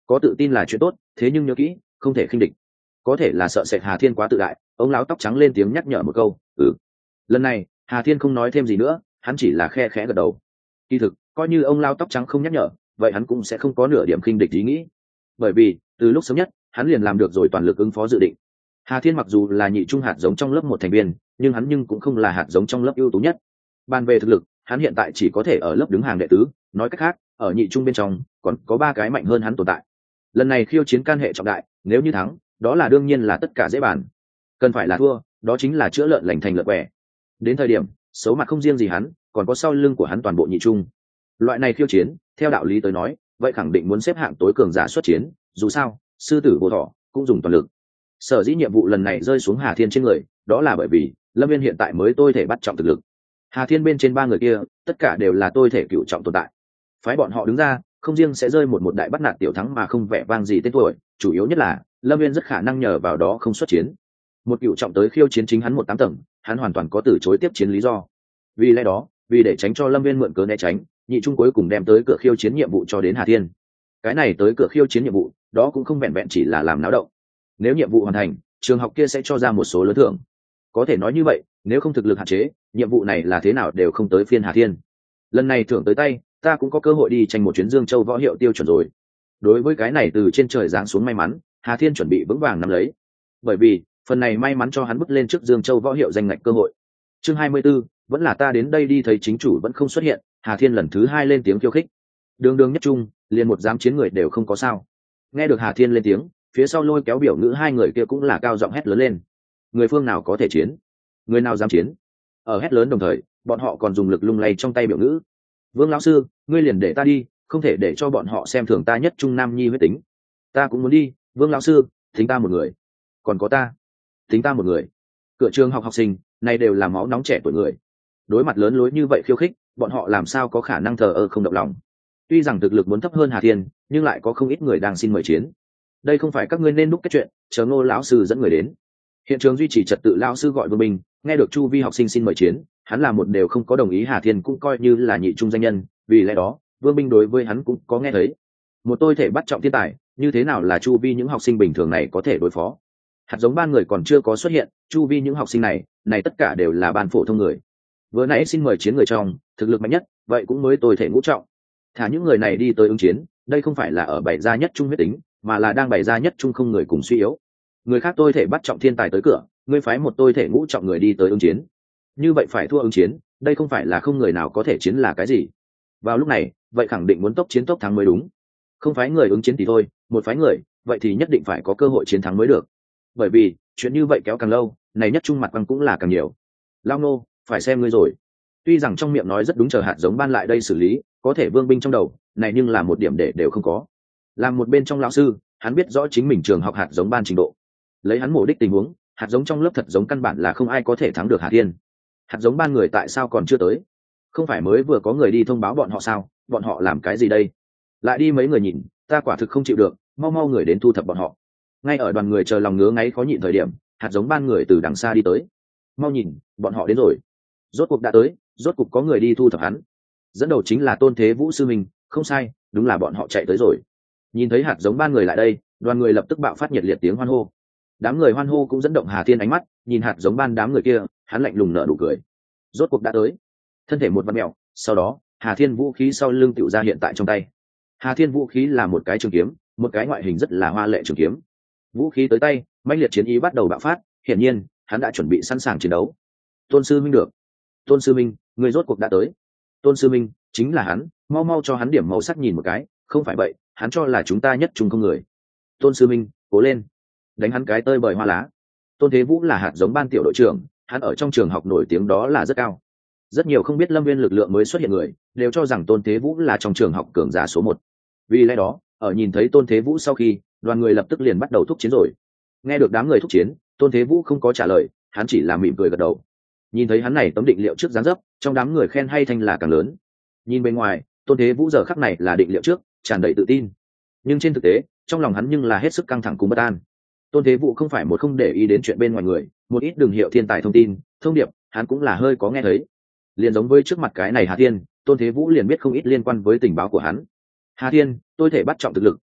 có tự tin là chuyện tốt, thế nhưng nhớ kỹ không thể khinh địch. Có thể là sợ sệt Hà Thiên quá tự đại, ông lão tóc trắng lên tiếng nhắc nhở một câu. Lần này Hà Thiên không nói thêm gì nữa, hắn chỉ là khe khẽ gật đầu. Kỳ thực coi như ông lão tóc trắng không nhắc nhở, vậy hắn cũng sẽ không có nửa điểm khinh địch ý nghĩ, bởi vì từ lúc sớm nhất hắn liền làm được rồi toàn lực ứng phó dự định. Hà Thiên mặc dù là nhị trung hạt giống trong lớp một thành viên, nhưng hắn cũng không là hạt giống trong lớp ưu tú nhất. Bàn về thực lực, hắn hiện tại chỉ có thể ở lớp đứng hàng đệ tứ, nói cách khác ở nhị trung bên trong còn có 3 cái mạnh hơn hắn tồn tại. Lần này khiêu chiến can hệ trọng đại, nếu như thắng đó là đương nhiên là tất cả dễ bàn, cần phải là thua đó chính là chữa lợn lành thành lợn quẻ. Đến thời điểm xấu mặt không riêng gì hắn, còn có sau lưng của hắn toàn bộ nhị trung. Loại này khiêu chiến theo đạo lý tới nói vậy khẳng định muốn xếp hạng tối cường giả xuất chiến, dù sao sư tử vô thọ cũng dùng toàn lực. Sở dĩ nhiệm vụ lần này rơi xuống Hà Thiên trên người, đó là bởi vì Lâm Viên hiện tại mới tôi thể bắt trọng thực lực. Hà Thiên bên trên 3 người kia tất cả đều là tôi thể cựu trọng tồn tại, phái bọn họ đứng ra không riêng sẽ rơi một đại bắt nạt tiểu thắng mà không vẻ vang gì tên tuổi, chủ yếu nhất là Lâm Viên rất khả năng nhờ vào đó không xuất chiến. Một cựu trọng tới khiêu chiến chính hắn 18 tầng, hắn hoàn toàn có từ chối tiếp chiến lý do. Vì lẽ đó, vì để tránh cho Lâm Viên mượn cớ né tránh, nhị trung cuối cùng đem tới cửa khiêu chiến nhiệm vụ cho đến Hà Thiên. Cái này tới cửa khiêu chiến nhiệm vụ đó cũng không vẹn vẹn chỉ là làm náo động. Nếu nhiệm vụ hoàn thành, trường học kia sẽ cho ra một số lớn thưởng. Có thể nói như vậy, nếu không thực lực hạn chế, nhiệm vụ này là thế nào đều không tới phiên Hà Thiên. Lần này thưởng tới tay, ta cũng có cơ hội đi tranh một chuyến Dương Châu võ hiệu tiêu chuẩn rồi. Đối với cái này từ trên trời giáng xuống may mắn, Hà Thiên chuẩn bị vững vàng nắm lấy, bởi vì phần này may mắn cho hắn bước lên trước Dương Châu võ hiệu danh ngạch cơ hội. Chương 24, vẫn là ta đến đây đi, thấy chính chủ vẫn không xuất hiện, Hà Thiên lần thứ 2 lên tiếng khiêu khích. Đường đường nhất trung, liền một dám chiến người đều không có sao. Nghe được Hà Thiên lên tiếng, phía sau lôi kéo biểu ngữ 2 người kia cũng là cao giọng hét lớn lên. Người phương nào có thể chiến, người nào dám chiến? Ở hét lớn đồng thời, bọn họ còn dùng lực lung lay trong tay biểu ngữ. Vương lão sư, ngươi liền để ta đi, không thể để cho bọn họ xem thường ta nhất trung nam nhi huyết tính. Ta cũng muốn đi, Vương lão sư, tính ta một người. Còn có ta, tính ta một người. Cửa trường học học sinh này đều là máu nóng trẻ tuổi người, đối mặt lớn lối như vậy khiêu khích, bọn họ làm sao có khả năng thờ ơ không động lòng. Tuy rằng thực lực muốn thấp hơn Hà Thiên, nhưng lại có không ít người đang xin mời chiến. Đây không phải các ngươi nên đúc kết chuyện, chờ Ngô lão sư dẫn người đến. Hiện trường duy trì trật tự lão sư gọi Vương Bình, nghe được chu vi học sinh xin mời chiến, hắn là một đều không có đồng ý. Hà Thiên cũng coi như là nhị trung danh nhân, vì lẽ đó Vương Bình đối với hắn cũng có nghe thấy. Một tôi thể bắt trọng thiên tài, như thế nào là chu vi những học sinh bình thường này có thể đối phó? Hạt giống ban người còn chưa có xuất hiện, chu vi những học sinh này tất cả đều là ban phổ thông người. Vừa nãy xin mời chiến người trong thực lực mạnh nhất, vậy cũng mới tôi thể ngũ trọng. Thả những người này đi tới ứng chiến, đây không phải là ở bày ra nhất trung huyết tính, mà là đang bày ra nhất trung không người cùng suy yếu. Người khác tôi thể bắt trọng thiên tài tới cửa, ngươi phái một tôi thể ngũ trọng người đi tới ứng chiến, như vậy phải thua ứng chiến, đây không phải là không người nào có thể chiến là cái gì. Vào lúc này vậy khẳng định muốn tốc chiến tốc thắng mới đúng, không phái người ứng chiến thì thôi, một phái người vậy thì nhất định phải có cơ hội chiến thắng mới được, bởi vì chuyện như vậy kéo càng lâu, này nhất trung mặt bằng cũng là càng nhiều. Lao nô, phải xem ngươi rồi. Tuy rằng trong miệng nói rất đúng chờ hạt giống ban lại đây xử lý, có thể Vương Binh trong đầu này nhưng là một điểm để đều không có. Làm một bên trong lão sư, hắn biết rõ chính mình trường học hạt giống ban trình độ, lấy hắn mổ đích tình huống, hạt giống trong lớp thật giống căn bản là không ai có thể thắng được Hà Thiên. Hạt giống ban người tại sao còn chưa tới? Không phải mới vừa có người đi thông báo bọn họ sao? Bọn họ làm cái gì đây? Lại đi mấy người nhìn, ta quả thực không chịu được, mau mau người đến thu thập bọn họ. Ngay ở đoàn người chờ lòng ngứa ngáy khó nhịn thời điểm, hạt giống ban người từ đằng xa đi tới. Mau nhìn, bọn họ đến rồi. Rốt cuộc đã tới, rốt cuộc có người đi thu thập hắn. Dẫn đầu chính là Tôn Thế Vũ sư mình, không sai, đúng là bọn họ chạy tới rồi. Nhìn thấy hạt giống ban người lại đây, đoàn người lập tức bạo phát nhiệt liệt tiếng hoan hô. Đám người hoan hô cũng dẫn động Hà Thiên ánh mắt, nhìn hạt giống ban đám người kia, hắn lạnh lùng nở nụ cười. Rốt cuộc đã tới. Thân thể một vặn mèo, sau đó Hà Thiên vũ khí sau lưng tựu ra hiện tại trong tay. Hà Thiên vũ khí là một cái trường kiếm, một cái ngoại hình rất là hoa lệ trường kiếm. Vũ khí tới tay, mãnh liệt chiến ý bắt đầu bạo phát, hiển nhiên hắn đã chuẩn bị sẵn sàng chiến đấu. Tôn sư minh được. Tôn sư minh, người rốt cuộc đã tới. Tôn sư minh, chính là hắn, mau mau cho hắn điểm màu sắc nhìn một cái, không phải vậy hắn cho là chúng ta nhất trung không người. Tôn sư minh, cố lên, đánh hắn cái tơi bời hoa lá. Tôn Thế Vũ là hạt giống ban tiểu đội trưởng, hắn ở trong trường học nổi tiếng đó là rất cao. Rất nhiều không biết Lâm Viên lực lượng mới xuất hiện người đều cho rằng Tôn Thế Vũ là trong trường học cường giả số 1. Vì lẽ đó ở nhìn thấy Tôn Thế Vũ sau khi, đoàn người lập tức liền bắt đầu thúc chiến rồi. Nghe được đám người thúc chiến, Tôn Thế Vũ không có trả lời, hắn chỉ là mỉm cười gật đầu. Nhìn thấy hắn này tấm định liệu trước dáng dấp, trong đám người khen hay thanh là càng lớn. Nhìn bên ngoài, Tôn Thế Vũ giờ khắc này là định liệu trước, tràn đầy tự tin, nhưng trên thực tế trong lòng hắn nhưng là hết sức căng thẳng cùng bất an. Tôn Thế Vũ không phải một không để ý đến chuyện bên ngoài người, một ít đường hiệu thiên tài thông tin thông điệp hắn cũng là hơi có nghe thấy. Liền giống với trước mặt cái này Hà Thiên, Tôn Thế Vũ liền biết không ít liên quan với tình báo của hắn. Hà Thiên, tôi thể bắt trọng thực lực,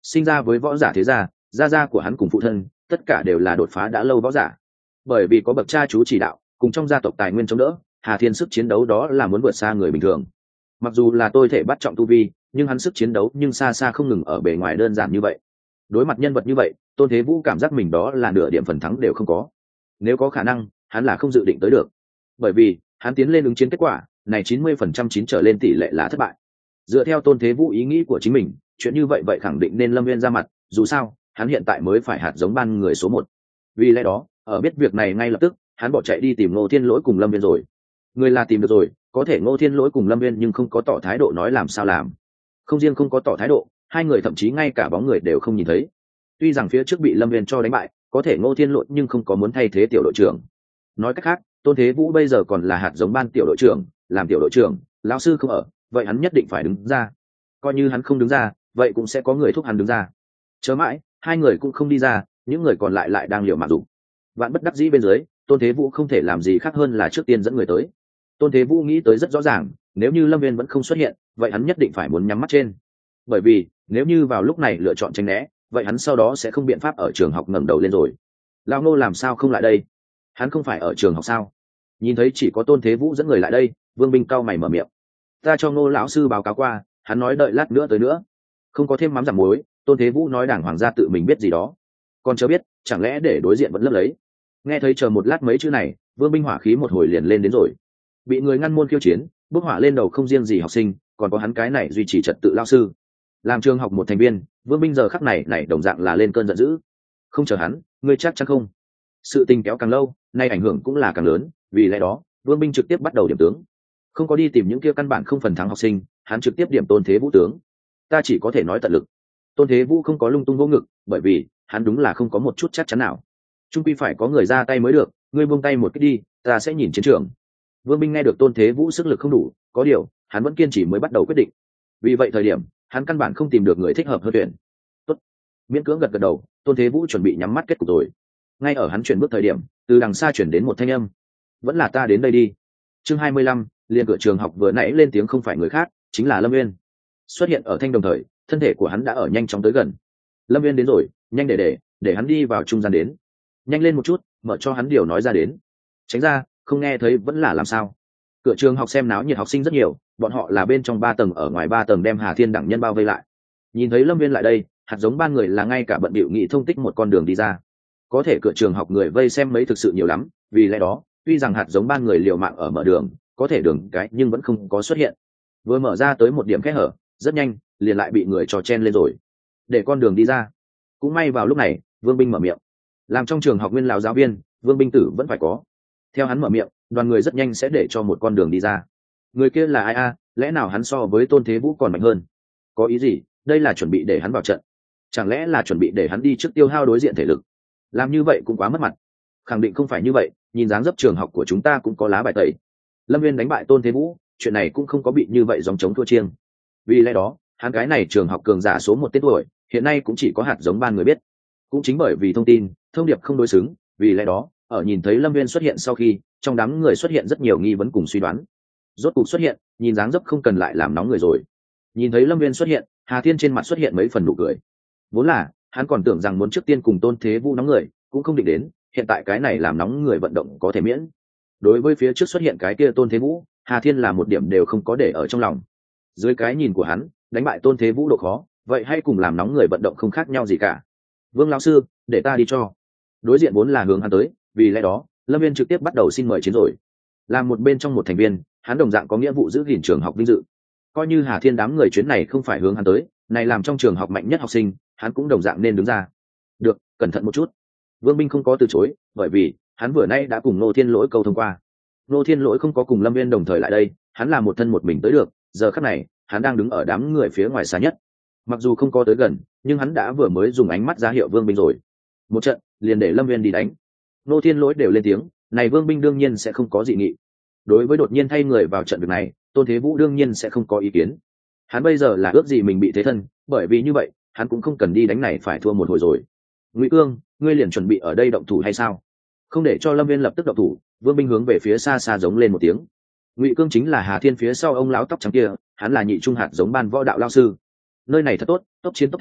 sinh ra với võ giả thế gia, gia của hắn cùng phụ thân tất cả đều là đột phá đã lâu võ giả. Bởi vì có bậc cha chú chỉ đạo cùng trong gia tộc tài nguyên chống đỡ, Hà Thiên sức chiến đấu đó là muốn vượt xa người bình thường. Mặc dù là tôi thể bắt trọng tu vi, nhưng hắn sức chiến đấu nhưng xa xa không ngừng ở bề ngoài đơn giản như vậy. Đối mặt nhân vật như vậy, Tôn Thế Vũ cảm giác mình đó là nửa điểm phần thắng đều không có. Nếu có khả năng, hắn là không dự định tới được. Bởi vì hắn tiến lên ứng chiến kết quả này 90% chín trở lên tỷ lệ là thất bại. Dựa theo Tôn Thế Vũ ý nghĩ của chính mình, chuyện như vậy khẳng định nên Lâm Viên ra mặt, dù sao hắn hiện tại mới phải hạt giống ban người số 1. Vì lẽ đó ở biết việc này ngay lập tức, hắn bỏ chạy đi tìm Ngô Thiên Lỗi cùng Lâm Viên rồi. Người là tìm được rồi, có thể Ngô Thiên Lỗi cùng Lâm Viên nhưng không có tỏ thái độ nói làm sao làm. Không riêng không có tỏ thái độ, hai người thậm chí ngay cả bóng người đều không nhìn thấy. Tuy rằng phía trước bị Lâm Viên cho đánh bại, có thể Ngô Thiên Lỗi nhưng không có muốn thay thế tiểu đội trưởng. Nói cách khác, Tôn Thế Vũ bây giờ còn là hạt giống ban tiểu đội trưởng, làm tiểu đội trưởng, lão sư không ở, vậy hắn nhất định phải đứng ra. Coi như hắn không đứng ra, vậy cũng sẽ có người thúc hắn đứng ra. Chớ mãi, hai người cũng không đi ra, những người còn lại đang liều mạng dụng. Vạn bất đắc dĩ bên dưới, Tôn Thế Vũ không thể làm gì khác hơn là trước tiên dẫn người tới. Tôn Thế Vũ nghĩ tới rất rõ ràng, nếu như Lâm Viên vẫn không xuất hiện, vậy hắn nhất định phải muốn nhắm mắt trên. Bởi vì nếu như vào lúc này lựa chọn tránh né, vậy hắn sau đó sẽ không biện pháp ở trường học ngẩng đầu lên rồi. Lão Ngô làm sao không lại đây? Hắn không phải ở trường học sao? Nhìn thấy chỉ có Tôn Thế Vũ dẫn người lại đây, Vương Binh cau mày mở miệng. Ta cho Ngô lão sư báo cáo qua, hắn nói đợi lát nữa tới nữa. Không có thêm mắm giảm muối, Tôn Thế Vũ nói đảng hoàng gia tự mình biết gì đó. Còn chưa biết, chẳng lẽ để đối diện vẫn lấp lấy. Nghe thấy chờ một lát mấy chữ này, Vương Binh hỏa khí một hồi liền lên đến rồi. Bị người ngăn môn khiêu chiến, bốc hỏa lên đầu không riêng gì học sinh, còn có hắn cái này duy trì trật tự lao sư. Làm trường học một thành viên, Vương Binh giờ khắc này đồng dạng là lên cơn giận dữ. Không chờ hắn, ngươi chắc chắn không? Sự tình kéo càng lâu, nay ảnh hưởng cũng là càng lớn, vì lẽ đó, Vương Binh trực tiếp bắt đầu điểm tướng. Không có đi tìm những kia căn bản không phần thắng học sinh, hắn trực tiếp điểm Tôn Thế Vũ tướng. Ta chỉ có thể nói tận lực. Tôn Thế Vũ không có lung tung vô ngực, bởi vì hắn đúng là không có một chút chắc chắn nào. Trung quy phải có người ra tay mới được, ngươi buông tay một cái đi, ta sẽ nhìn chiến trường. Vương Binh nghe được Tôn Thế Vũ sức lực không đủ, có điều hắn vẫn kiên trì mới bắt đầu quyết định. Vì vậy thời điểm hắn căn bản không tìm được người thích hợp hơn tuyển. Tốt, miễn cưỡng gật gật đầu, Tôn Thế Vũ chuẩn bị nhắm mắt kết cục rồi. Ngay ở hắn chuyển bước thời điểm, từ đằng xa chuyển đến một thanh âm. Vẫn là ta đến đây đi. Chương 25, liền cửa trường học vừa nãy lên tiếng không phải người khác, chính là Lâm Uyên. Xuất hiện ở thanh đồng thời, thân thể của hắn đã ở nhanh chóng tới gần. Lâm Uyên đến rồi, nhanh để hắn đi vào trung gian đến. Nhanh lên một chút, mở cho hắn điều nói ra đến. Tránh ra, không nghe thấy vẫn là làm sao. Cửa trường học xem náo nhiệt học sinh rất nhiều, bọn họ là bên trong 3 tầng, ở ngoài 3 tầng đem Hà Thiên đẳng nhân bao vây lại. Nhìn thấy Lâm Viên lại đây, hạt giống ban người là ngay cả bận bịu nghị thông tích một con đường đi ra. Có thể cửa trường học người vây xem mấy thực sự nhiều lắm, vì lẽ đó tuy rằng hạt giống ban người liều mạng ở mở đường, có thể đường cái nhưng vẫn không có xuất hiện. Vừa mở ra tới một điểm kẽ hở, rất nhanh liền lại bị người trò chen lên rồi, để con đường đi ra. Cũng may vào lúc này Vương Binh mở miệng. Làm trong trường học nguyên lão giáo viên, Vương Binh tử vẫn phải có. Theo hắn mở miệng, đoàn người rất nhanh sẽ để cho một con đường đi ra. Người kia là ai a? Lẽ nào hắn so với Tôn Thế Vũ còn mạnh hơn? Có ý gì? Đây là chuẩn bị để hắn vào trận, chẳng lẽ là chuẩn bị để hắn đi trước tiêu hao đối diện thể lực? Làm như vậy cũng quá mất mặt. Khẳng định không phải như vậy, nhìn dáng dấp trường học của chúng ta cũng có lá bài tẩy. Lâm Viên đánh bại Tôn Thế Vũ, chuyện này cũng không có bị như vậy dòng chống thua chiêng. Vì lẽ đó hắn cái này trường học cường giả số 1 tên tuổi, hiện nay cũng chỉ có hạt giống ban người biết. Cũng chính bởi vì thông điệp không đối xứng, vì lẽ đó ở nhìn thấy Lâm Viên xuất hiện sau khi, trong đám người xuất hiện rất nhiều nghi vấn cùng suy đoán. Rốt cục xuất hiện, nhìn dáng dấp không cần lại làm nóng người rồi. Nhìn thấy Lâm Viên xuất hiện, Hà Thiên trên mặt xuất hiện mấy phần nụ cười. Vốn là hắn còn tưởng rằng muốn trước tiên cùng Tôn Thế Vũ nóng người, cũng không định đến, hiện tại cái này làm nóng người vận động có thể miễn. Đối với phía trước xuất hiện cái kia Tôn Thế Vũ, Hà Thiên là một điểm đều không có để ở trong lòng. Dưới cái nhìn của hắn, đánh bại Tôn Thế Vũ độ khó, vậy hay cùng làm nóng người vận động không khác nhau gì cả. Vương lão sư, để ta đi cho. Đối diện vốn là hướng hắn tới, vì lẽ đó Lâm Viên trực tiếp bắt đầu xin mời chiến rồi. Làm một bên trong một thành viên, hắn đồng dạng có nghĩa vụ giữ gìn trường học vinh dự. Coi như Hà Thiên đám người chuyến này không phải hướng hắn tới, này làm trong trường học mạnh nhất học sinh, hắn cũng đồng dạng nên đứng ra. Được, cẩn thận một chút. Vương Binh không có từ chối, bởi vì hắn vừa nay đã cùng Ngô Thiên Lỗi câu thông qua. Ngô Thiên Lỗi không có cùng Lâm Viên đồng thời lại đây, hắn là một thân một mình tới được. Giờ khắc này hắn đang đứng ở đám người phía ngoài xa nhất. Mặc dù không có tới gần, nhưng hắn đã vừa mới dùng ánh mắt ra hiệu Vương Binh rồi. Một trận liền để Lâm Viên đi đánh. Ngô Thiên Lỗi đều lên tiếng, này Vương Binh đương nhiên sẽ không có dị nghị. Đối với đột nhiên thay người vào trận việc này, Tôn Thế Vũ đương nhiên sẽ không có ý kiến. Hắn bây giờ là ước gì mình bị thế thân, bởi vì như vậy hắn cũng không cần đi đánh này phải thua một hồi rồi. Ngụy Cương, ngươi liền chuẩn bị ở đây động thủ hay sao? Không để cho Lâm Viên lập tức động thủ, Vương Binh hướng về phía xa xa giống lên một tiếng. Ngụy Cương chính là Hà Thiên phía sau ông lão tóc trắng kia, hắn là nhị trung hạt giống ban võ đạo lao sư. Nơi này thật tốt, tốc chiến tốc thắng,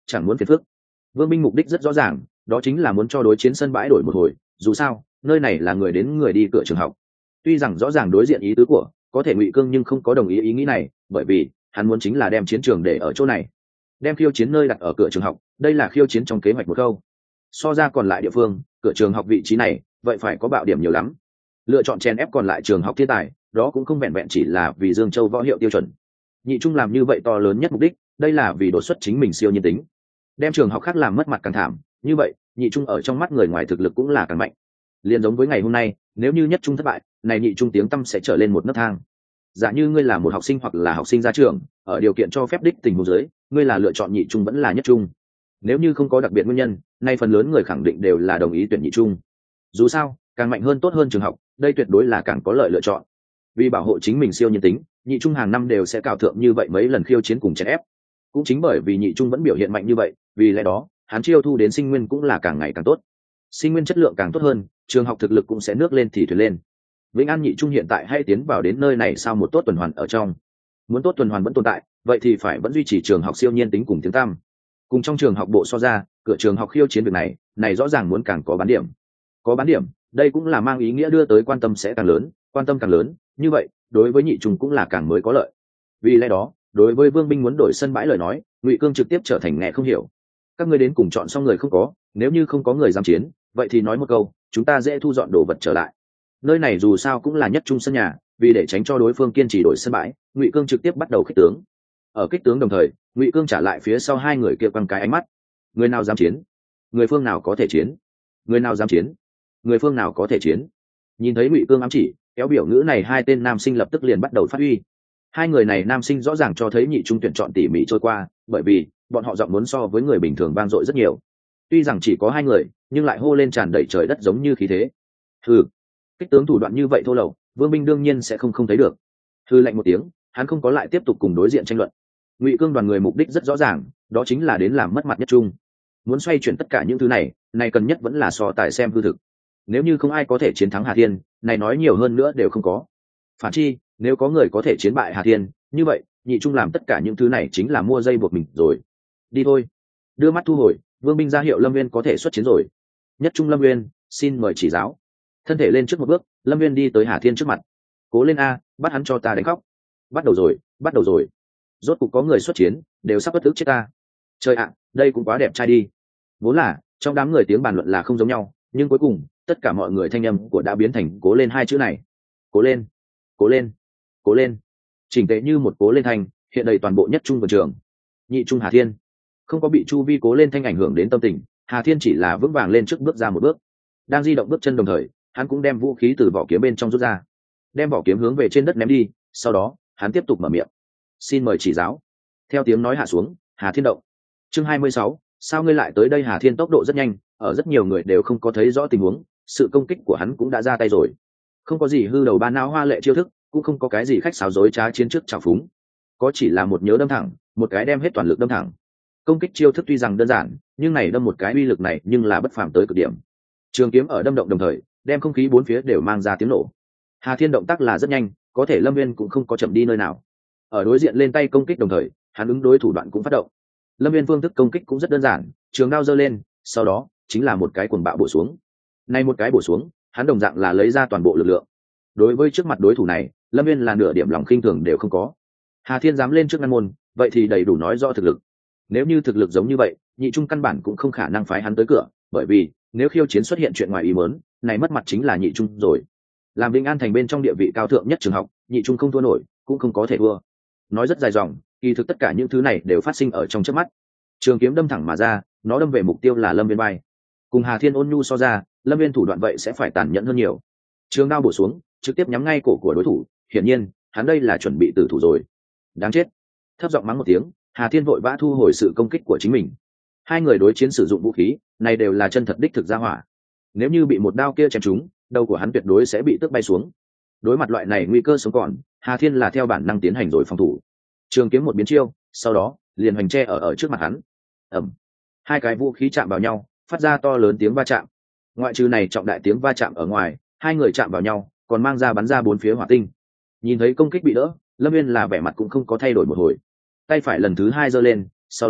chẳng muốn phiền phức. Vương Binh mục đích rất rõ ràng, đó chính là muốn cho đối chiến sân bãi đổi một hồi, dù sao nơi này là người đến người đi cửa trường học. Tuy rằng rõ ràng đối diện ý tứ của có thể Ngụy Cương nhưng không có đồng ý ý nghĩ này, bởi vì hắn muốn chính là đem chiến trường để ở chỗ này, đem khiêu chiến nơi đặt ở cửa trường học, đây là khiêu chiến trong kế hoạch một câu. So ra còn lại địa phương, cửa trường học vị trí này vậy phải có bạo điểm nhiều lắm. Lựa chọn chèn ép còn lại trường học thiên tài, đó cũng không vẹn vẹn chỉ là vì Dương Châu võ hiệu tiêu chuẩn. Nhị Trung làm như vậy to lớn nhất mục đích, đây là vì đột xuất chính mình siêu nhiên tính, đem trường học khác làm mất mặt càng thảm. Như vậy Nhị Trung ở trong mắt người ngoài thực lực cũng là càng mạnh. Liên giống với ngày hôm nay, nếu như nhất trung thất bại, này Nhị Trung tiếng tăm sẽ trở lên một nấc thang. Giả như ngươi là một học sinh hoặc là học sinh ra trường, ở điều kiện cho phép đích tình huống dưới, ngươi là lựa chọn Nhị Trung vẫn là nhất trung. Nếu như không có đặc biệt nguyên nhân, nay phần lớn người khẳng định đều là đồng ý tuyển Nhị Trung. Dù sao càng mạnh hơn tốt hơn trường học, đây tuyệt đối là càng có lợi lựa chọn. Vì bảo hộ chính mình siêu nhân tính, Nhị Trung hàng năm đều sẽ cào thượng như vậy mấy lần khiêu chiến cùng chèn ép. Cũng chính bởi vì Nhị Trung vẫn biểu hiện mạnh như vậy, vì lẽ đó hắn chiêu thu đến sinh nguyên cũng là càng ngày càng tốt. Sinh nguyên chất lượng càng tốt hơn, trường học thực lực cũng sẽ nước lên thì thuyền lên. Vĩnh An Nhị Trung hiện tại hay tiến vào đến nơi này sau một tốt tuần hoàn ở trong. Muốn tốt tuần hoàn vẫn tồn tại, vậy thì phải vẫn duy trì trường học siêu nhiên tính cùng tiếng tăm. Cùng trong trường học bộ so ra, cửa trường học khiêu chiến việc này rõ ràng muốn càng có bán điểm. Có bán điểm, đây cũng là mang ý nghĩa đưa tới quan tâm sẽ càng lớn, quan tâm càng lớn, như vậy đối với Nhị Trung cũng là càng mới có lợi. Vì lẽ đó, đối với Vương Binh muốn đổi sân bãi lời nói, Ngụy Cương trực tiếp trở thành nghe không hiểu. Các ngươi đến cùng chọn xong người không có, nếu như không có người dám chiến, vậy thì nói một câu, chúng ta dễ thu dọn đồ vật trở lại. Nơi này dù sao cũng là nhất trung sân nhà, vì để tránh cho đối phương kiên trì đổi sân bãi, Ngụy Cương trực tiếp bắt đầu kích tướng. Ở kích tướng đồng thời, Ngụy Cương trả lại phía sau hai người kia quăng cái ánh mắt. Người nào dám chiến? Người phương nào có thể chiến? Người nào dám chiến? Người phương nào có thể chiến? Nhìn thấy Ngụy Cương ám chỉ, kéo biểu ngữ này hai tên nam sinh lập tức liền bắt đầu phát huy. Hai người này nam sinh rõ ràng cho thấy Nhị Trung tuyển chọn tỉ mỉ trôi qua, bởi vì bọn họ giọng muốn so với người bình thường vang dội rất nhiều. Tuy rằng chỉ có hai người, nhưng lại hô lên tràn đầy trời đất giống như khí thế. Hừ, kích tướng thủ đoạn như vậy thô lậu, Vương Binh đương nhiên sẽ không thấy được. Hừ lạnh một tiếng, hắn không có lại tiếp tục cùng đối diện tranh luận. Ngụy Cương đoàn người mục đích rất rõ ràng, đó chính là đến làm mất mặt Nhất Trung. Muốn xoay chuyển tất cả những thứ này cần nhất vẫn là so tài xem hư thực. Nếu như không ai có thể chiến thắng Hà Thiên, này nói nhiều hơn nữa đều không có. Phản chi, nếu có người có thể chiến bại Hà Thiên, như vậy Nhị Trung làm tất cả những thứ này chính là mua dây buộc mình rồi. Đi thôi. Đưa mắt thu hồi, Vương Binh ra hiệu Lâm Nguyên có thể xuất chiến rồi. Nhất Trung Lâm Nguyên, xin mời chỉ giáo. Thân thể lên trước một bước, Lâm Nguyên đi tới Hà Thiên trước mặt. Cố lên a, bắt hắn cho ta đánh khóc. Bắt đầu rồi. Rốt cục có người xuất chiến, đều sắp bất tức chết ta. Trời ạ, đây cũng quá đẹp trai đi. Vốn là trong đám người tiếng bàn luận là không giống nhau, nhưng cuối cùng tất cả mọi người thanh âm của đã biến thành cố lên hai chữ này. Cố lên, cố lên, cố lên. Chỉnh tề như một cố lên thanh, hiện đầy toàn bộ Nhất Trung vườn trường. Nhị Trung Hà Thiên không có bị chu vi cố lên thanh ảnh hưởng đến tâm tình, Hà Thiên chỉ là vững vàng lên trước bước ra một bước. Đang di động bước chân đồng thời, hắn cũng đem vũ khí từ vỏ kiếm bên trong rút ra, đem vỏ kiếm hướng về trên đất ném đi, sau đó hắn tiếp tục mở miệng. Xin mời chỉ giáo. Theo tiếng nói hạ xuống, Hà Thiên động. Chương 26, sao ngươi lại tới đây? Hà Thiên tốc độ rất nhanh, ở rất nhiều người đều không có thấy rõ tình huống, sự công kích của hắn cũng đã ra tay rồi. Không có gì hư đầu ba não hoa lệ chiêu thức, cũng không có cái gì khách sáo dối trá chiến trước trào phúng, có chỉ là một nhớ đâm thẳng, một cái đem hết toàn lực đâm thẳng. Công kích chiêu thức tuy rằng đơn giản, nhưng này đâm một cái uy lực này nhưng là bất phàm tới cực điểm. Trường kiếm ở đâm động đồng thời, đem không khí bốn phía đều mang ra tiếng nổ. Hà Thiên động tác là rất nhanh, có thể Lâm Nguyên cũng không có chậm đi nơi nào. Ở đối diện lên tay công kích đồng thời, hắn ứng đối thủ đoạn cũng phát động. Lâm Nguyên phương thức công kích cũng rất đơn giản, trường đao giơ lên, sau đó chính là một cái cuồng bạo bổ xuống. Này một cái bổ xuống, hắn đồng dạng là lấy ra toàn bộ lực lượng. Đối với trước mặt đối thủ này, Lâm Nguyên là nửa điểm lòng khinh thường đều không có. Hà Thiên dám lên trước ngăn môn, vậy thì đầy đủ nói rõ thực lực. Nếu như thực lực giống như vậy, Nhị Trung căn bản cũng không khả năng phái hắn tới cửa, bởi vì nếu khiêu chiến xuất hiện chuyện ngoài ý muốn, này mất mặt chính là Nhị Trung rồi. Làm Vĩnh An thành bên trong địa vị cao thượng nhất trường học, Nhị Trung không thua nổi, cũng không có thể thua. Nói rất dài dòng, kỳ thực tất cả những thứ này đều phát sinh ở trong chớp mắt. Trường kiếm đâm thẳng mà ra, nó đâm về mục tiêu là Lâm Viên bay. Cùng Hà Thiên ôn nhu so ra, Lâm Viên thủ đoạn vậy sẽ phải tàn nhẫn hơn nhiều. Trường đao bổ xuống, trực tiếp nhắm ngay cổ của đối thủ, hiển nhiên, hắn đây là chuẩn bị tử thủ rồi. Đáng chết. Thấp giọng mắng một tiếng, Hà Thiên vội vã thu hồi sự công kích của chính mình. Hai người đối chiến sử dụng vũ khí, này đều là chân thật đích thực ra hỏa. Nếu như bị một đao kia chém trúng, đầu của hắn tuyệt đối sẽ bị tước bay xuống. Đối mặt loại này nguy cơ sống còn, Hà Thiên là theo bản năng tiến hành rồi phòng thủ. Trường kiếm một biến chiêu, sau đó liền hoành tre ở trước mặt hắn. Ầm. Hai cái vũ khí chạm vào nhau, phát ra to lớn tiếng va chạm. Ngoại trừ này trọng đại tiếng va chạm ở ngoài, hai người chạm vào nhau, còn mang ra bắn ra bốn phía hỏa tinh. Nhìn thấy công kích bị đỡ, Lâm Viên là vẻ mặt cũng không có thay đổi một hồi. Tay phải lần thứ hai giơ lên, sau đó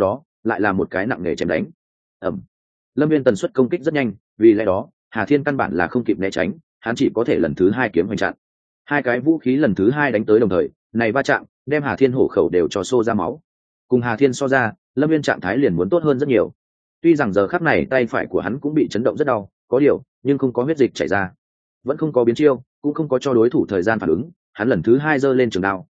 lại là một cái nặng nề chém đánh. Lâm viên tần suất công kích rất nhanh, vì lẽ đó Hà Thiên căn bản là không kịp né tránh, hắn chỉ có thể lần thứ hai kiếm hoành chặn. Hai cái vũ khí lần thứ hai đánh tới đồng thời, này va chạm đem Hà Thiên hổ khẩu đều cho xô ra máu. Cùng Hà Thiên so ra, Lâm viên trạng thái liền muốn tốt hơn rất nhiều. Tuy rằng giờ khắc này tay phải của hắn cũng bị chấn động rất đau, có điều nhưng không có huyết dịch chảy ra, vẫn không có biến chiêu, cũng không có cho đối thủ thời gian phản ứng, hắn lần thứ hai giơ lên trường đao.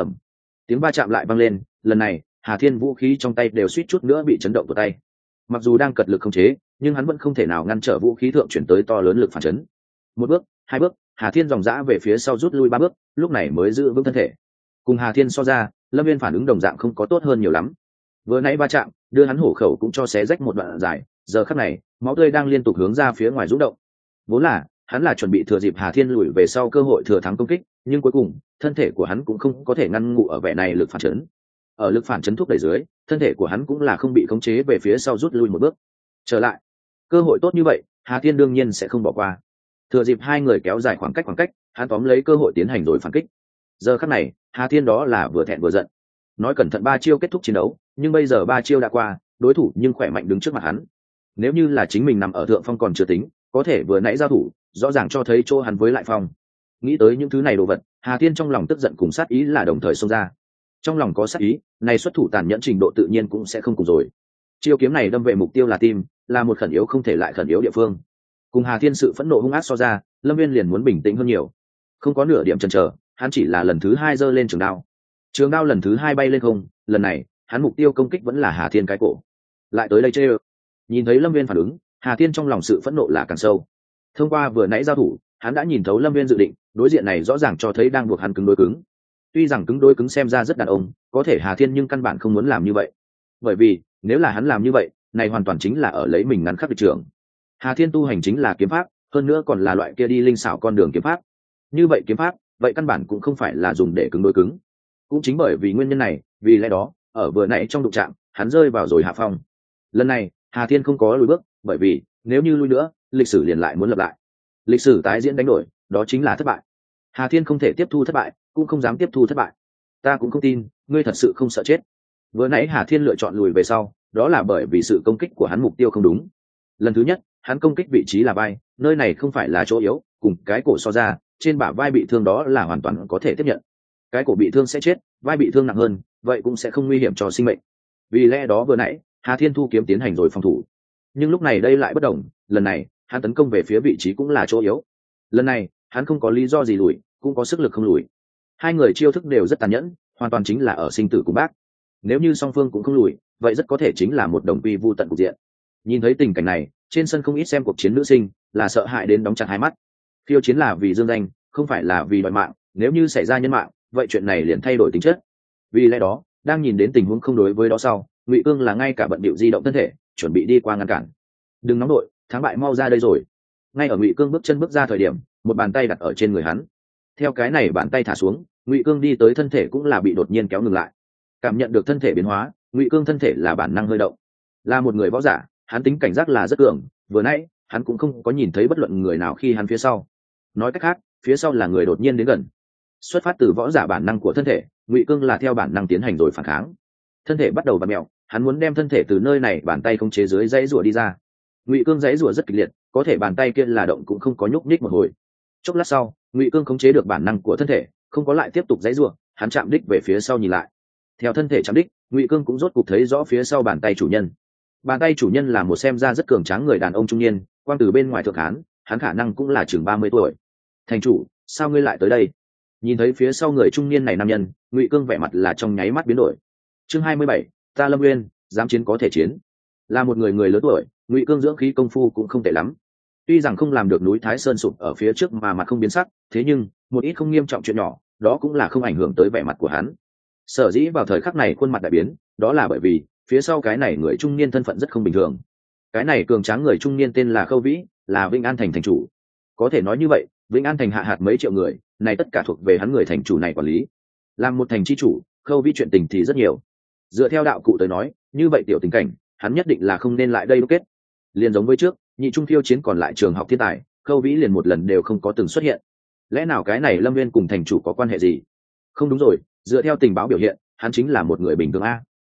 Tiếng va chạm lại vang lên, lần này Hà Thiên vũ khí trong tay đều suýt chút nữa bị chấn động của tay. Mặc dù đang cật lực khống chế, nhưng hắn vẫn không thể nào ngăn trở vũ khí thượng chuyển tới to lớn lực phản chấn. Một bước, hai bước, Hà Thiên dòng dã về phía sau rút lui ba bước, lúc này mới giữ vững thân thể. Cùng Hà Thiên so ra, Lâm viên phản ứng đồng dạng không có tốt hơn nhiều lắm. Vừa nãy va chạm đưa hắn hổ khẩu cũng cho xé rách một đoạn dài, giờ khắc này máu tươi đang liên tục hướng ra phía ngoài rũ động. Vốn là hắn là chuẩn bị thừa dịp Hà Thiên lùi về sau cơ hội thừa thắng công kích, nhưng cuối cùng thân thể của hắn cũng không có thể ngăn ngụ ở vẻ này lực phản chấn. Ở lực phản chấn thúc đẩy dưới, thân thể của hắn cũng là không bị khống chế về phía sau rút lui một bước. Trở lại, cơ hội tốt như vậy, Hà Thiên đương nhiên sẽ không bỏ qua. Thừa dịp hai người kéo dài khoảng cách, hắn tóm lấy cơ hội tiến hành rồi phản kích. Giờ khắc này, Hà Thiên đó là vừa thẹn vừa giận. Nói cẩn thận 3 chiêu kết thúc chiến đấu, nhưng bây giờ 3 chiêu đã qua, đối thủ nhưng khỏe mạnh đứng trước mặt hắn. Nếu như là chính mình nằm ở thượng phong còn chưa tính, có thể vừa nãy giao thủ, rõ ràng cho thấy chỗ hắn với lại phong. Nghĩ tới những thứ này đồ vật, Hà Thiên trong lòng tức giận cùng sát ý là đồng thời xông ra. Trong lòng có sát ý, này xuất thủ tàn nhẫn trình độ tự nhiên cũng sẽ không cùng rồi. Chiêu kiếm này đâm về mục tiêu là tim, là một khẩn yếu không thể lại khẩn yếu địa phương. Cùng Hà Thiên sự phẫn nộ hung ác so ra, Lâm viên liền muốn bình tĩnh hơn nhiều. Không có nửa điểm chần chờ, hắn chỉ là lần thứ hai giơ lên trường đao. Trường đao lần thứ hai bay lên không, lần này hắn mục tiêu công kích vẫn là Hà Thiên cái cổ. Lại tới đây chê ơ. Nhìn thấy Lâm viên phản ứng, Hà Thiên trong lòng sự phẫn nộ là càng sâu. Thông qua vừa nãy giao thủ, hắn đã nhìn thấu Lâm viên dự định, đối diện này rõ ràng cho thấy đang buộc hắn cứng đối cứng. Tuy rằng cứng đối cứng xem ra rất đàn ông, có thể Hà Thiên nhưng căn bản không muốn làm như vậy. Bởi vì nếu là hắn làm như vậy, này hoàn toàn chính là ở lấy mình ngắn khắc địch trưởng. Hà Thiên tu hành chính là kiếm pháp, hơn nữa còn là loại kia đi linh xảo con đường kiếm pháp. Như vậy kiếm pháp, vậy căn bản cũng không phải là dùng để cứng đối cứng. Cũng chính bởi vì nguyên nhân này, vì lẽ đó ở vừa nãy trong đụng chạm, hắn rơi vào rồi hạ phong. Lần này Hà Thiên không có lùi bước, bởi vì nếu như lùi nữa, lịch sử liền lại muốn lập lại. Lịch sử tái diễn đánh đổi, đó chính là thất bại. Hà Thiên không thể tiếp thu thất bại, cũng không dám tiếp thu thất bại. Ta cũng không tin ngươi thật sự không sợ chết. Vừa nãy Hà Thiên lựa chọn lùi về sau, đó là bởi vì sự công kích của hắn mục tiêu không đúng. Lần thứ nhất hắn công kích vị trí là vai, nơi này không phải là chỗ yếu, cùng cái cổ so ra, trên bả vai bị thương đó là hoàn toàn có thể tiếp nhận. Cái cổ bị thương sẽ chết, vai bị thương nặng hơn, vậy cũng sẽ không nguy hiểm cho sinh mệnh. Vì lẽ đó vừa nãy Hà Thiên thu kiếm tiến hành rồi phòng thủ, nhưng lúc này đây lại bất đồng, lần này hắn tấn công về phía vị trí cũng là chỗ yếu. Lần này hắn không có lý do gì lùi, cũng có sức lực không lùi. Hai người chiêu thức đều rất tàn nhẫn, hoàn toàn chính là ở sinh tử cùng bác. Nếu như song phương cũng không lùi, vậy rất có thể chính là một đồng quy vu tận cục diện. Nhìn thấy tình cảnh này, trên sân không ít xem cuộc chiến nữ sinh là sợ hãi đến đóng chặt hai mắt. Khiêu chiến là vì dương danh, không phải là vì đòi mạng, nếu như xảy ra nhân mạng, vậy chuyện này liền thay đổi tính chất. Vì lẽ đó đang nhìn đến tình huống không đối với đó sau, Ngụy Cương là ngay cả bận bịu di động thân thể, chuẩn bị đi qua ngăn cản. Đừng nóng đội, thắng bại mau ra đây rồi. Ngay ở Ngụy Cương bước chân bước ra thời điểm, một bàn tay đặt ở trên người hắn. Theo cái này bàn tay thả xuống, Ngụy Cương đi tới thân thể cũng là bị đột nhiên kéo ngừng lại. Cảm nhận được thân thể biến hóa, Ngụy Cương thân thể là bản năng hơi động. Là một người võ giả, hắn tính cảnh giác là rất cường, vừa nãy hắn cũng không có nhìn thấy bất luận người nào khi hắn phía sau. Nói cách khác, phía sau là người đột nhiên đến gần. Xuất phát từ võ giả bản năng của thân thể, Ngụy Cương là theo bản năng tiến hành rồi phản kháng. Thân thể bắt đầu vặn mèo, hắn muốn đem thân thể từ nơi này bàn tay không chế dưới dãy rùa đi ra. Ngụy Cương dãy rùa rất kịch liệt, có thể bàn tay kia là động cũng không có nhúc nhích một hồi. Chốc lát sau, Ngụy Cương khống chế được bản năng của thân thể, không có lại tiếp tục dãy rùa, hắn chạm đích về phía sau nhìn lại. Theo thân thể chạm đích, Ngụy Cương cũng rốt cục thấy rõ phía sau bàn tay chủ nhân. Bàn tay chủ nhân là một xem ra rất cường tráng người đàn ông trung niên, quang từ bên ngoài thượng hán, hắn khả năng cũng là chừng 30 tuổi. Thành chủ, sao ngươi lại tới đây? Nhìn thấy phía sau người trung niên này nam nhân, Ngụy Cương vẻ mặt là trong nháy mắt biến đổi. Chương 27, ta Lâm Nguyên, dám chiến có thể chiến. Là một người lớn tuổi, Ngụy Cương dưỡng khí công phu cũng không tệ lắm. Tuy rằng không làm được núi Thái Sơn sụp ở phía trước mà mặt không biến sắc, thế nhưng một ít không nghiêm trọng chuyện nhỏ, đó cũng là không ảnh hưởng tới vẻ mặt của hắn. Sở dĩ vào thời khắc này khuôn mặt đại biến, đó là bởi vì phía sau cái này người trung niên thân phận rất không bình thường. Cái này cường tráng người trung niên tên là Khâu Vĩ, là Vĩnh An thành thành chủ. Có thể nói như vậy, Vĩnh An thành hạ hạt mấy triệu người, này tất cả thuộc về hắn người thành chủ này quản lý. Làm một thành chi chủ, Khâu Vĩ chuyện tình thì rất nhiều. Dựa theo đạo cụ tới nói, như vậy tiểu tình cảnh, hắn nhất định là không nên lại đây đúc kết. Liền giống với trước, nhị trung phiêu chiến còn lại trường học thiên tài, Khâu Vĩ liền một lần đều không có từng xuất hiện. Lẽ nào cái này Lâm Nguyên cùng thành chủ có quan hệ gì? Không đúng rồi, dựa theo tình báo biểu hiện, hắn chính là một người bình thường a.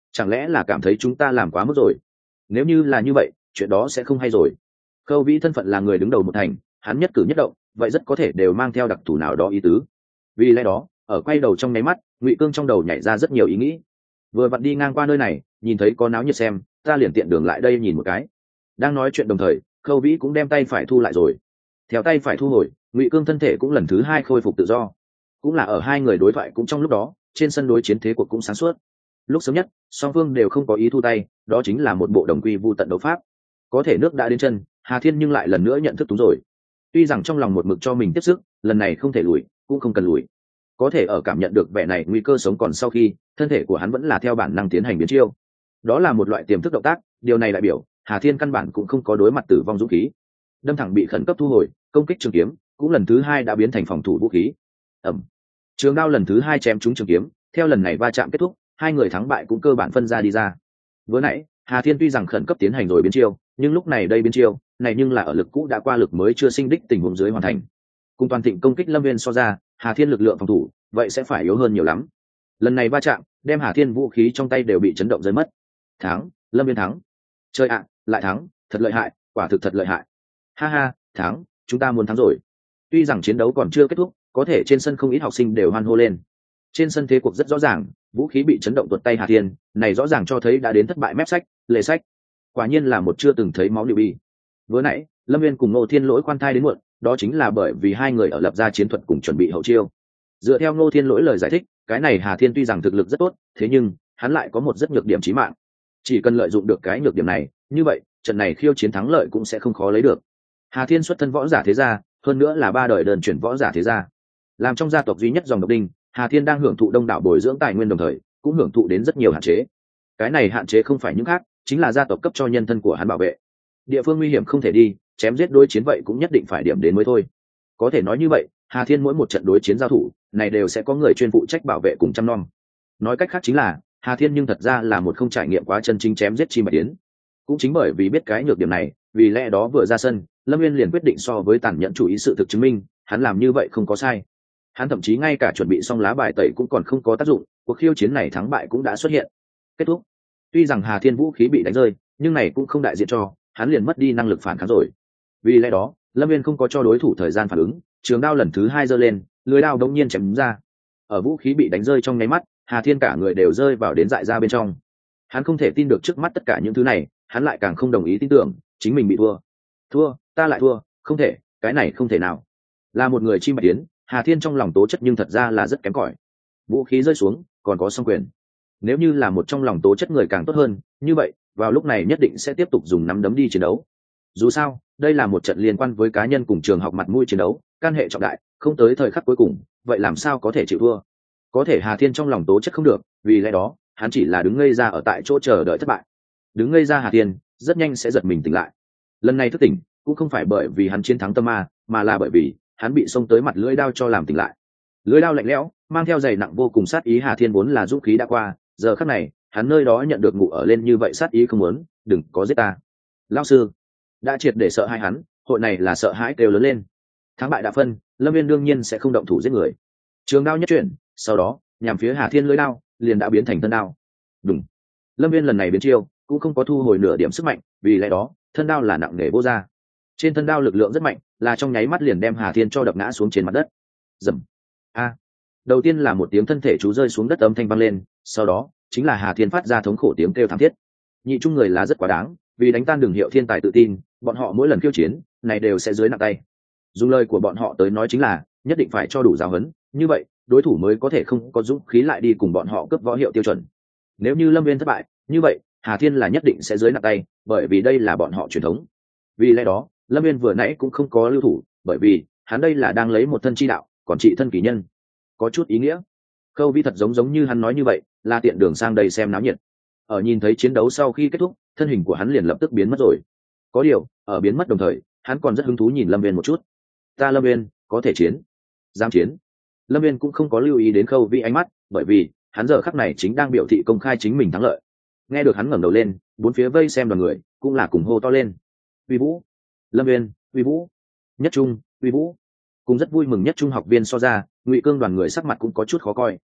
chẳng lẽ là cảm thấy chúng ta làm quá mức rồi? Nếu như là như vậy, chuyện đó sẽ không hay rồi. Khâu Vĩ thân phận là người đứng đầu một thành, hắn nhất cử nhất động vậy rất có thể đều mang theo đặc thù nào đó ý tứ. Vì lẽ đó ở quay đầu trong nháy mắt, Ngụy Cương trong đầu nhảy ra rất nhiều ý nghĩ. Vừa vặn đi ngang qua nơi này, nhìn thấy có náo nhiệt xem, ta liền tiện đường lại đây nhìn một cái. Đang nói chuyện đồng thời, Khâu Vĩ cũng đem tay phải thu lại rồi. Theo tay phải thu hồi, Ngụy Cương thân thể cũng lần thứ hai khôi phục tự do. Cũng là ở hai người đối thoại cũng trong lúc đó, trên sân đối chiến thế cuộc cũng sáng suốt. Lúc sớm nhất, song phương đều không có ý thu tay, đó chính là một bộ đồng quy vu tận đấu pháp. Có thể nước đã đến chân, Hà Thiên nhưng lại lần nữa nhận thức túng rồi. Tuy rằng trong lòng một mực cho mình tiếp sức, lần này không thể lùi, cũng không cần lùi. Có thể ở cảm nhận được vẻ này nguy cơ sống còn sau khi, thân thể của hắn vẫn là theo bản năng tiến hành biến chiêu. Đó là một loại tiềm thức động tác, điều này đại biểu Hà Thiên căn bản cũng không có đối mặt tử vong dũng khí. Đâm thẳng bị khẩn cấp thu hồi, công kích trường kiếm cũng lần thứ hai đã biến thành phòng thủ vũ khí. Ẩm. Trường đao lần thứ hai chém trúng trường kiếm, theo lần này va chạm kết thúc, hai người thắng bại cũng cơ bản phân ra đi ra. Vừa nãy, Hà Thiên tuy rằng khẩn cấp tiến hành rồi biến chiêu, nhưng lúc này đây biến chiêu, này nhưng là ở lực cũ đã qua lực mới chưa sinh đích tình huống dưới hoàn thành. Cùng toàn thịnh công kích Lâm Viên so ra, Hà Thiên lực lượng phòng thủ, vậy sẽ phải yếu hơn nhiều lắm. Lần này va chạm, đem Hà Thiên vũ khí trong tay đều bị chấn động rơi mất. Thắng, Lâm Viên thắng. Chơi ạ, lại thắng, thật lợi hại, quả thực thật lợi hại. Ha ha, thắng, chúng ta muốn thắng rồi. Tuy rằng chiến đấu còn chưa kết thúc, có thể trên sân không ít học sinh đều hoan hô lên. Trên sân thế cuộc rất rõ ràng, vũ khí bị chấn động tuột tay Hà Thiên, này rõ ràng cho thấy đã đến thất bại mép sách, lề sách. Quả nhiên là một chưa từng thấy máu liều bi. Vừa nãy, Lâm Viên cùng Ngô Thiên Lỗi khoan thai đến muộn, đó chính là bởi vì hai người ở lập ra chiến thuật cùng chuẩn bị hậu chiêu. Dựa theo Ngô Thiên Lỗi lời giải thích, cái này Hà Thiên tuy rằng thực lực rất tốt, thế nhưng hắn lại có một rất nhược điểm chí mạng. Chỉ cần lợi dụng được cái nhược điểm này, như vậy trận này khiêu chiến thắng lợi cũng sẽ không khó lấy được. Hà Thiên xuất thân võ giả thế gia, hơn nữa là ba đời đơn chuyển võ giả thế gia, làm trong gia tộc duy nhất dòng độc đinh, Hà Thiên đang hưởng thụ đông đảo bồi dưỡng tài nguyên đồng thời cũng hưởng thụ đến rất nhiều hạn chế. Cái này hạn chế không phải những khác, chính là gia tộc cấp cho nhân thân của hắn bảo vệ. Địa phương nguy hiểm không thể đi, chém giết đối chiến vậy cũng nhất định phải điểm đến mới thôi. Có thể nói như vậy, Hà Thiên mỗi một trận đối chiến giao thủ này đều sẽ có người chuyên phụ trách bảo vệ cùng chăm nom. Nói cách khác chính là Hà Thiên nhưng thật ra là một không trải nghiệm quá chân chính chém giết chim bạch tiến. Cũng chính bởi vì biết cái nhược điểm này, vì lẽ đó vừa ra sân, Lâm Nguyên liền quyết định so với tàn nhẫn chủ ý sự thực chứng minh, hắn làm như vậy không có sai. Hắn thậm chí ngay cả chuẩn bị xong lá bài tẩy cũng còn không có tác dụng, cuộc khiêu chiến này thắng bại cũng đã xuất hiện. Kết thúc. Tuy rằng Hà Thiên vũ khí bị đánh rơi, nhưng này cũng không đại diện cho hắn liền mất đi năng lực phản kháng rồi. Vì lẽ đó, Lâm Viên không có cho đối thủ thời gian phản ứng, trường đao lần thứ hai giơ lên, lưỡi đao đống nhiên chém ra. Ở vũ khí bị đánh rơi trong nháy mắt, Hà Thiên cả người đều rơi vào đến dại ra bên trong. Hắn không thể tin được trước mắt tất cả những thứ này, hắn lại càng không đồng ý tin tưởng chính mình bị thua. Thua, ta lại thua, không thể, cái này không thể nào. Là một người chim bạch tiến, Hà Thiên trong lòng tố chất nhưng thật ra là rất kém cỏi. Vũ khí rơi xuống, còn có song quyền. Nếu như là một trong lòng tố chất người càng tốt hơn, như vậy, vào lúc này nhất định sẽ tiếp tục dùng nắm đấm đi chiến đấu. Dù sao, đây là một trận liên quan với cá nhân cùng trường học mặt mũi chiến đấu, can hệ trọng đại, không tới thời khắc cuối cùng, vậy làm sao có thể chịu thua? Có thể Hà Thiên trong lòng tố chất không được, vì lẽ đó, hắn chỉ là đứng ngây ra ở tại chỗ chờ đợi thất bại. Đứng ngây ra Hà Thiên, rất nhanh sẽ giật mình tỉnh lại. Lần này thức tỉnh, cũng không phải bởi vì hắn chiến thắng tâm ma, mà là bởi vì hắn bị xông tới mặt lưỡi đao cho làm tỉnh lại. Lưỡi đao lạnh lẽo, mang theo dày nặng vô cùng sát ý. Hà Thiên vốn là dũng khí đã qua, giờ khắc này, hắn nơi đó nhận được ngủ ở lên như vậy sát ý không muốn, đừng có giết ta. Lão sư đã triệt để sợ hãi hắn, hội này là sợ hãi kêu lớn lên. Thắng bại đã phân, Lâm Viên đương nhiên sẽ không động thủ giết người. Trường đao nhất chuyển, sau đó nhằm phía Hà Thiên lưỡi đao liền đã biến thành thân đao. Đúng. Lâm Viên lần này biến chiêu cũng không có thu hồi nửa điểm sức mạnh, vì lẽ đó thân đao là nặng nề vô ra. Trên thân đao lực lượng rất mạnh, là trong nháy mắt liền đem Hà Thiên cho đập ngã xuống trên mặt đất. Dầm. A. Đầu tiên là một tiếng thân thể chú rơi xuống đất âm thanh vang lên, sau đó chính là Hà Thiên phát ra thống khổ tiếng kêu thảm thiết. Nhị trung người là rất quá đáng, vì đánh tan đường hiệu thiên tài tự tin, bọn họ mỗi lần khiêu chiến này đều sẽ dưới nặng tay. Dùng lời của bọn họ tới nói chính là nhất định phải cho đủ giáo huấn, như vậy đối thủ mới có thể không có dũng khí lại đi cùng bọn họ cướp võ hiệu tiêu chuẩn. Nếu như Lâm Viên thất bại, như vậy Hà Thiên là nhất định sẽ dưới nặng tay, bởi vì đây là bọn họ truyền thống. Vì lẽ đó Lâm Viên vừa nãy cũng không có lưu thủ, bởi vì hắn đây là đang lấy một thân chi đạo, còn trị thân kỳ nhân, có chút ý nghĩa. Khâu Vi thật giống như hắn nói như vậy, là tiện đường sang đây xem náo nhiệt. Ở nhìn thấy chiến đấu sau khi kết thúc, thân hình của hắn liền lập tức biến mất rồi. Có điều, ở biến mất đồng thời, hắn còn rất hứng thú nhìn Lâm Viên một chút. Ta Lâm Viên, có thể chiến, dám chiến. Lâm Viên cũng không có lưu ý đến Khâu Vi ánh mắt, bởi vì hắn giờ khắc này chính đang biểu thị công khai chính mình thắng lợi. Nghe được hắn ngẩng đầu lên, bốn phía vây xem đoàn người cũng là cùng hô to lên. Uy Vũ, Lâm Viên, Uy Vũ, Nhất Trung, Uy Vũ. Cùng rất vui mừng Nhất Trung học viên so ra, Ngụy Cương đoàn người sắc mặt cũng có chút khó coi.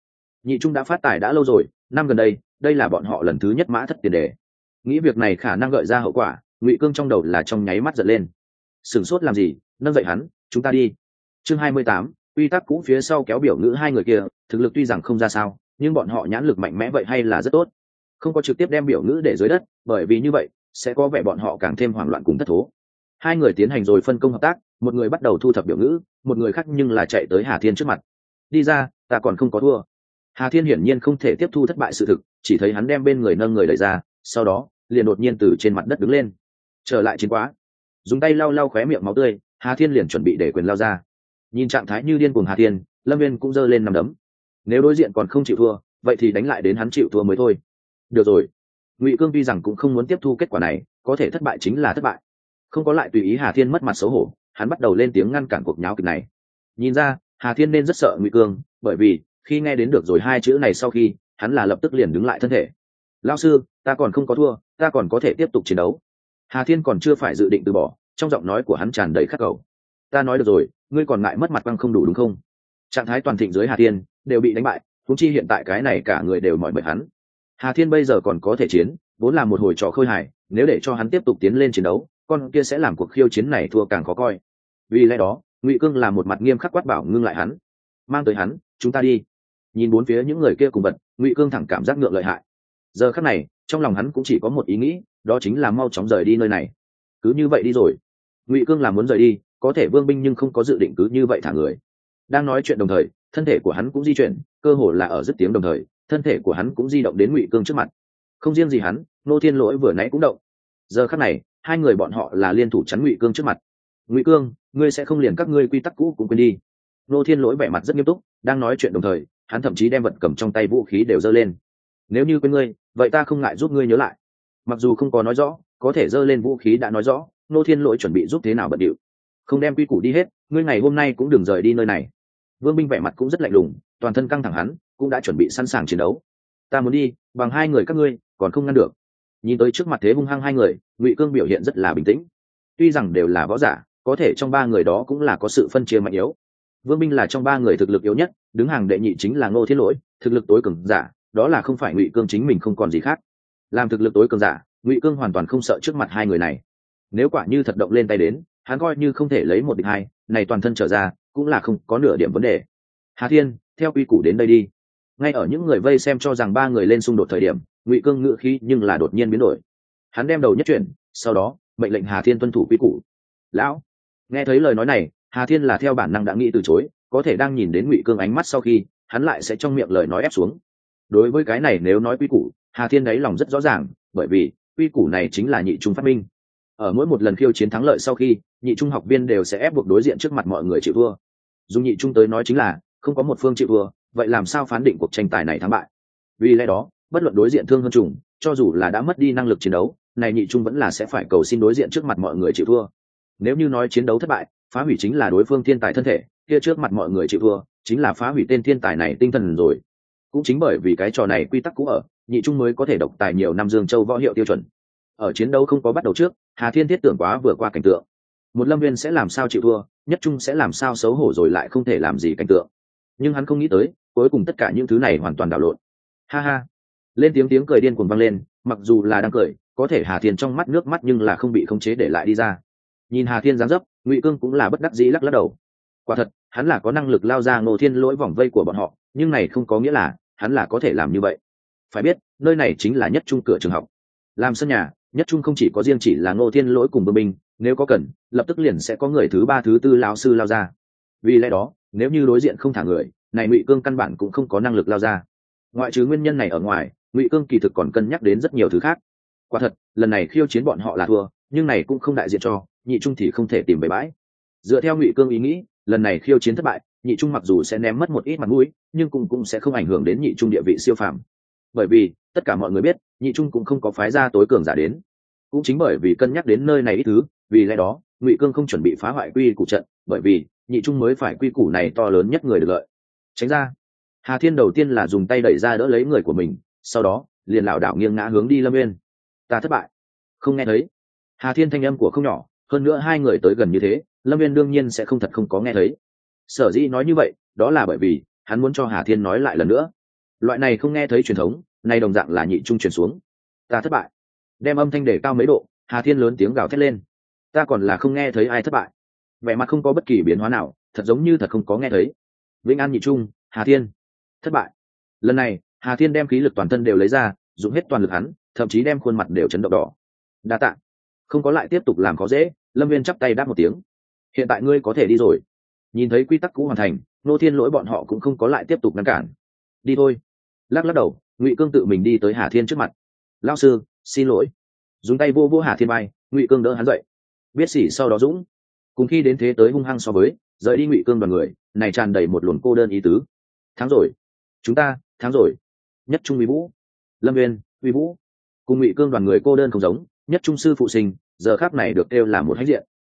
Nhị trung đã phát tài đã lâu rồi, năm gần đây đây là bọn họ lần thứ nhất mã thất tiền đề. Nghĩ việc này khả năng gợi ra hậu quả, Ngụy Cương trong đầu là trong nháy mắt giật lên. Sửng sốt làm gì, nâng dậy hắn, chúng ta đi. Chương 28, quy tắc cũ phía sau kéo biểu ngữ hai người kia, thực lực tuy rằng không ra sao, nhưng bọn họ nhãn lực mạnh mẽ vậy hay là rất tốt. Không có trực tiếp đem biểu ngữ để dưới đất, bởi vì như vậy sẽ có vẻ bọn họ càng thêm hoảng loạn cùng thất thố. Hai người tiến hành rồi phân công hợp tác, một người bắt đầu thu thập biểu ngữ, một người khác nhưng là chạy tới Hà Thiên trước mặt. Đi ra, ta còn không có thua. Hà Thiên hiển nhiên không thể tiếp thu thất bại sự thực, chỉ thấy hắn đem bên người nâng người đẩy ra, sau đó liền đột nhiên từ trên mặt đất đứng lên. Trở lại chiến quá, dùng tay lau lau khóe miệng máu tươi, Hà Thiên liền chuẩn bị để quyền lao ra. Nhìn trạng thái như điên cuồng Hà Thiên, Lâm Viên cũng giơ lên nằm đấm. Nếu đối diện còn không chịu thua, vậy thì đánh lại đến hắn chịu thua mới thôi. Được rồi. Ngụy Cương tuy rằng cũng không muốn tiếp thu kết quả này, có thể thất bại chính là thất bại, không có lại tùy ý Hà Thiên mất mặt xấu hổ. Hắn bắt đầu lên tiếng ngăn cản cuộc nháo kịch này. Nhìn ra Hà Thiên nên rất sợ Ngụy Cương, bởi vì khi nghe đến được rồi hai chữ này sau khi, hắn là lập tức liền đứng lại thân thể. Lão sư, ta còn không có thua, ta còn có thể tiếp tục chiến đấu. Hà Thiên còn chưa phải dự định từ bỏ, trong giọng nói của hắn tràn đầy khắc cầu. Ta nói được rồi, ngươi còn ngại mất mặt băng không đủ đúng không? Trạng thái toàn thịnh dưới Hà Thiên đều bị đánh bại, huống chi hiện tại cái này cả người đều mỏi mệt hắn. Hà Thiên bây giờ còn có thể chiến, vốn là một hồi trò khơi hài, nếu để cho hắn tiếp tục tiến lên chiến đấu, con kia sẽ làm cuộc khiêu chiến này thua càng khó coi. Vì lẽ đó, Ngụy Cương làm một mặt nghiêm khắc quát bảo ngưng lại hắn. Mang tới hắn, chúng ta đi. Nhìn bốn phía những người kia cùng vật, Ngụy Cương thẳng cảm giác ngượng lợi hại. Giờ khắc này, trong lòng hắn cũng chỉ có một ý nghĩ, đó chính là mau chóng rời đi nơi này. Cứ như vậy đi rồi. Ngụy Cương là muốn rời đi, có thể Vương Binh nhưng không có dự định cứ như vậy thả người. Đang nói chuyện đồng thời, thân thể của hắn cũng di chuyển, cơ hồ là ở dứt tiếng đồng thời, thân thể của hắn cũng di động đến Ngụy Cương trước mặt. Không riêng gì hắn, Nô Thiên Lỗi vừa nãy cũng động. Giờ khắc này, hai người bọn họ là liên thủ chắn Ngụy Cương trước mặt. Ngụy Cương, ngươi sẽ không liền các ngươi quy tắc cũ cũng quên đi. Nô Thiên Lỗi vẻ mặt rất nghiêm túc, đang nói chuyện đồng thời, hắn thậm chí đem vật cầm trong tay vũ khí đều giơ lên. Nếu như quên ngươi, vậy ta không ngại giúp ngươi nhớ lại. Mặc dù không có nói rõ, có thể giơ lên vũ khí đã nói rõ, Nô Thiên Lỗi chuẩn bị giúp thế nào bận điệu. Không đem quy củ đi hết, ngươi ngày hôm nay cũng đừng rời đi nơi này. Vương Binh vẻ mặt cũng rất lạnh lùng, toàn thân căng thẳng hắn, cũng đã chuẩn bị sẵn sàng chiến đấu. Ta muốn đi, bằng hai người các ngươi, còn không ngăn được. Nhìn tới trước mặt thế hung hăng hai người, Ngụy Cương biểu hiện rất là bình tĩnh. Tuy rằng đều là võ giả, có thể trong ba người đó cũng là có sự phân chia mạnh yếu. Vương Binh là trong ba người thực lực yếu nhất, đứng hàng đệ nhị chính là Ngô Thiên Lỗi, thực lực tối cường giả, đó là không phải Ngụy Cương chính mình không còn gì khác. Làm thực lực tối cường giả, Ngụy Cương hoàn toàn không sợ trước mặt hai người này. Nếu quả như thật động lên tay đến, hắn coi như không thể lấy một địch hai, này toàn thân trở ra, cũng là không có nửa điểm vấn đề. Hà Thiên, theo quy củ đến đây đi. Ngay ở những người vây xem cho rằng ba người lên xung đột thời điểm, Ngụy Cương ngự khí nhưng là đột nhiên biến đổi. Hắn đem đầu nhất chuyển, sau đó mệnh lệnh Hà Thiên tuân thủ quy củ. Lão, nghe thấy lời nói này, Hà Thiên là theo bản năng đã nghĩ từ chối, có thể đang nhìn đến Ngụy Cương ánh mắt sau khi, hắn lại sẽ trong miệng lời nói ép xuống. Đối với cái này nếu nói quy củ, Hà Thiên đáy lòng rất rõ ràng, bởi vì quy củ này chính là nhị trung phát minh. Ở mỗi một lần khiêu chiến thắng lợi sau khi, nhị trung học viên đều sẽ ép buộc đối diện trước mặt mọi người chịu thua. Dùng nhị trung tới nói chính là không có một phương chịu thua, vậy làm sao phán định cuộc tranh tài này thắng bại? Vì lẽ đó, bất luận đối diện thương hơn trùng, cho dù là đã mất đi năng lực chiến đấu, này nhị trung vẫn là sẽ phải cầu xin đối diện trước mặt mọi người chịu thua. Nếu như nói chiến đấu thất bại, phá hủy chính là đối phương thiên tài thân thể, kia trước mặt mọi người chịu thua, chính là phá hủy tên thiên tài này tinh thần rồi. Cũng chính bởi vì cái trò này quy tắc cũ ở, nhị trung mới có thể độc tài nhiều năm Dương Châu võ hiệu tiêu chuẩn. Ở chiến đấu không có bắt đầu trước, Hà Thiên thiết tưởng quá vừa qua cảnh tượng. Một lâm viên sẽ làm sao chịu thua, nhất trung sẽ làm sao xấu hổ rồi lại không thể làm gì cảnh tượng. Nhưng hắn không nghĩ tới, cuối cùng tất cả những thứ này hoàn toàn đảo lộn. Ha ha. Lên tiếng cười điên cuồng vang lên, mặc dù là đang cười, có thể Hà Thiên trong mắt nước mắt nhưng là không bị khống chế để lại đi ra. Nhìn Hà Thiên dáng dấp, Ngụy Cương cũng là bất đắc dĩ lắc lắc đầu. Quả thật, hắn là có năng lực lao ra Ngô Thiên Lỗi vòng vây của bọn họ, nhưng này không có nghĩa là hắn là có thể làm như vậy. Phải biết, nơi này chính là nhất trung cửa trường học. Làm sân nhà, nhất trung không chỉ có riêng chỉ là Ngô Thiên Lỗi cùng Vương Binh, nếu có cần, lập tức liền sẽ có người thứ ba thứ tư lão sư lao ra. Vì lẽ đó, nếu như đối diện không thả người, này Ngụy Cương căn bản cũng không có năng lực lao ra. Ngoại trừ nguyên nhân này ở ngoài, Ngụy Cương kỳ thực còn cân nhắc đến rất nhiều thứ khác. Quả thật, lần này khiêu chiến bọn họ là thua, nhưng này cũng không đại diện cho nhị trung thì không thể tìm về bãi. Dựa theo Ngụy Cương ý nghĩ, lần này khiêu chiến thất bại, nhị trung mặc dù sẽ ném mất một ít mặt mũi, nhưng cũng sẽ không ảnh hưởng đến nhị trung địa vị siêu phàm. Bởi vì tất cả mọi người biết, nhị trung cũng không có phái ra tối cường giả đến. Cũng chính bởi vì cân nhắc đến nơi này ít thứ, vì lẽ đó Ngụy Cương không chuẩn bị phá hoại quy củ trận, bởi vì nhị trung mới phải quy củ này to lớn nhất người được lợi. Tránh ra. Hà Thiên đầu tiên là dùng tay đẩy ra đỡ lấy người của mình, sau đó liền lảo đảo nghiêng ngã hướng đi Lâm Nguyên. Ta thất bại. Không nghe thấy. Hà Thiên thanh âm của không nhỏ, hơn nữa hai người tới gần như thế, Lâm Nguyên đương nhiên sẽ không thật không có nghe thấy. Sở dĩ nói như vậy, đó là bởi vì hắn muốn cho Hà Thiên nói lại lần nữa. loại này không nghe thấy truyền thống này đồng dạng là nhị trung truyền xuống. Ta thất bại. Đem âm thanh để cao mấy độ, Hà Thiên lớn tiếng gào thét lên. Ta còn là không nghe thấy ai thất bại. Vẻ mặt không có bất kỳ biến hóa nào, thật giống như thật không có nghe thấy. Vĩnh An nhị trung, Hà Thiên thất bại. Lần này Hà Thiên đem khí lực toàn thân đều lấy ra, dùng hết toàn lực hắn, thậm chí đem khuôn mặt đều chấn động đỏ. Đa tạ. Không có lại tiếp tục làm khó dễ, Lâm Viên chắp tay đáp một tiếng. Hiện tại ngươi có thể đi rồi. Nhìn thấy quy tắc cũ hoàn thành, Nô Thiên Lỗi bọn họ cũng không có lại tiếp tục ngăn cản. Đi thôi. Lắc lắc đầu, Ngụy Cương tự mình đi tới Hà Thiên trước mặt. Lão sư, xin lỗi. Dùng tay vô vô Hà Thiên bay, Ngụy Cương đỡ hắn dậy. Biết sỉ sau đó dũng. Cùng khi đến thế tới hung hăng so với, rời đi Ngụy Cương đoàn người, này tràn đầy một luồng cô đơn ý tứ. Thắng rồi. Chúng ta thắng rồi. Nhất trung uy vũ. Lâm Viên, uy vũ. Cùng Ngụy Cương đoàn người cô đơn không giống, nhất trung sư phụ sinh, giờ khác này được kêu là một hãnh diện.